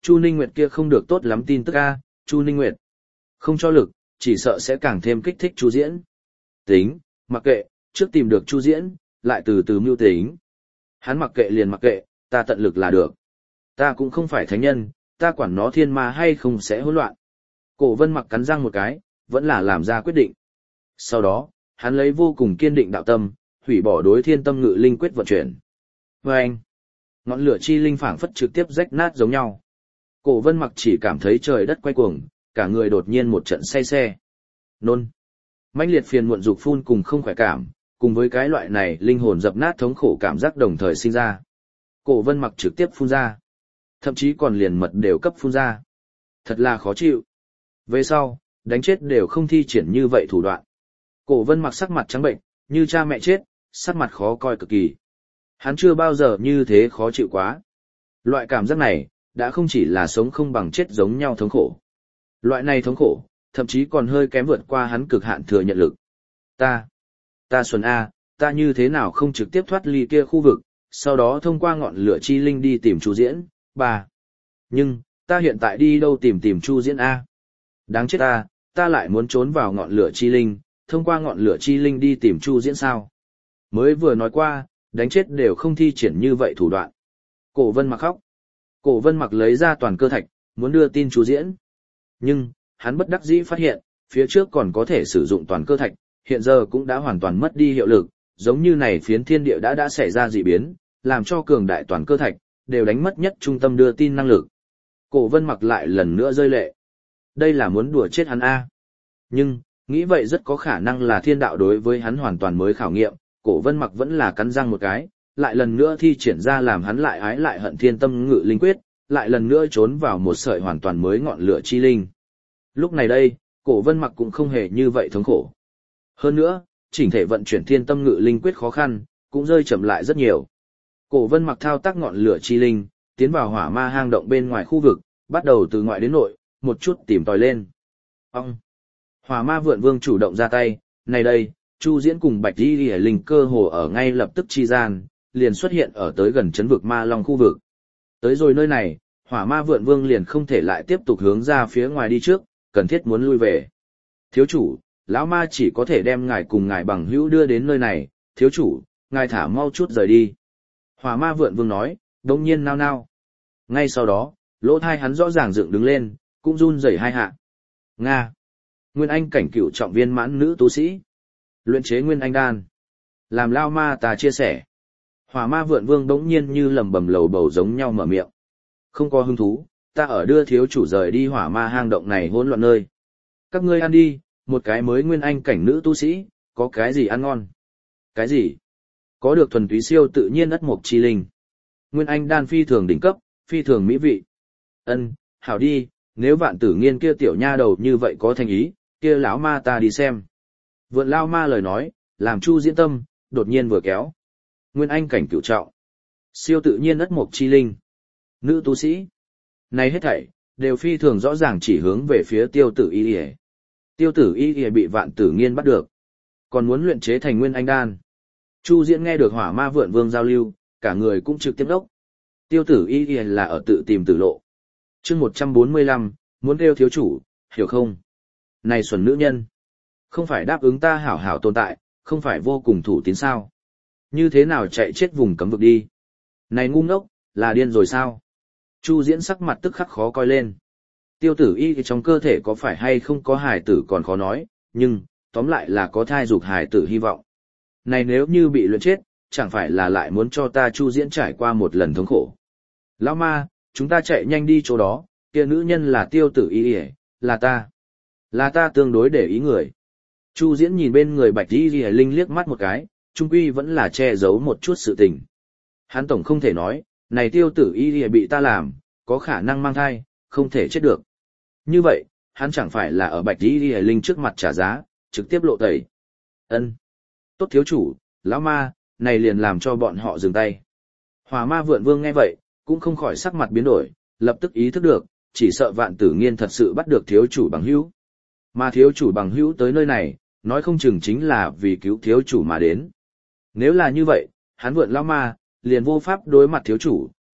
Speaker 1: Chu Ninh Nguyệt kia không được tốt lắm tin tức a, Chu Ninh Nguyệt. Không cho lực, chỉ sợ sẽ càng thêm kích thích Chu Diễn. Tính, mặc kệ, trước tìm được Chu Diễn, lại từ từ mưu tính. Hắn mặc kệ liền mặc kệ, ta tận lực là được. Ta cũng không phải thánh nhân, ta quản nó thiên ma hay không sẽ hỗn loạn. Cổ Vân Mặc cắn răng một cái, vẫn là làm ra quyết định. Sau đó, hắn lấy vô cùng kiên định đạo tâm, hủy bỏ đối thiên tâm ngự linh quyết vận chuyển. Và anh, ngọn lửa chi linh phảng phất trực tiếp rách nát giống nhau. Cổ Vân Mặc chỉ cảm thấy trời đất quay cuồng, cả người đột nhiên một trận say xe. Nôn. Mãnh liệt phiền muộn dục phun cùng không khỏe cảm, cùng với cái loại này linh hồn dập nát thống khổ cảm giác đồng thời sinh ra. Cổ Vân Mặc trực tiếp phun ra. Thậm chí còn liền mật đều cấp phun ra. Thật là khó chịu. Về sau, đánh chết đều không thi triển như vậy thủ đoạn. Cổ Vân Mặc sắc mặt trắng bệnh, như cha mẹ chết, sắc mặt khó coi cực kỳ. Hắn chưa bao giờ như thế khó chịu quá. Loại cảm giác này, đã không chỉ là sống không bằng chết giống nhau thống khổ. Loại này thống khổ, thậm chí còn hơi kém vượt qua hắn cực hạn thừa nhận lực. Ta, ta Xuân A, ta như thế nào không trực tiếp thoát ly kia khu vực, sau đó thông qua ngọn lửa chi linh đi tìm Chu Diễn, bà. Nhưng, ta hiện tại đi đâu tìm tìm Chu Diễn A? Đáng chết ta, ta lại muốn trốn vào ngọn lửa chi linh, thông qua ngọn lửa chi linh đi tìm Chu Diễn sao? Mới vừa nói qua, đánh chết đều không thi triển như vậy thủ đoạn. Cổ Vân Mặc khóc. Cổ Vân Mặc lấy ra toàn cơ thạch, muốn đưa tin Chu Diễn. Nhưng, hắn bất đắc dĩ phát hiện, phía trước còn có thể sử dụng toàn cơ thạch, hiện giờ cũng đã hoàn toàn mất đi hiệu lực, giống như này phiến thiên địa đã đã xảy ra dị biến, làm cho cường đại toàn cơ thạch, đều đánh mất nhất trung tâm đưa tin năng lực. Cổ Vân Mặc lại lần nữa rơi lệ. Đây là muốn đùa chết hắn A. Nhưng, nghĩ vậy rất có khả năng là thiên đạo đối với hắn hoàn toàn mới khảo nghiệm, Cổ Vân Mặc vẫn là cắn răng một cái, lại lần nữa thi triển ra làm hắn lại ái lại hận thiên tâm ngự linh quyết, lại lần nữa trốn vào một sợi hoàn toàn mới ngọn lửa chi linh. Lúc này đây, Cổ Vân Mặc cũng không hề như vậy thống khổ. Hơn nữa, chỉnh thể vận chuyển thiên tâm ngự linh quyết khó khăn, cũng rơi chậm lại rất nhiều. Cổ Vân Mặc thao tác ngọn lửa chi linh, tiến vào hỏa ma hang động bên ngoài khu vực, bắt đầu từ ngoại đến nội, một chút tìm tòi lên. Ông! Hỏa ma vượn vương chủ động ra tay, này đây, Chu Diễn cùng Bạch Y Lìa Linh cơ hồ ở ngay lập tức chi gian, liền xuất hiện ở tới gần chấn vực ma long khu vực. Tới rồi nơi này, hỏa ma vượn vương liền không thể lại tiếp tục hướng ra phía ngoài đi trước, cần thiết muốn lui về. Thiếu chủ, lão ma chỉ có thể đem ngài cùng ngài bằng hữu đưa đến nơi này, thiếu chủ, ngài thả mau chút rời đi. Hỏa ma vượn vương nói, đông nhiên nao nao. Ngay sau đó, lỗ thai hắn rõ ràng dựng đứng lên, cũng run rẩy hai hạ. Nga. Nguyên Anh cảnh cửu trọng viên mãn nữ tu sĩ. Luyện chế Nguyên Anh đan. Làm lao ma ta chia sẻ. Hỏa ma vượn vương đống nhiên như lầm bầm lầu bầu giống nhau mở miệng. Không có hứng thú, ta ở đưa thiếu chủ rời đi hỏa ma hang động này hỗn loạn nơi. Các ngươi ăn đi, một cái mới Nguyên Anh cảnh nữ tu sĩ, có cái gì ăn ngon? Cái gì? Có được thuần túy siêu tự nhiên ất mộc chi linh. Nguyên Anh đan phi thường đỉnh cấp, phi thường mỹ vị. Ân, hảo đi, nếu vạn tử nghiên kia tiểu nha đầu như vậy có thành ý, kia lão ma ta đi xem. Vượn lao ma lời nói, làm Chu Diễn tâm, đột nhiên vừa kéo. Nguyên Anh cảnh cửu trọng. Siêu tự nhiên ất mộc chi linh. Nữ tu sĩ. Này hết thảy, đều phi thường rõ ràng chỉ hướng về phía tiêu tử y y. Tiêu tử y y bị vạn tử nghiên bắt được. Còn muốn luyện chế thành Nguyên Anh đan. Chu Diễn nghe được hỏa ma vượn vương giao lưu, cả người cũng trực tiếp đốc. Tiêu tử y y là ở tự tìm tử lộ. Chương một trăm bốn mươi lăm, muốn kêu thiếu chủ, hiểu không? Này xuẩn nữ nhân. Không phải đáp ứng ta hảo hảo tồn tại, không phải vô cùng thủ tín sao? Như thế nào chạy chết vùng cấm vực đi? Này ngu ngốc, là điên rồi sao? Chu Diễn sắc mặt tức khắc khó coi lên. Tiêu tử y trong cơ thể có phải hay không có hài tử còn khó nói, nhưng, tóm lại là có thai dục hài tử hy vọng. Này nếu như bị luyện chết, chẳng phải là lại muốn cho ta Chu Diễn trải qua một lần thống khổ. Lão ma, chúng ta chạy nhanh đi chỗ đó, kia nữ nhân là tiêu tử y y, là ta. Là ta tương đối để ý người. Chu Diễn nhìn bên người Bạch Y Lìa Linh liếc mắt một cái, trung quy vẫn là che giấu một chút sự tình. Hắn tổng không thể nói, này tiêu tử y lìa bị ta làm, có khả năng mang thai, không thể chết được. Như vậy, hắn chẳng phải là ở Bạch Y Lìa Linh trước mặt trả giá, trực tiếp lộ tẩy. Ân, tốt thiếu chủ, lão ma, này liền làm cho bọn họ dừng tay. Hỏa ma vượn vương nghe vậy, cũng không khỏi sắc mặt biến đổi, lập tức ý thức được, chỉ sợ vạn tử nghiên thật sự bắt được thiếu chủ bằng hữu. Mà thiếu chủ bằng hữu tới nơi này, nói không chừng chính là vì cứu thiếu chủ mà đến. Nếu là như vậy, hắn vượn lão ma, liền vô pháp đối mặt thiếu chủ,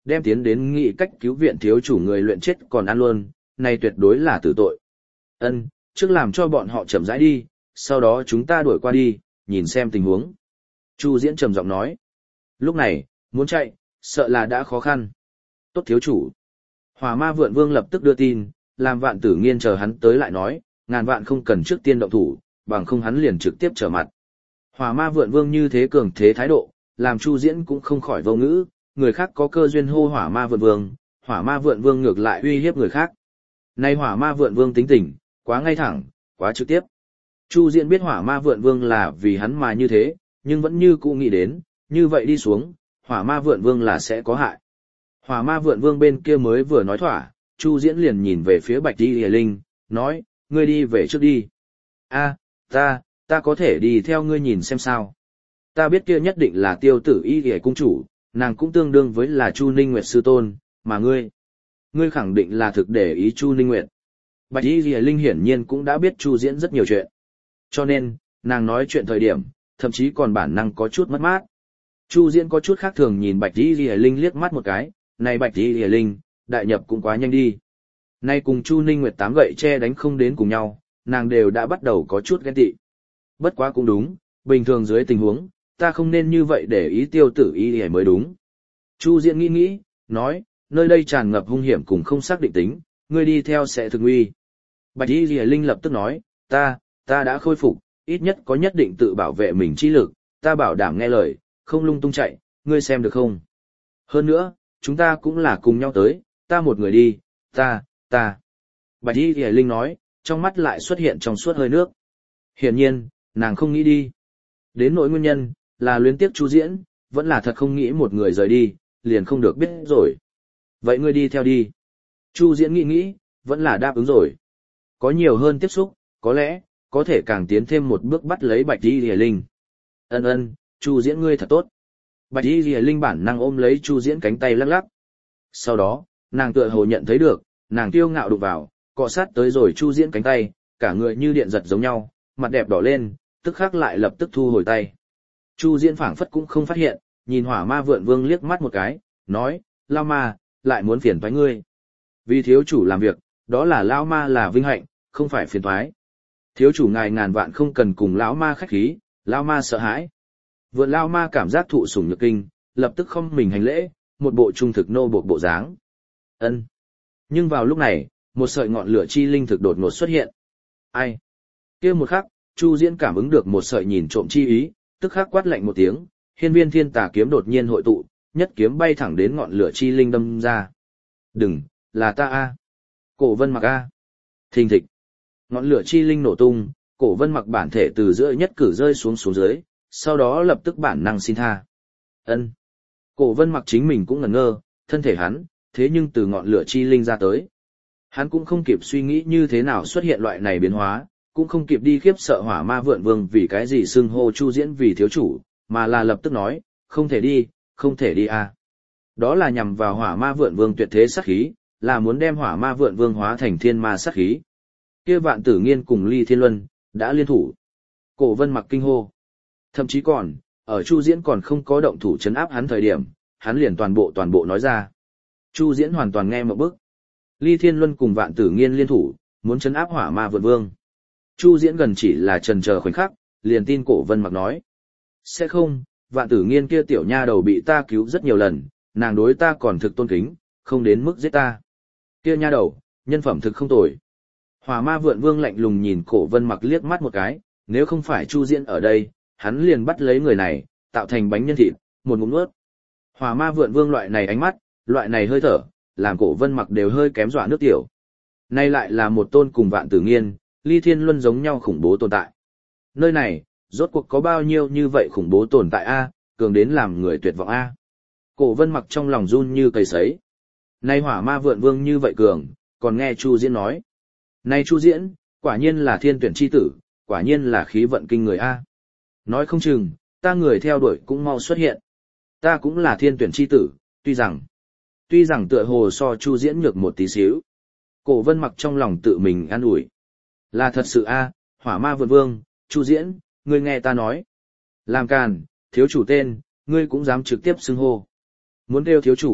Speaker 1: đem tiến đến nghị cách cứu viện thiếu chủ người luyện chết còn ăn luôn, này tuyệt đối là tử tội. Ân, trước làm cho bọn họ chậm rãi đi, sau đó chúng ta đuổi qua đi, nhìn xem tình huống. Chu Diễn trầm giọng nói. Lúc này, muốn chạy, sợ là đã khó khăn. Tốt thiếu chủ. Hỏa ma vượn vương lập tức đưa tin, làm Vạn Tử Nghiên chờ hắn tới lại nói, ngàn vạn không cần trước tiên động thủ, bằng không hắn liền trực tiếp trở mặt. Hỏa ma vượn vương như thế cường thế thái độ, làm Chu Diễn cũng không khỏi vô ngữ, người khác có cơ duyên hô hỏa ma vượn vương, hỏa ma vượn vương ngược lại uy hiếp người khác. Nay hỏa ma vượn vương tính tình, quá ngay thẳng, quá trực tiếp. Chu Diễn biết hỏa ma vượn vương là vì hắn mà như thế, nhưng vẫn như cũ nghĩ đến, như vậy đi xuống, hỏa ma vượn vương là sẽ có hại. Hỏa ma vượn vương bên kia mới vừa nói thỏa, Chu Diễn liền nhìn về phía Bạch Y Lìa Linh, nói, ngươi đi về trước đi. A, ta, ta có thể đi theo ngươi nhìn xem sao. Ta biết kia nhất định là Tiêu Tử Y Lìa cung chủ, nàng cũng tương đương với là Chu Ninh Nguyệt sư tôn, mà ngươi, ngươi khẳng định là thực để ý Chu Ninh Nguyệt. Bạch Y Lìa Linh hiển nhiên cũng đã biết Chu Diễn rất nhiều chuyện. Cho nên, nàng nói chuyện thời điểm, thậm chí còn bản năng có chút mất mát. Chu Diễn có chút khác thường nhìn Bạch Y Lìa Linh liếc mắt một cái, này Bạch Y Lìa Linh, đại nhập cũng quá nhanh đi. Nay cùng Chu Ninh Nguyệt tám gậy che đánh không đến cùng nhau, nàng đều đã bắt đầu có chút ghen tị. Bất quá cũng đúng, bình thường dưới tình huống, ta không nên như vậy để ý Tiêu Tử Y Lìa mới đúng. Chu Diễn nghĩ nghĩ, nói, nơi đây tràn ngập hung hiểm cùng không xác định tính, ngươi đi theo sẽ thực nguy. Bạch Y Lìa Linh lập tức nói, ta, ta đã khôi phục, ít nhất có nhất định tự bảo vệ mình trí lực, ta bảo đảm nghe lời, không lung tung chạy, ngươi xem được không? Hơn nữa, chúng ta cũng là cùng nhau tới, ta một người đi, ta, ta. Bạch Y Lìa Linh nói, trong mắt lại xuất hiện trong suốt hơi nước. Hiển nhiên, nàng không nghĩ đi. Đến nỗi nguyên nhân, là luyến tiếc Chu Diễn, vẫn là thật không nghĩ một người rời đi, liền không được biết rồi. Vậy ngươi đi theo đi. Chu Diễn nghĩ nghĩ, vẫn là đáp ứng rồi. Có nhiều hơn tiếp xúc, có lẽ, có thể càng tiến thêm một bước bắt lấy Bạch Y Lìa Linh. Ân ân, Chu Diễn ngươi thật tốt. Bạch Y Lìa Linh bản năng ôm lấy Chu Diễn cánh tay lắc lắc. Sau đó, nàng tựa hồ nhận thấy được, nàng kiêu ngạo đụng vào, cọ sát tới rồi Chu Diễn cánh tay, cả người như điện giật giống nhau, mặt đẹp đỏ lên, tức khắc lại lập tức thu hồi tay. Chu Diễn phảng phất cũng không phát hiện, nhìn Hỏa Ma Vượn Vương liếc mắt một cái, nói, Lao Ma, lại muốn phiền toái ngươi. Vì thiếu chủ làm việc, đó là Lao Ma là vinh hạnh, không phải phiền toái. Thiếu chủ ngài ngàn vạn không cần cùng lão ma khách khí, Lao Ma sợ hãi. Vượn Lao Ma cảm giác thụ sủng nhược kinh, lập tức không mình hành lễ, một bộ trung thực nô buộc bộ dáng. Ân. Nhưng vào lúc này, một sợi ngọn lửa chi linh thực đột ngột xuất hiện. Ai? Kia một khắc, Chu Diễn cảm ứng được một sợi nhìn trộm chi ý, tức khắc quát lạnh một tiếng, hiên viên thiên tà kiếm đột nhiên hội tụ, nhất kiếm bay thẳng đến ngọn lửa chi linh đâm ra. Đừng, là ta a. Cổ Vân Mặc a. Thình thịch. Ngọn lửa chi linh nổ tung, Cổ Vân Mặc bản thể từ giữa nhất cử rơi xuống xuống dưới, sau đó lập tức bản năng xin tha. Ân. Cổ Vân Mặc chính mình cũng ngẩn ngơ, thân thể hắn, thế nhưng từ ngọn lửa chi linh ra tới. Hắn cũng không kịp suy nghĩ như thế nào xuất hiện loại này biến hóa, cũng không kịp đi khiếp sợ Hỏa Ma Vượn Vương vì cái gì xưng hô Chu Diễn vì thiếu chủ, mà là lập tức nói, không thể đi, không thể đi à. Đó là nhằm vào Hỏa Ma Vượn Vương tuyệt thế sát khí, là muốn đem Hỏa Ma Vượn Vương hóa thành thiên ma sát khí. Kia Vạn Tử Nghiên cùng Ly Thiên Luân đã liên thủ. Cổ Vân Mặc kinh hô. Thậm chí còn, ở Chu Diễn còn không có động thủ trấn áp hắn thời điểm, hắn liền toàn bộ toàn bộ nói ra. Chu Diễn hoàn toàn nghe một bức. Ly Thiên Luân cùng Vạn Tử Nghiên liên thủ, muốn trấn áp Hỏa Ma Vượn Vương. Chu Diễn gần chỉ là chần chờ khoảnh khắc, liền tin Cổ Vân Mặc nói. Sẽ không, Vạn Tử Nghiên kia tiểu nha đầu bị ta cứu rất nhiều lần, nàng đối ta còn thực tôn kính, không đến mức giết ta. Kia nha đầu, nhân phẩm thực không tồi. Hỏa Ma Vượn Vương lạnh lùng nhìn Cổ Vân Mặc liếc mắt một cái, nếu không phải Chu Diễn ở đây, hắn liền bắt lấy người này, tạo thành bánh nhân thịt, một ngụm nuốt. Hỏa Ma Vượn Vương loại này ánh mắt, loại này hơi thở, làm Cổ Vân Mặc đều hơi kém dọa nước tiểu. Nay lại là một tôn cùng Vạn Tử Nghiên, Ly Thiên Luân giống nhau khủng bố tồn tại. Nơi này, rốt cuộc có bao nhiêu như vậy khủng bố tồn tại a, cường đến làm người tuyệt vọng a. Cổ Vân Mặc trong lòng run như cầy sấy. Nay Hỏa Ma Vượn Vương như vậy cường, còn nghe Chu Diễn nói. Nay Chu Diễn, quả nhiên là thiên tuyển chi tử, quả nhiên là khí vận kinh người a. Nói không chừng, ta người theo đuổi cũng mau xuất hiện. Ta cũng là thiên tuyển chi tử, tuy rằng, tuy rằng tựa hồ so Chu Diễn nhược một tí xíu. Cổ Vân Mặc trong lòng tự mình an ủi. Là thật sự a, Hỏa Ma Vượn Vương, Chu Diễn, ngươi nghe ta nói. Làm càn, thiếu chủ tên, ngươi cũng dám trực tiếp xưng hô. Muốn kêu thiếu chủ,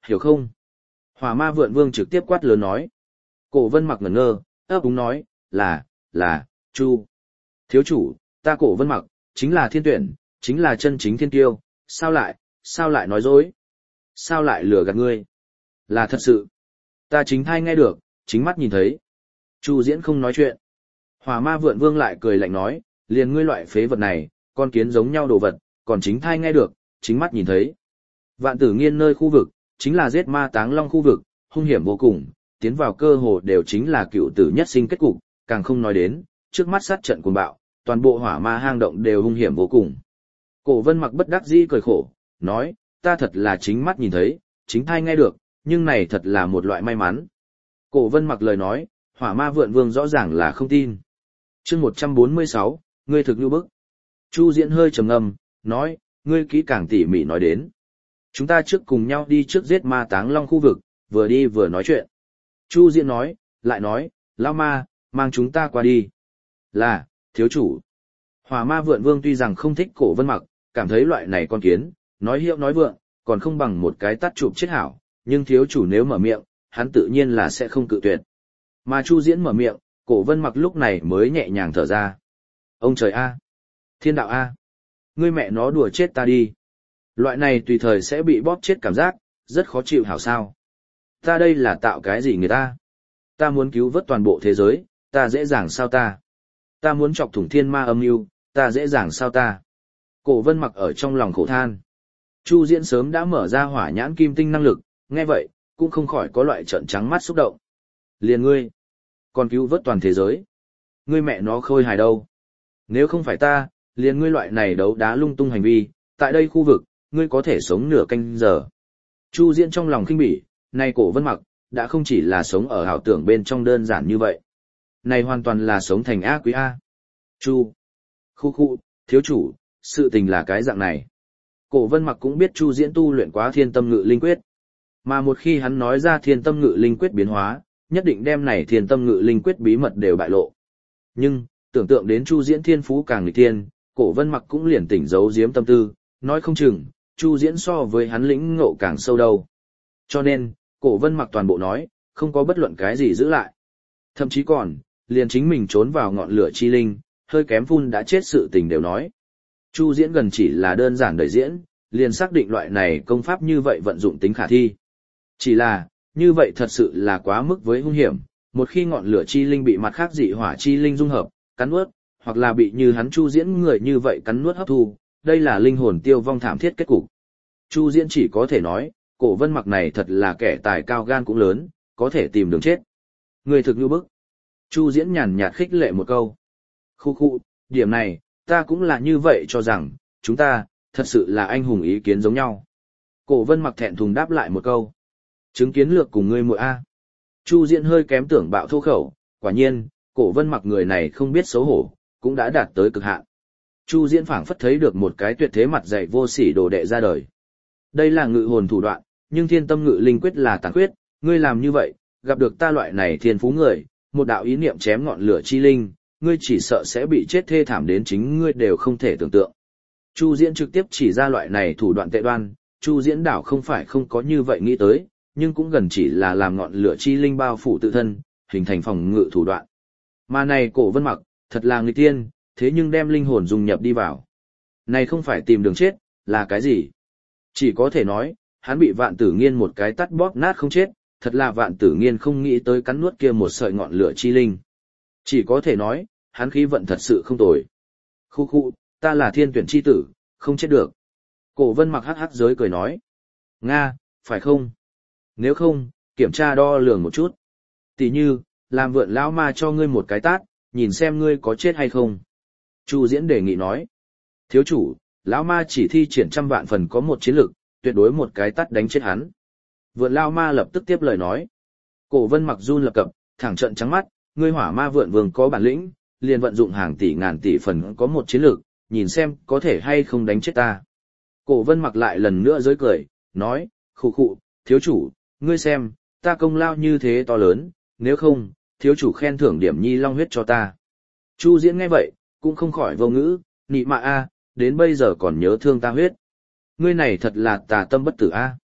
Speaker 1: hiểu không? Hỏa ma vượn vương trực tiếp quát lớn nói. Cổ vân mặc ngẩn ngơ, ấp úng nói, là, là, Chu. Thiếu chủ, ta cổ vân mặc, chính là thiên tuyển, chính là chân chính thiên tiêu, sao lại, sao lại nói dối? Sao lại lừa gạt ngươi? Là thật sự. Ta chính thai nghe được, chính mắt nhìn thấy. Chu Diễn không nói chuyện. Hỏa ma vượn vương lại cười lạnh nói, liền ngươi loại phế vật này, con kiến giống nhau đồ vật, còn chính thai nghe được, chính mắt nhìn thấy. Vạn tử nghiên nơi khu vực, chính là giết ma táng long khu vực, hung hiểm vô cùng, tiến vào cơ hồ đều chính là cựu tử nhất sinh kết cục, càng không nói đến, trước mắt sát trận cuồng bạo, toàn bộ hỏa ma hang động đều hung hiểm vô cùng. Cổ Vân Mặc bất đắc dĩ cười khổ, nói, ta thật là chính mắt nhìn thấy, chính thai nghe được, nhưng này thật là một loại may mắn. Cổ Vân Mặc lời nói, hỏa ma vượn vương rõ ràng là không tin. Chương một trăm bốn mươi sáu, ngươi thực như bức. Chu Diễn hơi trầm ngâm, nói, ngươi kỹ càng tỉ mỉ nói đến. Chúng ta trước cùng nhau đi trước giết ma táng long khu vực, vừa đi vừa nói chuyện. Chu Diễn nói, lại nói, lão ma, mang chúng ta qua đi. Là, thiếu chủ. Hỏa ma vượn vương tuy rằng không thích Cổ Vân Mặc, cảm thấy loại này con kiến, nói hiệu nói vượng, còn không bằng một cái tát chụp chết hảo, nhưng thiếu chủ nếu mở miệng, hắn tự nhiên là sẽ không cự tuyệt. Mà Chu Diễn mở miệng, Cổ Vân Mặc lúc này mới nhẹ nhàng thở ra. Ông trời a, thiên đạo a, ngươi mẹ nó đùa chết ta đi. Loại này tùy thời sẽ bị bóp chết cảm giác, rất khó chịu hảo sao. Ta đây là tạo cái gì người ta? Ta muốn cứu vớt toàn bộ thế giới, ta dễ dàng sao ta? Ta muốn chọc thủng thiên ma âm mưu, ta dễ dàng sao ta? Cổ Vân Mặc ở trong lòng khổ than. Chu Diễn sớm đã mở ra hỏa nhãn kim tinh năng lực, nghe vậy, cũng không khỏi có loại trợn trắng mắt xúc động. Liền ngươi, còn cứu vớt toàn thế giới. Ngươi mẹ nó khôi hài đâu? Nếu không phải ta, liền ngươi loại này đấu đá lung tung hành vi, tại đây khu vực, ngươi có thể sống nửa canh giờ. Chu Diễn trong lòng khinh bỉ, nay Cổ Vân Mặc, đã không chỉ là sống ở ảo tưởng bên trong đơn giản như vậy. Này hoàn toàn là sống thành ác quý A. Chu. Khu khu, thiếu chủ, sự tình là cái dạng này. Cổ Vân Mặc cũng biết Chu Diễn tu luyện quá thiên tâm ngự linh quyết. Mà một khi hắn nói ra thiên tâm ngự linh quyết biến hóa, nhất định đem này thiên tâm ngự linh quyết bí mật đều bại lộ. Nhưng, tưởng tượng đến Chu Diễn thiên phú càng nghịch thiên, Cổ Vân Mặc cũng liền tỉnh giấu giếm tâm tư, nói không chừng, Chu Diễn so với hắn lĩnh ngộ càng sâu đâu. Cho nên, Cổ Vân Mặc toàn bộ nói, không có bất luận cái gì giữ lại. Thậm chí còn, liền chính mình trốn vào ngọn lửa chi linh, hơi kém phun đã chết sự tình đều nói. Chu Diễn gần chỉ là đơn giản đời diễn, liền xác định loại này công pháp như vậy vận dụng tính khả thi. Chỉ là, như vậy thật sự là quá mức với hung hiểm, một khi ngọn lửa chi linh bị mặt khác dị hỏa chi linh dung hợp, cắn nuốt, hoặc là bị như hắn Chu Diễn người như vậy cắn nuốt hấp thu, đây là linh hồn tiêu vong thảm thiết kết cục. Chu Diễn chỉ có thể nói, Cổ Vân Mặc này thật là kẻ tài cao gan cũng lớn, có thể tìm đường chết. Người thực như bức. Chu Diễn nhàn nhạt khích lệ một câu. Khu khu, điểm này, ta cũng là như vậy cho rằng, chúng ta, thật sự là anh hùng ý kiến giống nhau. Cổ Vân Mặc thẹn thùng đáp lại một câu. Chứng kiến lược cùng ngươi muội a. Chu Diễn hơi kém tưởng bạo thô khẩu, quả nhiên, Cổ Vân Mặc người này không biết xấu hổ, cũng đã đạt tới cực hạn. Chu Diễn phảng phất thấy được một cái tuyệt thế mặt dày vô sỉ đồ đệ ra đời. Đây là ngự hồn thủ đoạn, nhưng thiên tâm ngự linh quyết là tàn quyết, ngươi làm như vậy, gặp được ta loại này thiên phú người, một đạo ý niệm chém ngọn lửa chi linh, ngươi chỉ sợ sẽ bị chết thê thảm đến chính ngươi đều không thể tưởng tượng. Chu Diễn trực tiếp chỉ ra loại này thủ đoạn tệ đoan, Chu Diễn đảo không phải không có như vậy nghĩ tới, nhưng cũng gần chỉ là làm ngọn lửa chi linh bao phủ tự thân, hình thành phòng ngự thủ đoạn. Mà này Cổ Vân Mặc, thật là nghịch tiên, thế nhưng đem linh hồn dung nhập đi vào. Này không phải tìm đường chết, là cái gì? Chỉ có thể nói, hắn bị Vạn Tử Nghiên một cái tát bóp nát không chết, thật là Vạn Tử Nghiên không nghĩ tới cắn nuốt kia một sợi ngọn lửa chi linh. Chỉ có thể nói, hắn khí vận thật sự không tồi. Khu khu, ta là thiên tuyển chi tử, không chết được. Cổ Vân Mặc hắc hắc giới cười nói. Nga, phải không? Nếu không, kiểm tra đo lường một chút. Tỷ như, làm vượn lão ma cho ngươi một cái tát, nhìn xem ngươi có chết hay không. Chu Diễn đề nghị nói. Thiếu chủ, lão ma chỉ thi triển trăm vạn phần có một chiến lực, tuyệt đối một cái tát đánh chết hắn. Vượn lão ma lập tức tiếp lời nói. Cổ Vân Mặc run lập cập, thẳng trợn trắng mắt, ngươi hỏa ma vượn vương có bản lĩnh, liền vận dụng hàng tỷ ngàn tỷ phần có một chiến lực, nhìn xem có thể hay không đánh chết ta. Cổ Vân Mặc lại lần nữa giới cười, nói, khụ khụ, thiếu chủ, ngươi xem, ta công lao như thế to lớn, nếu không, thiếu chủ khen thưởng điểm nhi long huyết cho ta. Chu Diễn nghe vậy, cũng không khỏi vô ngữ, nị mạ a, đến bây giờ còn nhớ thương ta huyết. Ngươi này thật là tà tâm bất tử a.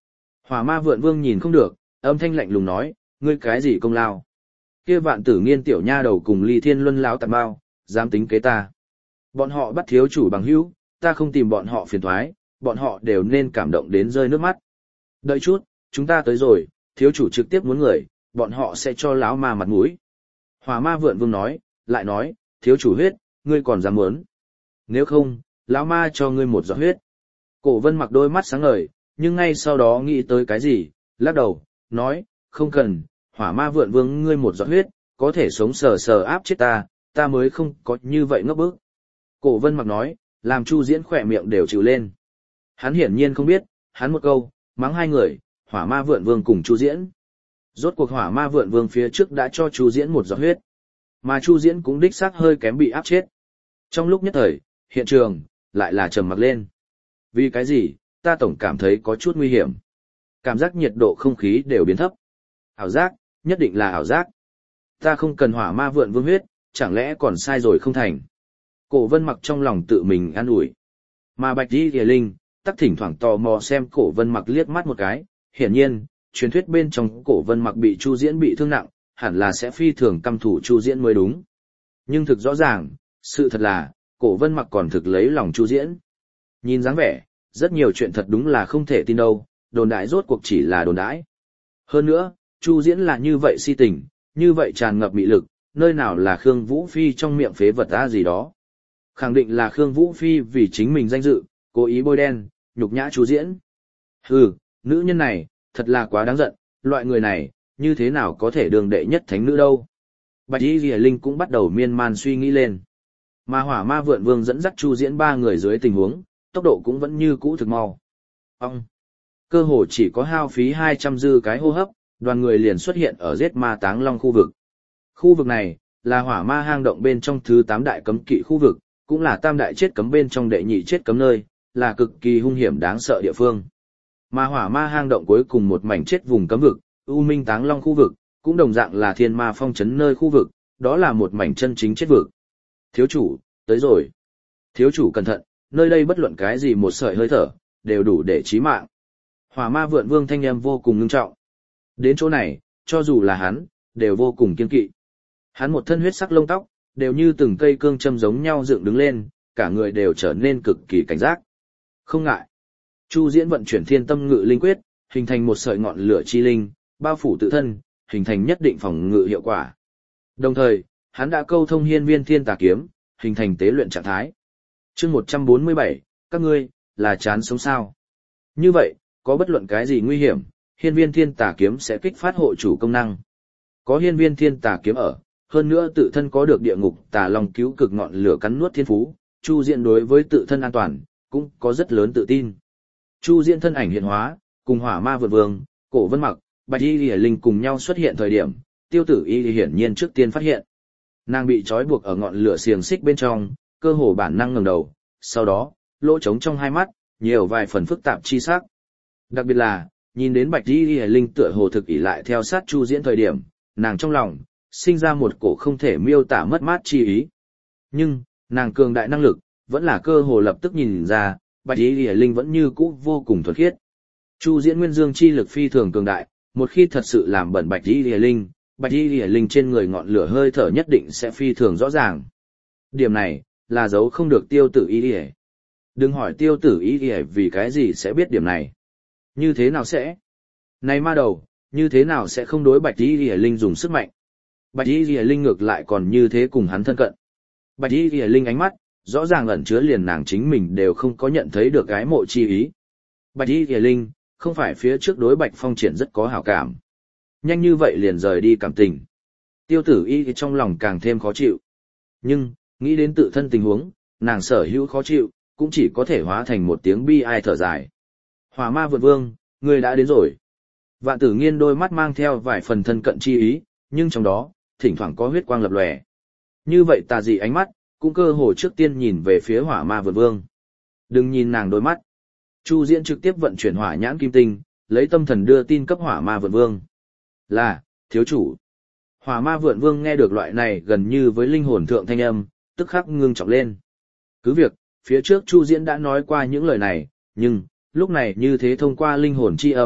Speaker 1: Hỏa ma vượn vương nhìn không được, âm thanh lạnh lùng nói, ngươi cái gì công lao? Kia vạn tử nghiên tiểu nha đầu cùng ly thiên luân láo tạp bao, dám tính kế ta. Bọn họ bắt thiếu chủ bằng hữu, ta không tìm bọn họ phiền thoái, bọn họ đều nên cảm động đến rơi nước mắt. Đợi chút, chúng ta tới rồi, thiếu chủ trực tiếp muốn người, bọn họ sẽ cho lão ma mặt mũi. Hỏa ma vượn vương nói, lại nói, thiếu chủ huyết, ngươi còn dám muốn. Nếu không, lão ma cho ngươi một giọt huyết. Cổ vân mặc đôi mắt sáng ngời, nhưng ngay sau đó nghĩ tới cái gì, lắc đầu, nói, không cần, hỏa ma vượn vương ngươi một giọt huyết, có thể sống sờ sờ áp chết ta, ta mới không có như vậy ngốc bức. Cổ vân mặc nói, làm Chu Diễn khỏe miệng đều chịu lên. Hắn hiển nhiên không biết, hắn một câu, mắng hai người, hỏa ma vượn vương cùng Chu Diễn. Rốt cuộc hỏa ma vượn vương phía trước đã cho Chu Diễn một giọt huyết, mà Chu Diễn cũng đích xác hơi kém bị áp chết. Trong lúc nhất thời, hiện trường, lại là trầm mặc lên. Vì cái gì, ta tổng cảm thấy có chút nguy hiểm. Cảm giác nhiệt độ không khí đều biến thấp. Ảo giác, nhất định là ảo giác. Ta không cần hỏa ma vượn vương huyết, chẳng lẽ còn sai rồi không thành. Cổ vân mặc trong lòng tự mình an ủi. Mà Bạch Di Thìa Linh, tắc thỉnh thoảng tò mò xem cổ vân mặc liếc mắt một cái. Hiển nhiên, truyền thuyết bên trong cổ vân mặc bị Chu Diễn bị thương nặng, hẳn là sẽ phi thường căm thủ Chu Diễn mới đúng. Nhưng thực rõ ràng, sự thật là, cổ vân mặc còn thực lấy lòng Chu Diễn. Nhìn dáng vẻ, rất nhiều chuyện thật đúng là không thể tin đâu, đồn đại rốt cuộc chỉ là đồn đãi. Hơn nữa, Chu Diễn là như vậy si tình, như vậy tràn ngập mị lực, nơi nào là Khương Vũ Phi trong miệng phế vật ta gì đó. Khẳng định là Khương Vũ Phi vì chính mình danh dự, cố ý bôi đen, nhục nhã Chu Diễn. Hừ, nữ nhân này, thật là quá đáng giận, loại người này, như thế nào có thể đường đệ nhất thánh nữ đâu. Bạch Y Lìa Linh cũng bắt đầu miên man suy nghĩ lên. Mà hỏa ma vượn vương dẫn dắt Chu Diễn ba người dưới tình huống, tốc độ cũng vẫn như cũ thực mau. Ông! Cơ hồ chỉ có hao phí hai trăm dư cái hô hấp, đoàn người liền xuất hiện ở giết ma táng long khu vực. Khu vực này, là hỏa ma hang động bên trong thứ tám đại cấm kỵ khu vực, cũng là tam đại chết cấm bên trong đệ nhị chết cấm nơi, là cực kỳ hung hiểm đáng sợ địa phương. Mà hỏa ma hang động cuối cùng một mảnh chết vùng cấm vực, U Minh Táng Long khu vực, cũng đồng dạng là thiên ma phong trấn nơi khu vực, đó là một mảnh chân chính chết vực. Thiếu chủ, tới rồi. Thiếu chủ cẩn thận, nơi đây bất luận cái gì một sợi hơi thở, đều đủ để chí mạng. Hỏa ma vượn vương thanh âm vô cùng ngưng trọng. Đến chỗ này, cho dù là hắn, đều vô cùng kiên kỵ. Hắn một thân huyết sắc lông tóc, đều như từng cây cương châm giống nhau dựng đứng lên, cả người đều trở nên cực kỳ cảnh giác. Không ngại. Chu Diễn vận chuyển thiên tâm ngự linh quyết, hình thành một sợi ngọn lửa chi linh, bao phủ tự thân, hình thành nhất định phòng ngự hiệu quả. Đồng thời, hắn đã câu thông hiên viên thiên tà kiếm, hình thành tế luyện trạng thái. Chương một trăm bốn mươi bảy, các ngươi, là chán sống sao? Như vậy, có bất luận cái gì nguy hiểm, hiên viên thiên tà kiếm sẽ kích phát hộ chủ công năng. Có hiên viên thiên tà kiếm ở, hơn nữa tự thân có được địa ngục tà long cứu cực ngọn lửa cắn nuốt thiên phú, Chu Diễn đối với tự thân an toàn, cũng có rất lớn tự tin. Chu Diễn thân ảnh hiện hóa, cùng hỏa ma vượt vương, cổ vân mặc, Bạch Y Lìa Linh cùng nhau xuất hiện thời điểm, Tiêu Tử Y hiển nhiên trước tiên phát hiện. Nàng bị trói buộc ở ngọn lửa xiềng xích bên trong, cơ hồ bản năng ngẩng đầu, sau đó, lỗ trống trong hai mắt, nhiều vài phần phức tạp chi sắc. Đặc biệt là, nhìn đến Bạch Y Lìa Linh tựa hồ thực ỷ lại theo sát Chu Diễn thời điểm, nàng trong lòng sinh ra một cổ không thể miêu tả mất mát chi ý. Nhưng, nàng cường đại năng lực, vẫn là cơ hồ lập tức nhìn ra, Bạch Y Lìa Linh vẫn như cũ vô cùng thuần khiết. Chu Diễn nguyên dương chi lực phi thường cường đại, một khi thật sự làm bẩn Bạch Y Lìa Linh, Bạch Y Lìa Linh trên người ngọn lửa hơi thở nhất định sẽ phi thường rõ ràng. Điểm này, là giấu không được Tiêu Tử Y Lìa. Đừng hỏi Tiêu Tử Y Lìa vì cái gì sẽ biết điểm này. Như thế nào sẽ? Này ma đầu, như thế nào sẽ không đối Bạch Y Lìa Linh dùng sức mạnh? Bạch Y Lìa Linh ngược lại còn như thế cùng hắn thân cận. Bạch Y Lìa Linh ánh mắt, rõ ràng ẩn chứa liền nàng chính mình đều không có nhận thấy được cái mộ chi ý. Bạch Y Lìa Linh, không phải phía trước đối Bạch Phong Triển rất có hảo cảm. Nhanh như vậy liền rời đi cảm tình. Tiêu Tử Y thì trong lòng càng thêm khó chịu. Nhưng, nghĩ đến tự thân tình huống, nàng sở hữu khó chịu, cũng chỉ có thể hóa thành một tiếng bi ai thở dài. Hỏa ma vượt vương, người đã đến rồi. Vạn Tử Nghiên đôi mắt mang theo vài phần thân cận chi ý, nhưng trong đó, thỉnh thoảng có huyết quang lập lòe. Như vậy tà dị ánh mắt, cũng cơ hồ trước tiên nhìn về phía hỏa ma vượt vương. Đừng nhìn nàng đôi mắt. Chu Diễn trực tiếp vận chuyển hỏa nhãn kim tinh, lấy tâm thần đưa tin cấp hỏa ma vượt vương. Là, thiếu chủ. Hỏa ma vượn vương nghe được loại này gần như với linh hồn thượng thanh âm, tức khắc ngưng trọng lên. Cứ việc, phía trước Chu Diễn đã nói qua những lời này, nhưng, lúc này như thế thông qua linh hồn chi âm,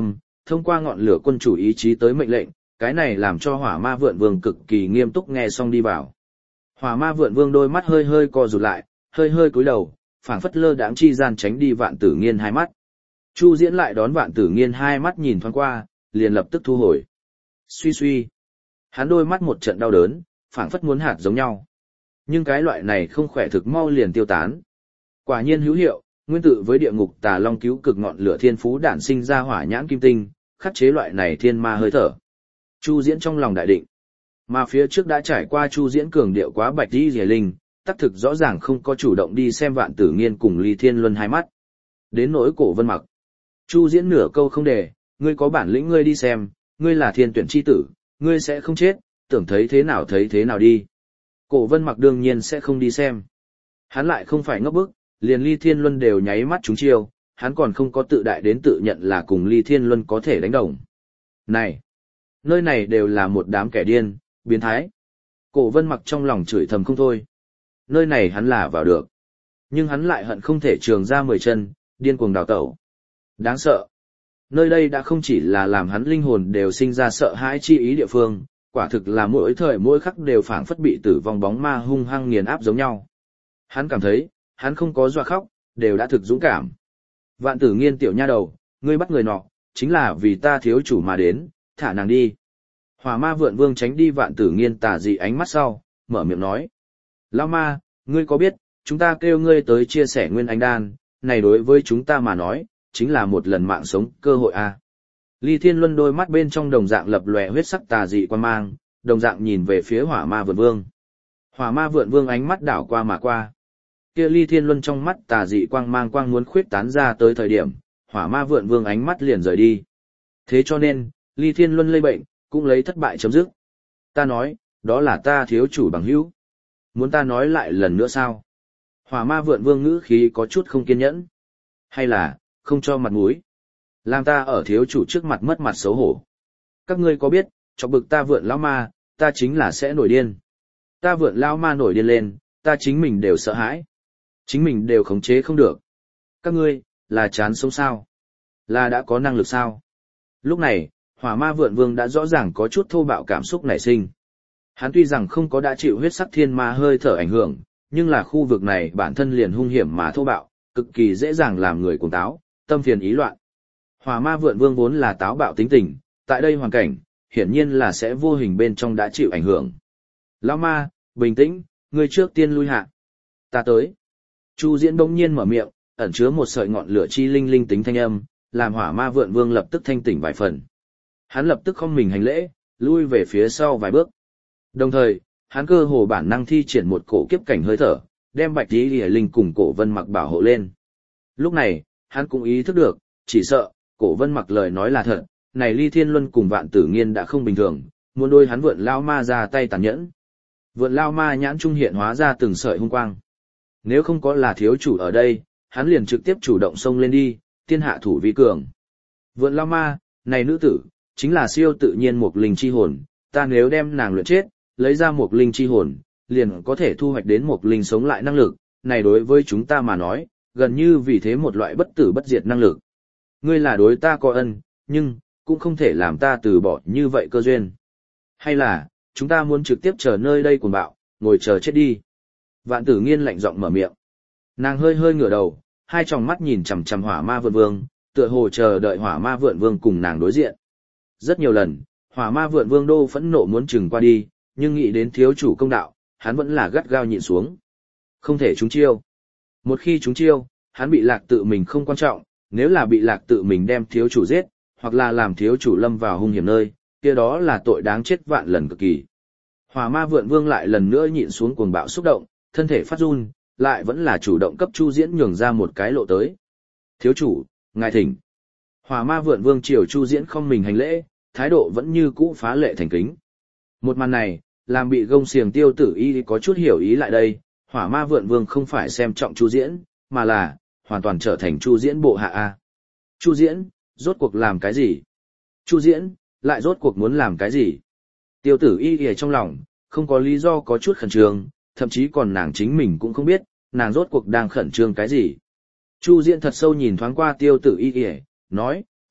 Speaker 1: thông qua ngọn lửa quân chủ ý chí tới mệnh lệnh, cái này làm cho Hỏa Ma Vượn Vương cực kỳ nghiêm túc nghe xong đi vào. Hỏa Ma Vượn Vương đôi mắt hơi hơi co rụt lại, hơi hơi cúi đầu, phảng phất lơ đãng chi gian tránh đi Vạn Tử Nghiên hai mắt. Chu Diễn lại đón Vạn Tử Nghiên hai mắt nhìn thoáng qua, liền lập tức thu hồi. Suy suy, hắn đôi mắt một trận đau đớn, phảng phất muốn hạt giống nhau. Nhưng cái loại này không khỏe thực mau liền tiêu tán. Quả nhiên hữu hiệu, nguyên tự với địa ngục Tà Long cứu cực ngọn lửa thiên phú đản sinh ra hỏa nhãn kim tinh, khắc chế loại này thiên ma hơi thở. Chu Diễn trong lòng đại định. Mà phía trước đã trải qua Chu Diễn cường điệu quá Bạch Y Liễu Linh, tác thực rõ ràng không có chủ động đi xem Vạn Tử Nghiên cùng Ly Thiên Luân hai mắt. Đến nỗi Cổ Vân Mặc, Chu Diễn nửa câu không để, ngươi có bản lĩnh ngươi đi xem, ngươi là thiên tuyển chi tử, ngươi sẽ không chết, tưởng thấy thế nào thấy thế nào đi. Cổ Vân Mặc đương nhiên sẽ không đi xem. Hắn lại không phải ngốc bức, liền Ly Thiên Luân đều nháy mắt trúng chiêu, hắn còn không có tự đại đến tự nhận là cùng Ly Thiên Luân có thể đánh đồng. Này, nơi này đều là một đám kẻ điên, biến thái. Cổ Vân Mặc trong lòng chửi thầm không thôi. Nơi này hắn là vào được. Nhưng hắn lại hận không thể trường ra mười chân, điên cuồng đào tẩu. Đáng sợ. Nơi đây đã không chỉ là làm hắn linh hồn đều sinh ra sợ hãi chi ý địa phương, quả thực là mỗi thời mỗi khắc đều phảng phất bị tử vong bóng ma hung hăng nghiền áp giống nhau. Hắn cảm thấy, hắn không có dọa khóc, đều đã thực dũng cảm. Vạn Tử Nghiên tiểu nha đầu, ngươi bắt người nọ, chính là vì ta thiếu chủ mà đến, thả nàng đi. Hỏa Ma Vượn Vương tránh đi Vạn Tử Nghiên tà dị ánh mắt sau, mở miệng nói. Lão ma, ngươi có biết, chúng ta kêu ngươi tới chia sẻ nguyên anh đan, này đối với chúng ta mà nói, chính là một lần mạng sống cơ hội a. À. Ly Thiên Luân đôi mắt bên trong đồng dạng lập lòe huyết sắc tà dị quan mang, đồng dạng nhìn về phía Hỏa Ma Vượn Vương. Hỏa Ma Vượn Vương ánh mắt đảo qua mà qua. Kia Ly Thiên Luân trong mắt tà dị quang mang quang muốn khuyết tán ra tới thời điểm, Hỏa Ma Vượn Vương ánh mắt liền rời đi. Thế cho nên, Ly Thiên Luân lây bệnh, cũng lấy thất bại chấm dứt. Ta nói, đó là ta thiếu chủ bằng hữu. Muốn ta nói lại lần nữa sao? Hỏa Ma Vượn Vương ngữ khí có chút không kiên nhẫn. Hay là, không cho mặt mũi? Làm ta ở thiếu chủ trước mặt mất mặt xấu hổ. Các ngươi có biết, chọc bực ta vượn lão ma, ta chính là sẽ nổi điên. Ta vượn lão ma nổi điên lên, ta chính mình đều sợ hãi. Chính mình đều khống chế không được. Các ngươi, là chán sống sao? Là đã có năng lực sao? Lúc này, Hỏa Ma Vượn Vương đã rõ ràng có chút thô bạo cảm xúc nảy sinh. Hắn tuy rằng không có đã chịu huyết sắc thiên ma hơi thở ảnh hưởng, nhưng là khu vực này bản thân liền hung hiểm mà thô bạo, cực kỳ dễ dàng làm người cuồng táo, tâm phiền ý loạn. Hỏa Ma Vượn Vương vốn là táo bạo tính tình, tại đây hoàn cảnh, hiển nhiên là sẽ vô hình bên trong đã chịu ảnh hưởng. Lão ma, bình tĩnh, ngươi trước tiên lui hạ. Ta tới. Chu Diễn bỗng nhiên mở miệng, ẩn chứa một sợi ngọn lửa chi linh linh tính thanh âm, làm Hỏa Ma Vượn Vương lập tức thanh tỉnh vài phần. Hắn lập tức không mình hành lễ, lui về phía sau vài bước. Đồng thời, hắn cơ hồ bản năng thi triển một cổ kiếp cảnh hơi thở, đem Bạch Y Liễu Linh cùng Cổ Vân Mặc bảo hộ lên. Lúc này, hắn cũng ý thức được, chỉ sợ, Cổ Vân Mặc lời nói là thật, này Ly Thiên Luân cùng Vạn Tử Nghiên đã không bình thường, muốn đôi hắn vượn lao ma ra tay tàn nhẫn. Vượn lao ma nhãn trung hiện hóa ra từng sợi hung quang. Nếu không có là thiếu chủ ở đây, hắn liền trực tiếp chủ động xông lên đi, tiên hạ thủ vi cường. Vượn lao ma, này nữ tử, chính là siêu tự nhiên một linh chi hồn, ta nếu đem nàng luyện chết, lấy ra một linh chi hồn, liền có thể thu hoạch đến một linh sống lại năng lực, này đối với chúng ta mà nói, gần như vì thế một loại bất tử bất diệt năng lực. Ngươi là đối ta có ân, nhưng, cũng không thể làm ta từ bỏ như vậy cơ duyên. Hay là, chúng ta muốn trực tiếp chờ nơi đây cuồng bạo, ngồi chờ chết đi. Vạn Tử Nghiên lạnh giọng mở miệng. Nàng hơi hơi ngửa đầu, hai tròng mắt nhìn chằm chằm Hỏa Ma Vượn Vương, tựa hồ chờ đợi Hỏa Ma Vượn Vương cùng nàng đối diện. Rất nhiều lần, Hỏa Ma Vượn Vương đô phẫn nộ muốn chừng qua đi, nhưng nghĩ đến thiếu chủ công đạo, hắn vẫn là gắt gao nhịn xuống. Không thể trúng chiêu. Một khi trúng chiêu, hắn bị lạc tự mình không quan trọng, nếu là bị lạc tự mình đem thiếu chủ giết, hoặc là làm thiếu chủ lâm vào hung hiểm nơi, kia đó là tội đáng chết vạn lần cực kỳ. Hỏa Ma Vượn Vương lại lần nữa nhịn xuống cuồng bạo xúc động, thân thể phát run, lại vẫn là chủ động cấp Chu Diễn nhường ra một cái lộ tới. Thiếu chủ, ngài thỉnh. Hỏa Ma Vượn Vương triều Chu Diễn không mình hành lễ, thái độ vẫn như cũ phá lệ thành kính. Một màn này, làm bị gông xiềng Tiêu Tử Y có chút hiểu ý lại đây, Hỏa Ma Vượn Vương không phải xem trọng Chu Diễn, mà là hoàn toàn trở thành Chu Diễn bộ hạ a. Chu Diễn, rốt cuộc làm cái gì? Chu Diễn, lại rốt cuộc muốn làm cái gì? Tiêu Tử Y ở trong lòng, không có lý do có chút khẩn trương, thậm chí còn nàng chính mình cũng không biết, nàng rốt cuộc đang khẩn trương cái gì. Chu Diễn thật sâu nhìn thoáng qua Tiêu Tử Y, nói,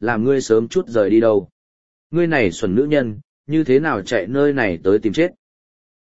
Speaker 1: làm ngươi sớm chút rời đi đâu. Ngươi này xuẩn nữ nhân, như thế nào chạy nơi này tới tìm chết.